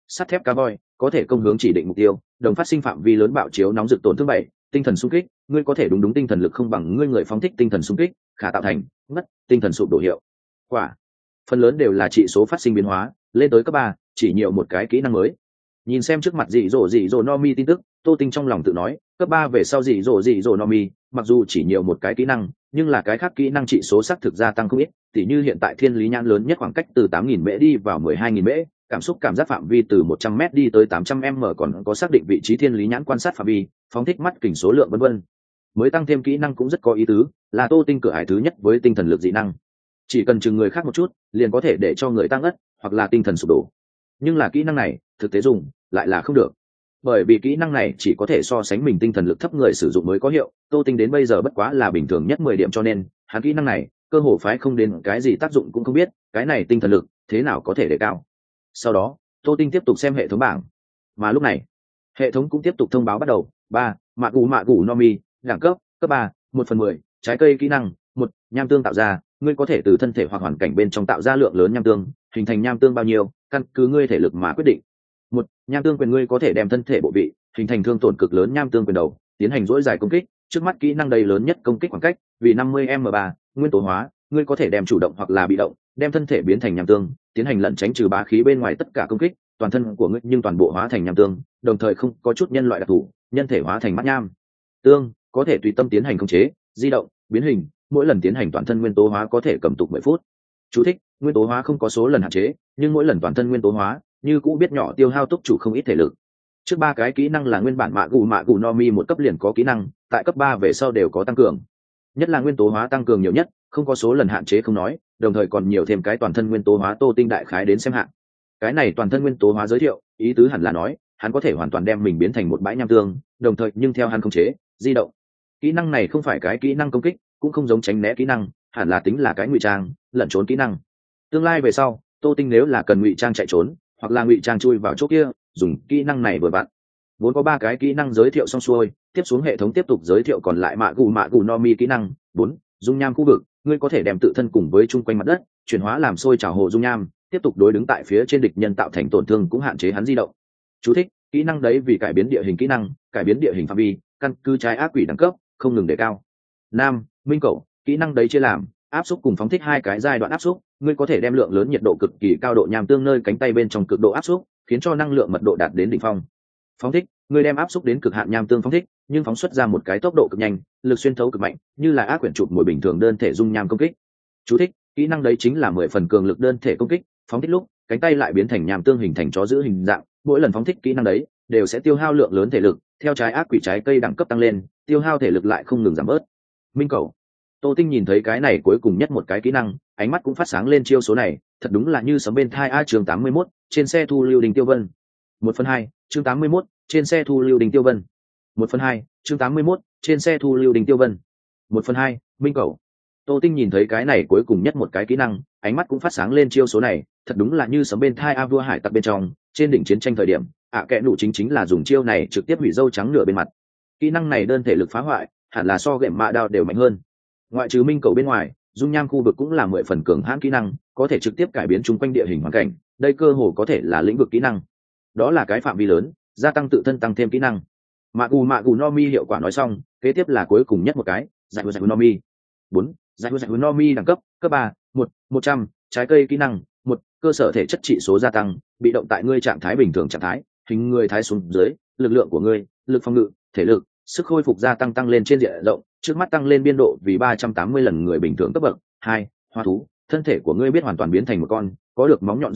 cá voi có thể công hướng chỉ định mục tiêu đồng phát sinh phạm vi lớn bạo chiếu nóng rực tổn thương 7. Tinh thần xung kích ngươi có thể đúng tinh thần lực không bằng ngươi người phóng thích tinh thần xung kích khả tạo thành mất tinh thần sụp đổ hiệu quả phần lớn đều là trị số phát sinh biến hóa lên tới cấp 3, chỉ nhiều một cái kỹ năng mới. Nhìn xem trước mặt dị dỗ no mi tin tức Tô Tinh trong lòng tự nói cấp 3 về sau dị dỗ no mi mặc dù chỉ nhiều một cái kỹ năng nhưng là cái khác kỹ năng trị số xác thực gia tăng không ít tỉ như hiện tại thiên lý nhãn lớn nhất khoảng cách từ 8.000 mễ đi vào 12.000 mễ cảm xúc cảm giác phạm vi từ 100 m đi tới 800 m còn có xác định vị trí thiên lý nhãn quan sát phạm vi phóng thích mắt kình số lượng vân vân mới tăng thêm kỹ năng cũng rất có ý tứ là Tô Tinh cửa hải thứ nhất với tinh thần lực dị năng chỉ cần chừng người khác một chút liền có thể để cho người tăng ất hoặc là tinh thần sụp đổ nhưng là kỹ năng này thực tế dùng lại là không được bởi vì kỹ năng này chỉ có thể so sánh mình tinh thần lực thấp người sử dụng mới có hiệu Tô Tinh đến bây giờ bất quá là bình thường nhất 10 điểm cho nên hắn kỹ năng này cơ hồ phái không đến cái gì tác dụng cũng không biết cái này tinh thần lực thế nào có thể đề cao. Sau đó Tô Tinh tiếp tục xem hệ thống bảng mà lúc này hệ thống cũng tiếp tục thông báo bắt đầu 3. Mạ gù no mi đẳng cấp cấp 3 1/10 trái cây kỹ năng 1. Nham tương tạo ra ngươi có thể từ thân thể hoặc hoàn cảnh bên trong tạo ra lượng lớn nham tương hình thành nham tương bao nhiêu căn cứ ngươi thể lực mà quyết định. 1. Nham tương quyền ngươi có thể đem thân thể bộ vị hình thành thương tổn cực lớn nham tương quyền đầu tiến hành dỗi dài công kích trước mắt kỹ năng đầy lớn nhất công kích khoảng cách vì 50m3 nguyên tố hóa ngươi có thể đem chủ động hoặc là bị động đem thân thể biến thành nham tương tiến hành lẩn tránh trừ bá khí bên ngoài tất cả công kích toàn thân của ngươi nhưng toàn bộ hóa thành nham tương đồng thời không có chút nhân loại đặc thù nhân thể hóa thành mắt nham tương có thể tùy tâm tiến hành khống chế di động biến hình mỗi lần tiến hành toàn thân nguyên tố hóa có thể cầm tục 10 phút. Chú thích: nguyên tố hóa không có số lần hạn chế nhưng mỗi lần toàn thân nguyên tố hóa như cũ biết nhỏ tiêu hao túc chủ không ít thể lực. Trước 3 cái kỹ năng là nguyên bản mạ gù no mi một cấp liền có kỹ năng tại cấp 3 về sau đều có tăng cường nhất là nguyên tố hóa tăng cường nhiều nhất không có số lần hạn chế không nói đồng thời còn nhiều thêm cái toàn thân nguyên tố hóa Tô Tinh đại khái đến xem hạn cái này toàn thân nguyên tố hóa giới thiệu ý tứ hẳn là nói hắn có thể hoàn toàn đem mình biến thành một bãi nham tương đồng thời nhưng theo hắn khống chế di động. Kỹ năng này không phải cái kỹ năng công kích cũng không giống tránh né kỹ năng hẳn là tính là cái ngụy trang lẩn trốn kỹ năng tương lai về sau Tô Tinh nếu là cần ngụy trang chạy trốn hoặc là ngụy trang chui vào chỗ kia dùng kỹ năng này vừa vặn. Vốn có 3 cái kỹ năng giới thiệu xong xuôi tiếp xuống hệ thống tiếp tục giới thiệu còn lại mạ gù no mi kỹ năng. 4. Dung nham khu vực ngươi có thể đem tự thân cùng với chung quanh mặt đất chuyển hóa làm sôi trào hồ dung nham tiếp tục đối đứng tại phía trên địch nhân tạo thành tổn thương cũng hạn chế hắn di động. Chú thích: kỹ năng đấy vì cải biến địa hình kỹ năng cải biến địa hình phạm vi căn cứ trái ác quỷ đẳng cấp không ngừng đề cao. Nam, minh cẩu kỹ năng đấy chia làm áp xúc cùng phóng thích 2 cái giai đoạn áp xúc ngươi có thể đem lượng lớn nhiệt độ cực kỳ cao độ nham tương nơi cánh tay bên trong cực độ áp xúc khiến cho năng lượng mật độ đạt đến đỉnh phong. Phóng thích ngươi đem áp xúc đến cực hạn nham tương phóng thích nhưng phóng xuất ra một cái tốc độ cực nhanh lực xuyên thấu cực mạnh như là ác quyển chụp mồi bình thường đơn thể dung nham công kích. Chú thích: kỹ năng đấy chính là 10 phần cường lực đơn thể công kích phóng thích lúc cánh tay lại biến thành nham tương hình thành chó giữ hình dạng mỗi lần phóng thích kỹ năng đấy đều sẽ tiêu hao lượng lớn thể lực theo trái ác quỷ trái cây đẳng cấp tăng lên tiêu hao thể lực lại không ngừng giảm bớt. Minh cẩu Tô Tinh nhìn thấy cái này cuối cùng nhất một cái kỹ năng ánh mắt cũng phát sáng lên chiêu số này thật đúng là như sấm bên thai a. Chương 81 trên xe thu lưu Đình Tiêu Vân 1/2 chương 81 trên xe thu lưu Đình Tiêu Vân 1/2 chương 81 trên xe thu lưu Đình Tiêu Vân 1/2 minh cẩu Tô Tinh nhìn thấy cái này cuối cùng nhất một cái kỹ năng ánh mắt cũng phát sáng lên chiêu số này thật đúng là như sấm bên thai a. Vua hải tặc bên trong trên đỉnh chiến tranh thời điểm kẻ nụ chính là dùng chiêu này trực tiếp hủy dâu trắng nửa bên mặt. Kỹ năng này đơn thể lực phá hoại hẳn là so gệm mạ đao đều mạnh hơn. Ngoại trừ minh cẩu bên ngoài dung nham khu vực cũng là 10 phần cường hãn kỹ năng có thể trực tiếp cải biến chung quanh địa hình hoàn cảnh đây cơ hồ có thể là lĩnh vực kỹ năng đó là cái phạm vi lớn gia tăng tự thân tăng thêm kỹ năng. Mạ gù no mi hiệu quả nói xong kế tiếp là cuối cùng nhất một cái giải no mi. 4. Giải no mi đẳng cấp cấp 3 100 trái cây kỹ năng 1. Cơ sở thể chất trị số gia tăng bị động tại ngươi trạng thái bình thường trạng thái hình người thái xuống dưới lực lượng của ngươi lực phòng ngự thể lực sức khôi phục gia tăng lên trên diện rộng trước mắt tăng lên biên độ vì 380 lần người bình thường cấp bậc. 2. Hóa thú thân thể của ngươi biết hoàn toàn biến thành một con có được móng nhọn răng nhọn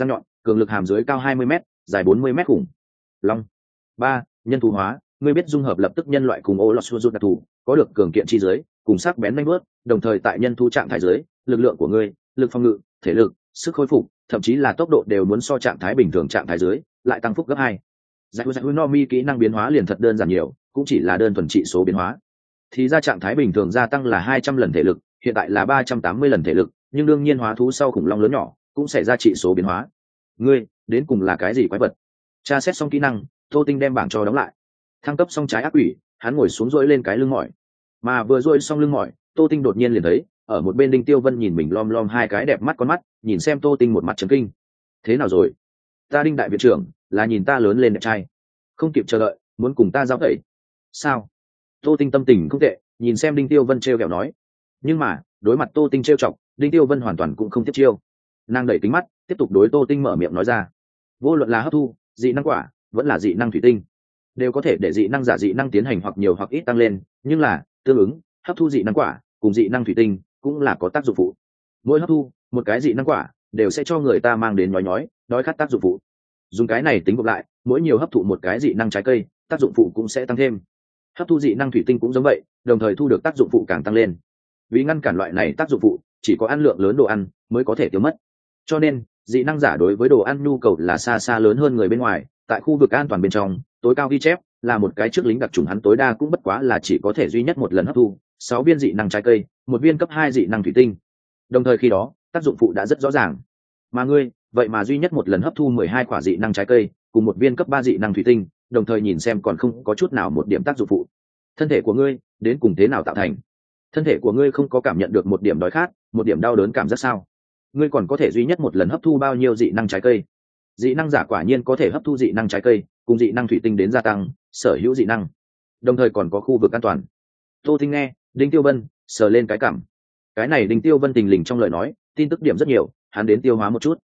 cường lực hàm dưới cao 20 m, dài 40 m khủng long. 3. Nhân thú hóa, ngươi biết dung hợp lập tức nhân loại cùng ô lọt đặc thù, có được cường kiện chi dưới cùng sắc bén nhanh bước, đồng thời tại nhân thú trạng thái dưới, lực lượng của ngươi, lực phòng ngự, thể lực, sức khôi phục, thậm chí là tốc độ đều muốn so trạng thái bình thường trạng thái dưới lại tăng phúc gấp 2. Giải no mi kỹ năng biến hóa liền thật đơn giản nhiều, cũng chỉ là đơn thuần trị số biến hóa. Thì ra trạng thái bình thường gia tăng là 200 lần thể lực, hiện tại là 380 lần thể lực, nhưng đương nhiên hóa thú sau khủng long lớn nhỏ cũng sẽ ra trị số biến hóa. Ngươi đến cùng là cái gì quái vật? Tra xét xong kỹ năng, Tô Tinh đem bảng cho đóng lại. Thăng cấp xong trái ác quỷ, hắn ngồi xuống duỗi lên cái lưng mỏi. Mà vừa duỗi xong lưng mỏi, Tô Tinh đột nhiên liền thấy, ở một bên Đinh Tiêu Vân nhìn mình lom lom hai cái đẹp mắt con mắt, nhìn xem Tô Tinh một mặt chấn kinh. Thế nào rồi? Ta Đinh đại viện trưởng, là nhìn ta lớn lên đẹp trai, không kịp chờ đợi, muốn cùng ta giao tẩy. Sao? Tô Tinh tâm tình không tệ, nhìn xem Đinh Tiêu Vân trêu ghẹo nói. Nhưng mà, đối mặt Tô Tinh trêu chọc, Đinh Tiêu Vân hoàn toàn cũng không tiếp chiêu. Nàng đẩy kính mắt, tiếp tục đối Tô Tinh mở miệng nói ra. Vô luận là hấp thu, dị năng quả, vẫn là dị năng thủy tinh, đều có thể để dị năng giả dị năng tiến hành hoặc nhiều hoặc ít tăng lên, nhưng là tương ứng hấp thu dị năng quả cùng dị năng thủy tinh cũng là có tác dụng phụ. Mỗi hấp thu một cái dị năng quả đều sẽ cho người ta mang đến nhói đói khát tác dụng phụ. Dùng cái này tính gộp lại, mỗi nhiều hấp thụ một cái dị năng trái cây, tác dụng phụ cũng sẽ tăng thêm. Hấp thu dị năng thủy tinh cũng giống vậy, đồng thời thu được tác dụng phụ càng tăng lên. Vì ngăn cản loại này tác dụng phụ, chỉ có ăn lượng lớn đồ ăn mới có thể tiêu mất. Cho nên dị năng giả đối với đồ ăn nhu cầu là xa xa lớn hơn người bên ngoài. Tại khu vực an toàn bên trong, tối cao ghi chép là một cái trước lính đặc trùng hắn tối đa cũng bất quá là chỉ có thể duy nhất một lần hấp thu 6 viên dị năng trái cây, một viên cấp 2 dị năng thủy tinh. Đồng thời khi đó tác dụng phụ đã rất rõ ràng. Mà ngươi vậy mà duy nhất một lần hấp thu 12 quả dị năng trái cây cùng một viên cấp 3 dị năng thủy tinh, đồng thời nhìn xem còn không có chút nào một điểm tác dụng phụ. Thân thể của ngươi đến cùng thế nào tạo thành? Thân thể của ngươi không có cảm nhận được một điểm đói khát, một điểm đau đớn cảm giác sao? Ngươi còn có thể duy nhất một lần hấp thu bao nhiêu dị năng trái cây? Dị năng giả quả nhiên có thể hấp thu dị năng trái cây cùng dị năng thủy tinh đến gia tăng sở hữu dị năng, đồng thời còn có khu vực an toàn. Tô Tinh nghe, Đinh Tiêu Vân sờ lên cái cảm. Cái này Đinh Tiêu Vân tình lình trong lời nói, tin tức điểm rất nhiều, hắn đến tiêu hóa một chút.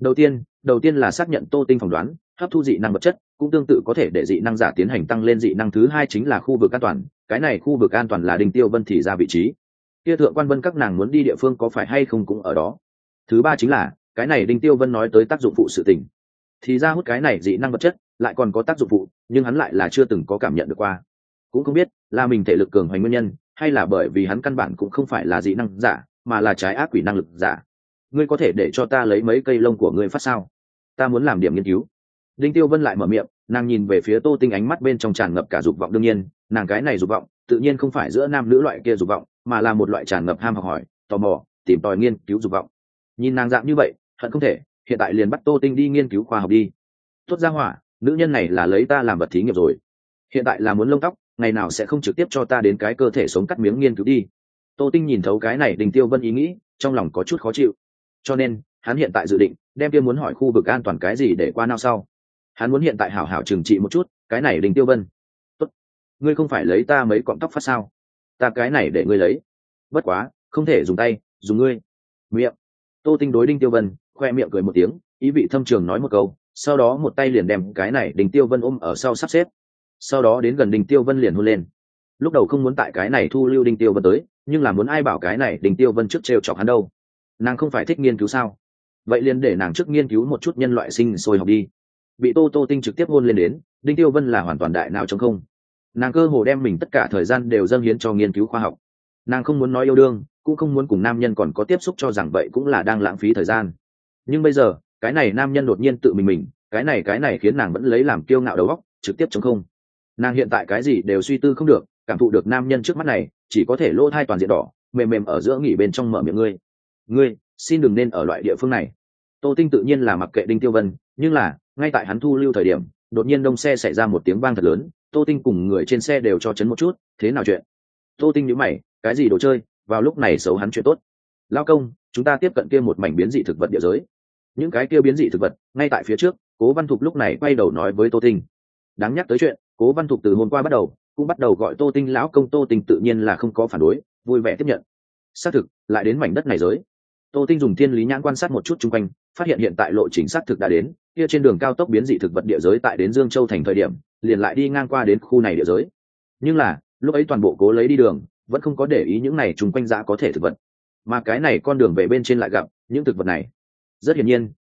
Đầu tiên là xác nhận Tô Tinh phỏng đoán, hấp thu dị năng vật chất cũng tương tự có thể để dị năng giả tiến hành tăng lên dị năng. Thứ hai chính là khu vực an toàn, cái này khu vực an toàn là Đinh Tiêu Vân thì ra vị trí. Kia Thượng Quan Vân các nàng muốn đi địa phương có phải hay không cũng ở đó. Thứ ba chính là cái này Đinh Tiêu Vân nói tới tác dụng phụ sự tình, thì ra hút cái này dị năng vật chất lại còn có tác dụng phụ, nhưng hắn lại là chưa từng có cảm nhận được qua. Cũng không biết là mình thể lực cường hoành nguyên nhân, hay là bởi vì hắn căn bản cũng không phải là dị năng giả, mà là trái ác quỷ năng lực giả. Ngươi có thể để cho ta lấy mấy cây lông của ngươi phát sao? Ta muốn làm điểm nghiên cứu. Đinh Tiêu Vân lại mở miệng, nàng nhìn về phía Tô Tinh, ánh mắt bên trong tràn ngập cả dục vọng. Đương nhiên nàng cái này dục vọng tự nhiên không phải giữa nam nữ loại kia dục vọng, mà là một loại tràn ngập ham học hỏi, tò mò, tìm tòi nghiên cứu dục vọng. Nhìn nàng dạng như vậy, hận không thể hiện tại liền bắt Tô Tinh đi nghiên cứu khoa học đi. Tốt ra hỏa, nữ nhân này là lấy ta làm vật thí nghiệm rồi. Hiện tại là muốn lông tóc, ngày nào sẽ không trực tiếp cho ta đến cái cơ thể sống cắt miếng nghiên cứu đi. Tô Tinh nhìn thấu cái này Đinh Tiêu Vân ý nghĩ, trong lòng có chút khó chịu. Cho nên hắn hiện tại dự định đem kia muốn hỏi khu vực an toàn cái gì để qua nào sau. Hắn muốn hiện tại hảo hảo trừng trị một chút cái này Đinh Tiêu Vân. Tốt, ngươi không phải lấy ta mấy cọng tóc phát sao? Ta cái này để ngươi lấy. Bất quá không thể dùng tay, dùng ngươi miệng. Tô Tinh đối Đinh Tiêu Vân khoe miệng cười một tiếng, ý vị thâm trường nói một câu, sau đó một tay liền đem cái này Đinh Tiêu Vân ôm ở sau sắp xếp. Sau đó đến gần Đinh Tiêu Vân liền hôn lên. Lúc đầu không muốn tại cái này thu lưu Đinh Tiêu Vân tới, nhưng là muốn ai bảo cái này Đinh Tiêu Vân trước trêu chọc hắn đâu. Nàng không phải thích nghiên cứu sao? Vậy liền để nàng trước nghiên cứu một chút nhân loại sinh sôi học đi. Bị Tô Tinh trực tiếp hôn lên đến, Đinh Tiêu Vân là hoàn toàn đại não trống không. Nàng cơ hồ đem mình tất cả thời gian đều dâng hiến cho nghiên cứu khoa học. Nàng không muốn nói yêu đương, cũng không muốn cùng nam nhân còn có tiếp xúc, cho rằng vậy cũng là đang lãng phí thời gian. Nhưng bây giờ cái này nam nhân đột nhiên tự mình cái này khiến nàng vẫn lấy làm kiêu ngạo đầu óc trực tiếp trống không. Nàng hiện tại cái gì đều suy tư không được, cảm thụ được nam nhân trước mắt này, chỉ có thể lỗ thai toàn diện đỏ, mềm ở giữa nghỉ bên trong mở miệng. Ngươi xin đừng nên ở loại địa phương này. Tô Tinh tự nhiên là mặc kệ Đinh Tiêu Vân, nhưng là ngay tại hắn thu lưu thời điểm, đột nhiên đông xe xảy ra một tiếng vang thật lớn. Tô Tinh cùng người trên xe đều cho chấn một chút. Thế nào chuyện? Tô Tinh nhíu mày, cái gì đồ chơi, vào lúc này xấu hắn chuyện tốt. Lao công, chúng ta tiếp cận kia một mảnh biến dị thực vật địa giới. Những cái kia biến dị thực vật ngay tại phía trước. Cố Văn Thục lúc này quay đầu nói với Tô Tinh. Đáng nhắc tới chuyện, Cố Văn Thục từ hôm qua bắt đầu cũng bắt đầu gọi Tô Tinh lão công. Tô Tinh tự nhiên là không có phản đối, vui vẻ tiếp nhận. Xác thực lại đến mảnh đất này giới. Tô Tinh dùng thiên lý nhãn quan sát một chút chung quanh, phát hiện hiện tại lộ trình xác thực đã đến kia trên đường cao tốc biến dị thực vật địa giới. Tại đến Dương Châu thành thời điểm liền lại đi ngang qua đến khu này địa giới, nhưng là lúc ấy toàn bộ cố lấy đi đường vẫn không có để ý những này chung quanh dã có thể thực vật, mà cái này con đường về bên trên lại gặp những thực vật này. Rất hiển nhiên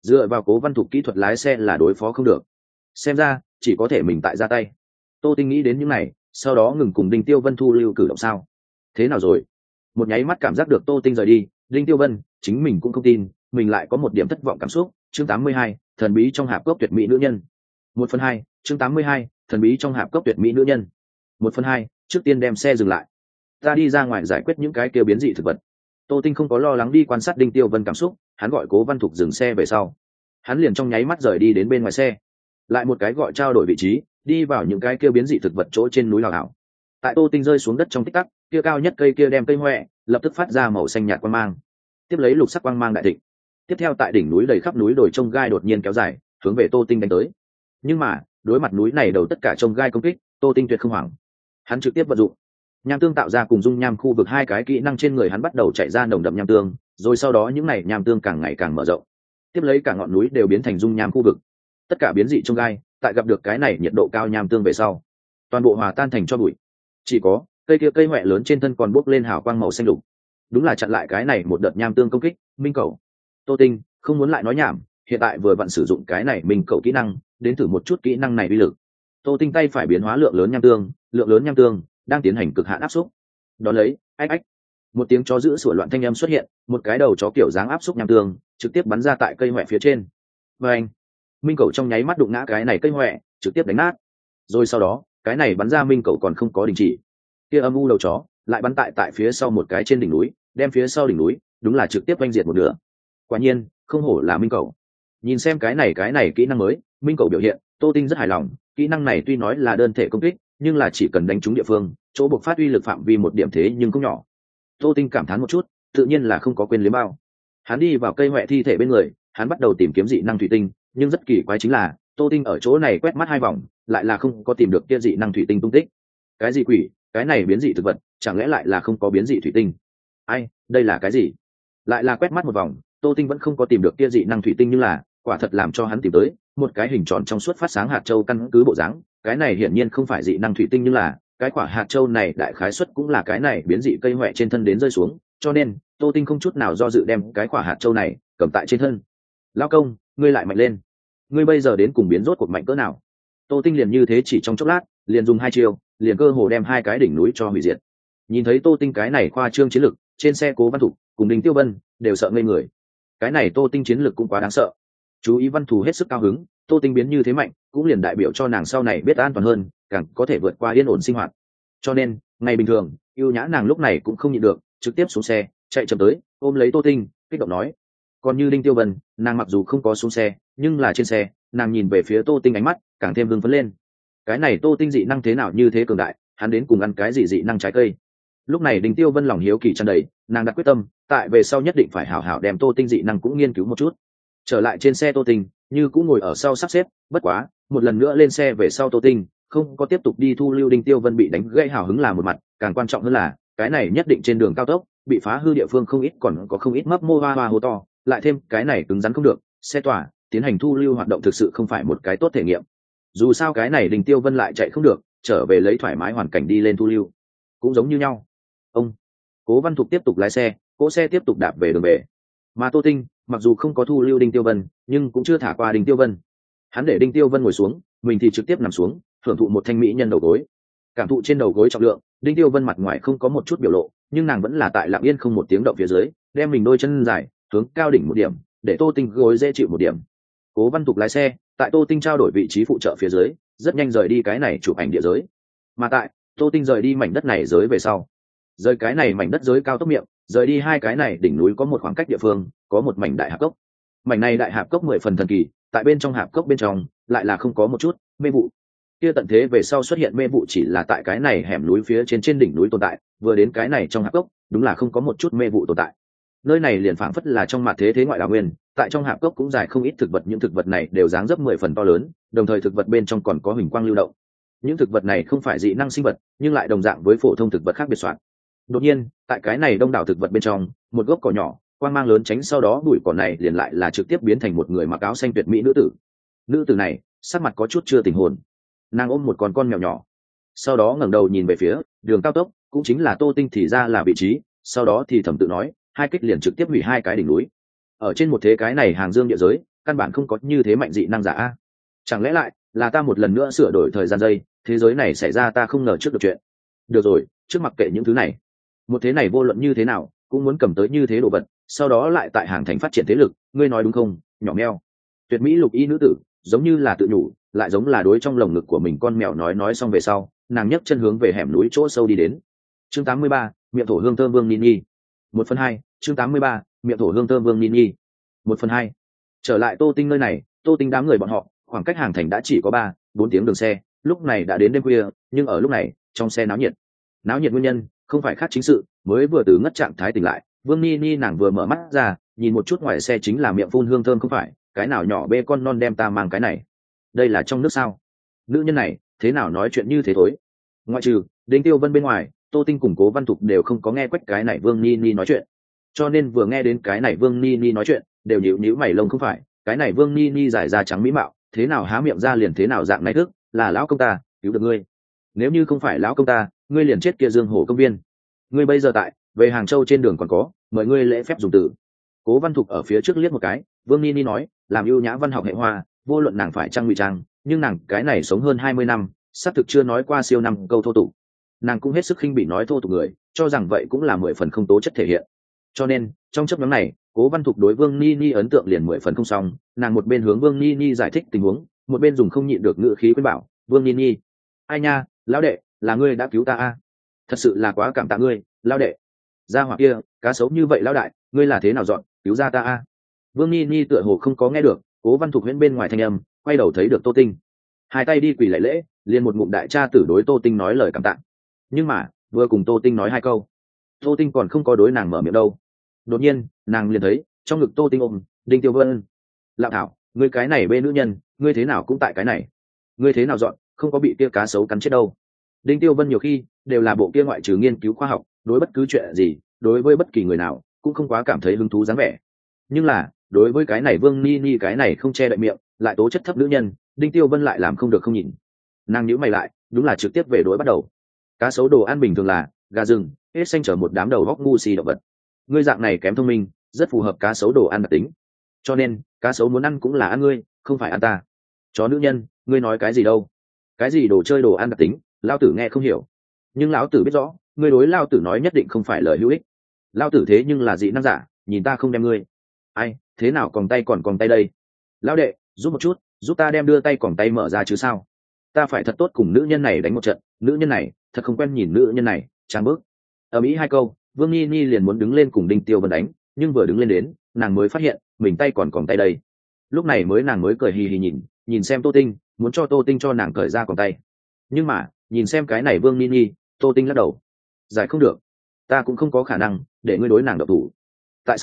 dựa vào Cố Văn Thục kỹ thuật lái xe là đối phó không được, xem ra chỉ có thể mình tại ra tay. Tô Tinh nghĩ đến những này, sau đó ngừng cùng Đinh Tiêu Vân thu lưu cử động. Sao thế nào rồi? Một nháy mắt cảm giác được Tô Tinh rời đi, Đinh Tiêu Vân chính mình cũng không tin mình lại có một điểm thất vọng cảm xúc. Chương 82, thần bí trong hạp cốc tuyệt mỹ nữ nhân. 1/2, chương 82, thần bí trong hạp cốc tuyệt mỹ nữ nhân. 1/2, trước tiên đem xe dừng lại, ta đi ra ngoài giải quyết những cái kia biến dị thực vật. Tô Tinh không có lo lắng đi quan sát Đinh Tiêu Vân cảm xúc, hắn gọi Cố Văn Thục dừng xe về sau, hắn liền trong nháy mắt rời đi đến bên ngoài xe, lại một cái gọi trao đổi vị trí, đi vào những cái kia biến dị thực vật chỗ trên núi lào đảo. Tại Tô Tinh rơi xuống đất trong tích tắc, kia cao nhất cây kia đem cây hoẹ lập tức phát ra màu xanh nhạt quang mang, tiếp lấy lục sắc quang mang đại thịnh. Tiếp theo tại đỉnh núi đầy khắp núi đồi trông gai đột nhiên kéo dài, hướng về Tô Tinh đánh tới. Nhưng mà đối mặt núi này đầu tất cả trông gai công kích, Tô Tinh tuyệt không hoảng, hắn trực tiếp vận dụng nham tương tạo ra cùng dung nham khu vực hai cái kỹ năng, trên người hắn bắt đầu chạy ra nồng đậm nham tương, rồi sau đó những này nham tương càng ngày càng mở rộng, tiếp lấy cả ngọn núi đều biến thành dung nham khu vực. Tất cả biến dị trông gai tại gặp được cái này nhiệt độ cao nham tương về sau, toàn bộ hòa tan thành cho bụi, chỉ có cây kia cây hoẹ lớn trên thân còn bốc lên hào quang màu xanh lục, đúng là chặn lại cái này một đợt nham tương công kích. Minh cầu. Tô Tinh không muốn lại nói nhảm, hiện tại vừa vặn sử dụng cái này minh cầu kỹ năng, đến thử một chút kỹ năng này uy lực. Tô Tinh tay phải biến hóa lượng lớn nham tương đang tiến hành cực hạn áp xúc. Đón lấy, ách ách, một tiếng chó dữ sủa loạn thanh âm xuất hiện, một cái đầu chó kiểu dáng áp xúc nham tương trực tiếp bắn ra tại cây hoẹ phía trên. Và anh, minh cầu trong nháy mắt đụng ngã cái này cây hoẹ, trực tiếp đánh nát. Rồi sau đó, cái này bắn ra minh cầu còn không có đình chỉ, kia âm u đầu chó lại bắn tại phía sau một cái trên đỉnh núi, đem phía sau đỉnh núi đúng là trực tiếp oanh diệt một nửa. Quả nhiên không hổ là minh cầu. Nhìn xem cái này kỹ năng mới minh cầu biểu hiện, Tô Tinh rất hài lòng. Kỹ năng này tuy nói là đơn thể công kích, nhưng là chỉ cần đánh trúng địa phương, chỗ buộc phát uy lực phạm vi một điểm thế nhưng cũng nhỏ. Tô Tinh cảm thán một chút, tự nhiên là không có quên liếm bao. Hắn đi vào cây hoẹ thi thể bên người, hắn bắt đầu tìm kiếm dị năng thủy tinh, nhưng rất kỳ quái chính là Tô Tinh ở chỗ này quét mắt 2 vòng, lại là không có tìm được kia dị năng thủy tinh tung tích. Cái gì quỷ, cái này biến dị thực vật chẳng lẽ lại là không có biến dị thủy tinh? Ai, đây là cái gì? Lại là quét mắt một vòng, Tô Tinh vẫn không có tìm được kia dị năng thủy tinh, nhưng là quả thật làm cho hắn tìm tới một cái hình tròn trong suốt phát sáng hạt châu căn cứ bộ dáng. Cái này hiển nhiên không phải dị năng thủy tinh, nhưng là cái quả hạt châu này đại khái suất cũng là cái này biến dị cây hoẹ trên thân đến rơi xuống, cho nên Tô Tinh không chút nào do dự đem cái quả hạt châu này cầm tại trên thân. Lao công, ngươi lại mạnh lên, ngươi bây giờ đến cùng biến rốt cuộc mạnh cỡ nào? Tô Tinh liền như thế chỉ trong chốc lát, liền dùng 2 chiêu, liền cơ hồ đem 2 cái đỉnh núi cho hủy diệt. Nhìn thấy Tô Tinh cái này khoa trương chiến lực, trên xe Cố Văn Thục cùng Đinh Tiêu Vân đều sợ ngây người. Cái này Tô Tinh chiến lực cũng quá đáng sợ. Chú ý Văn Thù hết sức cao hứng, Tô Tinh biến như thế mạnh, cũng liền đại biểu cho nàng sau này biết an toàn hơn, càng có thể vượt qua yên ổn sinh hoạt. Cho nên, ngày bình thường, yêu nhã nàng lúc này cũng không nhịn được, trực tiếp xuống xe, chạy chậm tới, ôm lấy Tô Tinh, kích động nói. Còn như Đinh Tiêu Vân, nàng mặc dù không có xuống xe, nhưng là trên xe, nàng nhìn về phía Tô Tinh ánh mắt càng thêm hưng phấn lên. Cái này Tô Tinh dị năng thế nào như thế cường đại, hắn đến cùng ăn cái gì dị năng trái cây? Lúc này Đinh Tiêu Vân lòng hiếu kỳ tràn đầy, nàng đã quyết tâm, tại về sau nhất định phải hảo hảo đem Tô Tinh dị năng cũng nghiên cứu một chút. Trở lại trên xe Tô Tinh, như cũng ngồi ở sau sắp xếp, bất quá, một lần nữa lên xe về sau Tô Tinh không có tiếp tục đi thu lưu. Đinh Tiêu Vân bị đánh gây hào hứng là một mặt, càng quan trọng hơn là cái này nhất định trên đường cao tốc bị phá hư địa phương không ít, còn có không ít mấp mô hoa hoa hố to, lại thêm cái này cứng rắn không được, xe tỏa tiến hành thu lưu hoạt động thực sự không phải một cái tốt thể nghiệm. Dù sao cái này Đinh Tiêu Vân lại chạy không được, trở về lấy thoải mái hoàn cảnh đi lên thu lưu cũng giống như nhau. Ông Cố Văn Thục tiếp tục lái xe, cỗ xe tiếp tục đạp về đường về, mà Tô Tinh mặc dù không có thu lưu Đinh Tiêu Vân, nhưng cũng chưa thả qua Đinh Tiêu Vân. Hắn để Đinh Tiêu Vân ngồi xuống, mình thì trực tiếp nằm xuống, hưởng thụ một thanh mỹ nhân đầu gối. Cảm thụ trên đầu gối trọng lượng, Đinh Tiêu Vân mặt ngoài không có một chút biểu lộ, nhưng nàng vẫn là tại lặng yên không một tiếng động phía dưới, đem mình đôi chân dài hướng cao đỉnh một điểm, để Tô Tinh gối dễ chịu một điểm. Cố Văn Thục lái xe, tại Tô Tinh trao đổi vị trí phụ trợ phía dưới, rất nhanh rời đi cái này chụp ảnh địa giới. Mà tại Tô Tinh rời đi mảnh đất này giới về sau, rời cái này mảnh đất giới cao tốc miệng, rời đi 2 cái này đỉnh núi có một khoảng cách địa phương, có một mảnh đại hạp cốc. Mảnh này đại hạp cốc 10 phần thần kỳ, tại bên trong hạp cốc bên trong lại là không có một chút mê vụ. Kia tận thế về sau xuất hiện mê vụ chỉ là tại cái này hẻm núi phía trên đỉnh núi tồn tại, vừa đến cái này trong hạp cốc, đúng là không có một chút mê vụ tồn tại. Nơi này liền phảng phất là trong mạt thế ngoại đào nguyên, tại trong hạp cốc cũng dài không ít thực vật, những thực vật này đều dáng dấp 10 phần to lớn, đồng thời thực vật bên trong còn có huỳnh quang lưu động. Những thực vật này không phải dị năng sinh vật, nhưng lại đồng dạng với phổ thông thực vật khác biệt soạn. Đột nhiên, tại cái này đông đảo thực vật bên trong, một gốc cỏ nhỏ, quang mang lớn tránh, sau đó bụi cỏ này liền lại là trực tiếp biến thành một người mặc áo xanh tuyệt mỹ nữ tử. Nữ tử này, sắc mặt có chút chưa tình hồn. Nàng ôm một con mèo nhỏ, sau đó ngẩng đầu nhìn về phía đường cao tốc, cũng chính là Tô Tinh thì ra là vị trí, sau đó thì thầm tự nói, 2 kích liền trực tiếp hủy 2 cái đỉnh núi. Ở trên một thế cái này hàng dương địa giới, căn bản không có như thế mạnh dị năng giả a. Chẳng lẽ lại là ta một lần nữa sửa đổi thời gian giây, thế giới này xảy ra ta không ngờ trước được chuyện. Được rồi, trước mặc kệ những thứ này, một thế này vô luận như thế nào cũng muốn cầm tới như thế đồ vật, sau đó lại tại hàng thành phát triển thế lực, ngươi nói đúng không, nhỏ meo. Tuyệt mỹ lục y nữ tử giống như là tự nhủ, lại giống là đối trong lồng ngực của mình con mèo nói xong về sau, nàng nhấc chân hướng về hẻm núi chỗ sâu đi đến. Chương 83, miệng thổ hương thơm vương Nini. 1/2, chương 83, miệng thổ hương thơm vương Nini. 1/2. Trở lại Tô Tinh nơi này, Tô Tinh đám người bọn họ, khoảng cách hàng thành đã chỉ có 3-4 tiếng đường xe, lúc này đã đến đêm khuya, nhưng ở lúc này, trong xe náo nhiệt. Náo nhiệt nguyên nhân, không phải khác chính sự, mới vừa từ ngất trạng thái tỉnh lại, Vương Nini nàng vừa mở mắt ra, nhìn một chút ngoài xe chính là miệng phun hương thơm không phải, cái nào nhỏ bê con non đem ta mang cái này. Đây là trong nước sao? Nữ nhân này, thế nào nói chuyện như thế thối? Ngoại trừ Đinh Tiêu Vân bên ngoài, Tô Tinh cùng Cố Văn Thục đều không có nghe quách cái này Vương Nini nói chuyện, cho nên vừa nghe đến cái này Vương Nini nói chuyện, đều nhíu mày lông không phải, cái này Vương Nini giải da trắng mỹ mạo, thế nào há miệng ra liền thế nào dạng này thức, là lão công ta cứu được ngươi. Nếu như không phải lão công ta, ngươi liền chết kia Dương Hổ công viên. Ngươi bây giờ tại về Hàng Châu trên đường còn có, mời ngươi lễ phép dùng từ. Cố Văn Thục ở phía trước liếc một cái, Vương Nini nói, làm ưu nhã văn học hệ hoa, vô luận nàng phải trang ngụy trang, nhưng nàng cái này sống hơn 20 năm, xác thực chưa nói qua siêu năm câu thô tục. Nàng cũng hết sức khinh bị nói thô tục người, cho rằng vậy cũng là 10 phần không tố chất thể hiện. Cho nên trong chấp nhóm này, Cố Văn Thục đối Vương Nini ấn tượng liền 10 phần không xong, nàng một bên hướng Vương Nini giải thích tình huống, một bên dùng không nhịn được ngữ khí khuyên bảo, Vương Nini, ai nha, lão đệ, là ngươi đã cứu ta a, thật sự là quá cảm tạ ngươi, lão đệ. Gia hỏa kia, cá sấu như vậy lão đại, ngươi là thế nào dọn cứu ra ta a? Vương Nini tựa hồ không có nghe được Cố Văn Thục huyễn bên ngoài thanh âm, quay đầu thấy được Tô Tinh, hai tay đi quỳ lạy lễ, liền một ngụm đại cha tử đối Tô Tinh nói lời cảm tạ. Nhưng mà vừa cùng Tô Tinh nói hai câu, Tô Tinh còn không có đối nàng mở miệng đâu, đột nhiên nàng liền thấy trong ngực Tô Tinh ôm Đinh Tiêu Vân. Lạo thảo, ngươi cái này bê nữ nhân, ngươi thế nào cũng tại cái này, ngươi thế nào dọn không có bị kia cá sấu cắn chết đâu. Đinh Tiêu Vân nhiều khi đều là bộ kia ngoại trừ nghiên cứu khoa học, đối bất cứ chuyện gì, đối với bất kỳ người nào cũng không quá cảm thấy hứng thú dáng vẻ, nhưng là đối với cái này Vương Nini cái này không che đậy miệng lại tố chất thấp nữ nhân, Đinh Tiêu Vân lại làm không được không nhìn. Nàng nhíu mày lại, đúng là trực tiếp về đối bắt đầu. Cá sấu đồ ăn bình thường là gà rừng, hết xanh chở một đám đầu góc ngu si động vật, ngươi dạng này kém thông minh, rất phù hợp cá sấu đồ ăn đặc tính, cho nên cá sấu muốn ăn cũng là ăn ngươi, không phải ăn ta. Chó nữ nhân, ngươi nói cái gì đâu? Cái gì đồ chơi đồ ăn đặc tính, lao tử nghe không hiểu, nhưng lão tử biết rõ ngươi đối lao tử nói nhất định không phải lời hữu ích. Lao tử thế nhưng là dị năng giả, nhìn ta không đem ngươi. Ai, thế nào còn tay đây? Lão đệ, giúp một chút, giúp ta đem đưa tay còn tay mở ra chứ sao? Ta phải thật tốt cùng nữ nhân này đánh một trận, nữ nhân này thật không quen nhìn nữ nhân này, trang bước. Ở Mỹ hai câu, Vương Nini liền muốn đứng lên cùng Đinh Tiêu Vân đánh, nhưng vừa đứng lên đến, nàng mới phát hiện mình tay còn tay đây. Lúc này nàng mới cười hì hì nhìn xem Tô Tinh, muốn cho Tô Tinh cho nàng cởi ra còn tay. Nhưng mà nhìn xem cái này Vương Nini, Tô Tinh lắc đầu, giải không được, ta cũng không có khả năng để ngươi đối nàng độc thủ. Tại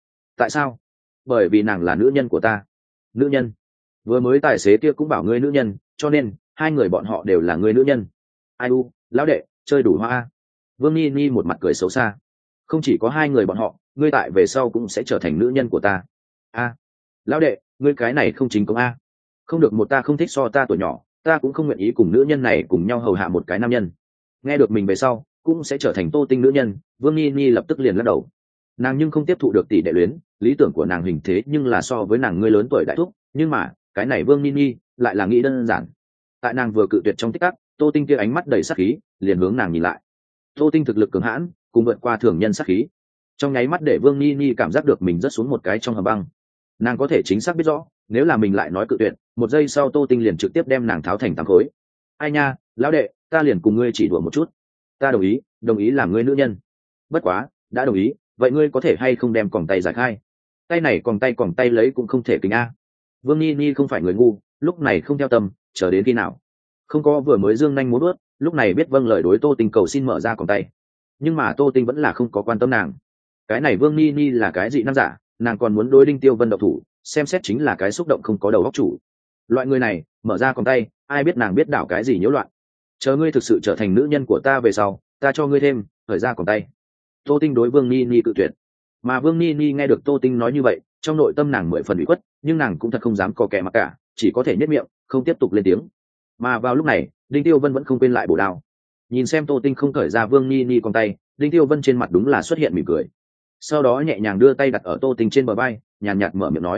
sao? Bởi vì nàng là nữ nhân của ta. Nữ nhân? Vừa mới tài xế kia cũng bảo ngươi nữ nhân, cho nên hai người bọn họ đều là ngươi nữ nhân. Ai u, lão đệ, chơi đủ hoa. Vương Nini một mặt cười xấu xa, không chỉ có hai người bọn họ, ngươi tại về sau cũng sẽ trở thành nữ nhân của ta. A, lão đệ, ngươi cái này không chính công a. Không được, một ta không thích so ta tuổi nhỏ, ta cũng không nguyện ý cùng nữ nhân này cùng nhau hầu hạ một cái nam nhân. Nghe được mình về sau cũng sẽ trở thành Tô Tinh nữ nhân, Vương Nini lập tức liền lắc đầu. Nàng nhưng không tiếp thụ được tỷ đệ luyến, lý tưởng của nàng hình thế nhưng là so với nàng ngươi lớn tuổi đại thúc, nhưng mà cái này Vương Nini lại là nghĩ đơn giản. Tại nàng vừa cự tuyệt trong tích tắc, Tô Tinh kia ánh mắt đầy sát khí liền hướng nàng nhìn lại. Tô Tinh thực lực cường hãn, cùng vượt qua thường nhân sát khí, trong nháy mắt để Vương Nini cảm giác được mình rớt xuống một cái trong hầm băng. Nàng có thể chính xác biết rõ, nếu là mình lại nói cự tuyệt, một giây sau Tô Tinh liền trực tiếp đem nàng tháo thành tám khối. Ai nha, lão đệ, ta liền cùng ngươi chỉ đùa một chút, ta đồng ý làm ngươi nữ nhân. Bất quá đã đồng ý, vậy ngươi có thể hay không đem còng tay giải khai? Tay này còng tay lấy cũng không thể kính a. Vương Nini không phải người ngu, lúc này không theo tâm, chờ đến khi nào không có vừa mới dương nhanh múa bước, lúc này biết vâng lời đối Tô Tinh cầu xin mở ra còng tay. Nhưng mà Tô Tinh vẫn là không có quan tâm nàng. Cái này Vương Nini là cái dị năng giả, nàng còn muốn đối Đinh Tiêu Vân độc thủ, xem xét chính là cái xúc động không có đầu óc chủ. Loại người này mở ra còng tay, ai biết nàng biết đảo cái gì nhiễu loạn. Chờ ngươi thực sự trở thành nữ nhân của ta về sau, ta cho ngươi thêm thời ra còng tay. Tô Tinh đối Vương Nini cự tuyệt, mà Vương Nini nghe được Tô Tinh nói như vậy, trong nội tâm nàng 10 phần ủy khuất, nhưng nàng cũng thật không dám có kẻ mặc cả, chỉ có thể nhếch miệng, không tiếp tục lên tiếng. Mà vào lúc này, Đinh Tiêu Vân vẫn không quên lại bổ đao. Nhìn xem Tô Tinh không cởi ra Vương Nini còng tay, Đinh Tiêu Vân trên mặt đúng là xuất hiện mỉm cười. Sau đó nhẹ nhàng đưa tay đặt ở Tô Tinh trên bờ vai, nhàn nhạt mở miệng nói: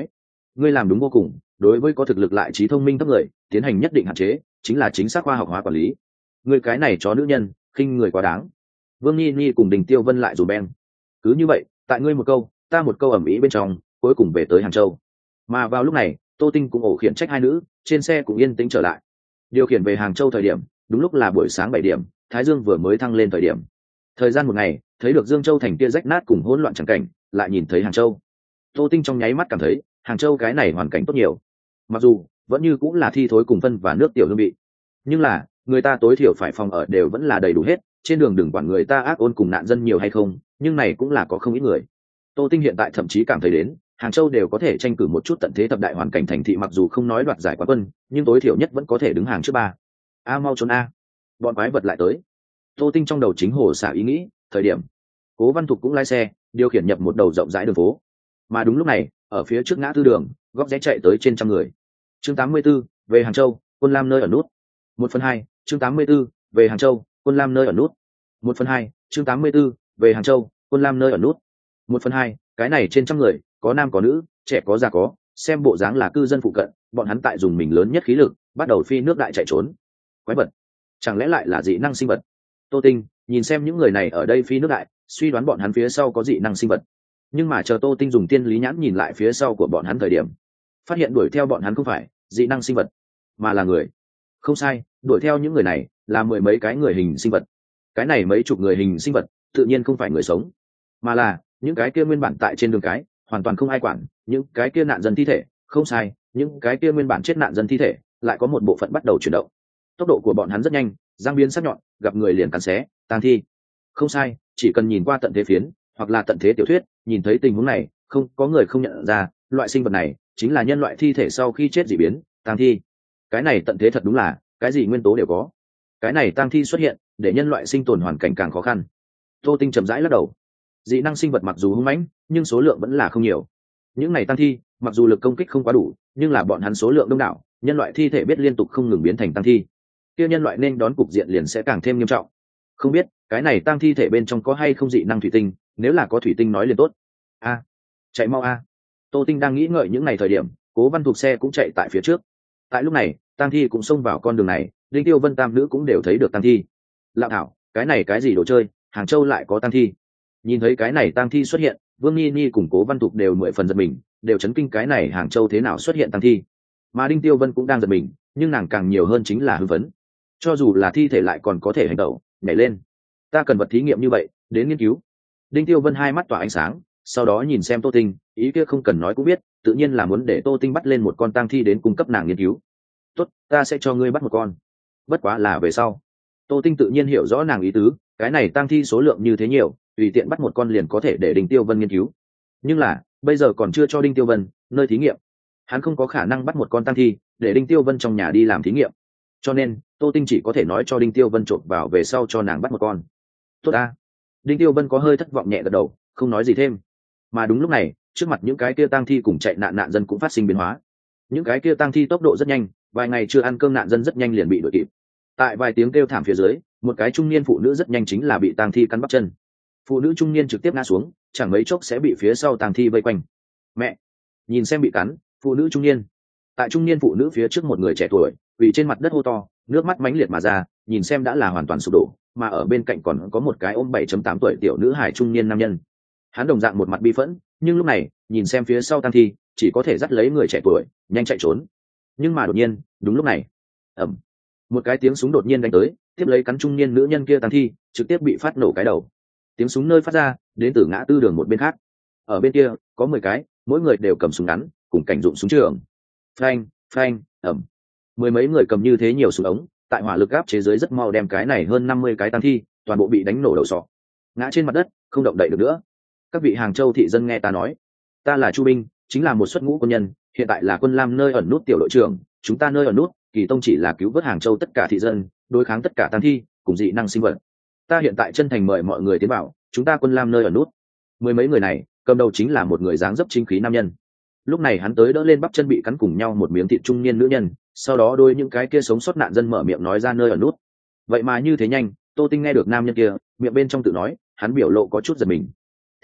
ngươi làm đúng vô cùng. Đối với có thực lực lại trí thông minh thấp người tiến hành nhất định hạn chế, chính là chính xác khoa học hóa quản lý. Ngươi cái này chó nữ nhân, khinh người quá đáng. Vương Nhi Nhi cùng Đình Tiêu Vân lại rủ beng. Cứ như vậy, tại ngươi một câu ta một câu ầm ĩ bên trong, cuối cùng về tới Hàng Châu. Mà vào lúc này, Tô Tinh cũng ổ khiển trách hai nữ, trên xe cũng yên tĩnh trở lại. Điều khiển về Hàng Châu thời điểm, đúng lúc là buổi sáng 7 điểm, thái dương vừa mới thăng lên thời điểm. Thời gian một ngày, thấy được Dương Châu thành kia rách nát cùng hỗn loạn chẳng cảnh, lại nhìn thấy Hàng Châu. Tô Tinh trong nháy mắt cảm thấy, Hàng Châu cái này hoàn cảnh tốt nhiều. Mặc dù vẫn như cũng là thi thối cùng phân và nước tiểu hương vị, nhưng là người ta tối thiểu phải phòng ở đều vẫn là đầy đủ hết, trên đường đừng quản người ta ác ôn cùng nạn dân nhiều hay không, nhưng này cũng là có không ít người. Tô Tinh hiện tại thậm chí cảm thấy đến Hàng Châu đều có thể tranh cử một chút tận thế thập đại hoàn cảnh thành thị, mặc dù không nói đoạt giải quán quân, nhưng tối thiểu nhất vẫn có thể đứng hàng trước ba. A mau trốn a, bọn quái vật lại tới. Tô Tinh trong đầu chính hồ xả ý nghĩ, thời điểm Cố Văn Thục cũng lái xe điều khiển nhập một đầu rộng rãi đường phố. Mà đúng lúc này, ở phía trước ngã tư đường, góc rẽ chạy tới trên trăm người. Chương 84, về Hàng Châu, Quân Lam nơi ở nút. 1/2, chương 84, về Hàng Châu, Quân Lam nơi ở nút. 1/2, chương 84, về Hàng Châu, Quân Lam nơi ở nút. 1/2, cái này trên trăm người, có nam có nữ, trẻ có già có, xem bộ dáng là cư dân phụ cận, bọn hắn tại dùng mình lớn nhất khí lực, bắt đầu phi nước đại chạy trốn. Quái vật, chẳng lẽ lại là dị năng sinh vật? Tô Tinh nhìn xem những người này ở đây phi nước đại, suy đoán bọn hắn phía sau có dị năng sinh vật. Nhưng mà chờ Tô Tinh dùng tiên lý nhãn nhìn lại phía sau của bọn hắn thời điểm, phát hiện đuổi theo bọn hắn không phải dị năng sinh vật, mà là người. Không sai, đuổi theo những người này là mười mấy cái người hình sinh vật. Cái này mấy chục người hình sinh vật tự nhiên không phải người sống, mà là những cái kia nguyên bản tại trên đường cái hoàn toàn không ai quản, những cái kia nạn dân thi thể. Không sai, những cái kia nguyên bản chết nạn dân thi thể lại có một bộ phận bắt đầu chuyển động. Tốc độ của bọn hắn rất nhanh, răng biến sắc nhọn, gặp người liền cắn xé tang thi. Không sai, chỉ cần nhìn qua tận thế phiến hoặc là tận thế tiểu thuyết, nhìn thấy tình huống này, không có người không nhận ra loại sinh vật này chính là nhân loại thi thể sau khi chết dị biến tang thi. Cái này tận thế thật đúng là cái gì nguyên tố đều có. Cái này tang thi xuất hiện để nhân loại sinh tồn hoàn cảnh càng khó khăn. Tô Tinh chậm rãi lắc đầu. Dị năng sinh vật mặc dù hung mãnh, nhưng số lượng vẫn là không nhiều. Những này tang thi mặc dù lực công kích không quá đủ, nhưng là bọn hắn số lượng đông đảo, nhân loại thi thể biết liên tục không ngừng biến thành tang thi, kia nhân loại nên đón cục diện liền sẽ càng thêm nghiêm trọng. Không biết cái này tang thi thể bên trong có hay không dị năng thủy tinh, nếu là có thủy tinh nói liền tốt. A, chạy mau a. Tô Tinh đang nghĩ ngợi những ngày thời điểm, Cố Văn Thục xe cũng chạy tại phía trước. Tại lúc này, tang thi cũng xông vào con đường này, Đinh Tiêu Vân tam nữ cũng đều thấy được tang thi. Lạo thảo, cái này cái gì đồ chơi, Hàng Châu lại có tang thi. Nhìn thấy cái này tang thi xuất hiện, Vương Nhi Nhi cùng Cố Văn Thục đều 10 phần giật mình, đều chấn kinh cái này Hàng Châu thế nào xuất hiện tang thi. Mà Đinh Tiêu Vân cũng đang giật mình, nhưng nàng càng nhiều hơn chính là hưng phấn. Cho dù là thi thể lại còn có thể hành động, nhảy lên. Ta cần vật thí nghiệm như vậy, đến nghiên cứu. Đinh Tiêu Vân hai mắt tỏa ánh sáng, sau đó nhìn xem Tô Tinh, ý kia không cần nói cũng biết, tự nhiên là muốn để Tô Tinh bắt lên một con tang thi đến cung cấp nàng nghiên cứu. Tốt, ta sẽ cho ngươi bắt một con. Bất quá là về sau. Tô Tinh tự nhiên hiểu rõ nàng ý tứ, cái này tang thi số lượng như thế nhiều, tùy tiện bắt một con liền có thể để Đinh Tiêu Vân nghiên cứu. Nhưng là, bây giờ còn chưa cho Đinh Tiêu Vân nơi thí nghiệm. Hắn không có khả năng bắt một con tang thi để Đinh Tiêu Vân trong nhà đi làm thí nghiệm. Cho nên, Tô Tinh chỉ có thể nói cho Đinh Tiêu Vân trộn vào về sau cho nàng bắt một con. Tốt a. Đinh Tiêu Vân có hơi thất vọng nhẹ gật đầu, không nói gì thêm. Mà đúng lúc này, trước mặt những cái kia tang thi cùng chạy nạn dân cũng phát sinh biến hóa. Những cái kia tang thi tốc độ rất nhanh, vài ngày chưa ăn cơm nạn dân rất nhanh liền bị đuổi kịp. Tại vài tiếng kêu thảm phía dưới, một cái trung niên phụ nữ rất nhanh chính là bị tang thi cắn bắp chân. Phụ nữ trung niên trực tiếp ngã xuống, chẳng mấy chốc sẽ bị phía sau tang thi vây quanh. Mẹ, nhìn xem bị cắn, phụ nữ trung niên. Tại trung niên phụ nữ phía trước một người trẻ tuổi, vì trên mặt đất hô to, nước mắt mãnh liệt mà ra, nhìn xem đã là hoàn toàn sụp đổ, mà ở bên cạnh còn có một cái ôm 7.8 tuổi tiểu nữ hài trung niên nam nhân. Hắn đồng dạng một mặt bi phẫn, nhưng lúc này, nhìn xem phía sau tang thi, chỉ có thể dắt lấy người trẻ tuổi, nhanh chạy trốn. Nhưng mà đột nhiên, đúng lúc này, ầm, một cái tiếng súng đột nhiên đánh tới, tiếp lấy cắn trung niên nữ nhân kia tang thi, trực tiếp bị phát nổ cái đầu. Tiếng súng nơi phát ra, đến từ ngã tư đường một bên khác. Ở bên kia, có 10 cái, mỗi người đều cầm súng ngắn, cùng cảnh dụng súng trường. Phanh, phanh, ầm. Mười mấy người cầm như thế nhiều súng ống, tại hỏa lực áp chế giới rất mau đem cái này hơn 50 cái tang thi, toàn bộ bị đánh nổ đầu sọ. Ngã trên mặt đất, không động đậy được nữa. Các vị Hàng Châu thị dân nghe ta nói, ta là Chu Binh, chính là một xuất ngũ quân nhân, hiện tại là Quân Lam nơi ẩn nút tiểu đội trưởng, chúng ta nơi ẩn nút, Kỳ Tông chỉ là cứu vớt Hàng Châu tất cả thị dân, đối kháng tất cả tang thi, cùng dị năng sinh vật. Ta hiện tại chân thành mời mọi người tiến vào, chúng ta Quân Lam nơi ẩn nút. Mười mấy người này, cầm đầu chính là một người dáng dấp chính khí nam nhân. Lúc này hắn tới đỡ lên bắp chân bị cắn cùng nhau một miếng thịt trung niên nữ nhân, sau đó đôi những cái kia sống sót nạn dân mở miệng nói ra nơi ẩn nút. Vậy mà như thế nhanh, Tô Tinh nghe được nam nhân kia miệng bên trong tự nói, hắn biểu lộ có chút giật mình. Theo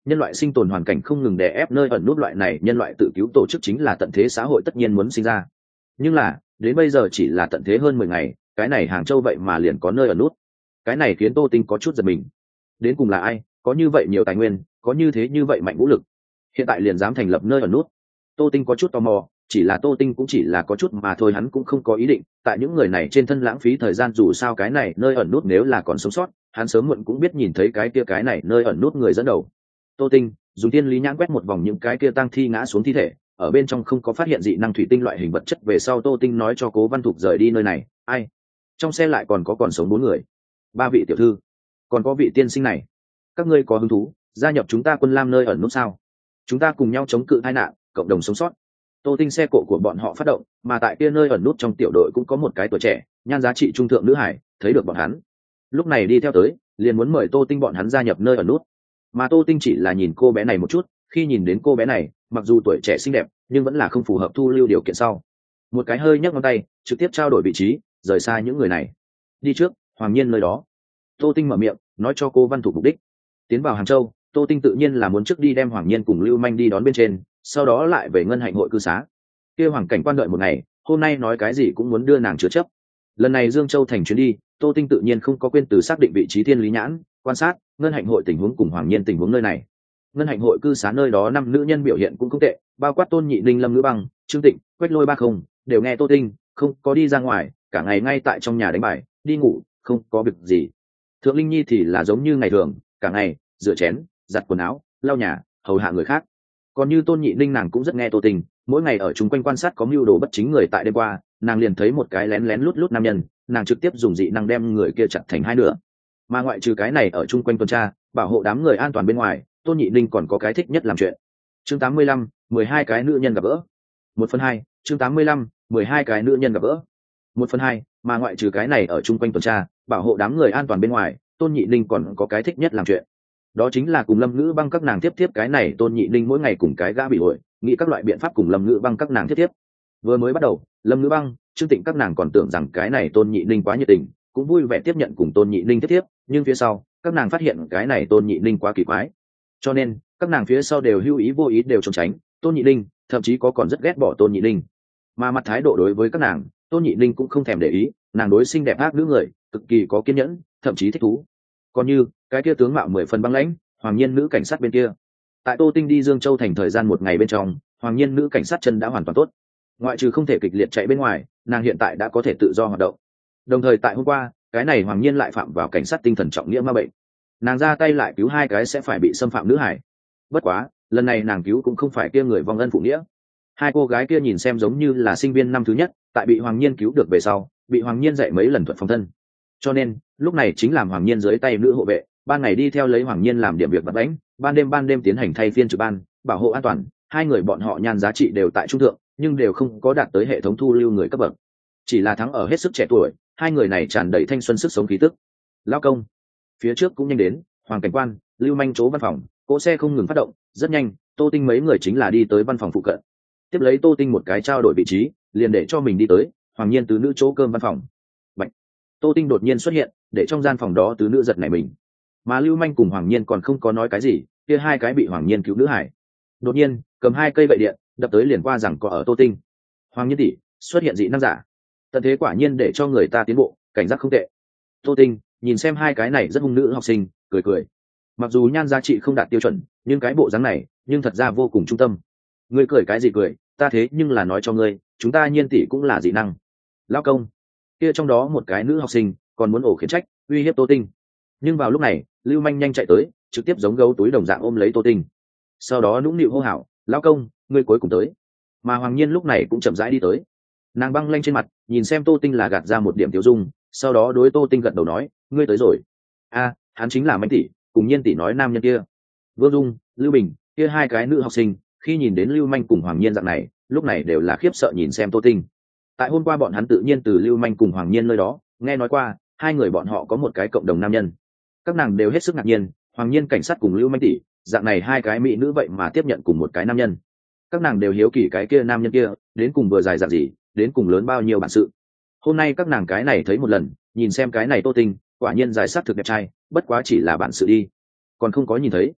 nhân loại sinh tồn hoàn cảnh không ngừng đè ép nơi ẩn nút loại này nhân loại tự cứu tổ chức chính là tận thế xã hội tất nhiên muốn sinh ra. Nhưng là đến bây giờ chỉ là tận thế hơn 10 ngày, cái này Hàng Châu vậy mà liền có nơi ẩn nút. Cái này khiến Tô Tinh có chút giật mình. Đến cùng là ai có như vậy nhiều tài nguyên, có như thế như vậy mạnh vũ lực, hiện tại liền dám thành lập nơi ẩn nút? Tô Tinh có chút tò mò, chỉ là Tô Tinh cũng chỉ là có chút mà thôi, hắn cũng không có ý định tại những người này trên thân lãng phí thời gian, dù sao cái này nơi ẩn nút nếu là còn sống sót, hắn sớm muộn cũng biết nhìn thấy cái kia cái này nơi ẩn nút người dẫn đầu. Tô Tinh dùng thiên lý nhãn quét một vòng những cái kia tang thi ngã xuống thi thể, ở bên trong không có phát hiện dị năng thủy tinh loại hình vật chất về sau, Tô Tinh nói cho Cố Văn Thục rời đi nơi này. Ai? Trong xe lại còn sống 4 người, 3 vị tiểu thư, còn có vị tiên sinh này. Các ngươi có hứng thú gia nhập chúng ta Quân Lam nơi ẩn nút sao? Chúng ta cùng nhau chống cự tai nạn, cộng đồng sống sót. Tô Tinh xe cộ của bọn họ phát động, mà tại kia nơi ẩn nút trong tiểu đội cũng có một cái tuổi trẻ, nhan giá trị trung thượng nữ hải, thấy được bọn hắn, lúc này đi theo tới, liền muốn mời Tô Tinh bọn hắn gia nhập nơi ẩn nút. Mà Tô Tinh chỉ là nhìn cô bé này một chút, khi nhìn đến cô bé này, mặc dù tuổi trẻ xinh đẹp, nhưng vẫn là không phù hợp thu lưu điều kiện sau. Một cái hơi nhấc ngón tay, trực tiếp trao đổi vị trí, rời xa những người này. Đi trước, Hoàng Nhiên nơi đó. Tô Tinh mở miệng, nói cho cô Văn Thủ mục đích. Tiến vào Hàng Châu, Tô Tinh tự nhiên là muốn trước đi đem Hoàng Nhiên cùng Lưu Manh đi đón bên trên, sau đó lại về ngân hạnh hội cư xá. Kia Hoàng Cảnh Quan đợi một ngày, hôm nay nói cái gì cũng muốn đưa nàng chứa chấp. Lần này Dương Châu thành chuyến đi, Tô Tinh tự nhiên không có quên từ xác định vị trí thiên lý nhãn, quan sát ngân hạnh hội tình huống cùng Hoàng Nhiên tình huống nơi này. Ngân hạnh hội cư xá nơi đó 5 nữ nhân biểu hiện cũng không tệ, bao quát Tôn Nhị Linh, Lâm Ngữ Băng, Trương Tịnh, Quách Lôi Ba không, đều nghe Tô Tinh, không có đi ra ngoài, cả ngày ngay tại trong nhà đánh bài, đi ngủ, không có việc gì. Thượng Linh Nhi thì là giống như ngày thường, cả ngày rửa chén, giặt quần áo, lau nhà, hầu hạ người khác. Còn như Tôn Nhị Linh, nàng cũng rất nghe Tô Tinh, mỗi ngày ở chung quanh quan sát có mưu đồ bất chính người tại đêm qua, nàng liền thấy một cái lén lén lút lút nam nhân, nàng trực tiếp dùng dị năng đem người kia chặt thành 2 nửa. Mà ngoại trừ cái này ở chung quanh tuần tra, bảo hộ đám người an toàn bên ngoài, Tôn Nhị Linh còn có cái thích nhất làm chuyện. Chương 85, 12 cái nữ nhân gặp gỡ. 1/2, chương 85, 12 cái nữ nhân gặp gỡ. 1/2, mà ngoại trừ cái này ở chung quanh tuần tra, bảo hộ đám người an toàn bên ngoài, Tôn Nhị Linh còn có cái thích nhất làm chuyện. Đó chính là cùng Lâm Ngữ Băng các nàng tiếp cái này. Tôn Nhị Linh mỗi ngày cùng cái gã bị hội, nghĩ các loại biện pháp cùng Lâm Ngữ Băng các nàng tiếp. Vừa mới bắt đầu, Lâm Ngữ Băng, Trương Tịnh các nàng còn tưởng rằng cái này Tôn Nhị Linh quá nhiệt tình, cũng vui vẻ tiếp nhận cùng Tôn Nhị Linh tiếp, nhưng phía sau, các nàng phát hiện cái này Tôn Nhị Linh quá kỳ quái. Cho nên, các nàng phía sau đều hữu ý vô ý đều trốn tránh Tôn Nhị Linh, thậm chí có còn rất ghét bỏ Tôn Nhị Linh. Mà mặt thái độ đối với các nàng, Tôn Nhị Linh cũng không thèm để ý, nàng đối xinh đẹp ác nữ người, cực kỳ có kiên nhẫn, thậm chí thích thú. Còn như, cái kia tướng mạo 10 phần băng lãnh, Hoàng Nhiên nữ cảnh sát bên kia. Tại Tô Tinh đi Dương Châu thành thời gian 1 ngày bên trong, Hoàng Nhiên nữ cảnh sát chân đã hoàn toàn tốt. Ngoại trừ không thể kịch liệt chạy bên ngoài, nàng hiện tại đã có thể tự do hoạt động. Đồng thời tại hôm qua, cái này Hoàng Nhiên lại phạm vào cảnh sát tinh thần trọng nghĩa ma bệnh. Nàng ra tay lại cứu 2 cái sẽ phải bị xâm phạm nữ hải. Bất quá, lần này nàng cứu cũng không phải kia người vong ân phụ nghĩa. 2 cô gái kia nhìn xem giống như là sinh viên năm thứ nhất, tại bị Hoàng Nhiên cứu được về sau, bị Hoàng Nhiên dạy mấy lần thuật phòng thân. Cho nên, lúc này chính làm Hoàng Nhiên dưới tay nữ hộ vệ, ban ngày đi theo lấy Hoàng Nhiên làm điểm việc vặt vãnh, ban đêm tiến hành thay phiên trực ban, bảo hộ an toàn. 2 người bọn họ nhan giá trị đều tại trung thượng, nhưng đều không có đạt tới hệ thống thu lưu người cấp bậc. Chỉ là thắng ở hết sức trẻ tuổi, 2 người này tràn đầy thanh xuân sức sống khí tức. Lao công, phía trước cũng nhanh đến. Hoàng Cảnh Quan, Lưu Manh chỗ văn phòng, cỗ xe không ngừng phát động, rất nhanh, Tô Tinh mấy người chính là đi tới văn phòng phụ cận. Tiếp lấy Tô Tinh một cái trao đổi vị trí, liền để cho mình đi tới Hoàng Nhiên tứ nữ chỗ cơm văn phòng. Bạch. Tô Tinh đột nhiên xuất hiện, để trong gian phòng đó tứ nữ giật nảy mình. Mà Lưu Manh cùng Hoàng Nhiên còn không có nói cái gì, kia 2 cái bị Hoàng Nhiên cứu nữ hải, đột nhiên cầm 2 cây gậy điện, đập tới liền qua rằng có ở Tô Tinh. Hoàng Nhiên tỷ, xuất hiện dị năng giả. Tận thế quả nhiên để cho người ta tiến bộ, cảnh giác không tệ. Tô Tinh nhìn xem 2 cái này rất hung nữ học sinh, cười cười. Mặc dù nhan giá trị không đạt tiêu chuẩn, nhưng cái bộ dáng này, nhưng thật ra vô cùng trung tâm. Ngươi cười cái gì cười, ta thế nhưng là nói cho ngươi, chúng ta Nhiên tỷ cũng là dị năng. Lão công, kia trong đó một cái nữ học sinh còn muốn ổ khiển trách, uy hiếp Tô Tinh. Nhưng vào lúc này, Lưu Manh nhanh chạy tới, trực tiếp giống gấu túi đồng dạng ôm lấy Tô Tinh. Sau đó nũng nịu hô hào, lão công, ngươi cuối cùng tới. Mà Hoàng Nhiên lúc này cũng chậm rãi đi tới. Nàng băng lanh trên mặt, nhìn xem Tô Tinh là gạt ra một điểm tiêu dung, sau đó đối Tô Tinh gật đầu nói, ngươi tới rồi. A, hắn chính là Manh tỷ, cùng Nhiên tỷ nói nam nhân kia. Vương Dung, Lưu Bình, kia 2 cái nữ học sinh, khi nhìn đến Lưu Manh cùng Hoàng Nhiên dạng này, lúc này đều là khiếp sợ nhìn xem Tô Tinh. Tại hôm qua bọn hắn tự nhiên từ Lưu Manh cùng Hoàng Nhiên nơi đó nghe nói qua, 2 người bọn họ có một cái cộng đồng nam nhân. Các nàng đều hết sức ngạc nhiên, Hoàng Nhiên cảnh sát cùng Lưu Manh tỷ, dạng này 2 cái mỹ nữ vậy mà tiếp nhận cùng một cái nam nhân. Các nàng đều hiếu kỳ cái kia nam nhân kia đến cùng vừa dài dạng gì, đến cùng lớn bao nhiêu bản sự. Hôm nay các nàng cái này thấy một lần, nhìn xem cái này Tô Tinh, quả nhiên dài sắc thực đẹp trai, bất quá chỉ là bản sự đi, còn không có nhìn thấy.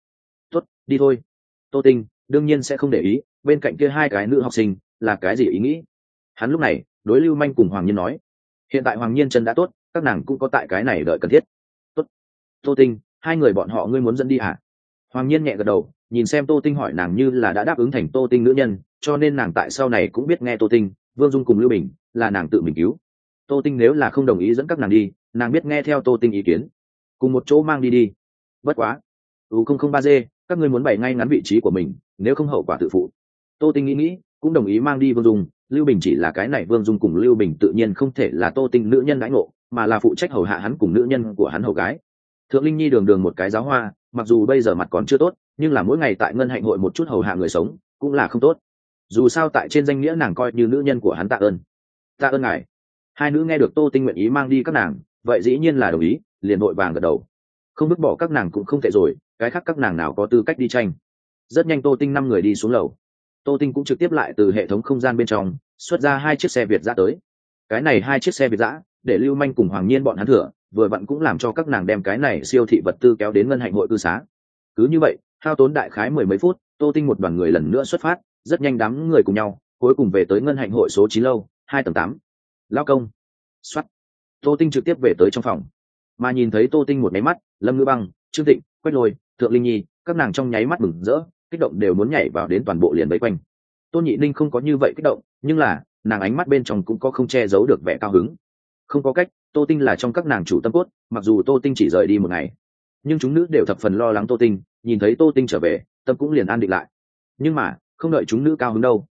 Tốt, đi thôi. Tô Tinh đương nhiên sẽ không để ý bên cạnh kia hai cái nữ học sinh là cái gì ý nghĩ. Hắn lúc này đối Lưu Manh cùng Hoàng Nhiên nói, hiện tại Hoàng Nhiên chân đã tốt, các nàng cũng có tại cái này đợi cần thiết. Tốt. Tô Tinh, hai người bọn họ ngươi muốn dẫn đi à? Hoàng Nhiên nhẹ gật đầu, nhìn xem Tô Tinh hỏi nàng như là đã đáp ứng thành Tô Tinh nữ nhân, cho nên nàng tại sau này cũng biết nghe Tô Tinh, Vương Dung cùng Lưu Bình là nàng tự mình cứu. Tô Tinh nếu là không đồng ý dẫn các nàng đi, nàng biết nghe theo Tô Tinh ý kiến, cùng một chỗ mang đi đi. Bất quá, không không ba d các ngươi muốn bày ngay ngắn vị trí của mình, nếu không hậu quả tự phụ. Tô Tinh nghĩ cũng đồng ý mang đi Vương Dung. Lưu Bình chỉ là cái này Vương Dung cùng Lưu Bình tự nhiên không thể là Tô Tinh nữ nhân đãi ngộ, mà là phụ trách hầu hạ hắn cùng nữ nhân của hắn hầu gái. Thượng Linh Nhi đường đường một cái giáo hoa, mặc dù bây giờ mặt còn chưa tốt, nhưng là mỗi ngày tại ngân hạnh hội một chút hầu hạ người sống cũng là không tốt. Dù sao tại trên danh nghĩa nàng coi như nữ nhân của hắn, tạ ơn ngài. Hai nữ nghe được Tô Tinh nguyện ý mang đi các nàng, vậy dĩ nhiên là đồng ý, liền vội vàng gật đầu. Không vứt bỏ các nàng cũng không tệ rồi, cái khác các nàng nào có tư cách đi tranh. Rất nhanh Tô Tinh 5 người đi xuống lầu. Tô Tinh cũng trực tiếp lại từ hệ thống không gian bên trong xuất ra 2 chiếc xe Việt dã tới. Cái này 2 chiếc xe Việt dã để Lưu Manh cùng Hoàng Nhiên bọn hắn thừa, vừa vặn cũng làm cho các nàng đem cái này siêu thị vật tư kéo đến ngân hạnh hội cư xá. Cứ như vậy, hao tốn đại khái 10 mấy phút, Tô Tinh một đoàn người lần nữa xuất phát, rất nhanh đám người cùng nhau, cuối cùng về tới ngân hạnh hội số 9 lâu, 2 tầng 8. Lao công. Soát. Tô Tinh trực tiếp về tới trong phòng. Mà nhìn thấy Tô Tinh một máy mắt, Lâm Ngữ Băng, Trương Tịnh, Quách Lôi, Thượng Linh Nhi, các nàng trong nháy mắt mừng rỡ, kích động đều muốn nhảy vào đến toàn bộ liền vây quanh. Tôn Nhị Ninh không có như vậy kích động, nhưng là nàng ánh mắt bên trong cũng có không che giấu được vẻ cao hứng. Không có cách, Tô Tinh là trong các nàng chủ tâm cốt, mặc dù Tô Tinh chỉ rời đi một ngày, nhưng chúng nữ đều thập phần lo lắng Tô Tinh, nhìn thấy Tô Tinh trở về, tâm cũng liền an định lại. Nhưng mà không đợi chúng nữ cao hứng đâu,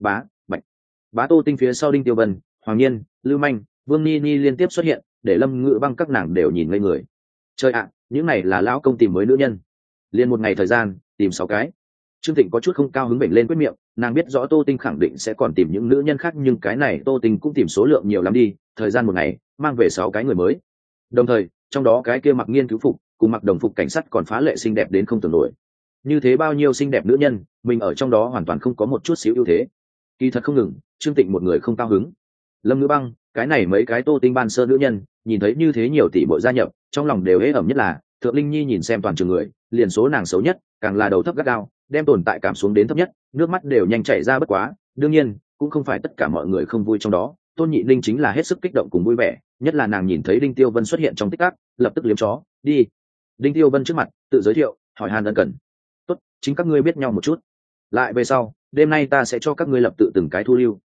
bá Tô Tinh phía sau Đinh Tiêu Vân, Hoàng Nhiên, Lưu Manh, Vương Ni Ni liên tiếp xuất hiện, để Lâm Ngự Băng các nàng đều nhìn ngây người. Trời ạ, những này là lão công tìm mới nữ nhân, liền một ngày thời gian tìm 6 cái. Trương Thịnh có chút không cao hứng bệnh lên quyết miệng, nàng biết rõ Tô Tinh khẳng định sẽ còn tìm những nữ nhân khác, nhưng cái này Tô Tinh cũng tìm số lượng nhiều lắm đi, thời gian một ngày mang về 6 cái người mới. Đồng thời trong đó cái kia mặc nghiên cứu phục cùng mặc đồng phục cảnh sát còn phá lệ xinh đẹp đến không tưởng nổi. Như thế bao nhiêu xinh đẹp nữ nhân, mình ở trong đó hoàn toàn không có một chút xíu ưu thế. Kỳ thật không ngừng, Trương Tịnh một người không cao hứng. Lâm Ngữ Băng, cái này mấy cái Tô Tinh ban sơ nữ nhân, nhìn thấy như thế nhiều tỷ bội gia nhập, trong lòng đều hế ẩm, nhất là Thượng Linh Nhi nhìn xem toàn trường người, liền số nàng xấu nhất, càng là đầu thấp gắt gao, đem tồn tại cảm xuống đến thấp nhất, nước mắt đều nhanh chảy ra. Bất quá đương nhiên cũng không phải tất cả mọi người không vui trong đó, Tôn Nhị Linh chính là hết sức kích động cùng vui vẻ, nhất là nàng nhìn thấy Đinh Tiêu Vân xuất hiện trong tích tắc, lập tức liếm chó đi. Đinh Tiêu Vân trước mặt tự giới thiệu, hỏi han ân cần. Tốt, chính các ngươi biết nhau một chút, lại về sau đêm nay ta sẽ cho các ngươi lập tự từng cái thu lưu,